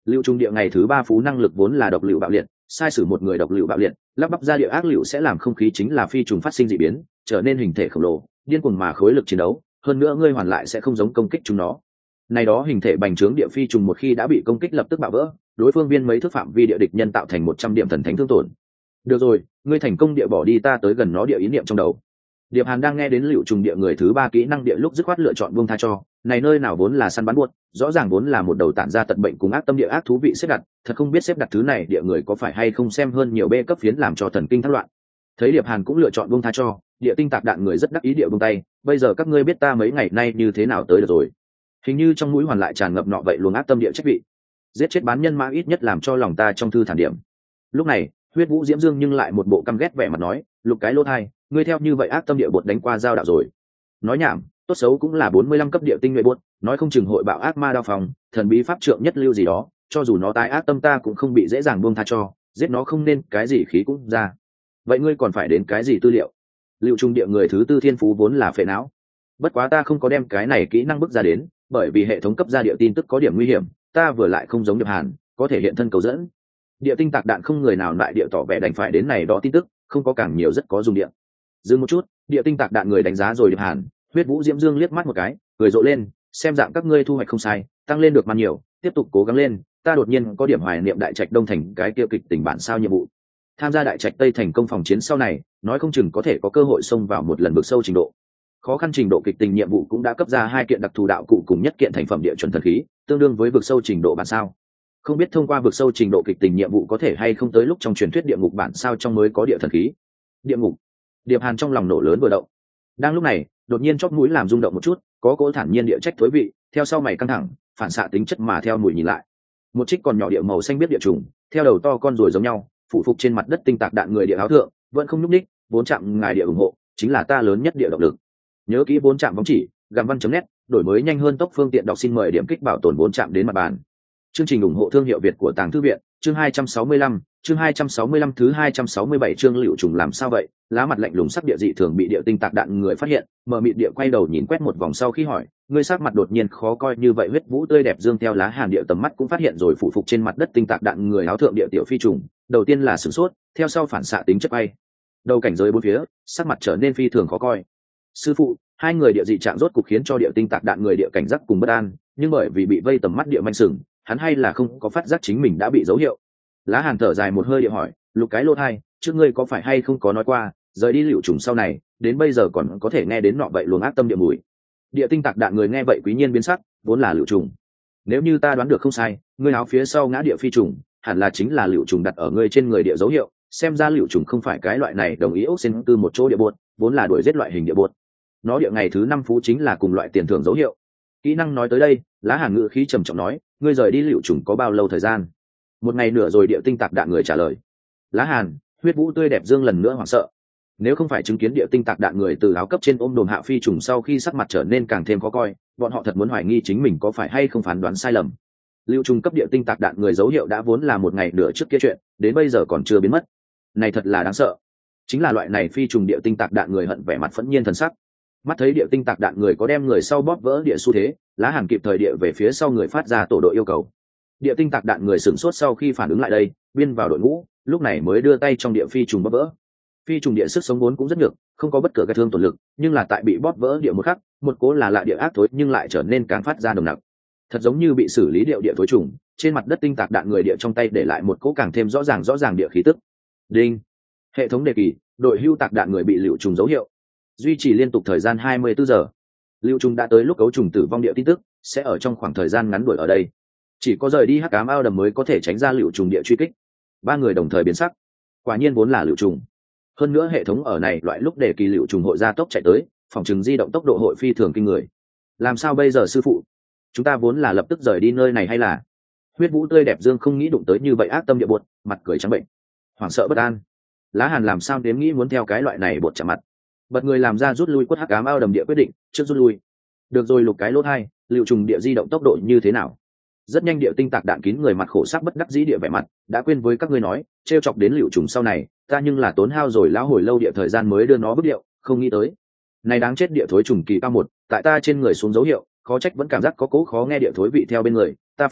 Lưu trùng địa ngày thứ 3 phú năng lực vốn là độc liệu bạo liệt, sai sử một người độc liệu bạo liệt, lắp bắp ra địa ác liệu sẽ làm không khí chính là phi trùng phát sinh dị biến, trở nên hình thể khổng lồ, điên cuồng mà khối lực chiến đấu, hơn nữa ngươi hoàn lại sẽ không giống công kích chúng nó. Này đó hình thể bành trướng địa phi trùng một khi đã bị công kích lập tức bạo vỡ, đối phương viên mấy thước phạm vi địa địch nhân tạo thành 100 điểm thần thánh thương tổn. Được rồi, ngươi thành công địa bỏ đi ta tới gần nó địa ý niệm trong đầu. Diệp Hàn đang nghe đến Lưu trùng địa người thứ 3 kỹ năng địa lúc dứt khoát lựa chọn buông tha cho, này nơi nào vốn là săn bắn buốt, rõ ràng vốn là một đầu tản ra tật bệnh cùng ác tâm địa ác thú vị xếp đặt, thật không biết xếp đặt thứ này địa người có phải hay không xem hơn nhiều bê cấp phiến làm cho thần kinh thác loạn. Thấy Diệp Hàn cũng lựa chọn buông tha cho, địa tinh tạc đạn người rất đắc ý địa buông tay, bây giờ các ngươi biết ta mấy ngày nay như thế nào tới được rồi. Hình như trong mũi hoàn lại tràn ngập nọ vậy luồng ác tâm địa trách vị. Giết chết bán nhân mã ít nhất làm cho lòng ta trong thư thản điểm. Lúc này, Huyết Vũ Diễm Dương nhưng lại một bộ căm ghét vẻ mặt nói, Lục cái lỗ thai, ngươi theo như vậy ác tâm địa bột đánh qua giao đạo rồi. Nói nhảm, tốt xấu cũng là 45 cấp địa tinh nhuệ bột, nói không chừng hội bạo ác ma đao phòng, thần bí pháp trượng nhất lưu gì đó, cho dù nó tái ác tâm ta cũng không bị dễ dàng buông tha cho, giết nó không nên cái gì khí cũng ra. Vậy ngươi còn phải đến cái gì tư liệu? Lưu trung địa người thứ 4 thiên phú vốn là phệ não. Bất quá ta không có đem cái này kỹ năng bức ra đến, bởi vì hệ thống cấp ra địa tin tức có điểm nguy hiểm, ta vừa lại không giống Diệp Hàn, có thể hiện thân cầu dẫn. Địa tinh tạc đạn không người nào lại địa tỏ vẻ đành phải đến này đó tin tức, không có càng nhiều rất có dùng địa. Dừng một chút, địa tinh tạc đạn người đánh giá rồi Diệp Hàn, Huyết Vũ Diễm Dương liếc mắt một cái, cười rộ lên, xem dạng các ngươi thu hoạch không sai, tăng lên được man nhiều, tiếp tục cố gắng lên, ta đột nhiên có điểm hoài niệm đại trạch đông thành cái kia kịch tình bản sao nhiệm vụ. Tham gia đại trạch tây thành công phòng chiến sau này, nói không chừng có thể có cơ hội xông vào một lần vực sâu trình độ. Khó khăn trình độ kịch tình nhiệm vụ cũng đã cấp ra 2 kiện đặc thù đạo cụ cùng nhất kiện thành phẩm địa chuẩn thần khí, tương đương với vực sâu trình độ bản sao. Không biết thông qua vực sâu trình độ kịch tình nhiệm vụ có thể hay không tới lúc trong truyền thuyết địa ngục bản sao trong mới có địa thần khí. Địa ngục. Diệp Hàn trong lòng nổ lớn vừa động. Đang lúc này, đột nhiên chóp mũi làm rung động một chút, có cỗ thản nhiên địa trách thối vị, theo sau mày căng thẳng, phản xạ tính chất mà theo mùi nhìn lại. Một trích còn nhỏ địa màu xanh biết địa trùng, theo đầu to con ruồi giống nhau, phụ phục trên mặt đất tinh tạc đạn người địa áo thượng, vẫn không nhúc nhích, vốn chạm ngài địa ủng hộ, chính là ta lớn nhất địa động lực. Nhớ kỹ vốn chạm bóng chỉ, gàm văn.net, đổi mới nhanh hơn tốc phương tiện đọc xin mời điểm kích bảo tồn vốn chạm đến mặt bàn. Chương trình ủng hộ thương hiệu Việt của Tàng Thư viện, chương 265, chương 265 thứ 267 chương Liệu trùng làm sao vậy? Lá mặt lạnh lùng sắc địa dị thường bị địa tinh tạc đạn người phát hiện, mờ mịt địa quay đầu nhìn quét một vòng sau khi hỏi, ngươi sắc mặt đột nhiên khó coi như vậy, Huyết Vũ tươi đẹp dương theo lá hàn địa tầm mắt cũng phát hiện rồi phụ phục trên mặt đất tinh tạc đạn người áo thượng địa tiểu phi trùng, đầu tiên là sửng sốt, theo sau phản xạ tính chất bay. Đầu cảnh giới bốn phía, sắc mặt trở nên phi thường khó coi. Sư phụ, hai người địa dị trạng rốt cục khiến cho địa tinh tạc đạn người địa cảnh giác cùng bất an, nhưng bởi vì bị vây tầm mắt địa manh sừng, hắn hay là không có phát giác chính mình đã bị dấu hiệu. Lá hàn thở dài một hơi địa hỏi, Lục cái lô thai, trước ngươi có phải hay không có nói qua, rời đi Liệu trùng sau này, đến bây giờ còn có thể nghe đến nọ vậy luồng ác tâm địa mùi. Địa tinh tạc đạn người nghe vậy quý nhiên biến sắc, vốn là Liệu trùng. Nếu như ta đoán được không sai, ngươi áo phía sau ngã địa phi trùng, hẳn là chính là Liệu trùng đặt ở ngươi trên người địa dấu hiệu, xem ra Liệu trùng không phải cái loại này đồng ý ốc xin từ một chỗ địa buột, vốn là đuổi giết loại hình địa buột. Nó địa ngày thứ 5 phú chính là cùng loại tiền thưởng dấu hiệu. Kỹ năng nói tới đây, Lá Hàn ngữ khí trầm trọng nói, ngươi rời đi Liệu trùng có bao lâu thời gian? 1 ngày nửa rồi, địa tinh tạc đạn người trả lời. Lá Hàn, Huyết Vũ tươi đẹp dương lần nữa hoảng sợ. Nếu không phải chứng kiến địa tinh tạc đạn người từ áo cấp trên ôm đồm hạ phi trùng sau khi sắc mặt trở nên càng thêm khó coi, bọn họ thật muốn hoài nghi chính mình có phải hay không phán đoán sai lầm. Lưu trùng cấp địa tinh tạc đạn người dấu hiệu đã vốn là 1 ngày nửa trước kia chuyện, đến bây giờ còn chưa biến mất. Này thật là đáng sợ. Chính là loại này phi trùng địa tinh tạc đạn người hận vẻ mặt phẫn nhiên thần sắc. Mắt thấy địa tinh tạc đạn người có đem người sau bóp vỡ địa xu thế, Lá Hàn kịp thời địa về phía sau người phát ra tổ đội yêu cầu. Địa tinh tạc đạn người sửng sốt sau khi phản ứng lại đây, biên vào đội ngũ, lúc này mới đưa tay trong địa phi trùng bóp vỡ. Phi trùng địa sức sống vốn cũng rất nhược, không có bất cứ cái thương tổn lực, nhưng là tại bị bóp vỡ địa một khắc, một cố là lạ địa ác thối nhưng lại trở nên càng phát ra nồng nặc. Thật giống như bị xử lý địa thối trùng, trên mặt đất tinh tạc đạn người địa trong tay để lại một cố càng thêm rõ ràng địa khí tức. Đinh. Hệ thống đề kỳ, đội hưu tạc đạn người bị Liệu trùng dấu hiệu. Duy trì liên tục thời gian 24 giờ. Liệu trùng đã tới lúc cấu trùng tử vong địa tin tức, sẽ ở trong khoảng thời gian ngắn đuổi ở đây. Chỉ có rời đi hắc ám ao đầm mới có thể tránh ra Liệu trùng địa truy kích. 3 người đồng thời biến sắc. Quả nhiên vốn là Liệu trùng. Hơn nữa hệ thống ở này loại lúc để kỳ Liệu trùng hội gia tốc chạy tới, phòng trừng di động tốc độ hội phi thường kinh người. Làm sao bây giờ sư phụ? Chúng ta vốn là lập tức rời đi nơi này hay là? Huyết Vũ tươi đẹp dương không nghĩ đụng tới như vậy ác tâm địa buột, mặt cười trắng bệnh, hoảng sợ bất an. Lá Hàn làm sao đếm nghĩ muốn theo cái loại này bột chạm mặt. Bật người làm ra rút lui quất hắc ám ao đầm địa quyết định, trước rút lui. Được rồi, Lục cái lỗ hai, Liệu trùng địa di động tốc độ như thế nào? Rất nhanh địa tinh tạc đạn kín người mặt khổ sắc bất đắc dĩ địa vẻ mặt, đã quên với các ngươi nói, trêu chọc đến Liệu trùng sau này, ta nhưng là tốn hao rồi lão hồi lâu địa thời gian mới đưa nó bước điệu, không nghĩ tới. Này đáng chết địa thối trùng kỳ cao 1, tại ta trên người xuống dấu hiệu, khó trách vẫn cảm giác có cố khó nghe địa thối vị theo bên người, ta phi,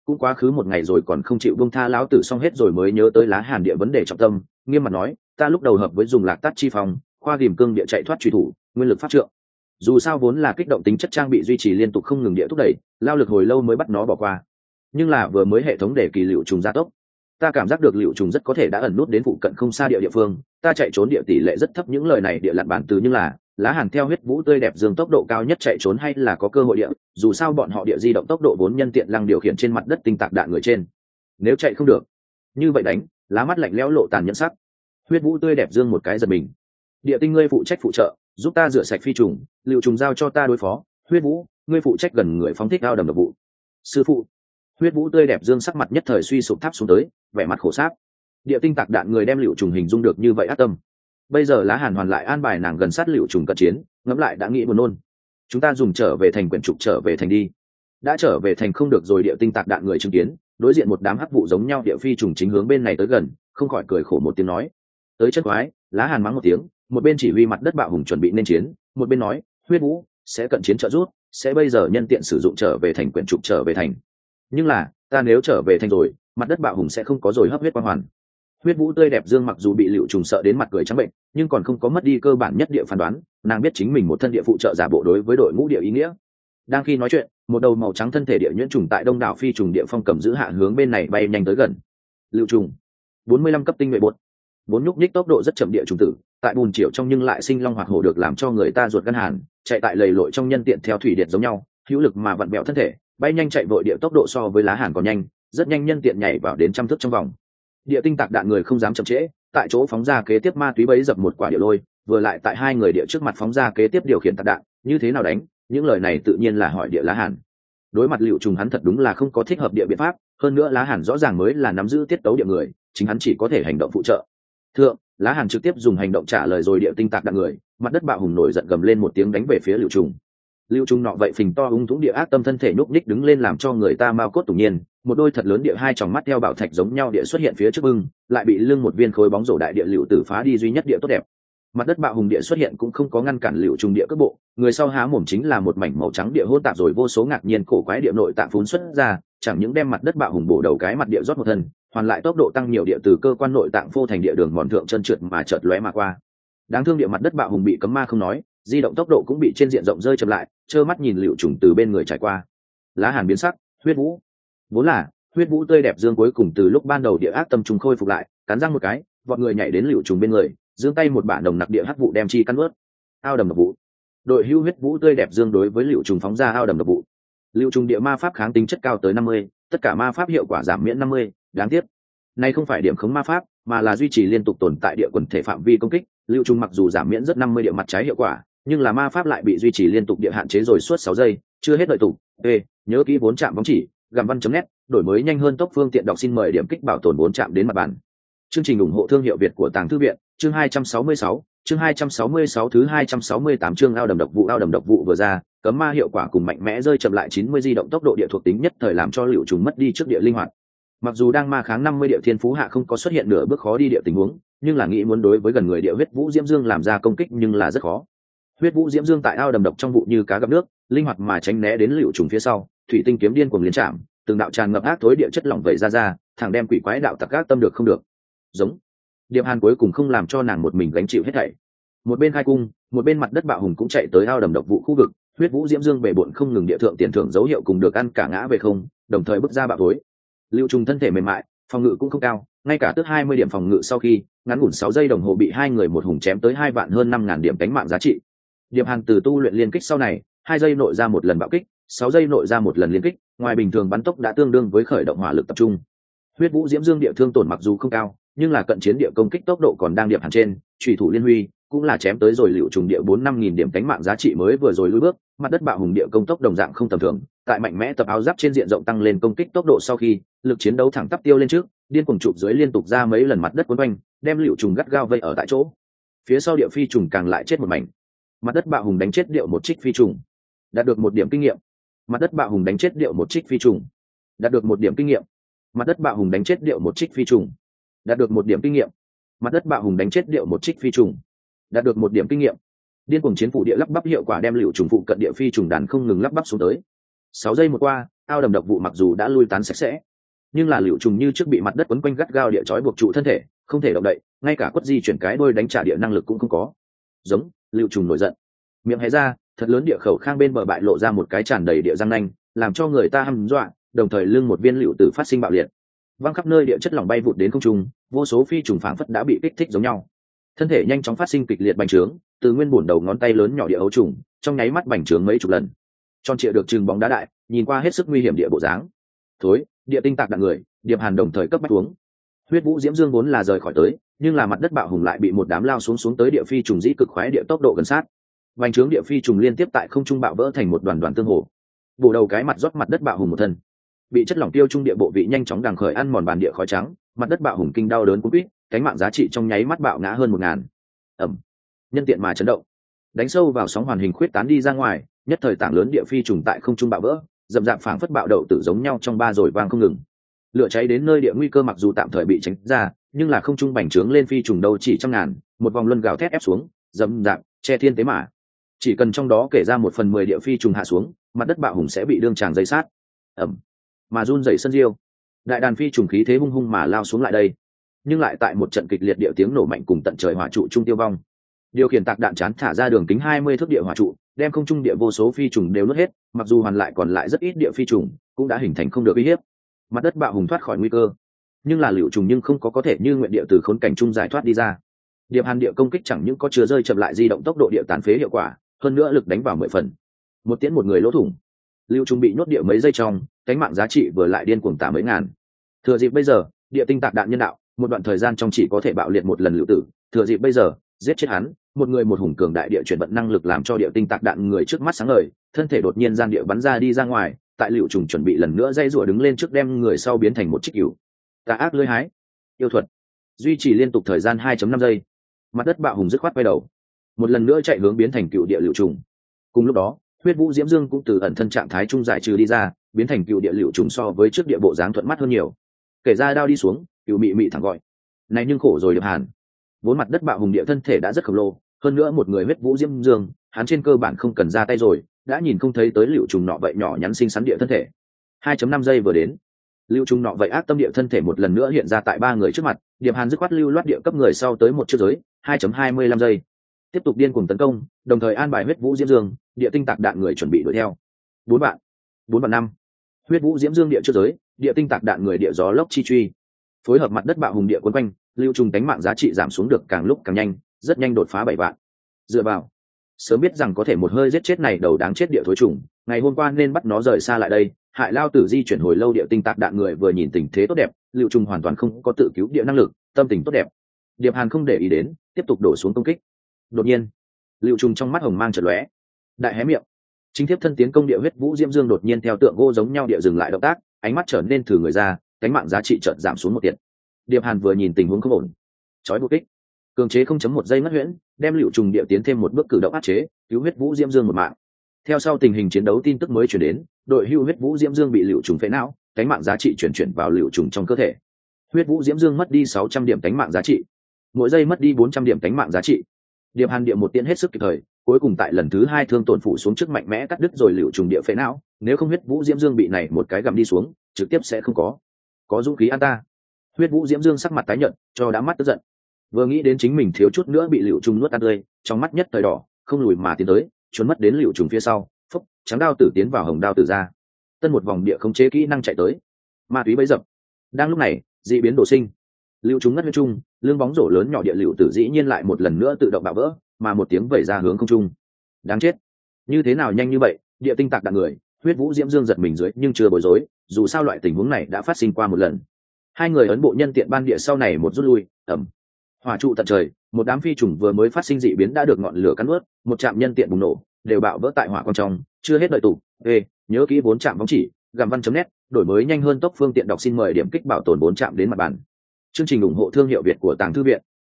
cũng quá khứ một ngày rồi còn không chịu buông tha lão tử, xong hết rồi mới nhớ tới Lá Hàn địa vấn đề trọng tâm, nghiêm mặt nói, ta lúc đầu hợp với dùng Lạc Tát chi phòng, khoa ghìm cương địa chạy thoát truy thủ, nguyên lực pháp trượng. Dù sao vốn là kích động tính chất trang bị duy trì liên tục không ngừng địa thúc đẩy, lao lực hồi lâu mới bắt nó bỏ qua. Nhưng là vừa mới hệ thống để kỳ liệu trùng gia tốc, ta cảm giác được liệu trùng rất có thể đã ẩn nút đến phụ cận không xa địa phương, ta chạy trốn địa tỷ lệ rất thấp. Những lời này địa lặn bản từ, nhưng là Lá Hàn theo huyết vũ tươi đẹp dương tốc độ cao nhất chạy trốn hay là có cơ hội địa, dù sao bọn họ địa di động tốc độ vốn nhân tiện lăng điều khiển trên mặt đất tinh tạc đạn người trên. Nếu chạy không được, như vậy đánh, lá mắt lạnh lẽo lộ tàn nhẫn sắc. Huyết vũ tươi đẹp dương một cái giật mình. Địa tinh ngươi phụ trách phụ trợ, giúp ta rửa sạch phi trùng, liệu trùng giao cho ta đối phó. Huyết vũ, ngươi phụ trách gần người phóng thích ao đầm độc vụ. Sư phụ. Huyết vũ tươi đẹp dương sắc mặt nhất thời suy sụp tháp xuống tới, vẻ mặt khổ sáp. Địa tinh tạc đạn người đem liệu trùng hình dung được như vậy ác tâm. Bây giờ Lá Hàn hoàn lại an bài nàng gần sát liệu trùng cận chiến, ngẫm lại đã nghĩ buồn nôn. Chúng ta dùng trở về thành quyển trục trở về thành đi. Đã trở về thành không được rồi, địa tinh tạc đạn người chứng kiến đối diện một đám hắc vụ giống nhau địa phi trùng chính hướng bên này tới gần, không khỏi cười khổ một tiếng nói, tới chất quái. Lá Hàn mắng một tiếng, một bên chỉ huy mặt đất bạo hùng chuẩn bị nên chiến, một bên nói, huyết vũ sẽ cận chiến trợ rút, sẽ bây giờ nhân tiện sử dụng trở về thành quyển trục trở về thành. Nhưng là ta nếu trở về thành rồi, mặt đất bạo hùng sẽ không có rồi hấp huyết quang hoàn. Huyết vũ tươi đẹp dương mặc dù bị liệu trùng sợ đến mặt cười trắng bệnh, nhưng còn không có mất đi cơ bản nhất địa phán đoán, nàng biết chính mình một thân địa phụ trợ giả bộ đối với đội ngũ địa ý nghĩa. Đang khi nói chuyện, một đầu màu trắng thân thể địa nhuyễn trùng tại đông đảo phi trùng địa phong cầm giữ hạ hướng bên này bay nhanh tới gần. Liệu trùng 45 cấp tinh nhuệ bột, vốn nhúc nhích tốc độ rất chậm địa trùng tử, tại bùn chiều trong nhưng lại sinh long hoạt hổ, được làm cho người ta ruột gan hàn, chạy tại lầy lội trong nhân tiện theo thủy điện giống nhau, hữu lực mà vặn bẹo thân thể, bay nhanh chạy vội địa tốc độ so với Lá Hàn còn nhanh, rất nhanh nhân tiện nhảy vào đến trăm thước trong vòng. Địa tinh tạc đạn người không dám chậm trễ, tại chỗ phóng ra kế tiếp ma túy bấy dập một quả địa lôi, vừa lại tại hai người địa trước mặt phóng ra kế tiếp điều khiển tạc đạn, như thế nào đánh? Những lời này tự nhiên là hỏi địa Lá Hàn. Đối mặt liệu trùng hắn thật đúng là không có thích hợp địa biện pháp, hơn nữa Lá Hàn rõ ràng mới là nắm giữ tiết tấu địa người, chính hắn chỉ có thể hành động phụ trợ. Thượng, Lá Hàn trực tiếp dùng hành động trả lời rồi địa tinh tạc đạn người, mặt đất bạo hùng nổi giận gầm lên một tiếng đánh về phía liệu trùng. Liệu trùng nọ vậy phình to ung dũng địa ác tâm thân thể nhúc nhích đứng lên làm cho người ta mao cốt tủng nhiên, một đôi thật lớn địa hai tròng mắt theo bảo thạch giống nhau địa xuất hiện phía trước bưng, lại bị lưng một viên khối bóng rổ đại địa liệu tử phá đi duy nhất địa tốt đẹp. Mặt đất bạo hùng địa xuất hiện cũng không có ngăn cản liệu trùng địa cước bộ, người sau há mồm chính là một mảnh màu trắng địa hỗn tạp rồi vô số ngạc nhiên cổ quái địa nội tạng phún xuất ra, chẳng những đem mặt đất bạo hùng bổ đầu cái mặt địa rót một thân, hoàn lại tốc độ tăng nhiều địa từ cơ quan nội tạng phô thành địa đường mòn thượng chân trượt mà chợt lóe mà qua. Đáng thương địa mặt đất bạo hùng bị cấm ma không nói, di động tốc độ cũng bị trên diện rộng rơi chậm lại, trơ mắt nhìn liệu trùng từ bên người trải qua. Lá Hàn biến sắc, huyết vũ, vốn là huyết vũ tươi đẹp dương cuối cùng từ lúc ban đầu địa ác tâm trùng khôi phục lại, cắn răng một cái, vọt người nhảy đến liệu trùng bên người, giương tay một bả nồng nặc địa hắc vụ đem chi cắn ướt. Ao đầm độc vụ. Đội hưu huyết vũ tươi đẹp dương đối với liệu trùng phóng ra ao đầm độc vụ. Liệu trùng địa ma pháp kháng tính chất cao tới 50, tất cả ma pháp hiệu quả giảm miễn 50, đáng tiếc. Này không phải điểm khống ma pháp, mà là duy trì liên tục tồn tại địa quần thể phạm vi công kích. Liệu trùng mặc dù giảm miễn rất 50 địa mặt trái hiệu quả, nhưng là ma pháp lại bị duy trì liên tục địa hạn chế rồi suốt 6 giây, chưa hết đợi tụ. Nhớ kỹ 4 chạm bóng chỉ, gặm văn.net, đổi mới nhanh hơn tốc phương tiện đọc, xin mời điểm kích bảo tồn 4 chạm đến mặt bàn. Chương trình ủng hộ thương hiệu Việt của Tàng Thư viện, chương 266, chương 266 thứ 268 chương ao đầm độc vụ vừa ra, cấm ma hiệu quả cùng mạnh mẽ rơi chậm lại 90 di động tốc độ địa thuộc tính nhất thời làm cho liệu trùng mất đi trước địa linh hoạt. Mặc dù đang ma kháng 50 địa thiên phú hạ không có xuất hiện nửa bước khó đi địa tình huống, nhưng là nghĩ muốn đối với gần người địa huyết vũ diễm dương làm ra công kích nhưng là rất khó. Huyết vũ diễm dương tại ao đầm độc trong vụ như cá gặp nước, linh hoạt mà tránh né đến liệu trùng phía sau, thủy tinh kiếm điên cuồng liên chạm, từng đạo tràn ngập ác tối địa chất lỏng vẩy ra, thẳng đem quỷ quái đạo tặc ác tâm được không được. Giống. Điệp Hàn cuối cùng không làm cho nàng một mình gánh chịu hết thảy. Một bên khai cung, một bên mặt đất bạo hùng cũng chạy tới ao đầm độc vụ khu vực, huyết vũ diễm dương bể bộn không ngừng địa thượng tiền thưởng dấu hiệu cùng được ăn cả ngã về không, đồng thời bước ra bạo tối. Lưu trùng thân thể mềm mại, phòng ngự cũng không cao, ngay cả tức 20 điểm phòng ngự sau khi ngắn ngủn 6 giây đồng hồ bị hai người một hùng chém tới 2 vạn hơn 5.000 điểm cánh mạng giá trị. Điệp Hàn từ tu luyện liên kích sau này, 2 giây nội ra một lần bạo kích, 6 giây nội ra một lần liên kích, ngoài bình thường bắn tốc đã tương đương với khởi động hỏa lực tập trung. Huyết vũ diễm dương địa thương tổn mặc dù không cao, nhưng là cận chiến địa công kích tốc độ còn đang Điệp Hàn trên, chủy thủ liên huy cũng là chém tới rồi liệu trùng địa 4-5.000 điểm cánh mạng giá trị mới vừa rồi lùi bước, mặt đất bạo hùng địa công tốc đồng dạng không tầm thường, tại mạnh mẽ tập áo giáp trên diện rộng tăng lên công kích tốc độ sau khi, lực chiến đấu thẳng tắp tiêu lên trước, điên cuồng chụp dưới liên tục ra mấy lần mặt đất quấn quanh, đem liệu trùng gắt gao vây ở tại chỗ. Phía sau địa phi trùng càng lại chết một mảnh. Mặt đất bạo hùng đánh chết điệu một trích phi trùng, đạt được 1 điểm kinh nghiệm. Mặt đất bạo hùng đánh chết điệu một trích phi trùng, đạt được 1 điểm kinh nghiệm. Mặt đất bạo hùng đánh chết điệu một trích phi trùng, đạt được 1 điểm kinh nghiệm. Mặt đất bạo hùng đánh chết điệu một trích phi trùng, đạt được 1 điểm kinh nghiệm. Điên cuồng chiến phủ địa lắp bắp hiệu quả đem liệu trùng phụ cận địa phi trùng đàn không ngừng lắp bắp xuống tới. 6 giây một qua, ao đầm độc vụ mặc dù đã lui tán sạch sẽ, nhưng là liệu trùng như trước bị mặt đất quấn quanh gắt gao địa chói buộc trụ thân thể, không thể động đậy, ngay cả quất di chuyển cái đôi đánh trả địa năng lực cũng không có. Giống, liệu trùng nổi giận, miệng hé ra, thật lớn địa khẩu khang bên bờ bại lộ ra một cái tràn đầy địa răng nanh, làm cho người ta hăm dọa, đồng thời lưng một viên liệu tử phát sinh bạo liệt, văng khắp nơi địa chất lỏng bay vụt đến không trung, vô số phi trùng phảng phất đã bị kích thích giống nhau, thân thể nhanh chóng phát sinh kịch liệt bành trướng, từ nguyên bổn đầu ngón tay lớn nhỏ địa ấu trùng, trong nháy mắt bành trướng mấy chục lần, tròn trịa được chừng bóng đá đại, nhìn qua hết sức nguy hiểm địa bộ dáng. Thối, địa tinh tạc đạn người, Điệp Hàn đồng thời cấp bách uống. Huyết Vũ Diễm Dương vốn là rời khỏi tới, nhưng là mặt đất bạo hùng lại bị một đám lao xuống tới địa phi trùng dĩ cực khoái địa tốc độ gần sát. Bành trướng địa phi trùng liên tiếp tại không trung bạo vỡ thành một đoàn đoàn tương hồ. Bổ đầu cái mặt rót mặt đất bạo hùng một thân. Bị chất lỏng tiêu trung địa bộ vị nhanh chóng đằng khởi ăn mòn bàn địa khói trắng, mặt đất bạo hùng kinh đau đớn cuống quýt, cánh mạng giá trị trong nháy mắt bạo ngã hơn 1000. Ầm. Nhân tiện mà chấn động. Đánh sâu vào sóng hoàn hình khuyết tán đi ra ngoài, nhất thời tảng lớn địa phi trùng tại không trung bạo vỡ, dầm dạp phảng phất bạo đậu tử giống nhau trong ba rồi vang không ngừng. Lửa cháy đến nơi địa nguy cơ mặc dù tạm thời bị tránh ra, nhưng là không trung bành trướng lên phi trùng đâu chỉ trăm ngàn, một vòng luân gào thét ép xuống, dầm dạp, che thiên tế mã. Chỉ cần trong đó kể ra 1/10 địa phi trùng hạ xuống, mặt đất bạo hùng sẽ bị đương tràng dây sát. Ẩm. Mà run rẩy sân diêu. Đại đàn phi trùng khí thế hung hung mà lao xuống lại đây, nhưng lại tại một trận kịch liệt địa tiếng nổ mạnh cùng tận trời hỏa trụ trung tiêu vong. Điều khiển tạc đạn chán thả ra đường kính 20 thước địa hỏa trụ, đem không trung địa vô số phi trùng đều nuốt hết, mặc dù hoàn lại còn lại rất ít địa phi trùng, cũng đã hình thành không được uy hiếp. Mặt đất bạo hùng thoát khỏi nguy cơ, nhưng là liệu trùng nhưng không có thể như nguyện địa từ khốn cảnh trung giải thoát đi ra. Điệp Hàn địa công kích chẳng những có chứa rơi chậm lại di động tốc độ địa tàn phế hiệu quả, hơn nữa lực đánh vào 10 phần. Một tiễn một người lỗ thủng. Lưu trùng bị nhốt địa mấy giây trong, cánh mạng giá trị vừa lại điên cuồng tả mấy ngàn. Thừa dịp bây giờ, địa tinh tạc đạn nhân đạo, một đoạn thời gian trong chỉ có thể bạo liệt một lần lưu tử, thừa dịp bây giờ, giết chết hắn, một người một hùng cường đại địa chuyển vận năng lực làm cho địa tinh tạc đạn người trước mắt sáng ngời, thân thể đột nhiên gian địa bắn ra đi ra ngoài, tại liệu trùng chuẩn bị lần nữa dây rủa đứng lên trước đem người sau biến thành một chiếc cừu. Tà ác lưỡi hái, yêu thuật, duy trì liên tục thời gian 2.5 giây. Mặt đất bạo hùng dứt khoát quay đầu, một lần nữa chạy hướng biến thành cựu địa liệu trùng. Cùng lúc đó, Huyết Vũ Diễm Dương cũng từ ẩn thân trạng thái trung giải trừ đi ra, biến thành cựu địa liệu trùng so với trước địa bộ dáng thuận mắt hơn nhiều. Kể ra đao đi xuống, cựu mị mị thẳng gọi. Này nhưng khổ rồi Điệp Hàn. Vốn mặt đất bạo hùng địa thân thể đã rất khổng lồ, hơn nữa một người Huyết Vũ Diễm Dương, hắn trên cơ bản không cần ra tay rồi, đã nhìn không thấy tới liệu trùng nọ vậy nhỏ nhắn xinh xắn địa thân thể. 2.5 giây vừa đến, liệu trùng nọ vậy ác tâm địa thân thể một lần nữa hiện ra tại ba người trước mặt, Điệp Hàn dứt khoát lưu loát địa cấp người sau tới một chiếc giới, 2.25 giây. Tiếp tục điên cuồng tấn công, đồng thời an bài Huyết Vũ Diễm Dương, địa tinh tạc đạn người chuẩn bị đuổi theo. 4 vạn 5. Huyết Vũ Diễm Dương địa trước giới, địa tinh tạc đạn người địa gió lốc chi truy. Phối hợp mặt đất bạo hùng địa quấn quanh, lưu trùng đánh mạng giá trị giảm xuống được càng lúc càng nhanh, rất nhanh đột phá 7 vạn. Dựa vào, sớm biết rằng có thể một hơi giết chết này đầu đáng chết địa thối trùng, ngày hôm qua nên bắt nó rời xa lại đây. Hại lao tử di chuyển hồi lâu địa tinh tạc đạn người vừa nhìn tình thế tốt đẹp, lưu trùng hoàn toàn không có tự cứu địa năng lực, tâm tình tốt đẹp. Điệp Hàn không để ý đến, tiếp tục đổ xuống công kích. Đột nhiên, lưu trùng trong mắt hồng mang chợt lóe, đại hé miệng, chính tiếp thân tiến công địa Huyết Vũ Diễm Dương đột nhiên theo tượng gỗ giống nhau địa dừng lại động tác, ánh mắt trở nên thử người ra, cánh mạng giá trị chợt giảm xuống một tiện. Điệp Hàn vừa nhìn tình huống không ổn, chói buộc kích, cường chế 0.1 giây ngất huyễn, đem lưu trùng địa tiến thêm một bước cử động áp chế, cứu Huyết Vũ Diễm Dương một mạng. Theo sau tình hình chiến đấu tin tức mới chuyển đến, đội hưu Huyết Vũ Diễm Dương bị lưu trùng phế não, cánh mạng giá trị chuyển vào lưu trùng trong cơ thể. Huyết Vũ Diễm Dương mất đi 600 điểm cánh mạng giá trị, mỗi giây mất đi 400 điểm cánh mạng giá trị. Điệp Hàn địa một tiễn hết sức kịp thời, cuối cùng tại lần thứ 2 thương tổn phủ xuống trước mạnh mẽ cắt đứt rồi lưu trùng địa phế não, nếu không Huyết Vũ Diễm Dương bị này một cái gầm đi xuống, trực tiếp sẽ không có dũng khí ăn ta. Huyết Vũ Diễm Dương sắc mặt tái nhợt, cho đã mắt tức giận. Vừa nghĩ đến chính mình thiếu chút nữa bị lưu trùng nuốt ăn tươi, trong mắt nhất thời đỏ, không lùi mà tiến tới, trốn mất đến lưu trùng phía sau, phốc, trắng đao tử tiến vào hồng đao tử ra. Tân một vòng địa khống chế kỹ năng chạy tới. Ma túy bấy dập. Đang lúc này, dị biến đổ sinh. Lưu trùng ngất huyết trung, lưng bóng rổ lớn nhỏ địa lưu tử dĩ nhiên lại một lần nữa tự động bạo vỡ, mà một tiếng vẩy ra hướng không trung. Đáng chết. Như thế nào nhanh như vậy, địa tinh tạc đạn người, Huyết Vũ Diễm Dương giật mình dưới nhưng chưa bối rối, dù sao loại tình huống này đã phát sinh qua một lần. Hai người ấn bộ nhân tiện ban địa sau này một rút lui, ẩm. Hỏa trụ tận trời, một đám phi trùng vừa mới phát sinh dị biến đã được ngọn lửa cắn nuốt, một trạm nhân tiện bùng nổ, đều bạo vỡ tại hỏa quang trong, chưa hết đợi tụ. Nhớ kỹ 4 trạm bóng chỉ, gầm văn.net, đổi mới nhanh hơn tốc phương tiện đọc xin mời điểm kích bảo tồn 4 trạm đến mặt bàn. Chương trình ủng hộ thương hiệu Việt của Tàng Thư viện.